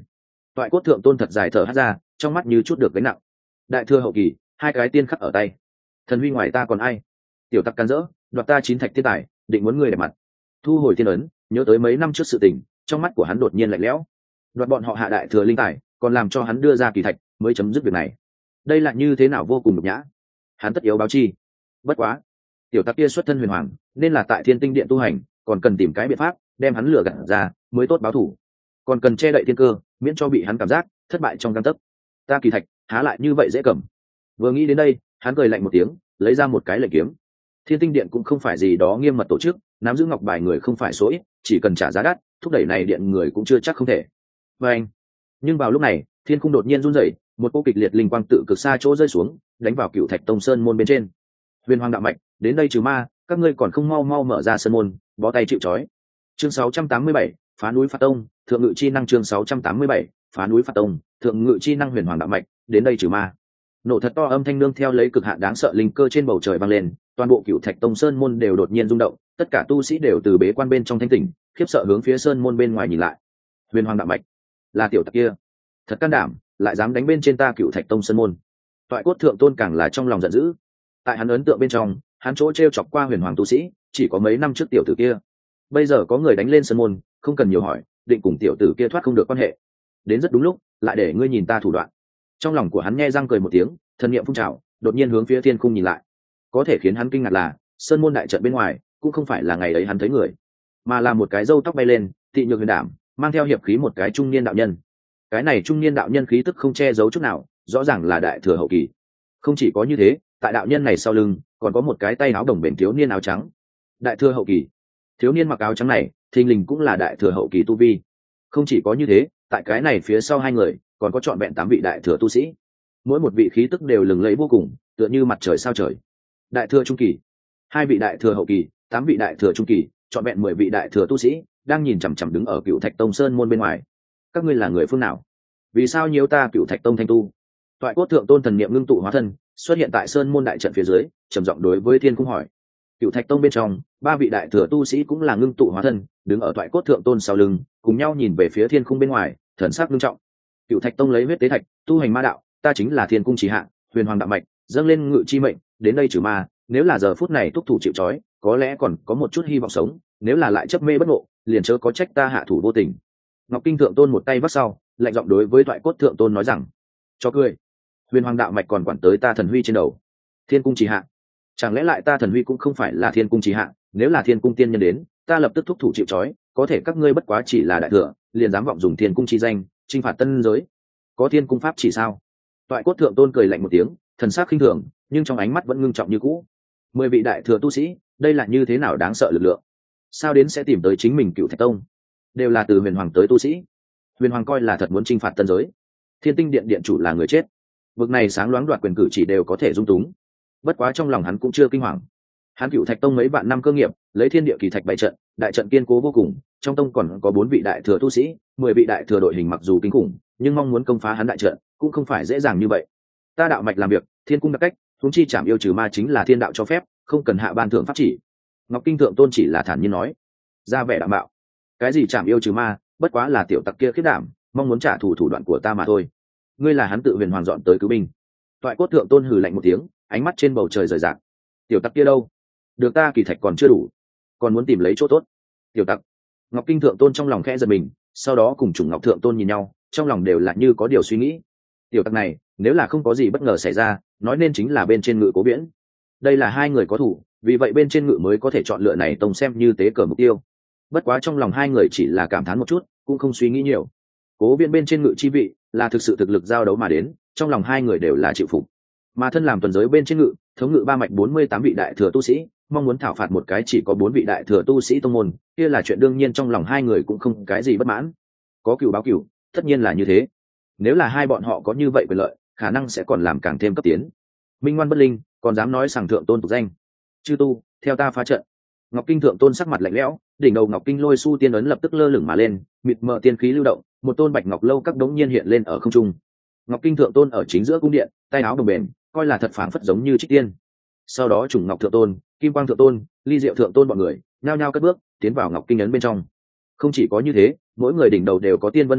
Toại cốt thượng tôn thật dài thở hắt ra, trong mắt như chút được gánh nặng. Đại thừa hậu kỳ, hai cái tiên khắc ở tay, thần huy ngoài ta còn ai? Tiểu tặc can dỡ, đoạt ta 9 thạch tiên tài, định muốn người đẹp mặt. Thu hồi tiên ấn, nhớ tới mấy năm trước sự tình, trong mắt của hắn đột nhiên lạnh lẽo. Đoạt bọn họ hạ đại thừa linh tài, còn làm cho hắn đưa ra kỳ thạch, mới chấm dứt việc này. Đây là như thế nào vô cùng nhục nhã. Hắn tất yếu báo chi. Bất quá, tiểu tặc kia xuất thân huyền hoàng, nên là tại Thiên Tinh Điện tu hành, còn cần tìm cái biện pháp đem hắn lừa gạt ra, mới tốt báo thủ. Còn cần che đậy thiên cơ, miễn cho bị hắn cảm giác thất bại trong gang tấc. Ta kỳ thạch, há lại như vậy dễ cầm. Vừa nghĩ đến đây, hắn cười lạnh một tiếng, lấy ra một cái lệnh kiếm. Thiên Tinh Điện cũng không phải gì đó nghiêm mật tổ chức, nắm giữ ngọc bài người không phải số ít, chỉ cần trả giá đắt, thúc đẩy này điện người cũng chưa chắc không thể. Và anh, nhưng vào lúc này, thiên khung đột nhiên run rẩy, một cỗ kịch liệt linh quang tự cực xa chỗ rơi xuống, đánh vào Cựu Thạch Tông sơn môn bên trên. Huyền Hoàng đạo mạch, đến đây trừ ma, các ngươi còn không mau mau mở ra sơn môn, bó tay chịu trói. Chương 687, phá núi phạt tông, thượng ngự chi năng. Chương 687, phá núi phạt tông, thượng ngự chi năng. Huyền Hoàng đạo mạch, đến đây trừ ma. Nổ thật to âm thanh nương theo lấy cực hạn đáng sợ linh cơ trên bầu trời vang lên, toàn bộ Cựu Thạch Tông sơn môn đều đột nhiên rung động, tất cả tu sĩ đều từ bế quan bên trong thanh tỉnh, khiếp sợ hướng phía sơn môn bên ngoài nhìn lại. Huyền Hoàng đạo mạch, là tiểu tặc kia, thật can đảm, lại dám đánh bên trên ta Cựu Thạch Tông sơn môn. Toại cốt thượng tôn càng là trong lòng giận dữ. Tại hắn ấn tượng bên trong, hắn chỗ treo chọc qua huyền hoàng tu sĩ, chỉ có mấy năm trước tiểu tử kia. Bây giờ có người đánh lên sơn môn, không cần nhiều hỏi, định cùng tiểu tử kia thoát không được quan hệ. Đến rất đúng lúc, lại để ngươi nhìn ta thủ đoạn. Trong lòng của hắn nghe răng cười một tiếng, thần niệm phun trào, đột nhiên hướng phía thiên cung nhìn lại. Có thể khiến hắn kinh ngạc là, sơn môn đại trận bên ngoài cũng không phải là ngày ấy hắn thấy người, mà là một cái râu tóc bay lên, thị nhược huyền đảm, mang theo hiệp khí một cái trung niên đạo nhân. Cái này trung niên đạo nhân khí tức không che giấu chút nào, rõ ràng là đại thừa hậu kỳ. Không chỉ có như thế, tại đạo nhân này sau lưng còn có một cái tay áo đồng bền thiếu niên áo trắng. Đại thừa hậu kỳ, thiếu niên mặc áo trắng này thình lình cũng là đại thừa hậu kỳ tu vi. Không chỉ có như thế, tại cái này phía sau hai người còn có trọn vẹn 8 vị đại thừa tu sĩ, mỗi một vị khí tức đều lừng lẫy vô cùng, tựa như mặt trời sao trời. Đại thừa trung kỳ, 2 vị đại thừa hậu kỳ, 8 vị đại thừa trung kỳ, trọn vẹn 10 vị đại thừa tu sĩ đang nhìn chằm chằm đứng ở Cựu Thạch Tông sơn môn bên ngoài. Các ngươi là người phương nào? Vì sao nhiễu ta Cựu Thạch Tông thanh tu? Toại cốt thượng tôn thần niệm ngưng tụ hóa thân, xuất hiện tại sơn môn đại trận phía dưới, trầm giọng đối với thiên cung hỏi. Cựu Thạch Tông bên trong 3 vị đại thừa tu sĩ cũng là ngưng tụ hóa thân, đứng ở toại cốt thượng tôn sau lưng, cùng nhau nhìn về phía thiên cung bên ngoài, thần sắc nghiêm trọng. Cựu Thạch Tông lấy huyết tế thạch tu hành ma đạo, ta chính là thiên cung chỉ hạ huyền hoàng đạo mạch, dâng lên ngự chi mệnh đến đây trừ ma. Nếu là giờ phút này thúc thủ chịu trói, có lẽ còn có một chút hy vọng sống, nếu là lại chấp mê bất ngộ, liền chớ có trách ta hạ thủ vô tình. Ngọc Kinh thượng tôn một tay vắt sau, lạnh giọng đối với toại cốt thượng tôn nói rằng, cho cười. Huyền hoàng đạo mạch còn quản tới ta thần huy trên đầu, thiên cung chỉ hạ, chẳng lẽ lại ta thần huy cũng không phải là thiên cung chỉ hạ? Nếu là thiên cung tiên nhân đến, ta lập tức thúc thủ chịu trói. Có thể các ngươi bất quá chỉ là đại thừa, liền dám vọng dùng thiên cung chi danh chinh phạt tân giới, có thiên cung pháp chỉ sao? Toại cốt thượng tôn cười lạnh một tiếng, thần sắc khinh thường, nhưng trong ánh mắt vẫn ngưng trọng như cũ. 10 vị đại thừa tu sĩ, đây là như thế nào đáng sợ lực lượng? Sao đến sẽ tìm tới chính mình Cựu Thạch Tông? Đều là từ huyền hoàng tới tu sĩ. Huyền hoàng coi là thật muốn chinh phạt tân giới. Thiên Tinh Điện điện chủ là người chết, vực này sáng loáng đoạt quyền cử chỉ đều có thể dung túng. Bất quá trong lòng hắn cũng chưa kinh hoàng. Hắn Cựu Thạch Tông mấy vạn năm cơ nghiệp, lấy thiên địa kỳ thạch bày trận, đại trận kiên cố vô cùng, trong tông còn có 4 vị đại thừa tu sĩ, 10 vị đại thừa đội hình mặc dù kinh khủng, nhưng mong muốn công phá hắn đại trận cũng không phải dễ dàng như vậy. Ta đạo mạch làm việc, thiên cung đặc cách, huống chi chạm yêu trừ ma chính là thiên đạo cho phép, không cần hạ ban thượng pháp chỉ. Ngọc Kinh thượng tôn chỉ là thản nhiên nói, ra vẻ đạm bạo. Cái gì chạm yêu trừ ma, bất quá là tiểu tặc kia khiết đảm, mong muốn trả thù thủ đoạn của ta mà thôi. Ngươi là hắn tự huyền hoàng dọn tới cứu binh. Toại cốt thượng tôn hừ lạnh một tiếng, ánh mắt trên bầu trời rời rạc. Tiểu tặc kia đâu? Được ta kỳ thạch còn chưa đủ, còn muốn tìm lấy chỗ tốt. Tiểu tặc. Ngọc Kinh thượng tôn trong lòng khẽ giật mình, sau đó cùng Trùng Ngọc thượng tôn nhìn nhau, trong lòng đều là như có điều suy nghĩ. Tiểu tặc này, nếu là không có gì bất ngờ xảy ra, nói nên chính là bên trên Ngự Cố Viễn. Đây là hai người có thủ, vì vậy bên trên Ngự mới có thể chọn lựa này tông xem như tế cờ mục tiêu. Bất quá trong lòng hai người chỉ là cảm thán một chút, cũng không suy nghĩ nhiều. Cố Viễn bên trên Ngự chi vị là thực sự thực lực giao đấu mà đến, trong lòng hai người đều là chịu phục. Mà thân làm tuần giới bên trên Ngự, thống ngự 3 mạch 48 vị đại thừa tu sĩ, mong muốn thảo phạt một cái chỉ có 4 vị đại thừa tu sĩ tông môn, kia là chuyện đương nhiên, trong lòng hai người cũng không cái gì bất mãn. Có cừu báo cừu, tất nhiên là như thế. Nếu là hai bọn họ có như vậy quyền lợi, khả năng sẽ còn làm càng thêm cấp tiến. Minh ngoan bất linh, còn dám nói sằng thượng tôn tục danh. Chư tu, theo ta phá trận. Ngọc Kinh thượng tôn sắc mặt lạnh lẽo, đỉnh đầu Ngọc Kinh lôi su tiên ấn lập tức lơ lửng mà lên, mịt mờ tiên khí lưu động, một tôn bạch ngọc lâu các đống nhiên hiện lên ở không trung. Ngọc Kinh thượng tôn ở chính giữa cung điện, tay áo đồng bền, coi là thật phảng phất giống như trích tiên. Sau đó Trùng Ngọc thượng tôn, Kim Quang thượng tôn, Ly Diệu thượng tôn bọn người nhao nhao cất bước tiến vào Ngọc Kinh ấn bên trong. Không chỉ có như thế, mỗi người đỉnh đầu đều có tiên vân lưu động,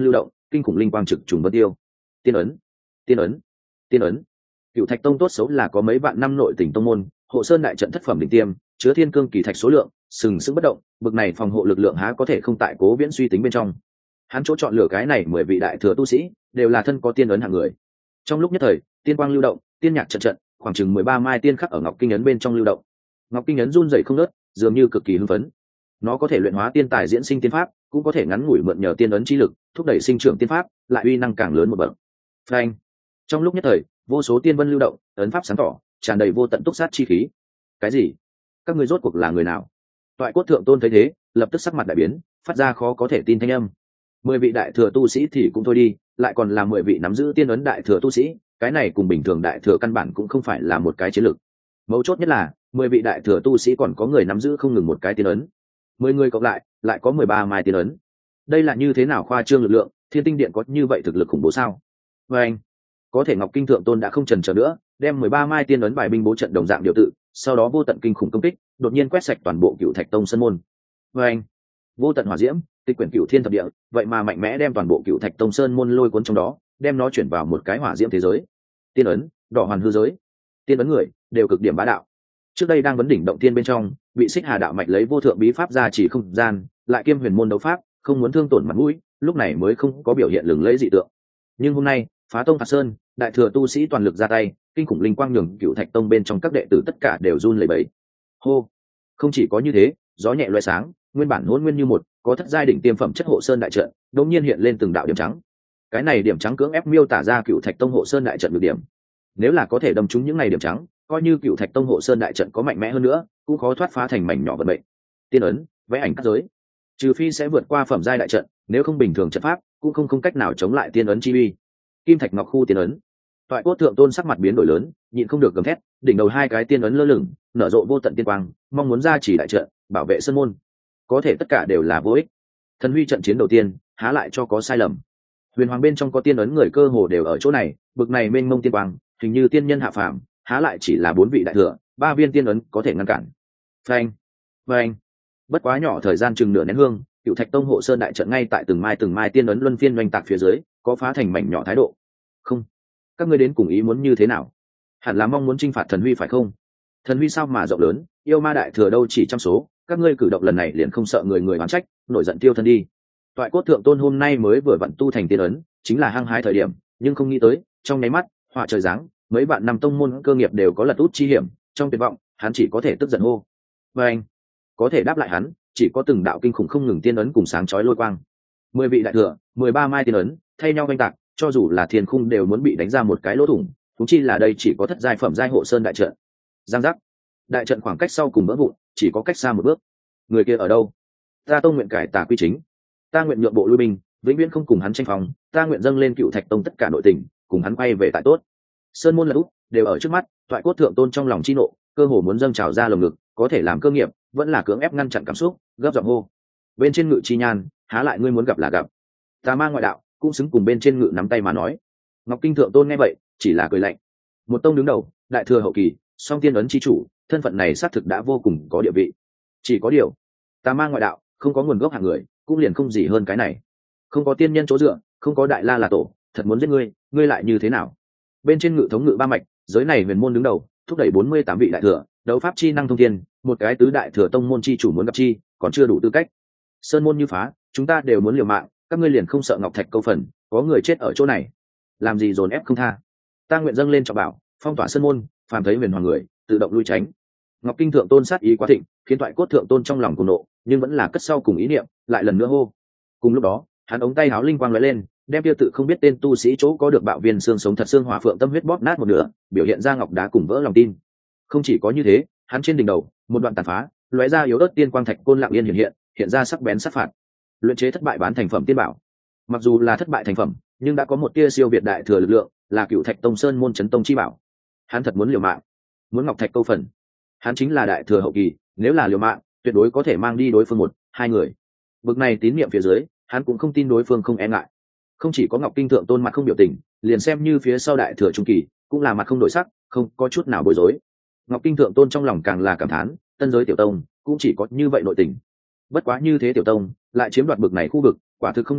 kinh khủng linh quang trực trùng vân tiêu. Tiên ấn, tiên ấn, tiên ấn. Cựu Thạch Tông tốt xấu là có mấy vạn năm nội tình tông môn, hộ sơn đại trận thất phẩm đỉnh tiêm, chứa thiên cương kỳ thạch số lượng, sừng sững bất động, bực này phòng hộ lực lượng há có thể không tại Cố Viễn suy tính bên trong. Hắn chỗ chọn lựa cái này 10 vị đại thừa tu sĩ, đều là thân có tiên ấn hạng người. Trong lúc nhất thời, tiên quang lưu động, tiên nhạc trận trận, khoảng chừng 13 mai tiên khắc ở ngọc kinh ấn bên trong lưu động. Ngọc kinh ấn run rẩy không ngớt, dường như cực kỳ hưng phấn. Nó có thể luyện hóa tiên tài diễn sinh tiên pháp, cũng có thể ngắn ngủi mượn nhờ tiên ấn chi lực, thúc đẩy sinh trưởng tiên pháp, lại uy năng càng lớn một bậc. Phanh! Trong lúc nhất thời, vô số tiên vân lưu động, ấn pháp sáng tỏ, tràn đầy vô tận túc sát chi khí. Cái gì? Các ngươi rốt cuộc là người nào? Toại Cốt Thượng Tôn thấy thế, lập tức sắc mặt đại biến, phát ra khó có thể tin thanh âm. 10 vị đại thừa tu sĩ thì cũng thôi đi, lại còn là 10 vị nắm giữ tiên ấn đại thừa tu sĩ, cái này cùng bình thường đại thừa căn bản cũng không phải là một cái chiến lược. Mấu chốt nhất là 10 vị đại thừa tu sĩ còn có người nắm giữ không ngừng một cái tiên ấn. 10 người cộng lại có 13 mai tiên ấn. Đây là như thế nào khoa trương lực lượng, Thiên Tinh Điện có như vậy thực lực khủng bố sao? Anh, có thể Ngọc Kinh Thượng Tôn đã không chần chờ nữa, đem 13 mai tiên ấn bài binh bố trận đồng dạng điều tự, sau đó vô tận kinh khủng công kích, đột nhiên quét sạch toàn bộ Cựu Thạch Tông sân môn. Anh, vô tận hỏa diễm, tịch quyển Cựu Thiên thập địa, vậy mà mạnh mẽ đem toàn bộ Cựu Thạch Tông sơn môn lôi cuốn trong đó, đem nó chuyển vào một cái hỏa diễm thế giới. Tiên ấn, đỏ hoàn hư giới, tiên ấn người đều cực điểm bá đạo. Trước đây đang vấn đỉnh động tiên bên trong, bị Xích Hà đạo mạch lấy vô thượng bí pháp ra chỉ không gian, lại kiêm huyền môn đấu pháp, không muốn thương tổn mặt mũi, lúc này mới không có biểu hiện lừng lẫy dị tượng. Nhưng hôm nay, phá tông phạt sơn, đại thừa tu sĩ toàn lực ra tay, kinh khủng linh quang nhường Cựu Thạch Tông bên trong các đệ tử tất cả đều run lẩy bẩy. Hô, không chỉ có như thế, gió nhẹ loé sáng, nguyên bản hỗn nguyên như một, có thất giai đỉnh tiêm phẩm chất hộ sơn đại trận, đột nhiên hiện lên từng đạo điểm trắng. Cái này điểm trắng cưỡng ép miêu tả ra Cựu Thạch Tông hộ sơn đại trận được điểm. Nếu là có thể đâm trúng những này điểm trắng, coi như Cựu Thạch Tông hộ sơn đại trận có mạnh mẽ hơn nữa, cũng khó thoát phá thành mảnh nhỏ vận mệnh. Tiên ấn, vẽ ảnh cắt giới, trừ phi sẽ vượt qua phẩm giai đại trận, nếu không bình thường trận pháp cũng không cách nào chống lại tiên ấn chi uy. Kim Thạch Ngọc khu tiên ấn. Toại Cốt Thượng Tôn sắc mặt biến đổi lớn, nhịn không được gầm thét, đỉnh đầu hai cái tiên ấn lơ lửng, nở rộ vô tận tiên quang, mong muốn ra chỉ đại trận, bảo vệ sân môn. Có thể tất cả đều là vô ích. Thần huy trận chiến đầu tiên, há lại cho có sai lầm. Huyền Hoàng bên trong có tiên ấn người cơ hồ đều ở chỗ này, bực này mênh mông tiên quang, hình như tiên nhân hạ phàm, há lại chỉ là 4 vị đại thừa, 3 viên tiên ấn có thể ngăn cản. Phanh, phanh. Bất quá nhỏ thời gian chừng nửa nén hương, Cựu Thạch Tông hộ sơn đại trận ngay tại từng mai tiên ấn luân phiên oanh tạc phía dưới, có phá thành mảnh nhỏ thái độ. Không, các ngươi đến cùng ý muốn như thế nào? Hẳn là mong muốn chinh phạt thần huy phải không? Thần huy sao mà rộng lớn, yêu ma đại thừa đâu chỉ trăm số, các ngươi cử động lần này liền không sợ người oán trách, nổi giận tiêu thân đi. Toại Cốt Thượng Tôn hôm nay mới vừa vặn tu thành tiên ấn, chính là hăng hái thời điểm, nhưng không nghĩ tới, trong nháy mắt, họa trời giáng, mấy bạn năm tông môn cơ nghiệp đều có lật út chi hiểm, trong tuyệt vọng, hắn chỉ có thể tức giận hô. Và anh, có thể đáp lại hắn, chỉ có từng đạo kinh khủng không ngừng tiên ấn cùng sáng chói lôi quang. 10 vị đại thừa, 13 mai tiên ấn, thay nhau oanh tạc, cho dù là thiên khung đều muốn bị đánh ra một cái lỗ thủng, thúng chi là đây chỉ có thất giai phẩm giai hộ sơn đại trận. Giang giác, đại trận khoảng cách sau cùng vỡ vụn, chỉ có cách xa một bước. Người kia ở đâu? Ta tông nguyện cải tà quy chính, ta nguyện nhượng bộ lui binh, vĩnh viễn không cùng hắn tranh phòng, ta nguyện dâng lên Cựu Thạch Tông tất cả nội tình, cùng hắn quay về tại tốt. Sơn môn là út đều ở trước mắt, Toại Cốt Thượng Tôn trong lòng chi nộ, cơ hồ muốn dâng trào ra lồng ngực, có thể làm cơ nghiệp, vẫn là cưỡng ép ngăn chặn cảm xúc, gấp giọng hô. Bên trên Ngự Chi Nhan, há lại ngươi muốn gặp là gặp. Tà ma ngoại đạo, cũng xứng cùng bên trên Ngự nắm tay mà nói. Ngọc Kinh Thượng Tôn nghe vậy, chỉ là cười lạnh. Một tông đứng đầu, đại thừa hậu kỳ, song tiên ấn chi chủ, thân phận này xác thực đã vô cùng có địa vị. Chỉ có điều, tà ma ngoại đạo, không có nguồn gốc hạng người, cũng liền không gì hơn cái này. Không có tiên nhân chỗ dựa, không có đại la là tổ, thật muốn giết ngươi, ngươi lại như thế nào? Bên trên Ngự thống ngự ba mạch, giới này huyền môn đứng đầu, thúc đẩy 48 vị đại thừa, đấu pháp chi năng thông thiên, một cái tứ đại thừa tông môn chi chủ muốn gặp chi, còn chưa đủ tư cách. Sơn môn như phá, chúng ta đều muốn liều mạng, các ngươi liền không sợ ngọc thạch câu phần, có người chết ở chỗ này, làm gì dồn ép không tha? Ta nguyện dâng lên trọng bảo, phong tỏa sơn môn, phàm thấy huyền hoàng người, tự động lui tránh. Ngọc Kinh Thượng Tôn sát ý quá thịnh, khiến Toại Cốt Thượng Tôn trong lòng cuồng nộ, nhưng vẫn là cất sau cùng ý niệm, lại lần nữa hô. Cùng lúc đó, hắn ống tay háo linh quang lóe lên, đem tiêu tự không biết tên tu sĩ chỗ có được bạo viên xương sống thật xương hỏa phượng tâm huyết bóp nát một nửa, biểu hiện ra ngọc đá cùng vỡ lòng tin. Không chỉ có như thế, hắn trên đỉnh đầu, một đoạn tàn phá, lóe ra yếu ớt tiên quang thạch côn lặng yên hiện ra sắc bén sát phạt. Luyện chế thất bại bán thành phẩm tiên bảo. Mặc dù là thất bại thành phẩm, nhưng đã có một tia siêu việt đại thừa lực lượng, là Cựu Thạch Tông sơn môn chấn tông chi bảo. Hắn thật muốn liều mạng, muốn ngọc thạch câu phần. Hắn chính là đại thừa hậu kỳ, nếu là liều mạng, tuyệt đối có thể mang đi đối phương 1-2 người. Bực này tín niệm phía dưới, hắn cũng không tin đối phương không e ngại. Không chỉ có Ngọc Kinh Thượng Tôn mặt không biểu tình, liền xem như phía sau đại thừa trung kỳ, cũng là mặt không đổi sắc, không có chút nào bối rối. Ngọc Kinh Thượng Tôn trong lòng càng là cảm thán, tân giới tiểu tông cũng chỉ có như vậy nội tình. Bất quá như thế tiểu tông lại chiếm đoạt bực này khu vực, quả thực không nên,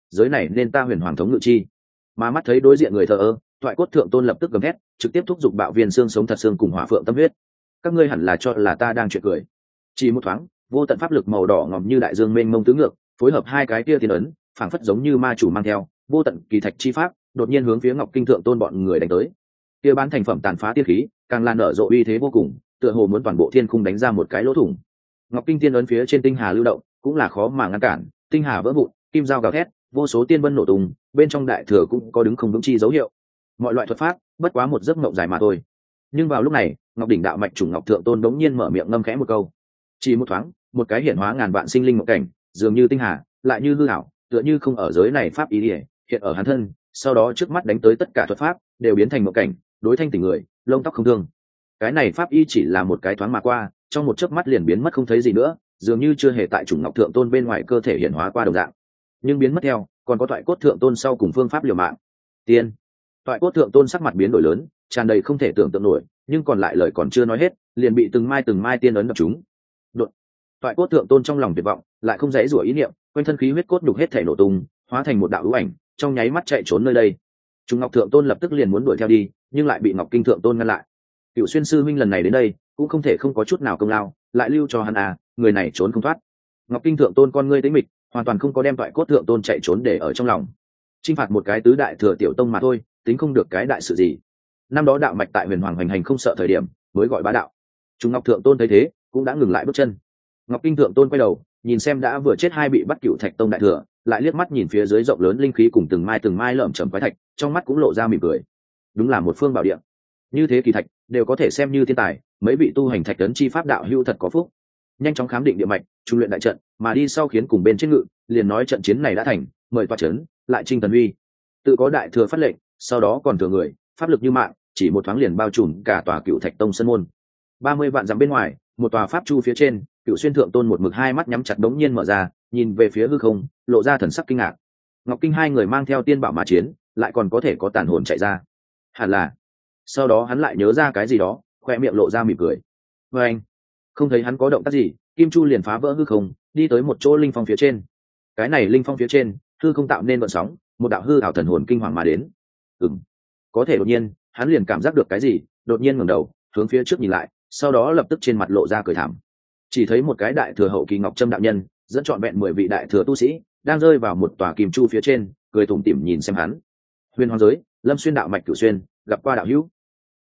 giới này nên ta huyền hoàng thống ngự chi. Mà mắt thấy đối diện người thờ ơ, thoại cốt thượng tôn lập tức gầm hét, trực tiếp thúc giục bạo viên xương sống thật xương cùng hỏa phượng tâm huyết. Các ngươi hẳn là cho là ta đang chuyện cười. Chỉ một thoáng, vô tận pháp lực màu đỏ ngòm như đại dương mênh mông tứ ngược, phối hợp hai cái kia tiên ấn, phảng phất giống như ma chủ mang theo vô tận kỳ thạch chi pháp, đột nhiên hướng phía Ngọc Kinh thượng tôn bọn người đánh tới. Kia bán thành phẩm tàn phá tiên khí, càng lan nở rộ uy thế vô cùng, tựa hồ muốn toàn bộ thiên khung đánh ra một cái lỗ thủng. Ngọc Kinh tiên ấn phía trên tinh hà lưu động, cũng là khó mà ngăn cản, tinh hà vỡ vụn, kim dao gào thét, vô số tiên vân nổ tung, bên trong đại thừa cũng có đứng không vững chi dấu hiệu. Mọi loại thuật pháp, bất quá một giấc mộng dài mà thôi. Nhưng vào lúc này, Ngọc đỉnh đạo mạch chủ Ngọc thượng tôn đống nhiên mở miệng ngâm khẽ một câu. Chỉ một thoáng, một cái hiển hóa ngàn vạn sinh linh mộng cảnh, dường như tinh hà, lại như hư ảo, tựa như không ở giới này pháp ý địa, hiện ở hắn thân, sau đó trước mắt đánh tới tất cả thuật pháp đều biến thành mộng cảnh, đối thanh tỉnh người, lông tóc không thương. Cái này pháp y chỉ là một cái thoáng mà qua, trong một chớp mắt liền biến mất không thấy gì nữa, dường như chưa hề tại chủng Ngọc thượng tôn bên ngoài cơ thể hiển hóa qua đồng dạng. Nhưng biến mất theo, còn có thoại cốt thượng tôn sau cùng phương pháp liều mạng. Tiên. Thoại cốt thượng tôn sắc mặt biến đổi lớn, tràn đầy không thể tưởng tượng nổi, nhưng còn lại lời còn chưa nói hết, liền bị từng mai tiên ấn đập trúng. Đột. Thoại cốt thượng tôn trong lòng tuyệt vọng, lại không dễ rủa ý niệm, quanh thân khí huyết cốt nhục hết thể nổ tung, hóa thành một đạo hữu ảnh, trong nháy mắt chạy trốn nơi đây. Trung Ngọc thượng tôn lập tức liền muốn đuổi theo đi, nhưng lại bị Ngọc Kinh thượng tôn ngăn lại. Cựu Xuyên sư minh lần này đến đây, cũng không thể không có chút nào công lao, lại lưu cho hắn người này trốn không thoát. Ngọc Kinh thượng tôn con ngươi tĩnh mịch, hoàn toàn không có đem thoại cốt thượng tôn chạy trốn để ở trong lòng. Chinh phạt một cái tứ đại thừa tiểu tông mà thôi, tính không được cái đại sự gì. Năm đó đạo mạch tại huyền hoàng hoành hành không sợ thời điểm, mới gọi bá đạo. Trung Ngọc thượng tôn thấy thế, cũng đã ngừng lại bước chân. Ngọc Kinh thượng tôn quay đầu, nhìn xem đã vừa chết hai bị bắt Cựu Thạch tông đại thừa, lại liếc mắt nhìn phía dưới rộng lớn linh khí cùng từng mai lởm chởm quái thạch, trong mắt cũng lộ ra mỉm cười. Đúng là một phương bảo địa. Như thế kỳ thạch đều có thể xem như thiên tài, mấy vị tu hành thạch tấn chi pháp đạo hưu thật có phúc. Nhanh chóng khám định địa mạch, trung luyện đại trận, mà đi sau khiến cùng bên trên ngự, liền nói trận chiến này đã thành, mời toa trấn, lại trinh tần uy. Tự có đại thừa phát lệnh, sau đó còn thừa người, pháp lực như mạng, chỉ một thoáng liền bao trùm cả tòa Cựu Thạch tông sân môn. 30 vạn dặm bên ngoài, một tòa pháp chu phía trên, Cựu Xuyên thượng tôn một mực hai mắt nhắm chặt đống nhiên mở ra, nhìn về phía hư không, lộ ra thần sắc kinh ngạc. Ngọc Kinh hai người mang theo tiên bảo mà chiến, lại còn có thể có tàn hồn chạy ra. Hẳn là. Sau đó hắn lại nhớ ra cái gì đó, khoe miệng lộ ra mỉm cười. Và anh, không thấy hắn có động tác gì, Kim Chu liền phá vỡ hư không, đi tới một chỗ linh phong phía trên. Cái này linh phong phía trên, hư không tạo nên vận sóng, một đạo hư ảo thần hồn kinh hoàng mà đến. Có thể đột nhiên, hắn liền cảm giác được cái gì, đột nhiên ngẩng đầu, hướng phía trước nhìn lại, sau đó lập tức trên mặt lộ ra cười thảm. Chỉ thấy một cái đại thừa hậu kỳ ngọc trâm đạo nhân, dẫn trọn vẹn 10 vị đại thừa tu sĩ, đang rơi vào một tòa kim chu phía trên, cười tủm tỉm nhìn xem hắn. Huyền hoàng giới, Lâm Xuyên đạo mạch Cửu Xuyên, gặp qua đạo hữu.